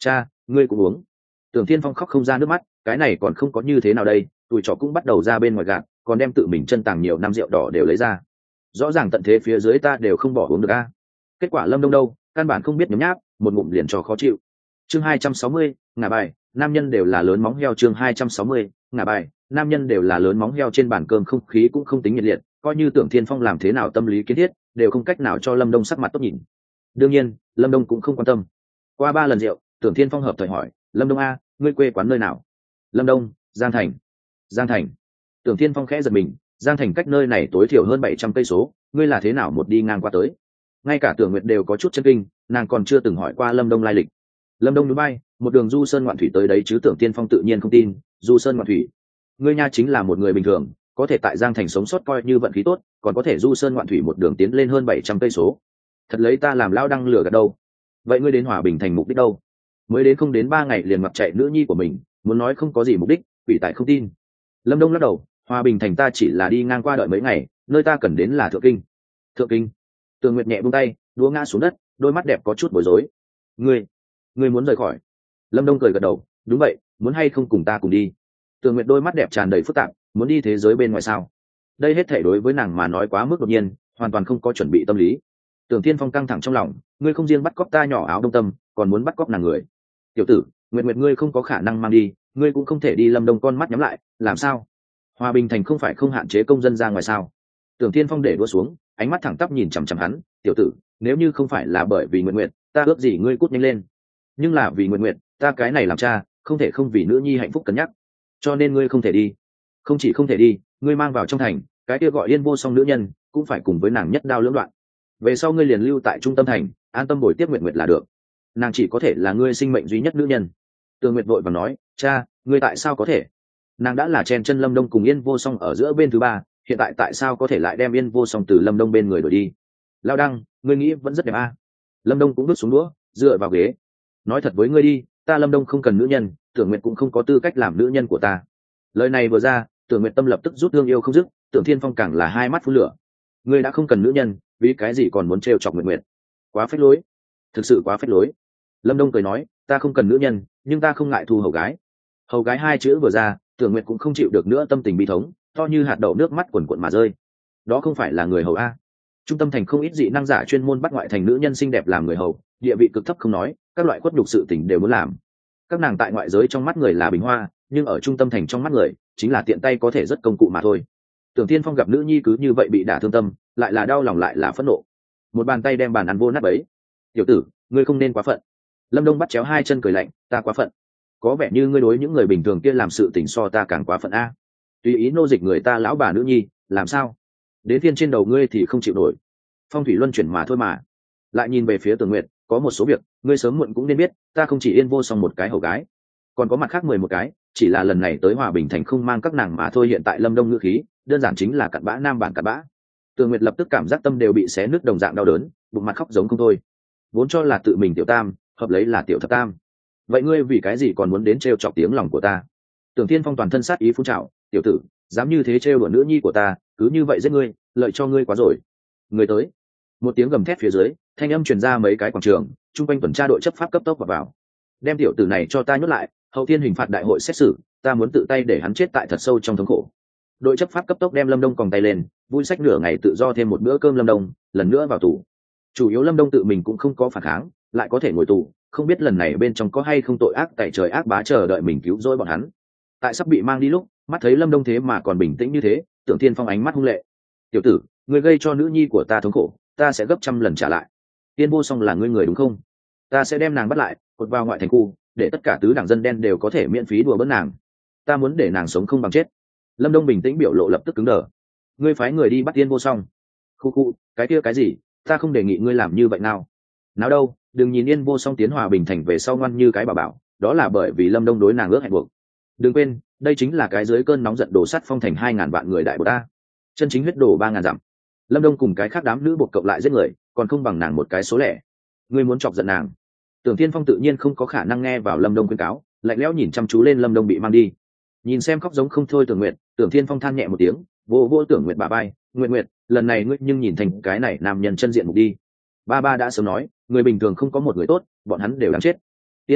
ngươi cũng uống. Tưởng Thiên Phong khóc không ra nước mắt, cái này còn không có như thế nào đây, tụi trọ cũng bắt đầu ra bên ngoài gạt, còn đem tự mình chân tàng nhiều năm rượu đỏ đều lấy ra. Rõ ràng tận thế phía dưới ta đều không bỏ uống được a. Kết quả Lâm Đông đâu, căn bản không biết nhấm nháp, một ngụm liền cho khó chịu. Chương 260, ngả bài, nam nhân đều là lớn móng heo. Chương 260, ngả bài, nam nhân đều là lớn móng heo. Trên bàn cơm không khí cũng không tính nhiệt liệt, coi như Tưởng Thiên Phong làm thế nào tâm lý kiến thiết, đều không cách nào cho Lâm Đông sắc mặt tốt nhìn. Đương nhiên, Lâm Đông cũng không quan tâm. Qua 3 lần rượu, Tưởng Thiên Phong hợp thời hỏi, Lâm Đông a, ngươi quê quán nơi nào? Lâm Đông, Giang Thành. Giang Thành. Tưởng Thiên Phong khẽ giật mình, Giang Thành cách nơi này tối thiểu hơn 700 cây số, ngươi là thế nào một đi ngang qua tới? Ngay cả Tưởng Nguyệt đều có chút chấn kinh, nàng còn chưa từng hỏi qua Lâm Đông lai lịch. Lâm Đông núi bay, một đường du sơn ngoạn thủy tới đấy chứ. Tưởng Thiên Phong tự nhiên không tin, du sơn ngoạn thủy. Ngươi nha chính là một người bình thường, có thể tại Giang Thành sống sót coi như vận khí tốt, còn có thể du sơn ngoạn thủy một đường tiến lên hơn 700 cây số. Thật lấy ta làm lao đăng lửa gạt đâu? Vậy ngươi đến Hòa Bình thành mục đích đâu? Mới đến không đến 3 ngày liền mặc chạy nữ nhi của mình, muốn nói không có gì mục đích, quỷ tại không tin. Lâm Đông lắc đầu, Hòa Bình thành ta chỉ là đi ngang qua đợi mấy ngày, nơi ta cần đến là Thượng Kinh. Thượng Kinh. Tường Nguyệt nhẹ buông tay, đũa ngã xuống đất, đôi mắt đẹp có chút bối rối. Ngươi muốn rời khỏi? Lâm Đông cười gật đầu, đúng vậy, muốn hay không cùng ta cùng đi? Tường Nguyệt đôi mắt đẹp tràn đầy phức tạp, muốn đi thế giới bên ngoài sao? Đây hết thảy đối với nàng mà nói quá mức đột nhiên, hoàn toàn không có chuẩn bị tâm lý. Tưởng Thiên Phong căng thẳng trong lòng, ngươi không riêng bắt cóc ta nhỏ áo đông tâm, còn muốn bắt cóc nàng người. Tiểu tử, Nguyệt Nguyệt ngươi không có khả năng mang đi, ngươi cũng không thể đi. Lâm Đông con mắt nhắm lại, làm sao? Hòa Bình thành không phải không hạn chế công dân ra ngoài sao? Tưởng Thiên Phong để đũa xuống, ánh mắt thẳng tắp nhìn chằm chằm hắn, tiểu tử, nếu như không phải là bởi vì Nguyệt Nguyệt, ta ước gì ngươi cút nhanh lên. Nhưng là vì Nguyệt Nguyệt, ta cái này làm cha, không thể không vì nữ nhi hạnh phúc cân nhắc. Cho nên ngươi không thể đi. Không chỉ không thể đi, ngươi mang vào trong thành, cái kia gọi Yên Vô Song nữ nhân, cũng phải cùng với nàng nhất đao lưỡng đoạn. Về sau ngươi liền lưu tại trung tâm thành, an tâm bồi tiếp Nguyệt Nguyệt là được. Nàng chỉ có thể là ngươi sinh mệnh duy nhất nữ nhân. Tường Nguyệt vội vàng nói, cha, ngươi tại sao có thể? Nàng đã là chen chân Lâm Đông cùng Yên Vô Song ở giữa bên thứ ba, hiện tại tại sao có thể lại đem Yên Vô Song từ Lâm Đông bên người đổi đi? Lao Đăng, ngươi nghĩ vẫn rất đẹp a. Lâm Đông cũng bước xuống đũa, dựa vào ghế. Nói thật với ngươi đi, ta Lâm Đông không cần nữ nhân, Tưởng Nguyệt cũng không có tư cách làm nữ nhân của ta. Lời này vừa ra, Tưởng Nguyệt tâm lập tức rút thương yêu không dứt, Tưởng Thiên Phong càng là hai mắt phun lửa. Ngươi đã không cần nữ nhân, vì cái gì còn muốn trêu chọc Nguyệt Nguyệt? Quá phách lối, thực sự quá phách lối. Lâm Đông cười nói, ta không cần nữ nhân, nhưng ta không ngại thu hầu gái. Hầu gái hai chữ vừa ra, Tưởng Nguyệt cũng không chịu được nữa, tâm tình bi thống, to như hạt đậu nước mắt quần quần mà rơi. Đó không phải là người hầu a? Trung tâm thành không ít dị năng giả chuyên môn bắt ngoại thành nữ nhân xinh đẹp làm người hầu, địa vị cực thấp không nói, các loại khuất nhục sự tình đều muốn làm. Các nàng tại ngoại giới trong mắt người là bình hoa, nhưng ở trung tâm thành trong mắt người, chính là tiện tay có thể rất công cụ mà thôi. Tưởng Thiên Phong gặp nữ nhi cứ như vậy bị đả thương tâm, lại là đau lòng lại là phẫn nộ. Một bàn tay đem bàn ăn vô nát bấy. Tiểu tử, ngươi không nên quá phận. Lâm Đông bắt chéo hai chân cười lạnh, ta quá phận? Có vẻ như ngươi đối những người bình thường kia làm sự tình so ta càng quá phận a. Tùy ý nô dịch người ta lão bà nữ nhi, làm sao? Đến phiên trên đầu ngươi thì không chịu nổi. Phong thủy luân chuyển mà thôi mà. Lại nhìn về phía Tường Nguyệt, có một số việc ngươi sớm muộn cũng nên biết, ta không chỉ Yên Vô Song một cái hầu gái, còn có mặt khác 11 cái, chỉ là lần này tới Hòa Bình thành không mang các nàng mà thôi. Hiện tại Lâm Đông ngữ khí đơn giản chính là cặn bã nam bản cặn bã. Tường Nguyệt lập tức cảm giác tâm đều bị xé nứt đồng dạng đau đớn, bụng mặt khóc giống không thôi. Vốn cho là tự mình tiểu tam, hợp lấy là tiểu thập tam, vậy ngươi vì cái gì còn muốn đến trêu chọc tiếng lòng của ta? Tưởng Thiên Phong toàn thân sát ý phun trào, tiểu tử, dám như thế trêu đùa nữ nhi của ta, cứ như vậy giết ngươi, lợi cho ngươi quá rồi. Người tới. Một tiếng gầm thét phía dưới, thanh âm truyền ra mấy cái quảng trường, trung quanh tuần tra đội chấp pháp cấp tốc vào. Đem tiểu tử này cho ta nhốt lại, hậu thiên hình phạt đại hội xét xử, ta muốn tự tay để hắn chết tại thật sâu trong thống khổ. Đội chấp pháp cấp tốc đem Lâm Đông còng tay lên, vui sách nửa ngày tự do thêm một bữa cơm Lâm Đông, lần nữa vào tù. Chủ yếu Lâm Đông tự mình cũng không có phản kháng, lại có thể ngồi tù, không biết lần này bên trong có hay không tội ác tại trời ác bá chờ đợi mình cứu rỗi bọn hắn. Tại sắp bị mang đi lúc, mắt thấy Lâm Đông thế mà còn bình tĩnh như thế, Tưởng Thiên Phong ánh mắt hung lệ. Tiểu tử, ngươi gây cho nữ nhi của ta thống khổ, ta sẽ gấp trăm lần trả lại. Yên Vô Song là ngươi người đúng không? Ta sẽ đem nàng bắt lại, cột vào ngoại thành khu, để tất cả tứ đảng dân đen đều có thể miễn phí đùa bỡn nàng. Ta muốn để nàng sống không bằng chết. Lâm Đông bình tĩnh biểu lộ lập tức cứng đờ. Ngươi phái người đi bắt Yên Vô Song? Khu, cái kia cái gì? Ta không đề nghị ngươi làm như vậy nào. Nào đâu, đừng nhìn Yên Vô Song tiến Hòa Bình thành về sau ngoan như cái bảo bảo, đó là bởi vì Lâm Đông đối nàng ước hẹn buộc. Đừng quên, đây chính là cái dưới cơn nóng giận đổ sắt phong thành 2000 vạn người đại bộ ta. Chân chính huyết đổ 3000 dặm. Lâm Đông cùng cái khác đám nữ buộc cộng lại giết người, còn không bằng nàng một cái số lẻ. Ngươi muốn chọc giận nàng? Tưởng Thiên Phong tự nhiên không có khả năng nghe vào Lâm Đông khuyên cáo, lạnh lẽo nhìn chăm chú lên Lâm Đông bị mang đi. Nhìn xem khóc giống không thôi Tưởng Nguyệt, Tưởng Thiên Phong than nhẹ một tiếng, vô Tưởng Nguyệt bà bay, Nguyệt, lần này ngươi nhưng nhìn thành cái này nam nhân chân diện mục đi. Ba đã sớm nói, người bình thường không có một người tốt, bọn hắn đều đáng chết. Yên tâm,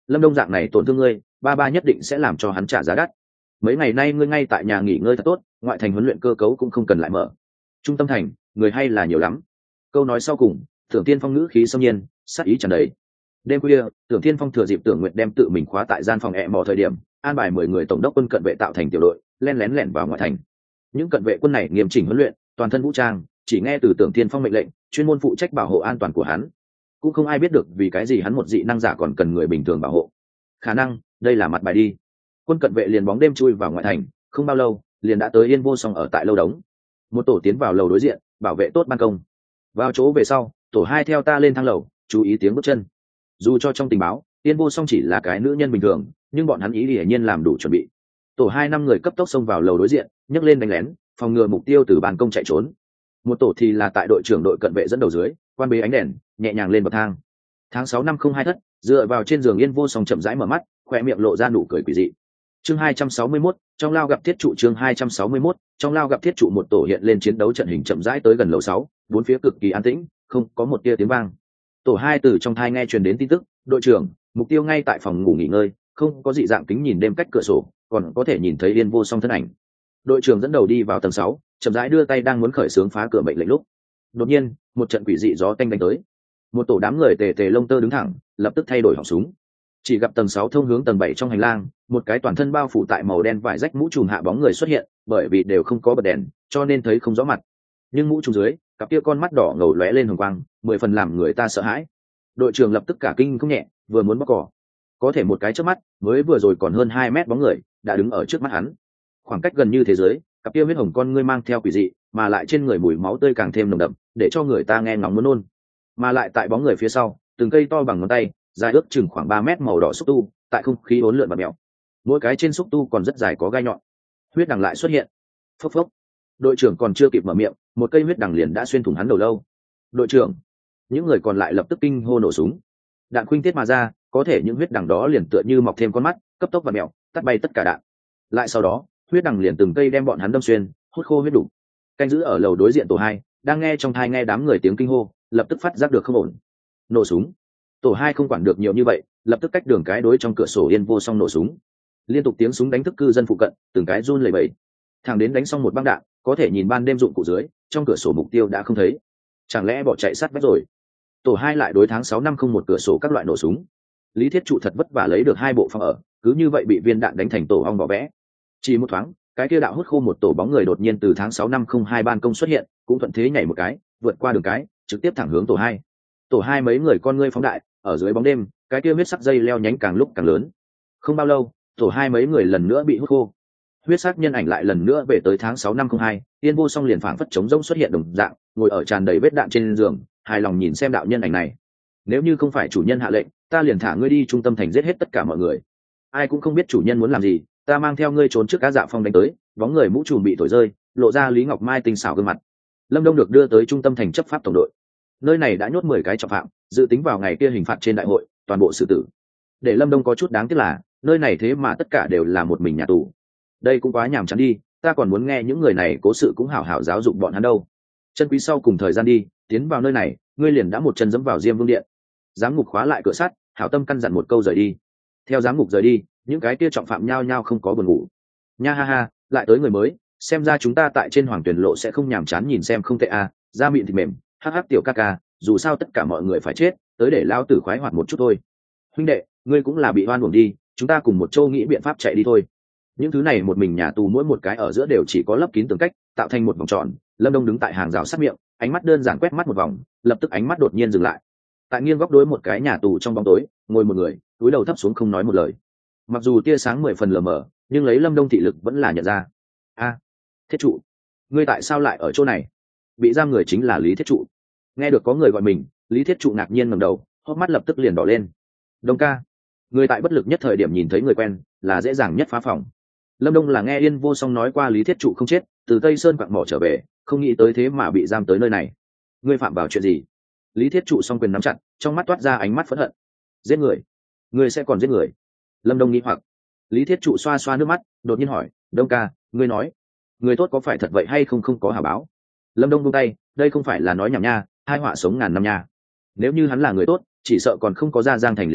Lâm Đông dạng này tổn thương ngươi, ba ba nhất định sẽ làm cho hắn trả giá đắt. Mấy ngày nay ngươi ngay tại nhà nghỉ ngơi thật tốt, ngoại thành huấn luyện cơ cấu cũng không cần lại mở. Trung tâm thành, người hay là nhiều lắm. Câu nói sau cùng, Tưởng Tiên Phong ngữ khí xâm nhiên, sát ý tràn đầy. Đêm khuya, Tưởng Tiên Phong thừa dịp Tưởng Nguyệt đem tự mình khóa tại gian phòng mò thời điểm, an bài 10 người tổng đốc quân cận vệ tạo thành tiểu đội, lén lẻn vào ngoại thành. Những cận vệ quân này nghiêm chỉnh huấn luyện, toàn thân vũ trang, chỉ nghe từ Tưởng Tiên Phong mệnh lệnh, chuyên môn phụ trách bảo hộ an toàn của hắn. Cũng không ai biết được vì cái gì hắn một dị năng giả còn cần người bình thường bảo hộ. Khả năng, đây là mặt bài đi. Quân cận vệ liền bóng đêm chui vào ngoại thành, không bao lâu, liền đã tới Yên Vô Song ở tại lâu đống. Một tổ tiến vào lầu đối diện, bảo vệ tốt ban công. Vào chỗ về sau, tổ 2 theo ta lên thang lầu, chú ý tiếng bước chân. Dù cho trong tình báo, Yên Vô Song chỉ là cái nữ nhân bình thường, nhưng bọn hắn ý hiển nhiên làm đủ chuẩn bị. Tổ 2 5 người cấp tốc xông vào lầu đối diện, nhấc lên đánh lén, phòng ngừa mục tiêu từ ban công chạy trốn. Một tổ thì là tại đội trưởng đội cận vệ dẫn đầu dưới, quan bế ánh đèn, nhẹ nhàng lên bậc thang. Tháng 6 năm 02 thất, dựa vào trên giường Yên Vô Song chậm rãi mở mắt, khóe miệng lộ ra nụ cười quỷ dị. Chương 261, trong lao gặp thiết trụ. Chương 261, trong lao gặp thiết trụ. Một tổ hiện lên chiến đấu trận hình chậm rãi tới gần lầu 6, bốn phía cực kỳ an tĩnh, không có một tia tiếng vang. Tổ 2 từ trong thai nghe truyền đến tin tức, đội trưởng, mục tiêu ngay tại phòng ngủ nghỉ ngơi, không có dị dạng kính nhìn đêm cách cửa sổ, còn có thể nhìn thấy Yên Vô Song thân ảnh. Đội trưởng dẫn đầu đi vào tầng 6, chậm rãi đưa tay đang muốn khởi xướng phá cửa mệnh lệnh lúc, đột nhiên, một trận quỷ dị gió tanh đánh tới. Một tổ đám người tề tề lông tơ đứng thẳng, lập tức thay đổi họng súng. Chỉ gặp tầng 6 thông hướng tầng 7 trong hành lang, một cái toàn thân bao phủ tại màu đen vải rách mũ trùm hạ bóng người xuất hiện, bởi vì đều không có bật đèn, cho nên thấy không rõ mặt. Nhưng mũ trùm dưới, cặp kia con mắt đỏ ngầu lóe lên hồng quang, 10 phần làm người ta sợ hãi. Đội trưởng lập tức cả kinh không nhẹ, vừa muốn bóc cỏ, có thể một cái chớp mắt, mới vừa rồi còn hơn 2 mét bóng người đã đứng ở trước mắt hắn. Khoảng cách gần như thế giới, cặp kia huyết hồng con ngươi mang theo quỷ dị, mà lại trên người mùi máu tươi càng thêm nồng đậm, để cho người ta nghe ngóng muốn nôn. Mà lại tại bóng người phía sau, từng cây to bằng ngón tay, dài ước chừng khoảng 3 mét màu đỏ xúc tu, tại không khí uốn lượn và mèo. Mỗi cái trên xúc tu còn rất dài có gai nhọn. Huyết đằng lại xuất hiện. Phốc phốc. Đội trưởng còn chưa kịp mở miệng, một cây huyết đằng liền đã xuyên thủng hắn đầu lâu. Đội trưởng, những người còn lại lập tức kinh hô nổ súng. Đạn khuynh tiết mà ra, có thể những huyết đằng đó liền tựa như mọc thêm con mắt, cấp tốc và mèo, tắt bay tất cả đạn. Lại sau đó, huyết đằng liền từng cây đem bọn hắn đâm xuyên, hút khô huyết đủ. Canh giữ ở lầu đối diện tổ 2, đang nghe trong tai nghe đám người tiếng kinh hô, lập tức phát giác được không ổn. Nổ súng. Tổ 2 không quản được nhiều như vậy, lập tức cách đường cái đối trong cửa sổ Yên Vô Song nổ súng. Liên tục tiếng súng đánh thức cư dân phụ cận, từng cái run lẩy bẩy. Thằng đến đánh xong một băng đạn, có thể nhìn ban đêm dụng cụ dưới, trong cửa sổ mục tiêu đã không thấy. Chẳng lẽ bỏ chạy sát vách rồi? Tổ 2 lại đối tháng 6 năm không một cửa sổ các loại nổ súng. Lý Thiết Trụ thật vất vả lấy được 2 bộ phòng ở, cứ như vậy bị viên đạn đánh thành tổ ong vỏ vẽ. Chỉ một thoáng, cái kia đạo hút khô một tổ bóng người đột nhiên từ tháng 6 năm 02 ban công xuất hiện, cũng thuận thế nhảy một cái, vượt qua đường cái, trực tiếp thẳng hướng tổ 2. Tổ 2 mấy người con ngươi phóng đại, ở dưới bóng đêm, cái kia huyết sắc dây leo nhánh càng lúc càng lớn. Không bao lâu, tổ 2 mấy người lần nữa bị hút khô. Huyết sắc nhân ảnh lại lần nữa về tới tháng 6 năm 02, Yên Vô Song liền phảng phất trống rỗng xuất hiện đồng dạng, ngồi ở tràn đầy vết đạn trên giường, hài lòng nhìn xem đạo nhân ảnh này. Nếu như không phải chủ nhân hạ lệnh, ta liền thả ngươi đi trung tâm thành giết hết tất cả mọi người. Ai cũng không biết chủ nhân muốn làm gì, ta mang theo ngươi trốn trước Cá Dạ Phong đánh tới, bóng người mũ trùm bị thổi rơi, lộ ra Lý Ngọc Mai tinh xảo gương mặt. Lâm Đông được đưa tới trung tâm thành chấp pháp tổng đội. Nơi này đã nhốt 10 cái trọng phạm, dự tính vào ngày kia hình phạt trên đại hội, toàn bộ xử tử. Để Lâm Đông có chút đáng tiếc là, nơi này thế mà tất cả đều là một mình nhà tù. Đây cũng quá nhàm chán đi, ta còn muốn nghe những người này cố sự cũng hảo hảo giáo dục bọn hắn đâu. Chân quý sau cùng thời gian đi, tiến vào nơi này, ngươi liền đã một chân dẫm vào Diêm Vương điện. Giám ngục khóa lại cửa sắt, hảo tâm căn dặn một câu rời đi. Theo giám ngục rời đi, những cái kia trọng phạm nhao nhao không có buồn ngủ. Nha ha ha, lại tới người mới, xem ra chúng ta tại trên Hoàng Tuyển lộ sẽ không nhàm chán nhìn xem không tệ à, da mịn thịt mềm, hắc hắc tiểu ca ca, dù sao tất cả mọi người phải chết, tới để lao tử khoái hoạt một chút thôi. Huynh đệ, ngươi cũng là bị oan uổng đi, chúng ta cùng một châu nghĩ biện pháp chạy đi thôi. Những thứ này một mình nhà tù mỗi một cái ở giữa đều chỉ có lấp kín tường cách, tạo thành một vòng tròn. Lâm Đông đứng tại hàng rào sát miệng, ánh mắt đơn giản quét mắt một vòng, lập tức ánh mắt đột nhiên dừng lại. Tại nghiêng góc đối một cái nhà tù trong bóng tối, ngồi một người, cúi đầu thấp xuống không nói một lời. Mặc dù tia sáng 10 phần lờ mờ, nhưng lấy Lâm Đông thị lực vẫn là nhận ra. A, Thiết Trụ, ngươi tại sao lại ở chỗ này? Bị giam người chính là Lý Thiết Trụ. Nghe được có người gọi mình, Lý Thiết Trụ ngạc nhiên ngẩng đầu, hốc mắt lập tức liền đỏ lên. Đông ca, người tại bất lực nhất thời điểm nhìn thấy người quen, là dễ dàng nhất phá phòng. Lâm Đông là nghe Yên Vô Song nói qua Lý Thiết Trụ không chết, từ Tây Sơn quặng mỏ trở về, không nghĩ tới thế mà bị giam tới nơi này. Ngươi phạm vào chuyện gì? Lý Thiết Trụ song quyền nắm chặt, trong mắt toát ra ánh mắt phẫn hận. Giết người? Ngươi sẽ còn giết người? Lâm Đông nghi hoặc. Lý Thiết Trụ xoa xoa nước mắt, đột nhiên hỏi, Đông ca, ngươi nói, người tốt có phải thật vậy hay không, không có hảo báo? Lâm Đông buông tay, đây không phải là nói nhảm nha, hai họa sống ngàn năm nha. Nếu như hắn là người tốt, chỉ sợ còn không có ra Giang Thành liền chết,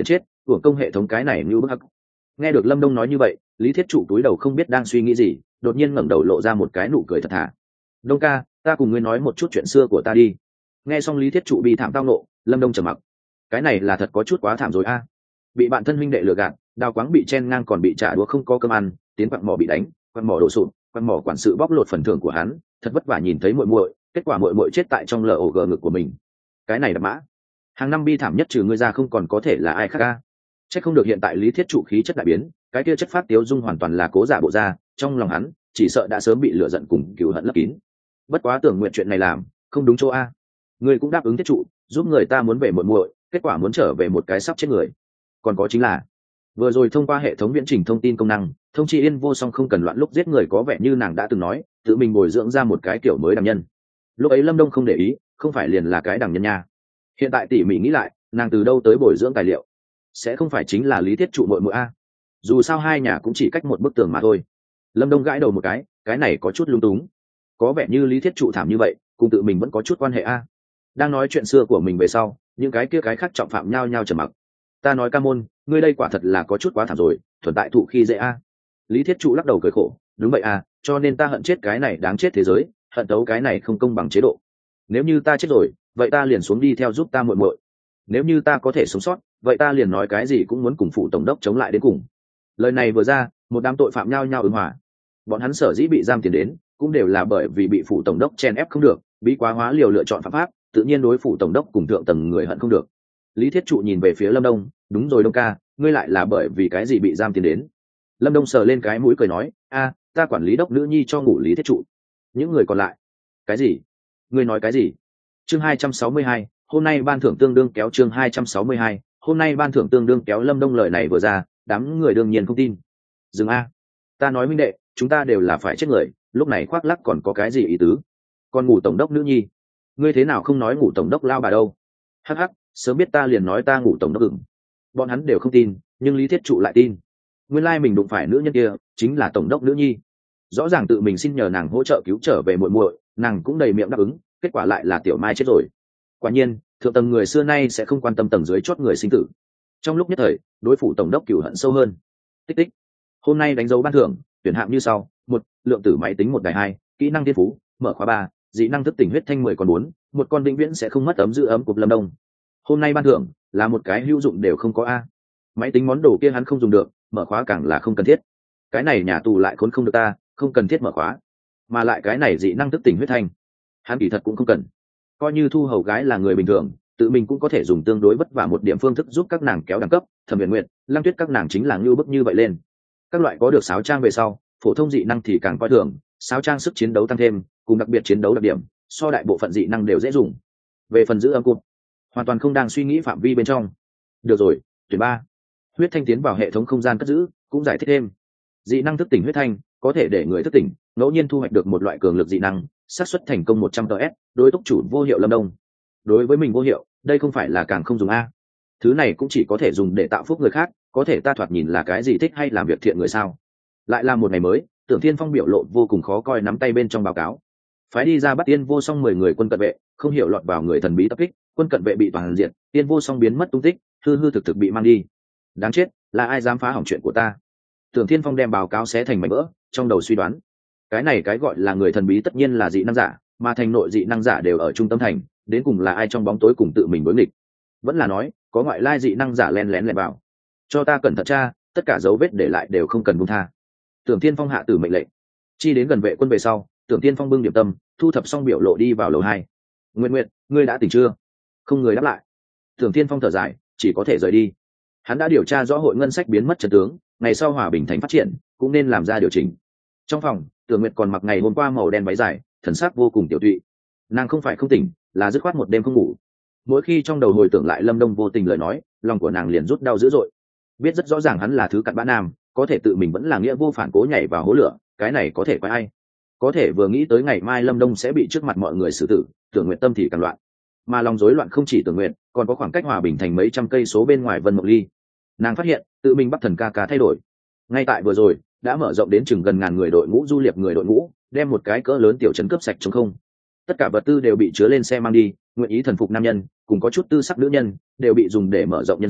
hưởng công hệ thống cái này như bức hắc. Nghe được Lâm Đông nói như vậy, Lý Thiết Trụ túi đầu không biết đang suy nghĩ gì, đột nhiên ngẩng đầu lộ ra một cái nụ cười thật thà. Đông ca, ta cùng ngươi nói một chút chuyện xưa của ta đi. Nghe xong Lý Thiết Trụ bi thảm tao nộ, Lâm Đông trầm mặc. Cái này là thật có chút quá thảm rồi a. Bị bạn thân huynh đệ lừa gạt, đào quáng bị chen ngang còn bị trả đũa không có cơm ăn, tiến quặng mỏ bị đánh, quặng mỏ đổ sụp, quặng mỏ quản sự bóc lột phần thưởng của hắn, thật vất vả nhìn thấy muội muội, kết quả muội muội chết tại trong log ngực của mình. Cái này đập mã. Hàng năm bi thảm nhất trừ ngươi ra không còn có thể là ai khác a. Chắc không được hiện tại Lý Thiết Trụ khí chất đại biến, cái kia chất phát tiếu dung hoàn toàn là cố giả bộ ra, trong lòng hắn chỉ sợ đã sớm bị lửa giận cùng cừu hận lấp kín. Bất quá tưởng nguyện chuyện này làm không đúng chỗ a. Ngươi cũng đáp ứng Thiết Trụ, giúp người ta muốn về muội muội, kết quả muốn trở về một cái sắp chết người. Còn có chính là vừa rồi thông qua hệ thống viễn trình thông tin công năng, thông chi Yên Vô Song không cần loạn lúc giết người, có vẻ như nàng đã từng nói tự mình bồi dưỡng ra một cái kiểu mới đằng nhân. Lúc ấy Lâm Đông không để ý, không phải liền là cái đằng nhân nha. Hiện tại tỉ mỉ nghĩ lại, nàng từ đâu tới bồi dưỡng tài liệu? Sẽ không phải chính là Lý Thiết Trụ muội muội a? Dù sao hai nhà cũng chỉ cách một bức tường mà thôi. Lâm Đông gãi đầu một cái này có chút lung túng. Có vẻ như Lý Thiết Trụ thảm như vậy, cùng tự mình vẫn có chút quan hệ a. Đang nói chuyện xưa của mình về sau, những cái kia cái khác trọng phạm nhao nhao trầm mặc. Ta nói ca môn, ngươi đây quả thật là có chút quá thảm rồi, thuần tại thụ khi dễ a. Lý Thiết Trụ lắc đầu cười khổ, đúng vậy a, cho nên ta hận chết cái này đáng chết thế giới, hận tấu cái này không công bằng chế độ. Nếu như ta chết rồi, vậy ta liền xuống đi theo giúp ta muội muội. Nếu như ta có thể sống sót, vậy ta liền nói cái gì cũng muốn cùng phụ tổng đốc chống lại đến cùng. Lời này vừa ra, một đám tội phạm nhao nhao ứng hòa. Bọn hắn sở dĩ bị giam tiền đến, cũng đều là bởi vì bị phụ tổng đốc chen ép không được, bị quá hóa liều lựa chọn phạm pháp, tự nhiên đối phụ tổng đốc cùng thượng tầng người hận không được. Lý Thiết Trụ nhìn về phía Lâm Đông, đúng rồi Đông ca, ngươi lại là bởi vì cái gì bị giam tiền đến? Lâm Đông sờ lên cái mũi cười nói, a, ta quản lý đốc nữ nhi cho ngủ Lý Thiết Trụ. Những người còn lại, cái gì? Ngươi nói cái gì? Chương 262, hôm nay ban thưởng tương đương kéo. Chương 262, hôm nay ban thưởng tương đương kéo. Lâm Đông lời này vừa ra, đám người đương nhiên không tin. Dừng a, ta nói minh đệ, chúng ta đều là phải chết người, lúc này khoác lắc còn có cái gì ý tứ? Còn ngủ tổng đốc nữ nhi, ngươi thế nào không nói ngủ tổng đốc lao bà đâu? Hắc hắc, sớm biết ta liền nói ta ngủ tổng đốc ửng. Bọn hắn đều không tin, nhưng Lý Thiết Trụ lại tin. Nguyên lai mình đụng phải nữ nhân kia chính là tổng đốc nữ nhi. Rõ ràng tự mình xin nhờ nàng hỗ trợ cứu trở về muội muội, nàng cũng đầy miệng đáp ứng, kết quả lại là tiểu mai chết rồi. Quả nhiên thượng tầng người xưa nay sẽ không quan tâm tầng dưới chót người sinh tử. Trong lúc nhất thời, đối phủ tổng đốc cửu hận sâu hơn. Tích tích, hôm nay đánh dấu ban thưởng, tuyển hạng như sau: 1, lượng tử máy tính 1 đài 2, kỹ năng thiên phú, mở khóa 3, dị năng thức tỉnh huyết thanh 10 còn 4, một con vĩnh viễn sẽ không mất ấm giữ ấm cục Lâm Đông. Hôm nay ban thưởng là một cái hữu dụng đều không có a. Máy tính món đồ kia hắn không dùng được, mở khóa càng là không cần thiết. Cái này nhà tù lại khốn không được ta, không cần thiết mở khóa. Mà lại cái này dị năng thức tỉnh huyết thanh, hắn kỳ thật cũng không cần. Coi như thu hầu gái là người bình thường, tự mình cũng có thể dùng tương đối vất vả một điểm phương thức giúp các nàng kéo đẳng cấp. Thẩm Viễn Nguyệt, Lăng Tuyết các nàng chính là ngưu bức như vậy lên. Các loại có được sáo trang về sau, phổ thông dị năng thì càng coi thường, sáo trang sức chiến đấu tăng thêm, cùng đặc biệt chiến đấu đặc điểm, so đại bộ phận dị năng đều dễ dùng. Về phần giữ âm cụt, hoàn toàn không đang suy nghĩ phạm vi bên trong. Được rồi, tuyển 3. Huyết thanh tiến vào hệ thống không gian cất giữ, cũng giải thích thêm. Dị năng thức tỉnh huyết thanh, có thể để người thức tỉnh, ngẫu nhiên thu hoạch được một loại cường lực dị năng, xác suất thành công 100 ts, đối túc chủ vô hiệu Lâm Đông. Đối với mình vô hiệu, đây không phải là càng không dùng a. Thứ này cũng chỉ có thể dùng để tạo phúc người khác, có thể ta thoạt nhìn là cái gì thích hay làm việc thiện người sao? Lại là một ngày mới, Tưởng Thiên Phong biểu lộ vô cùng khó coi, nắm tay bên trong báo cáo. Phái đi ra bắt Tiên Vô Song 10 người quân cận vệ, không hiểu lọt vào người thần bí tập kích, quân cận vệ bị toàn diệt, Tiên Vô Song biến mất tung tích, hư hư thực thực bị mang đi. Đáng chết, là ai dám phá hỏng chuyện của ta? Tưởng Thiên Phong đem báo cáo xé thành mảnh vỡ, trong đầu suy đoán, cái này cái gọi là người thần bí tất nhiên là dị năng giả, mà thành nội dị năng giả đều ở trung tâm thành, đến cùng là ai trong bóng tối cùng tự mình đối nghịch? Vẫn là nói có ngoại lai dị năng giả len lén lẻn vào? Cho ta cẩn thận tra, tất cả dấu vết để lại đều không cần buông tha. Tưởng Thiên Phong hạ tử mệnh lệnh. Chi đến gần vệ quân về sau, Tưởng Thiên Phong bưng điểm tâm, thu thập xong biểu lộ đi vào lầu 2. Nguyệt Nguyệt, ngươi đã tỉnh chưa? Không người đáp lại. Tưởng Thiên Phong thở dài, chỉ có thể rời đi. Hắn đã điều tra rõ hội ngân sách biến mất trận tướng, ngày sau hòa bình thành phát triển, cũng nên làm ra điều chỉnh. Trong phòng, Tưởng Nguyệt còn mặc ngày hôm qua màu đen váy dài, thần sắc vô cùng tiểu tụy. Nàng không phải không tỉnh, là dứt khoát một đêm không ngủ. Mỗi khi trong đầu hồi tưởng lại Lâm Đông vô tình lời nói, lòng của nàng liền rút đau dữ dội. Biết rất rõ ràng hắn là thứ cặn bã nam, có thể tự mình vẫn là nghĩa vô phản cố nhảy vào hố lửa, cái này có thể quái ai? Có thể vừa nghĩ tới ngày mai Lâm Đông sẽ bị trước mặt mọi người xử tử, Tưởng Nguyệt tâm thì càng loạn. Mà lòng rối loạn không chỉ Tưởng Nguyệt, còn có khoảng cách hòa bình thành mấy trăm cây số bên ngoài Vân Mộng Ly. Nàng phát hiện tự mình Bắc Thần ca ca thay đổi. Ngay tại vừa rồi, đã mở rộng đến chừng gần ngàn người đội ngũ du liệp người đội ngũ, đem một cái cỡ lớn tiểu trấn cướp sạch trống không. Tất cả vật tư đều bị chứa lên xe mang đi, nguyện ý thần phục nam nhân, cùng có chút tư sắc nữ nhân, đều bị dùng để mở rộng nhân số,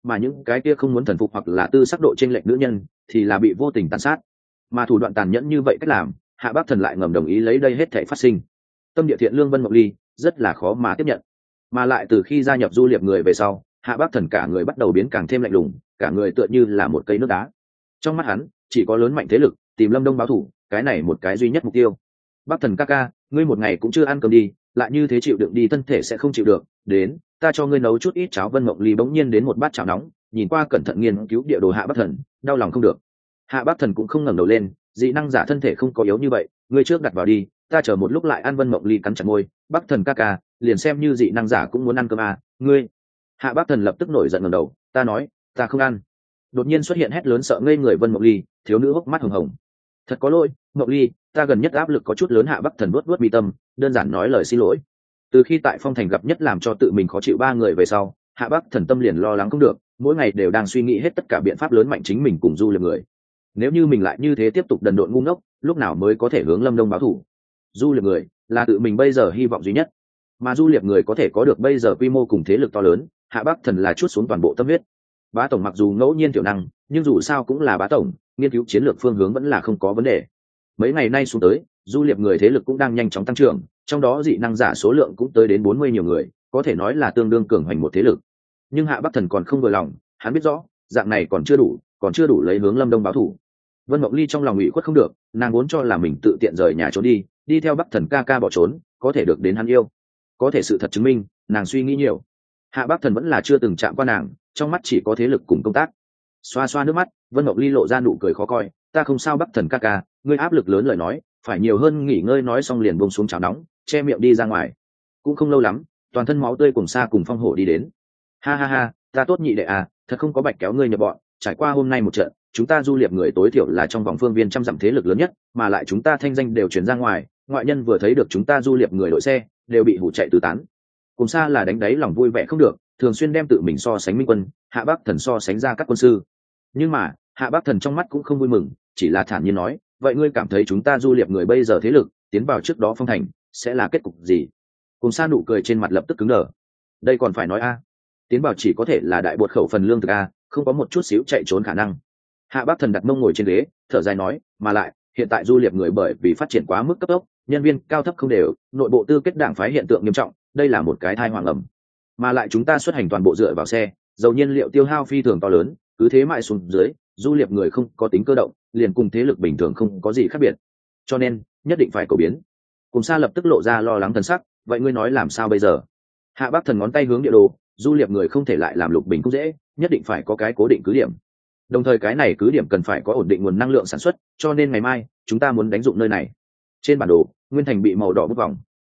mà những cái kia không muốn thần phục hoặc là tư sắc độ chênh lệch nữ nhân thì là bị vô tình tàn sát. Mà thủ đoạn tàn nhẫn như vậy cách làm, Hạ Bác Thần lại ngầm đồng ý lấy đây hết thảy phát sinh. Tâm địa thiện lương Vân Mộng Ly rất là khó mà tiếp nhận, mà lại từ khi gia nhập Du Liệp người về sau, Hạ Bác Thần cả người bắt đầu biến càng thêm lạnh lùng, cả người tựa như là một cây nước đá. Trong mắt hắn chỉ có lớn mạnh thế lực, tìm Lâm Đông báo thù, cái này một cái duy nhất mục tiêu. Bác Thần ca ca, ngươi một ngày cũng chưa ăn cơm đi, lại như thế chịu đựng đi thân thể sẽ không chịu được. Đến, ta cho ngươi nấu chút ít cháo. Vân Mộng Ly bỗng nhiên đến một bát cháo nóng, nhìn qua cẩn thận nghiên cứu địa đồ Hạ Bác Thần, đau lòng không được. Hạ Bác Thần cũng không ngẩng đầu lên, dị năng giả thân thể không có yếu như vậy, ngươi trước đặt vào đi, ta chờ một lúc lại ăn. Vân Mộng Ly cắn chặt môi, Bác Thần ca ca, liền xem như dị năng giả cũng muốn ăn cơm à, ngươi. Hạ Bác Thần lập tức nổi giận ngẩng đầu, ta nói, ta không ăn. Đột nhiên xuất hiện hét lớn sợ ngây người Vân Mộng Ly, thiếu nữ hốc mắt hồng hồng. Thật có lỗi, Mộng Ly, ta gần nhất áp lực có chút lớn. Hạ Bác Thần vuốt mi tâm, đơn giản nói lời xin lỗi. Từ khi tại Phong Thành gặp nhất làm cho tự mình khó chịu ba người về sau, Hạ Bác Thần tâm liền lo lắng không được, mỗi ngày đều đang suy nghĩ hết tất cả biện pháp lớn mạnh chính mình cùng Du Liệp người. Nếu như mình lại như thế tiếp tục đần độn ngu ngốc, lúc nào mới có thể hướng Lâm Đông báo thù? Du Liệp người là tự mình bây giờ hy vọng duy nhất, mà Du Liệp người có thể có được bây giờ quy mô cùng thế lực to lớn, Hạ Bác Thần là chút xuống toàn bộ tâm huyết. Bá tổng mặc dù ngẫu nhiên tiểu năng, nhưng dù sao cũng là bá tổng, nghiên cứu chiến lược phương hướng vẫn là không có vấn đề. Mấy ngày nay xuống tới, Du Liệp người thế lực cũng đang nhanh chóng tăng trưởng, trong đó dị năng giả số lượng cũng tới đến 40 nhiều người, có thể nói là tương đương cường hoành một thế lực. Nhưng Hạ Bác Thần còn không vừa lòng, hắn biết rõ dạng này còn chưa đủ lấy hướng Lâm Đông báo thù. Vân Mộng Ly trong lòng ủy khuất không được, nàng vốn cho là mình tự tiện rời nhà trốn đi theo Bắc Thần ca ca bỏ trốn, có thể được đến hắn yêu. Có thể sự thật chứng minh, nàng suy nghĩ nhiều. Hạ Bác Thần vẫn là chưa từng chạm qua nàng, trong mắt chỉ có thế lực cùng công tác. Xoa xoa nước mắt, Vân Mộng Ly lộ ra nụ cười khó coi, ta không sao Bắc Thần ca ca, ngươi áp lực lớn lời nói, phải nhiều hơn nghỉ ngơi. Nói xong liền buông xuống chảo nóng, che miệng đi ra ngoài. Cũng không lâu lắm, toàn thân máu tươi cùng xa cùng Phong Hổ đi đến. Ha ha ha, ta tốt nhị đệ à, thật không có bạch kéo ngươi nhập bọn, trải qua hôm nay một trận, chúng ta Du Liệp người tối thiểu là trong vòng phương viên trăm dặm thế lực lớn nhất, mà lại chúng ta thanh danh đều truyền ra ngoài, ngoại nhân vừa thấy được chúng ta Du Liệp người đội xe, đều bị hủ chạy tứ tán. Cùng xa là đánh đáy lòng vui vẻ không được, thường xuyên đem tự mình so sánh Minh Quân, Hạ Bác Thần so sánh ra các quân sư. Nhưng mà, Hạ Bác Thần trong mắt cũng không vui mừng, chỉ là thản nhiên nói, vậy ngươi cảm thấy chúng ta Du Liệp người bây giờ thế lực, tiến vào trước đó Phong Thành, sẽ là kết cục gì? Cùng xa nụ cười trên mặt lập tức cứng đờ. Đây còn phải nói a? Tiến vào chỉ có thể là đại bột khẩu phần lương thực a, không có một chút xíu chạy trốn khả năng. Hạ Bác Thần đặt mông ngồi trên ghế, thở dài nói, mà lại hiện tại Du Liệp người bởi vì phát triển quá mức cấp tốc, nhân viên cao thấp không đều, nội bộ tư kết đảng phái hiện tượng nghiêm trọng, đây là một cái tai họa ngầm. Mà lại chúng ta xuất hành toàn bộ dựa vào xe, dầu nhiên liệu tiêu hao phi thường to lớn, cứ thế mãi xuống dưới, Du Liệp người không có tính cơ động, liền cùng thế lực bình thường không có gì khác biệt. Cho nên, nhất định phải cầu biến. Cùng Sa lập tức lộ ra lo lắng thần sắc, vậy ngươi nói làm sao bây giờ? Hạ Bác Thần ngón tay hướng địa đồ, Du Liệp người không thể lại làm lục bình cũng dễ, nhất định phải có cái cố định cứ điểm. Đồng thời cái này cứ điểm cần phải có ổn định nguồn năng lượng sản xuất, cho nên ngày mai chúng ta muốn đánh dụng nơi này. Trên bản đồ, Nguyên Thành bị màu đỏ bút vòng,